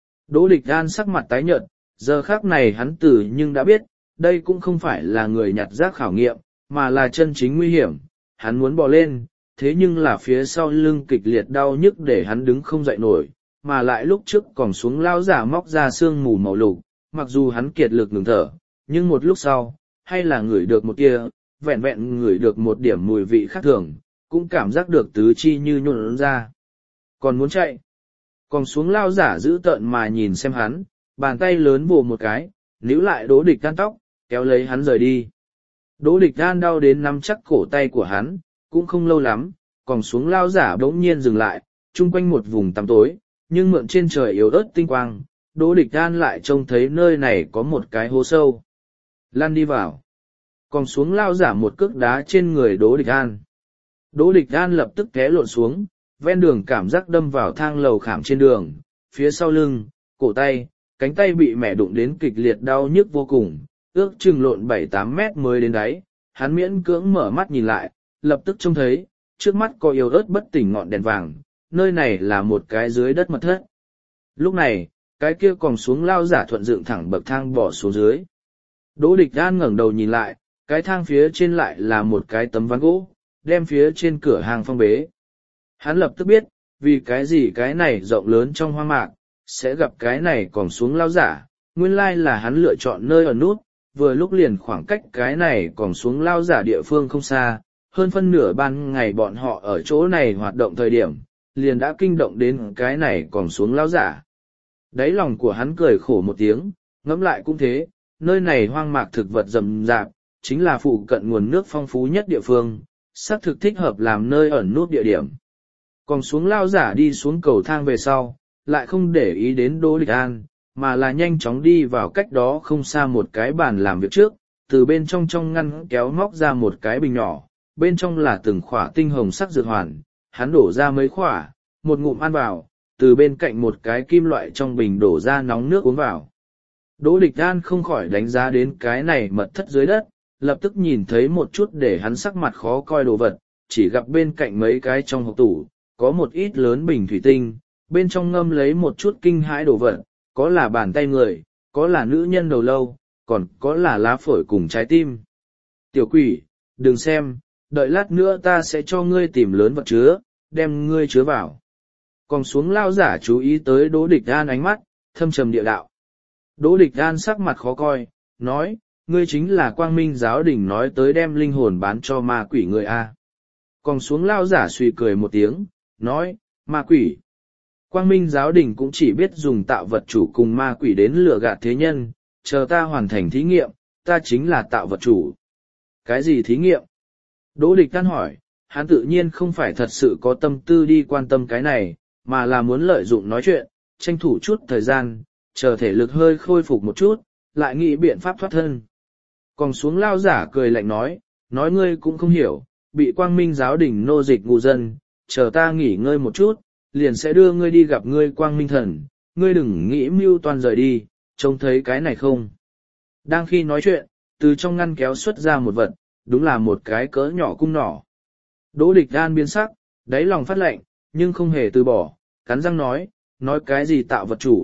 Đỗ Địch An sắc mặt tái nhợt, giờ khác này hắn từ nhưng đã biết, đây cũng không phải là người nhặt rác khảo nghiệm, mà là chân chính nguy hiểm, hắn muốn bò lên, thế nhưng là phía sau lưng kịch liệt đau nhức để hắn đứng không dậy nổi, mà lại lúc trước còn xuống lao giả móc ra sương mù màu lục, mặc dù hắn kiệt lực ngừng thở, nhưng một lúc sau, hay là ngửi được một kia, vẹn vẹn ngửi được một điểm mùi vị khác thường, cũng cảm giác được tứ chi như nhuộn ra. Còn muốn chạy, còn xuống lao giả giữ tợn mà nhìn xem hắn, bàn tay lớn vồ một cái, níu lại Đỗ Địch An tóc, kéo lấy hắn rời đi. Đỗ Địch An đau đến nắm chắc cổ tay của hắn, cũng không lâu lắm, còn xuống lao giả bỗng nhiên dừng lại, chung quanh một vùng tăm tối, nhưng mượn trên trời yếu ớt tinh quang, Đỗ Địch An lại trông thấy nơi này có một cái hố sâu. Lăn đi vào. Còn xuống lao giả một cước đá trên người Đỗ Địch An. Đỗ Địch An lập tức té lộn xuống, ven đường cảm giác đâm vào thang lầu khảm trên đường, phía sau lưng, cổ tay, cánh tay bị mẻ đụng đến kịch liệt đau nhức vô cùng, ước chừng lộn bảy tám mét mới đến đáy, hắn miễn cưỡng mở mắt nhìn lại, lập tức trông thấy, trước mắt có yếu ớt bất tỉnh ngọn đèn vàng, nơi này là một cái dưới đất mật thất. Lúc này, cái kia còn xuống lao giả thuận dựng thẳng bậc thang bỏ xuống dưới. Đỗ Địch An ngẩng đầu nhìn lại, cái thang phía trên lại là một cái tấm ván gỗ, đem phía trên cửa hàng phong bế. Hắn lập tức biết, vì cái gì cái này rộng lớn trong hoang mạc, sẽ gặp cái này còn xuống lao giả, nguyên lai là hắn lựa chọn nơi ở nút, vừa lúc liền khoảng cách cái này còn xuống lao giả địa phương không xa, hơn phân nửa ban ngày bọn họ ở chỗ này hoạt động thời điểm, liền đã kinh động đến cái này còn xuống lao giả. Đáy lòng của hắn cười khổ một tiếng, ngẫm lại cũng thế, nơi này hoang mạc thực vật rậm rạp, chính là phụ cận nguồn nước phong phú nhất địa phương, xác thực thích hợp làm nơi ẩn nút địa điểm. Còn xuống lao giả đi xuống cầu thang về sau, lại không để ý đến Đỗ Địch An, mà là nhanh chóng đi vào cách đó không xa một cái bàn làm việc trước, từ bên trong trong ngăn kéo móc ra một cái bình nhỏ, bên trong là từng khỏa tinh hồng sắc dược hoàn, hắn đổ ra mấy khỏa, một ngụm ăn vào, từ bên cạnh một cái kim loại trong bình đổ ra nóng nước uống vào. Đỗ Địch An không khỏi đánh giá đến cái này mật thất dưới đất, lập tức nhìn thấy một chút để hắn sắc mặt khó coi đồ vật, chỉ gặp bên cạnh mấy cái trong hộp tủ, có một ít lớn bình thủy tinh, bên trong ngâm lấy một chút kinh hãi đồ vật, có là bàn tay người, có là nữ nhân đầu lâu, còn có là lá phổi cùng trái tim. Tiểu quỷ, đừng xem, đợi lát nữa ta sẽ cho ngươi tìm lớn vật chứa, đem ngươi chứa vào. Còn xuống lao giả chú ý tới Đỗ Địch An ánh mắt, thâm trầm địa đạo. Đỗ Địch An sắc mặt khó coi, nói, ngươi chính là Quang Minh giáo đình nói tới đem linh hồn bán cho ma quỷ người a. Còn xuống lao giả suy cười một tiếng, nói, ma quỷ. Quang Minh giáo đình cũng chỉ biết dùng tạo vật chủ cùng ma quỷ đến lừa gạt thế nhân, chờ ta hoàn thành thí nghiệm, ta chính là tạo vật chủ. Cái gì thí nghiệm? Đỗ Địch An hỏi, hắn tự nhiên không phải thật sự có tâm tư đi quan tâm cái này, mà là muốn lợi dụng nói chuyện, tranh thủ chút thời gian, chờ thể lực hơi khôi phục một chút, lại nghĩ biện pháp thoát thân. Còn xuống lao giả cười lạnh nói, nói ngươi cũng không hiểu, bị Quang Minh giáo đình nô dịch ngu dân, chờ ta nghỉ ngơi một chút, liền sẽ đưa ngươi đi gặp ngươi Quang Minh thần, ngươi đừng nghĩ mưu toan rời đi, trông thấy cái này không. Đang khi nói chuyện, từ trong ngăn kéo xuất ra một vật, đúng là một cái cỡ nhỏ cung nỏ. Đỗ Địch An biến sắc, đáy lòng phát lệnh, nhưng không hề từ bỏ, cắn răng nói, nói cái gì tạo vật chủ,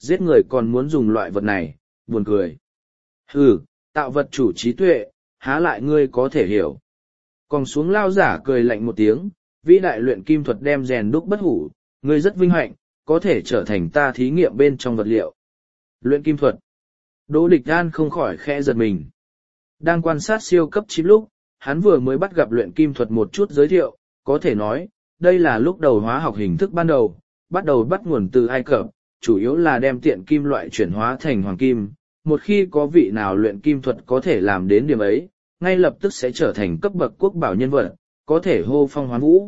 giết người còn muốn dùng loại vật này, buồn cười. Hừ, tạo vật chủ trí tuệ, há lại ngươi có thể hiểu. Còn xuống lao giả cười lạnh một tiếng, vĩ đại luyện kim thuật đem rèn đúc bất hủ, ngươi rất vinh hạnh, có thể trở thành ta thí nghiệm bên trong vật liệu. Luyện kim thuật. Đỗ Địch An không khỏi khẽ giật mình. Đang quan sát siêu cấp chip lúc, hắn vừa mới bắt gặp luyện kim thuật một chút giới thiệu, có thể nói, đây là lúc đầu hóa học hình thức ban đầu, bắt đầu bắt nguồn từ Ai Cập, chủ yếu là đem tiện kim loại chuyển hóa thành hoàng kim. Một khi có vị nào luyện kim thuật có thể làm đến điểm ấy, ngay lập tức sẽ trở thành cấp bậc quốc bảo nhân vật, có thể hô phong hoán vũ.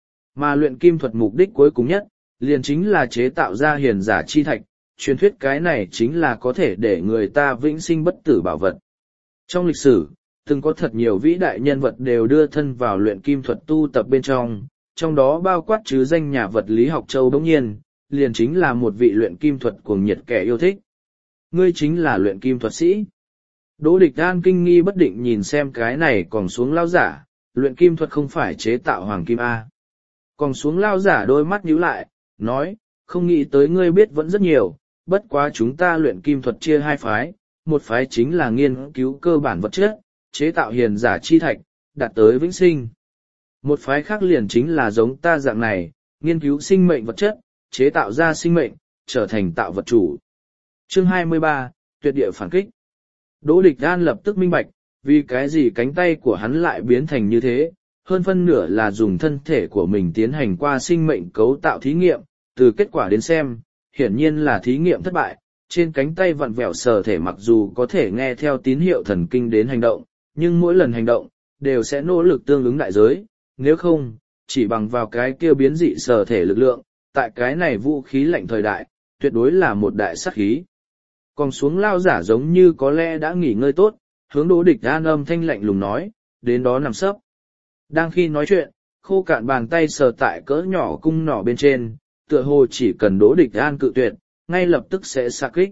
Mà luyện kim thuật mục đích cuối cùng nhất, liền chính là chế tạo ra hiền giả chi thạch, truyền thuyết cái này chính là có thể để người ta vĩnh sinh bất tử bảo vật. Trong lịch sử, từng có thật nhiều vĩ đại nhân vật đều đưa thân vào luyện kim thuật tu tập bên trong, trong đó bao quát chứ danh nhà vật lý học Châu Đống Nhiên, liền chính là một vị luyện kim thuật cuồng nhiệt kẻ yêu thích. Ngươi chính là luyện kim thuật sĩ. Đỗ Địch An kinh nghi bất định nhìn xem cái này còn xuống lao giả, luyện kim thuật không phải chế tạo hoàng kim A. Còn xuống lao giả đôi mắt nhíu lại, nói, không nghĩ tới ngươi biết vẫn rất nhiều, bất quá chúng ta luyện kim thuật chia hai phái, một phái chính là nghiên cứu cơ bản vật chất, chế tạo hiền giả chi thạch, đạt tới vĩnh sinh. Một phái khác liền chính là giống ta dạng này, nghiên cứu sinh mệnh vật chất, chế tạo ra sinh mệnh, trở thành tạo vật chủ. Chương hai mươi ba, tuyệt địa phản kích. Đỗ Địch An lập tức minh bạch, vì cái gì cánh tay của hắn lại biến thành như thế, hơn phân nửa là dùng thân thể của mình tiến hành qua sinh mệnh cấu tạo thí nghiệm, từ kết quả đến xem, hiển nhiên là thí nghiệm thất bại, trên cánh tay vặn vẹo sờ thể mặc dù có thể nghe theo tín hiệu thần kinh đến hành động, nhưng mỗi lần hành động, đều sẽ nỗ lực tương ứng đại giới, nếu không, chỉ bằng vào cái kia biến dị sờ thể lực lượng, tại cái này vũ khí lạnh thời đại, tuyệt đối là một đại sát khí. Còn xuống lao giả giống như có lẽ đã nghỉ ngơi tốt, hướng Đỗ Địch An âm thanh lạnh lùng nói, đến đó nằm sấp. Đang khi nói chuyện, khô cạn bàn tay sờ tại cỡ nhỏ cung nỏ bên trên, tựa hồ chỉ cần Đỗ Địch An cự tuyệt, ngay lập tức sẽ xạ kích.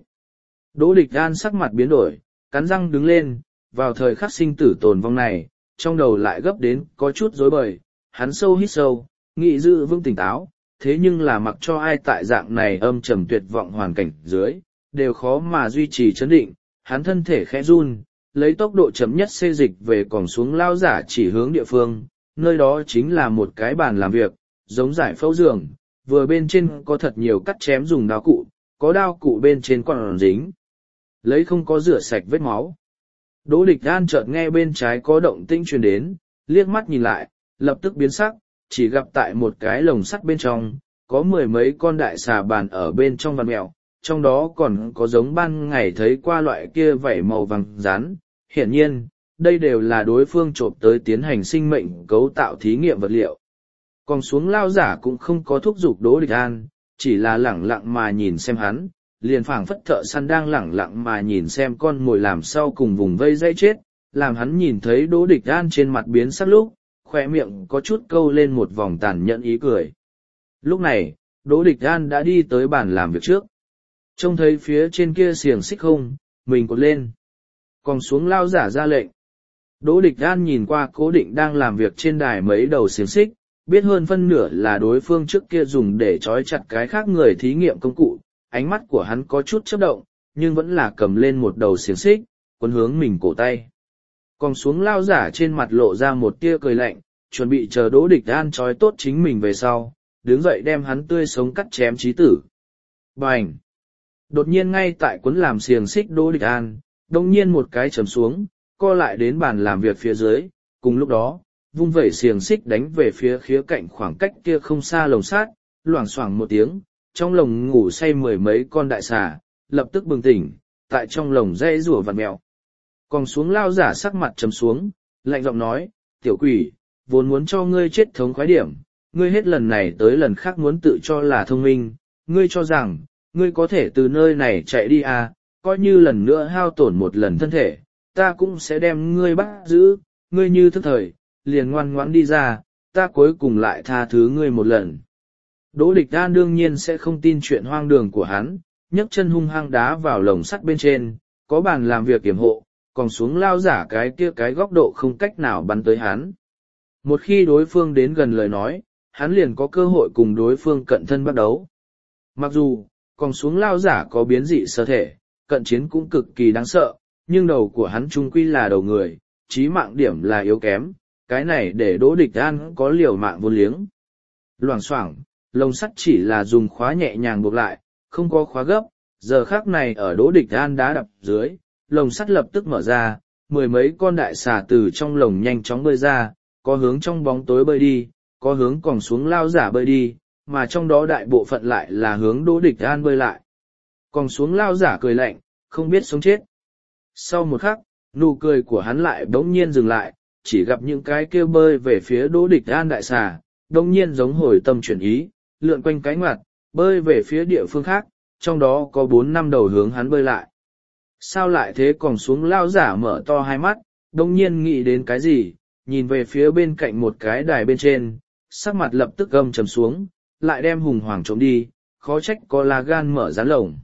Đỗ Địch An sắc mặt biến đổi, cắn răng đứng lên, vào thời khắc sinh tử tồn vong này, trong đầu lại gấp đến có chút rối bời, hắn sâu hít sâu, nghĩ giữ vững tỉnh táo, thế nhưng là mặc cho ai tại dạng này âm trầm tuyệt vọng hoàn cảnh dưới, đều khó mà duy trì chấn định, hắn thân thể khẽ run, lấy tốc độ chậm nhất xê dịch về còn xuống lao giả chỉ hướng địa phương, nơi đó chính là một cái bàn làm việc, giống giải phẫu giường, vừa bên trên có thật nhiều cắt chém dùng đao cụ, có đao cụ bên trên còn dính, lấy không có rửa sạch vết máu. Đỗ Địch An chợt nghe bên trái có động tĩnh truyền đến, liếc mắt nhìn lại, lập tức biến sắc, chỉ gặp tại một cái lồng sắt bên trong, có mười mấy con đại xà bàn ở bên trong vằn mèo, trong đó còn có giống ban ngày thấy qua loại kia vảy màu vàng rán. Hiển nhiên, đây đều là đối phương trộm tới tiến hành sinh mệnh cấu tạo thí nghiệm vật liệu. Còn xuống lao giả cũng không có thúc giục Đỗ Địch An, chỉ là lẳng lặng mà nhìn xem hắn, liền phảng phất thợ săn đang lẳng lặng mà nhìn xem con mồi làm sau cùng vùng vây dây chết, làm hắn nhìn thấy Đỗ Địch An trên mặt biến sắc lúc, khoe miệng có chút câu lên một vòng tàn nhẫn ý cười. Lúc này, Đỗ Địch An đã đi tới bàn làm việc trước. Trông thấy phía trên kia xiềng xích không, mình cột lên. Còn xuống lao giả ra lệnh. Đỗ Địch An nhìn qua cố định đang làm việc trên đài mấy đầu xiềng xích, biết hơn phân nửa là đối phương trước kia dùng để trói chặt cái khác người thí nghiệm công cụ. Ánh mắt của hắn có chút chớp động, nhưng vẫn là cầm lên một đầu xiềng xích, quấn hướng mình cổ tay. Còn xuống lao giả trên mặt lộ ra một tia cười lạnh, chuẩn bị chờ Đỗ Địch An trói tốt chính mình về sau, đứng dậy đem hắn tươi sống cắt chém chí tử. Bành! Đột nhiên ngay tại quấn làm xiềng xích Đỗ Địch An, đông nhiên một cái chầm xuống, co lại đến bàn làm việc phía dưới, cùng lúc đó, vung vẩy xiềng xích đánh về phía khía cạnh khoảng cách kia không xa lồng sắt, loảng xoảng một tiếng, trong lồng ngủ say mười mấy con đại xà, lập tức bừng tỉnh, tại trong lồng dây rủa vặn mèo. Còn xuống lao giả sắc mặt chấm xuống, lạnh giọng nói, tiểu quỷ, vốn muốn cho ngươi chết thống khoái điểm, ngươi hết lần này tới lần khác muốn tự cho là thông minh, ngươi cho rằng, ngươi có thể từ nơi này chạy đi à, coi như lần nữa hao tổn một lần thân thể, ta cũng sẽ đem ngươi bắt giữ, ngươi như thức thời, liền ngoan ngoãn đi ra, ta cuối cùng lại tha thứ ngươi một lần. Đỗ Địch An đương nhiên sẽ không tin chuyện hoang đường của hắn, nhấc chân hung hăng đá vào lồng sắt bên trên, có bàn làm việc kiểm hộ, còn xuống lao giả cái kia cái góc độ không cách nào bắn tới hắn. Một khi đối phương đến gần lời nói, hắn liền có cơ hội cùng đối phương cận thân bắt đấu. Mặc dù, còn xuống lao giả có biến dị sơ thể, cận chiến cũng cực kỳ đáng sợ, nhưng đầu của hắn trung quy là đầu người, chí mạng điểm là yếu kém, cái này để Đỗ Địch An có liều mạng vô liếng. Loảng xoảng, lồng sắt chỉ là dùng khóa nhẹ nhàng buộc lại, không có khóa gấp, giờ khác này ở Đỗ Địch An đá đập dưới, lồng sắt lập tức mở ra, mười mấy con đại xà từ trong lồng nhanh chóng bơi ra, có hướng trong bóng tối bơi đi, có hướng còn xuống lao giả bơi đi, mà trong đó đại bộ phận lại là hướng Đỗ Địch An bơi lại. Còn xuống lao giả cười lạnh, không biết sống chết. Sau một khắc, nụ cười của hắn lại bỗng nhiên dừng lại, chỉ gặp những cái kêu bơi về phía Đỗ Địch An đại xà, bỗng nhiên giống hồi tâm chuyển ý, lượn quanh cánh mặt, bơi về phía địa phương khác, trong đó có bốn năm đầu hướng hắn bơi lại. Sao lại thế? Còn xuống lao giả mở to hai mắt, bỗng nhiên nghĩ đến cái gì, nhìn về phía bên cạnh một cái đài bên trên, sắc mặt lập tức gầm trầm xuống, lại đem hùng hoàng trộm đi, khó trách có lá gan mở rán lồng.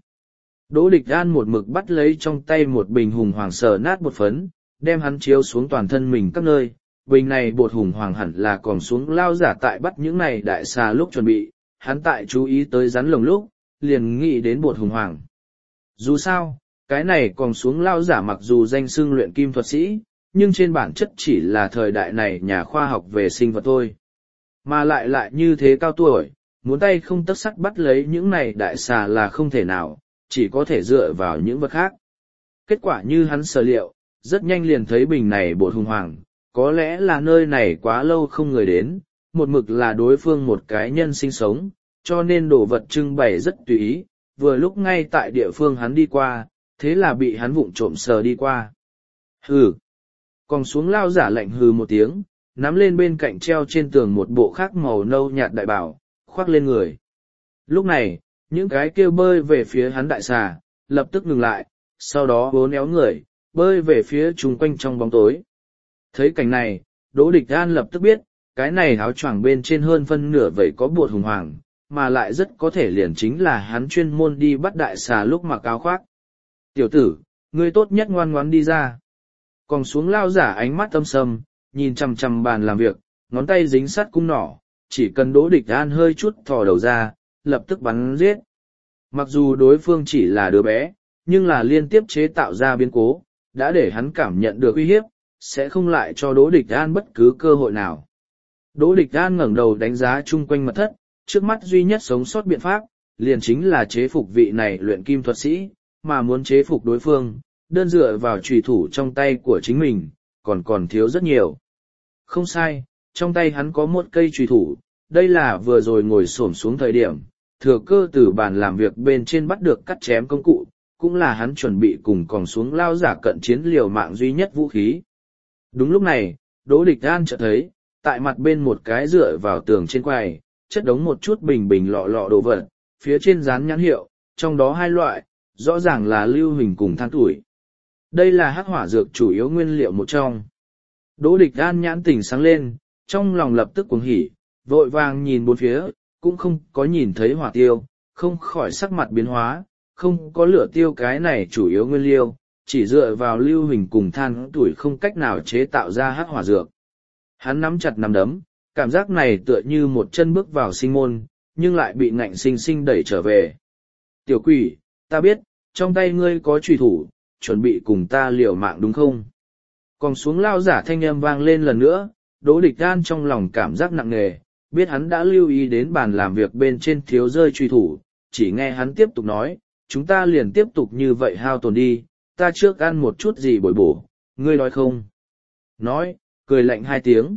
Đỗ Địch An một mực bắt lấy trong tay một bình hùng hoàng sờ nát bột phấn, đem hắn chiếu xuống toàn thân mình các nơi. Bình này bột hùng hoàng hẳn là còn xuống lao giả tại bắt những này đại xà lúc chuẩn bị, hắn tại chú ý tới rắn lồng lúc, liền nghĩ đến bột hùng hoàng. Dù sao, cái này còn xuống lao giả mặc dù danh xưng luyện kim thuật sĩ, nhưng trên bản chất chỉ là thời đại này nhà khoa học về sinh vật thôi. Mà lại lại như thế cao tuổi, muốn tay không tấc sắt bắt lấy những này đại xà là không thể nào, chỉ có thể dựa vào những vật khác. Kết quả như hắn sở liệu, rất nhanh liền thấy bình này bột hùng hoàng, có lẽ là nơi này quá lâu không người đến, một mực là đối phương một cái nhân sinh sống, cho nên đồ vật trưng bày rất tùy ý, vừa lúc ngay tại địa phương hắn đi qua, thế là bị hắn vụng trộm sờ đi qua. Hừ! Còn xuống lao giả lạnh hừ một tiếng, nắm lên bên cạnh treo trên tường một bộ khác màu nâu nhạt đại bảo, khoác lên người. Lúc này, những cái kêu bơi về phía hắn đại xà, lập tức ngừng lại, sau đó bốn éo người, bơi về phía chung quanh trong bóng tối. Thấy cảnh này, Đỗ Địch An lập tức biết, cái này áo choàng bên trên hơn phân nửa vậy có bột hùng hoàng, mà lại rất có thể liền chính là hắn chuyên môn đi bắt đại xà lúc mặc áo khoác. Tiểu tử, ngươi tốt nhất ngoan ngoãn đi ra. Còn xuống lao giả ánh mắt âm sầm, nhìn chằm chằm bàn làm việc, ngón tay dính sắt cung nỏ, chỉ cần Đỗ Địch An hơi chút thò đầu ra, lập tức bắn giết. Mặc dù đối phương chỉ là đứa bé, nhưng là liên tiếp chế tạo ra biến cố, đã để hắn cảm nhận được uy hiếp, sẽ không lại cho Đỗ Địch An bất cứ cơ hội nào. Đỗ Địch An ngẩng đầu đánh giá chung quanh mật thất, trước mắt duy nhất sống sót biện pháp, liền chính là chế phục vị này luyện kim thuật sĩ, mà muốn chế phục đối phương, đơn dựa vào chùy thủ trong tay của chính mình, còn còn thiếu rất nhiều. Không sai, trong tay hắn có một cây chùy thủ, đây là vừa rồi ngồi xổm xuống thời điểm, thừa cơ từ bàn làm việc bên trên bắt được cắt chém công cụ, cũng là hắn chuẩn bị cùng còn xuống lao giả cận chiến liều mạng duy nhất vũ khí. Đúng lúc này, Đỗ Địch An chợt thấy, tại mặt bên một cái dựa vào tường trên quầy, chất đống một chút bình bình lọ lọ đồ vật, phía trên dán nhãn hiệu, trong đó hai loại, rõ ràng là lưu huỳnh cùng than tuổi. Đây là hắc hỏa dược chủ yếu nguyên liệu một trong. Đỗ Địch An nhãn tỉnh sáng lên, trong lòng lập tức cuồng hỉ, vội vàng nhìn bốn phía, cũng không có nhìn thấy hỏa tiêu, không khỏi sắc mặt biến hóa, không có lửa tiêu cái này chủ yếu nguyên liệu, chỉ dựa vào lưu huỳnh cùng than tuổi không cách nào chế tạo ra hắc hỏa dược. Hắn nắm chặt nắm đấm, cảm giác này tựa như một chân bước vào sinh môn, nhưng lại bị ngạnh sinh sinh đẩy trở về. Tiểu quỷ, ta biết, trong tay ngươi có trùy thủ, chuẩn bị cùng ta liều mạng đúng không? Còn xuống lao giả thanh âm vang lên lần nữa, Đỗ Địch An trong lòng cảm giác nặng nề, biết hắn đã lưu ý đến bàn làm việc bên trên thiếu rơi trùy thủ, chỉ nghe hắn tiếp tục nói, chúng ta liền tiếp tục như vậy hao tổn đi, ta trước ăn một chút gì bồi bổ, ngươi nói không? Nói, cười lạnh hai tiếng.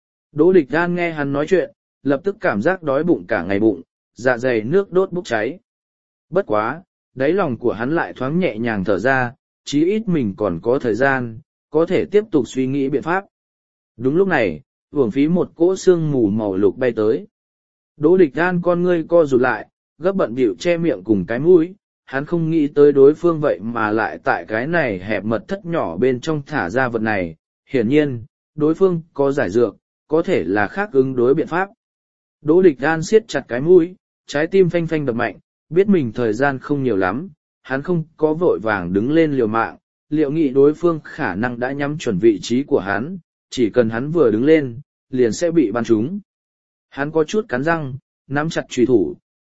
Đỗ Địch An nghe hắn nói chuyện, lập tức cảm giác đói bụng cả ngày bụng, dạ dày nước đốt bốc cháy. Bất quá, đáy lòng của hắn lại thoáng nhẹ nhàng thở ra, chí ít mình còn có thời gian, có thể tiếp tục suy nghĩ biện pháp. Đúng lúc này, uổng phí một cỗ sương mù màu lục bay tới. Đỗ Địch An con ngươi co rụt lại, gấp bận bịu che miệng cùng cái mũi, hắn không nghĩ tới đối phương vậy mà lại tại cái này hẹp mật thất nhỏ bên trong thả ra vật này, hiển nhiên, đối phương có giải dược, có thể là khác ứng đối biện pháp. Đỗ Địch An siết chặt cái mũi, trái tim phanh phanh đập mạnh, biết mình thời gian không nhiều lắm, hắn không có vội vàng đứng lên liều mạng, liệu nghĩ đối phương khả năng đã nhắm chuẩn vị trí của hắn, chỉ cần hắn vừa đứng lên, liền sẽ bị bắn trúng. Hắn có chút cắn răng, nắm chặt chùy thủ,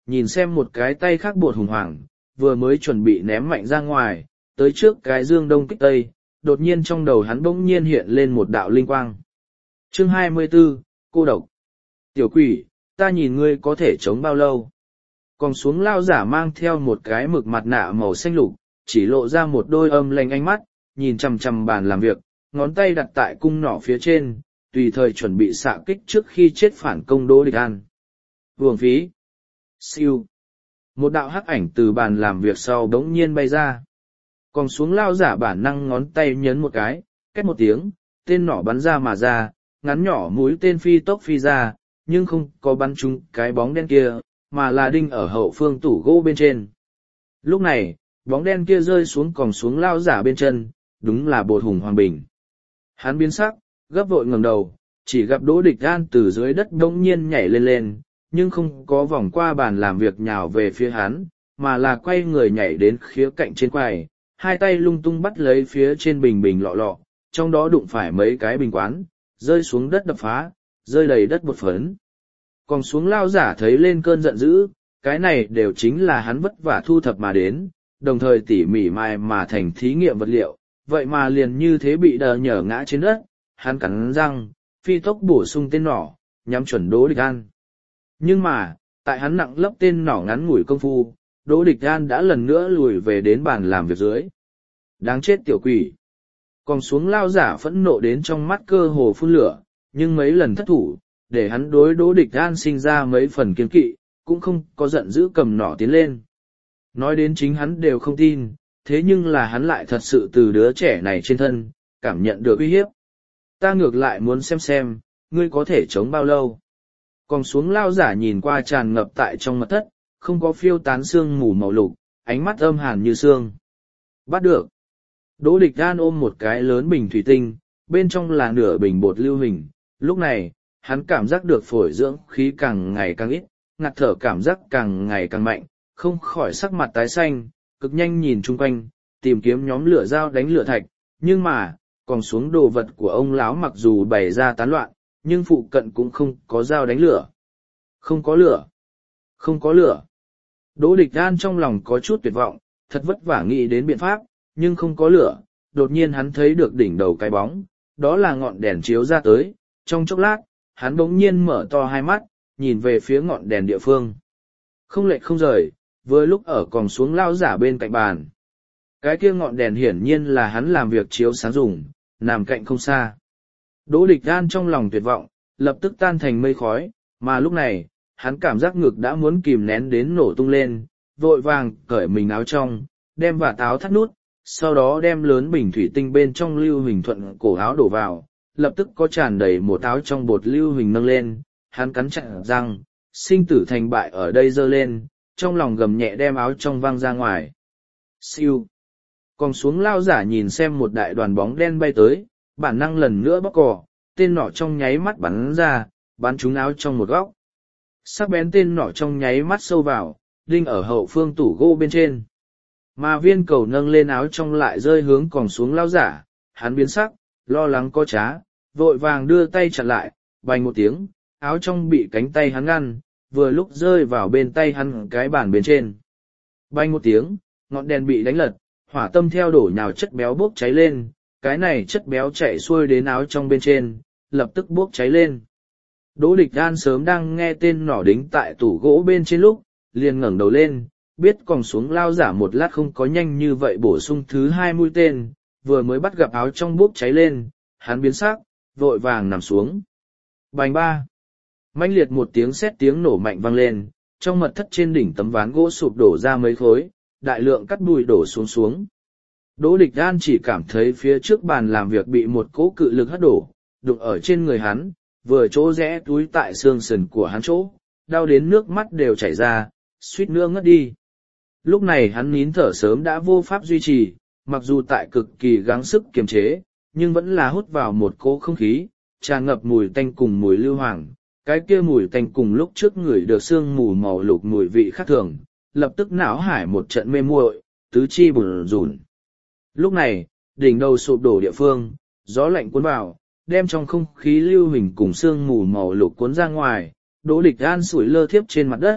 nhìn xem một cái tay khác bột hùng hoàng, vừa mới chuẩn bị ném mạnh ra ngoài, tới trước cái dương đông kích tây, đột nhiên trong đầu hắn bỗng nhiên hiện lên một đạo linh quang. Chương hai mươi 24, cô độc. Tiểu quỷ, ta nhìn ngươi có thể chống bao lâu? Còn xuống lao giả mang theo một cái mực mặt nạ màu xanh lục, chỉ lộ ra một đôi âm lành ánh mắt, nhìn chằm chằm bàn làm việc, ngón tay đặt tại cung nỏ phía trên, tùy thời chuẩn bị xạ kích trước khi chết phản công Đỗ Địch An. Uổng phí. Siêu. Một đạo hắc ảnh từ bàn làm việc sau đống nhiên bay ra. Còn xuống lao giả bản năng ngón tay nhấn một cái, két một tiếng, tên nỏ bắn ra mà ra, ngắn nhỏ mũi tên phi tốc phi ra, nhưng không có bắn trúng cái bóng đen kia, mà là đinh ở hậu phương tủ gỗ bên trên. Lúc này, bóng đen kia rơi xuống còng xuống lao giả bên chân, đúng là bột hùng hoàng bình. Hắn biến sắc, gấp vội ngẩng đầu, chỉ gặp Đỗ Địch An từ dưới đất đông nhiên nhảy lên lên, nhưng không có vòng qua bàn làm việc nhào về phía hắn, mà là quay người nhảy đến khía cạnh trên quầy, hai tay lung tung bắt lấy phía trên bình bình lọ lọ, trong đó đụng phải mấy cái bình quán, rơi xuống đất đập phá, rơi đầy đất bột phấn. Còn xuống lao giả thấy lên cơn giận dữ, cái này đều chính là hắn vất vả thu thập mà đến, đồng thời tỉ mỉ mài mà thành thí nghiệm vật liệu, vậy mà liền như thế bị đờ nhở ngã trên đất, hắn cắn răng, phi tốc bổ sung tên nỏ, nhắm chuẩn Đỗ Địch An. Nhưng mà, tại hắn nặng lấp tên nỏ ngắn ngủi công phu, Đỗ Địch An đã lần nữa lùi về đến bàn làm việc dưới. Đáng chết tiểu quỷ. Còn xuống lao giả phẫn nộ đến trong mắt cơ hồ phun lửa, nhưng mấy lần thất thủ, để hắn đối Đỗ Địch An sinh ra mấy phần kiên kỵ, cũng không có giận dữ cầm nỏ tiến lên. Nói đến chính hắn đều không tin, thế nhưng là hắn lại thật sự từ đứa trẻ này trên thân, cảm nhận được uy hiếp. Ta ngược lại muốn xem xem, ngươi có thể chống bao lâu. Còn xuống lao giả nhìn qua tràn ngập tại trong mật thất, không có phiêu tán sương mù màu lục, ánh mắt âm hàn như xương. Bắt được. Đỗ Địch An ôm một cái lớn bình thủy tinh, bên trong là nửa bình bột lưu huỳnh. Lúc này, hắn cảm giác được phổi dưỡng khí càng ngày càng ít, ngạt thở cảm giác càng ngày càng mạnh, không khỏi sắc mặt tái xanh, cực nhanh nhìn chung quanh, tìm kiếm nhóm lửa dao đánh lửa thạch, nhưng mà, còn xuống đồ vật của ông lão mặc dù bày ra tán loạn, nhưng phụ cận cũng không có dao đánh lửa. Không có lửa. Không có lửa. Đỗ Địch An trong lòng có chút tuyệt vọng, thật vất vả nghĩ đến biện pháp, nhưng không có lửa. Đột nhiên hắn thấy được đỉnh đầu cái bóng, đó là ngọn đèn chiếu ra tới, trong chốc lát, hắn bỗng nhiên mở to hai mắt, nhìn về phía ngọn đèn địa phương. Không lệch không rời, vừa lúc ở còn xuống lao giả bên cạnh bàn. Cái kia ngọn đèn hiển nhiên là hắn làm việc chiếu sáng dùng, nằm cạnh không xa. Đỗ Địch An trong lòng tuyệt vọng, lập tức tan thành mây khói, mà lúc này, hắn cảm giác ngực đã muốn kìm nén đến nổ tung lên, vội vàng cởi mình áo trong, đem vạt áo thắt nút, sau đó đem lớn bình thủy tinh bên trong lưu huỳnh thuận cổ áo đổ vào, lập tức có tràn đầy một áo trong bột lưu huỳnh nâng lên, hắn cắn chặt răng, sinh tử thành bại ở đây giơ lên, trong lòng gầm nhẹ đem áo trong văng ra ngoài. Siêu. Còn xuống lao giả nhìn xem một đại đoàn bóng đen bay tới, bản năng lần nữa bóc cò, tên nỏ trong nháy mắt bắn ra, bắn trúng áo trong một góc. Sắc bén tên nỏ trong nháy mắt sâu vào, đinh ở hậu phương tủ gỗ bên trên. Mà viên cầu nâng lên áo trong lại rơi hướng còn xuống lao giả, hắn biến sắc, lo lắng có trá, vội vàng đưa tay chặn lại, bành một tiếng, áo trong bị cánh tay hắn ngăn, vừa lúc rơi vào bên tay hắn cái bàn bên trên. Bành một tiếng, ngọn đèn bị đánh lật, hỏa tâm theo đổ nhào chất béo bốc cháy lên, cái này chất béo chạy xuôi đến áo trong bên trên, lập tức bốc cháy lên. Đỗ Địch An sớm đang nghe tên nỏ đính tại tủ gỗ bên trên lúc, liền ngẩng đầu lên, biết còn xuống lao giả một lát không có nhanh như vậy bổ sung thứ hai mũi tên, vừa mới bắt gặp áo trong bốc cháy lên, hắn biến sắc, vội vàng nằm xuống. Bành ba. Mãnh liệt một tiếng sét tiếng nổ mạnh vang lên, trong mật thất trên đỉnh tấm ván gỗ sụp đổ ra mấy khối, đại lượng cắt bụi đổ xuống xuống. Đỗ Địch An chỉ cảm thấy phía trước bàn làm việc bị một cỗ cự lực hất đổ, đụng ở trên người hắn, vừa chỗ rẽ túi tại xương sườn của hắn chỗ, đau đến nước mắt đều chảy ra, suýt nữa ngất đi. Lúc này hắn nín thở sớm đã vô pháp duy trì, mặc dù tại cực kỳ gắng sức kiềm chế, nhưng vẫn là hút vào một cỗ không khí, tràn ngập mùi tanh cùng mùi lưu hoàng. Cái kia mùi tanh cùng lúc trước người được sương mù màu lục mùi vị khác thường, lập tức não hải một trận mê muội, tứ chi bùn rùn. Lúc này, đỉnh đầu sụp đổ địa phương, gió lạnh cuốn vào, đem trong không khí lưu huỳnh cùng sương mù màu lục cuốn ra ngoài, Đỗ Địch An sủi lơ thiếp trên mặt đất,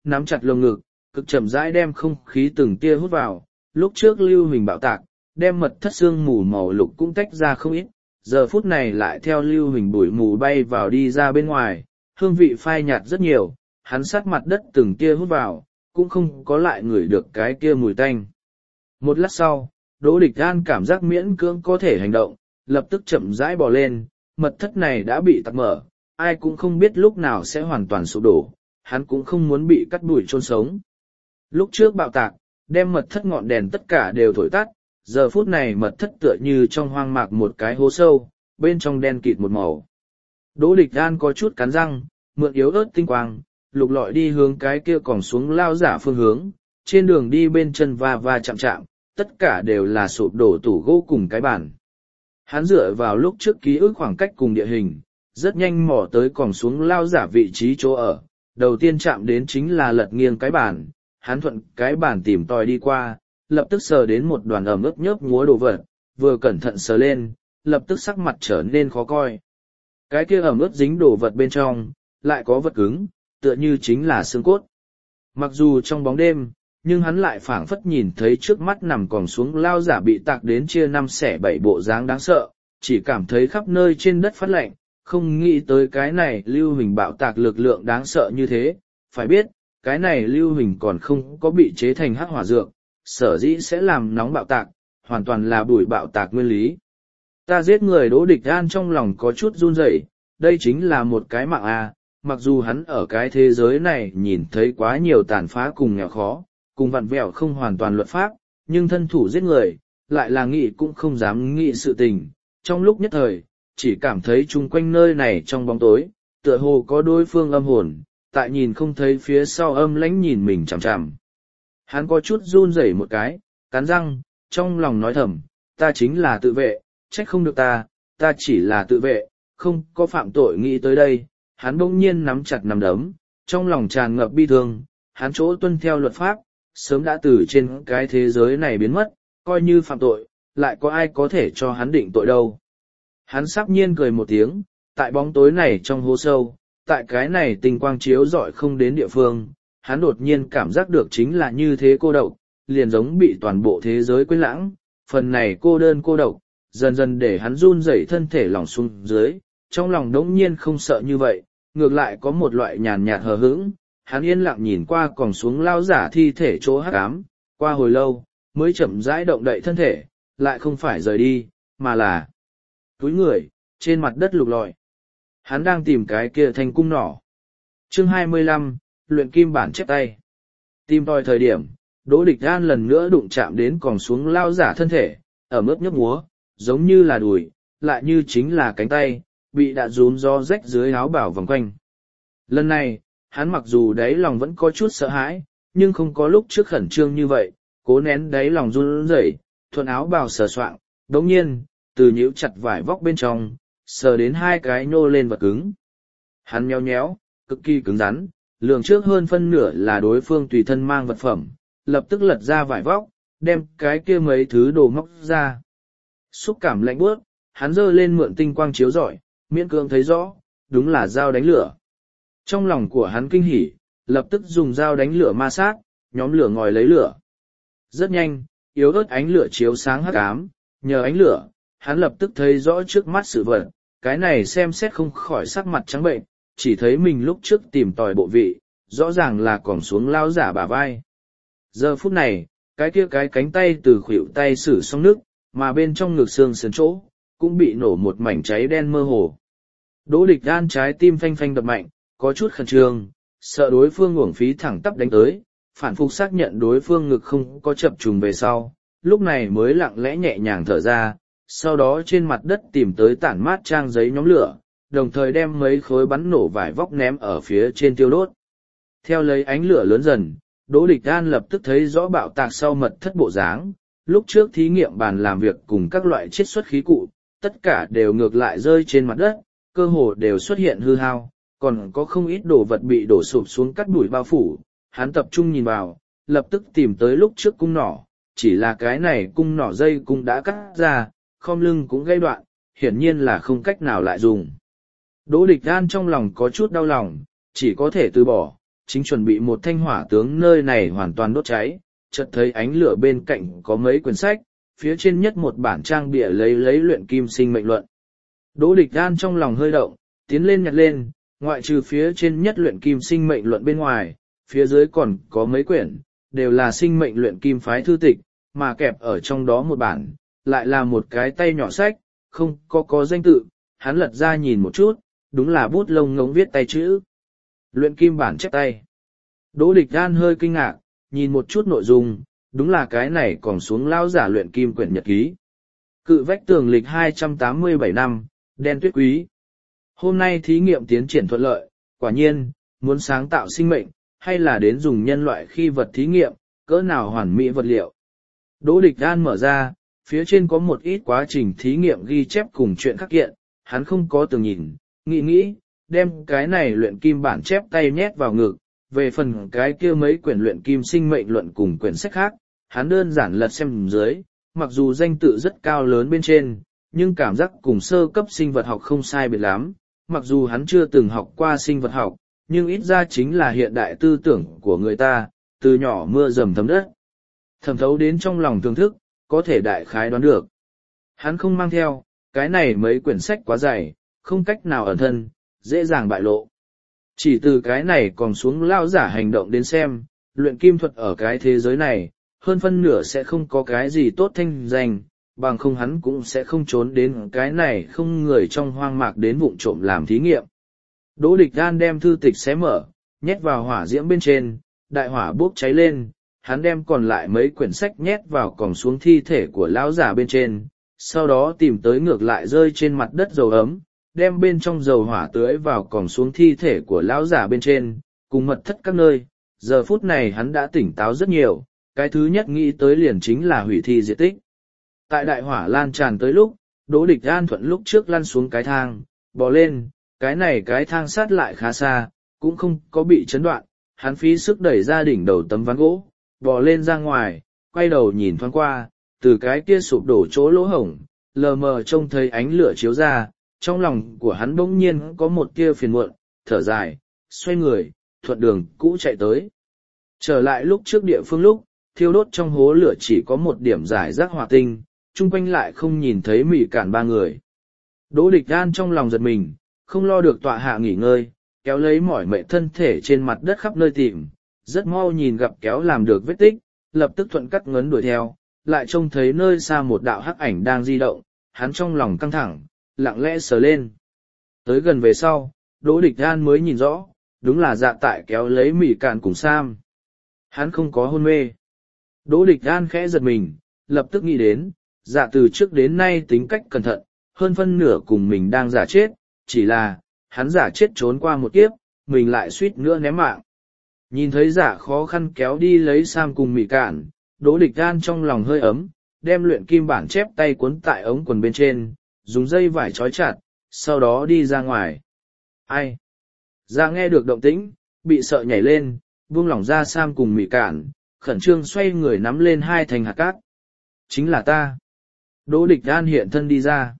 nắm chặt lồng ngực, cực chậm rãi đem không khí từng tia hút vào. Lúc trước lưu huỳnh bạo tạc, đem mật thất xương mù màu lục cũng tách ra không ít, giờ phút này lại theo lưu huỳnh bụi mù bay vào đi ra bên ngoài, hương vị phai nhạt rất nhiều, hắn sát mặt đất từng tia hút vào, cũng không có lại ngửi được cái kia mùi tanh. Một lát sau, Đỗ Địch An cảm giác miễn cưỡng có thể hành động, lập tức chậm rãi bò lên, mật thất này đã bị tắc mở, ai cũng không biết lúc nào sẽ hoàn toàn sụp đổ, hắn cũng không muốn bị cắt đuổi chôn sống. Lúc trước bạo tạc, đem mật thất ngọn đèn tất cả đều thổi tắt, giờ phút này mật thất tựa như trong hoang mạc một cái hố sâu, bên trong đen kịt một màu. Đỗ Địch An có chút cắn răng, mượn yếu ớt tinh quang, lục lọi đi hướng cái kia còn xuống lao giả phương hướng, trên đường đi bên chân va va chạm chạm, tất cả đều là sụp đổ tủ gỗ cùng cái bàn. Hắn dựa vào lúc trước ký ức khoảng cách cùng địa hình, rất nhanh mò tới còn xuống lao giả vị trí chỗ ở, đầu tiên chạm đến chính là lật nghiêng cái bàn, hắn thuận cái bàn tìm tòi đi qua, lập tức sờ đến một đoàn ẩm ướt nhớp múa đồ vật, vừa cẩn thận sờ lên, lập tức sắc mặt trở nên khó coi. Cái kia ẩm ướt dính đồ vật bên trong, lại có vật cứng, tựa như chính là xương cốt. Mặc dù trong bóng đêm, nhưng hắn lại phảng phất nhìn thấy trước mắt nằm còn xuống lao giả bị tạc đến chia năm xẻ bảy bộ dáng đáng sợ, chỉ cảm thấy khắp nơi trên đất phát lạnh, không nghĩ tới cái này lưu huỳnh bạo tạc lực lượng đáng sợ như thế. Phải biết, cái này lưu huỳnh còn không có bị chế thành hắc hỏa dược, sở dĩ sẽ làm nóng bạo tạc, hoàn toàn là bùi bạo tạc nguyên lý. Ta giết người. Đỗ Địch An trong lòng có chút run rẩy, đây chính là một cái mạng a. Mặc dù hắn ở cái thế giới này nhìn thấy quá nhiều tàn phá cùng nghèo khó, cùng vặn vẹo không hoàn toàn luật pháp, nhưng thân thủ giết người, lại là nghĩ cũng không dám nghĩ sự tình. Trong lúc nhất thời, chỉ cảm thấy chung quanh nơi này trong bóng tối, tựa hồ có đối phương âm hồn, tại nhìn không thấy phía sau âm lãnh nhìn mình chằm chằm. Hắn có chút run rẩy một cái, cắn răng, trong lòng nói thầm, ta chính là tự vệ, trách không được ta, ta chỉ là tự vệ, không có phạm tội. Nghĩ tới đây, hắn bỗng nhiên nắm chặt nắm đấm, trong lòng tràn ngập bi thương, hắn chỗ tuân theo luật pháp, sớm đã từ trên cái thế giới này biến mất, coi như phạm tội, lại có ai có thể cho hắn định tội đâu. Hắn sắp nhiên cười một tiếng, tại bóng tối này trong hố sâu, tại cái này tinh quang chiếu rọi không đến địa phương, hắn đột nhiên cảm giác được chính là như thế cô độc, liền giống bị toàn bộ thế giới quên lãng, phần này cô đơn cô độc, dần dần để hắn run rẩy thân thể lỏng xuống dưới, trong lòng đống nhiên không sợ như vậy, ngược lại có một loại nhàn nhạt hờ hững, hắn yên lặng nhìn qua còn xuống lao giả thi thể chỗ hắc ám, qua hồi lâu, mới chậm rãi động đậy thân thể, lại không phải rời đi, mà là túi người, trên mặt đất lục lọi. Hắn đang tìm cái kia thanh cung nỏ. Chương hai mươi lăm, luyện kim bản chép tay. Tìm tòi thời điểm, Đỗ Địch An lần nữa đụng chạm đến còn xuống lao giả thân thể, ở mức nhấp múa, giống như là đùi, lại như chính là cánh tay, bị đã rúm do rách dưới áo bảo vòng quanh. Lần này, hắn mặc dù đáy lòng vẫn có chút sợ hãi, nhưng không có lúc trước khẩn trương như vậy, cố nén đáy lòng run rẩy, thuận áo bào sờ soạng, đống nhiên, từ nhíu chặt vải vóc bên trong, sờ đến hai cái nhô lên vật cứng. Hắn nhéo nhéo, cực kỳ cứng rắn, lường trước hơn phân nửa là đối phương tùy thân mang vật phẩm, lập tức lật ra vải vóc, đem cái kia mấy thứ đồ móc ra. Xúc cảm lạnh buốt, hắn giơ lên mượn tinh quang chiếu rọi, miễn cưỡng thấy rõ, đúng là dao đánh lửa. Trong lòng của hắn kinh hỉ, lập tức dùng dao đánh lửa ma sát, nhóm lửa ngòi lấy lửa. Rất nhanh, yếu ớt ánh lửa chiếu sáng hắc ám, nhờ ánh lửa, hắn lập tức thấy rõ trước mắt sự vật, cái này xem xét không khỏi sắc mặt trắng bệnh, chỉ thấy mình lúc trước tìm tòi bộ vị, rõ ràng là còn xuống lao giả bả vai. Giờ phút này, cái kia cái cánh tay từ khuỷu tay sử xong nước, mà bên trong ngực xương sườn chỗ, cũng bị nổ một mảnh cháy đen mơ hồ. Đỗ Địch An trái tim phanh phanh đập mạnh, có chút khẩn trương, sợ đối phương uổng phí thẳng tắp đánh tới, phản phục xác nhận đối phương ngực không có chập trùng về sau, lúc này mới lặng lẽ nhẹ nhàng thở ra, sau đó trên mặt đất tìm tới tản mát trang giấy nhóm lửa, đồng thời đem mấy khối bắn nổ vải vóc ném ở phía trên tiêu đốt. Theo lấy ánh lửa lớn dần, Đỗ Địch An lập tức thấy rõ bạo tạc sau mật thất bộ dáng, lúc trước thí nghiệm bàn làm việc cùng các loại chiết xuất khí cụ, tất cả đều ngược lại rơi trên mặt đất, cơ hồ đều xuất hiện hư hao, còn có không ít đồ vật bị đổ sụp xuống cắt đuổi bao phủ. Hắn tập trung nhìn vào, lập tức tìm tới lúc trước cung nỏ, chỉ là cái này cung nỏ dây cung đã cắt ra, khom lưng cũng gây đoạn, hiển nhiên là không cách nào lại dùng. Đỗ Địch An trong lòng có chút đau lòng, chỉ có thể từ bỏ, chính chuẩn bị một thanh hỏa tướng nơi này hoàn toàn đốt cháy, chợt thấy ánh lửa bên cạnh có mấy quyển sách, phía trên nhất một bản trang bìa lấy lấy luyện kim sinh mệnh luận. Đỗ Địch An trong lòng hơi động, tiến lên nhặt lên, ngoại trừ phía trên nhất luyện kim sinh mệnh luận bên ngoài, phía dưới còn có mấy quyển, đều là sinh mệnh luyện kim phái thư tịch, mà kẹp ở trong đó một bản, lại là một cái tay nhỏ sách, không có có danh tự, hắn lật ra nhìn một chút, đúng là bút lông ngống viết tay chữ. Luyện kim bản chép tay. Đỗ Địch An hơi kinh ngạc, nhìn một chút nội dung, đúng là cái này còn xuống lao giả luyện kim quyển nhật ký. Cự vách tường lịch hai trăm tám mươi bảy năm, đen tuyết quý. Hôm nay thí nghiệm tiến triển thuận lợi, quả nhiên, muốn sáng tạo sinh mệnh, hay là đến dùng nhân loại khi vật thí nghiệm, cỡ nào hoàn mỹ vật liệu. Đỗ Địch An mở ra, phía trên có một ít quá trình thí nghiệm ghi chép cùng chuyện khắc kiện, hắn không có từng nhìn, nghĩ nghĩ, đem cái này luyện kim bản chép tay nhét vào ngực, về phần cái kia mấy quyển luyện kim sinh mệnh luận cùng quyển sách khác, hắn đơn giản lật xem dưới, mặc dù danh tự rất cao lớn bên trên, nhưng cảm giác cùng sơ cấp sinh vật học không sai biệt lắm, mặc dù hắn chưa từng học qua sinh vật học, nhưng ít ra chính là hiện đại tư tưởng của người ta, từ nhỏ mưa dầm thấm đất. Thẩm thấu đến trong lòng thưởng thức, có thể đại khái đoán được. Hắn không mang theo, cái này mấy quyển sách quá dày, không cách nào ẩn thân, dễ dàng bại lộ. Chỉ từ cái này còn xuống lao giả hành động đến xem, luyện kim thuật ở cái thế giới này, hơn phân nửa sẽ không có cái gì tốt thanh danh, bằng không hắn cũng sẽ không trốn đến cái này không người trong hoang mạc đến vụng trộm làm thí nghiệm. Đỗ Địch An đem thư tịch xé mở, nhét vào hỏa diễm bên trên, đại hỏa bốc cháy lên, hắn đem còn lại mấy quyển sách nhét vào còng xuống thi thể của lão giả bên trên, sau đó tìm tới ngược lại rơi trên mặt đất dầu ấm, đem bên trong dầu hỏa tưới vào còng xuống thi thể của lão giả bên trên, cùng mật thất các nơi. Giờ phút này hắn đã tỉnh táo rất nhiều, cái thứ nhất nghĩ tới liền chính là hủy thi diệt tích. Tại đại hỏa lan tràn tới lúc, Đỗ Địch An thuận lúc trước lăn xuống cái thang, bò lên, cái này cái thang sát lại khá xa, cũng không có bị chấn đoạn, hắn phí sức đẩy ra đỉnh đầu tấm ván gỗ, bò lên ra ngoài, quay đầu nhìn thoáng qua, từ cái kia sụp đổ chỗ lỗ hổng, lờ mờ trông thấy ánh lửa chiếu ra, trong lòng của hắn bỗng nhiên có một tia phiền muộn, thở dài, xoay người, thuận đường cũ chạy tới. Trở lại lúc trước địa phương lúc, thiêu đốt trong hố lửa chỉ có một điểm giải rác hỏa tinh, chung quanh lại không nhìn thấy Mị Cản ba người. Đỗ Địch An trong lòng giật mình, không lo được tọa hạ nghỉ ngơi, kéo lấy mỏi mệt thân thể trên mặt đất khắp nơi tìm, rất mau nhìn gặp kéo làm được vết tích, lập tức thuận cắt ngấn đuổi theo, lại trông thấy nơi xa một đạo hắc ảnh đang di động, hắn trong lòng căng thẳng, lặng lẽ sờ lên. Tới gần về sau, Đỗ Địch An mới nhìn rõ, đúng là Dạ Tại kéo lấy Mị Cản cùng Sam. Hắn không có hôn mê. Đỗ Địch An khẽ giật mình, lập tức nghĩ đến, Dạ từ trước đến nay tính cách cẩn thận, hơn phân nửa cùng mình đang giả chết, chỉ là, hắn giả chết trốn qua một kiếp, mình lại suýt nữa ném mạng. Nhìn thấy Dạ khó khăn kéo đi lấy Sam cùng Mị Cản, Đỗ Địch An trong lòng hơi ấm, đem luyện kim bản chép tay cuốn tại ống quần bên trên, dùng dây vải trói chặt, sau đó đi ra ngoài. Ai? Dạ nghe được động tĩnh, bị sợ nhảy lên, buông lỏng ra Sam cùng Mị Cản, khẩn trương xoay người nắm lên hai thành hạt cát. Chính là ta. Đỗ Địch An hiện thân đi ra.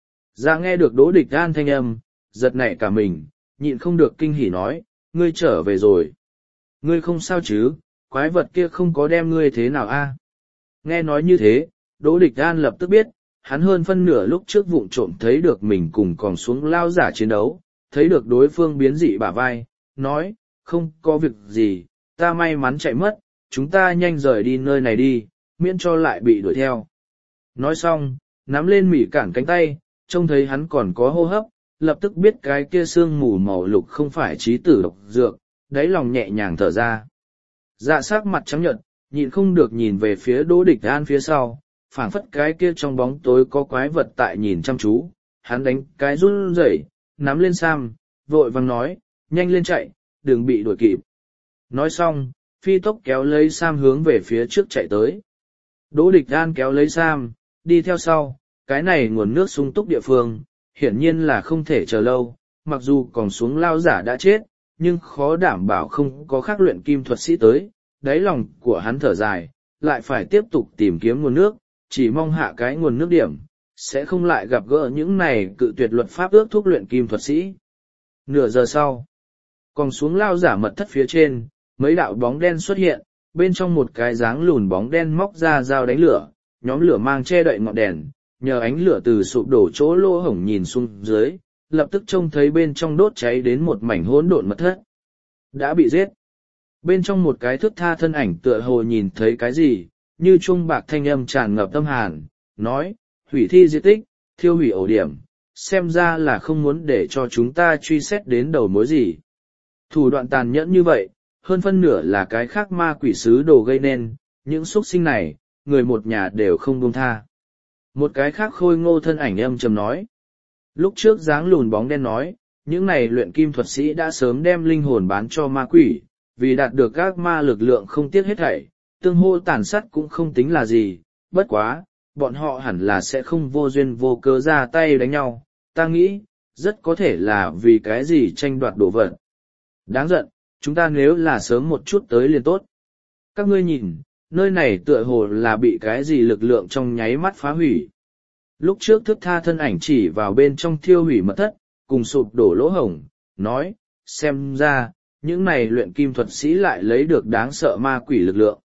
Dạ nghe được Đỗ Địch An thanh âm, giật nảy cả mình, nhịn không được kinh hỉ nói, ngươi trở về rồi. Ngươi không sao chứ, quái vật kia không có đem ngươi thế nào a? Nghe nói như thế, Đỗ Địch An lập tức biết, hắn hơn phân nửa lúc trước vụng trộm thấy được mình cùng còn xuống lao giả chiến đấu, thấy được đối phương biến dị bả vai, nói, không có việc gì, ta may mắn chạy mất, chúng ta nhanh rời đi nơi này đi, miễn cho lại bị đuổi theo. Nói xong, nắm lên Mị Cản cánh tay, trông thấy hắn còn có hô hấp, lập tức biết cái kia sương mù màu lục không phải trí tử độc dược, đáy lòng nhẹ nhàng thở ra. Dạ sắc mặt trắng nhợt, nhịn không được nhìn về phía Đỗ Địch An phía sau, phảng phất cái kia trong bóng tối có quái vật tại nhìn chăm chú, hắn đánh cái run rẩy, nắm lên Sam, vội vàng nói, nhanh lên chạy, đừng bị đuổi kịp. Nói xong, phi tốc kéo lấy Sam hướng về phía trước chạy tới. Đỗ Địch An kéo lấy Sam, đi theo sau, cái này nguồn nước sung túc địa phương, hiển nhiên là không thể chờ lâu, mặc dù còn xuống lao giả đã chết, nhưng khó đảm bảo không có khác luyện kim thuật sĩ tới, đáy lòng của hắn thở dài, lại phải tiếp tục tìm kiếm nguồn nước, chỉ mong hạ cái nguồn nước điểm, sẽ không lại gặp gỡ những này cự tuyệt luật pháp ước thúc luyện kim thuật sĩ. Nửa giờ sau, Còn xuống lao giả mật thất phía trên, mấy đạo bóng đen xuất hiện, bên trong một cái dáng lùn bóng đen móc ra dao đánh lửa, nhóm lửa mang che đậy ngọn đèn, nhờ ánh lửa từ sụp đổ chỗ lỗ hổng nhìn xuống dưới, lập tức trông thấy bên trong đốt cháy đến một mảnh hỗn độn mật thất. Đã bị giết. Bên trong một cái thước tha thân ảnh tựa hồ nhìn thấy cái gì, như chuông bạc thanh âm tràn ngập tâm hàn, nói, hủy thi di tích, thiêu hủy ổ điểm, xem ra là không muốn để cho chúng ta truy xét đến đầu mối gì. Thủ đoạn tàn nhẫn như vậy, hơn phân nửa là cái khác ma quỷ sứ đồ gây nên, những xuất sinh này, người một nhà đều không buông tha. Một cái khác khôi ngô thân ảnh âm trầm nói. Lúc trước dáng lùn bóng đen nói, những này luyện kim thuật sĩ đã sớm đem linh hồn bán cho ma quỷ, vì đạt được các ma lực lượng không tiếc hết thảy, tương hô tàn sát cũng không tính là gì, bất quá, bọn họ hẳn là sẽ không vô duyên vô cớ ra tay đánh nhau, ta nghĩ, rất có thể là vì cái gì tranh đoạt đồ vật. Đáng giận, chúng ta nếu là sớm một chút tới liền tốt. Các ngươi nhìn, nơi này tựa hồ là bị cái gì lực lượng trong nháy mắt phá hủy. Lúc trước thức tha thân ảnh chỉ vào bên trong thiêu hủy mật thất, cùng sụp đổ lỗ hổng, nói, xem ra, những này luyện kim thuật sĩ lại lấy được đáng sợ ma quỷ lực lượng.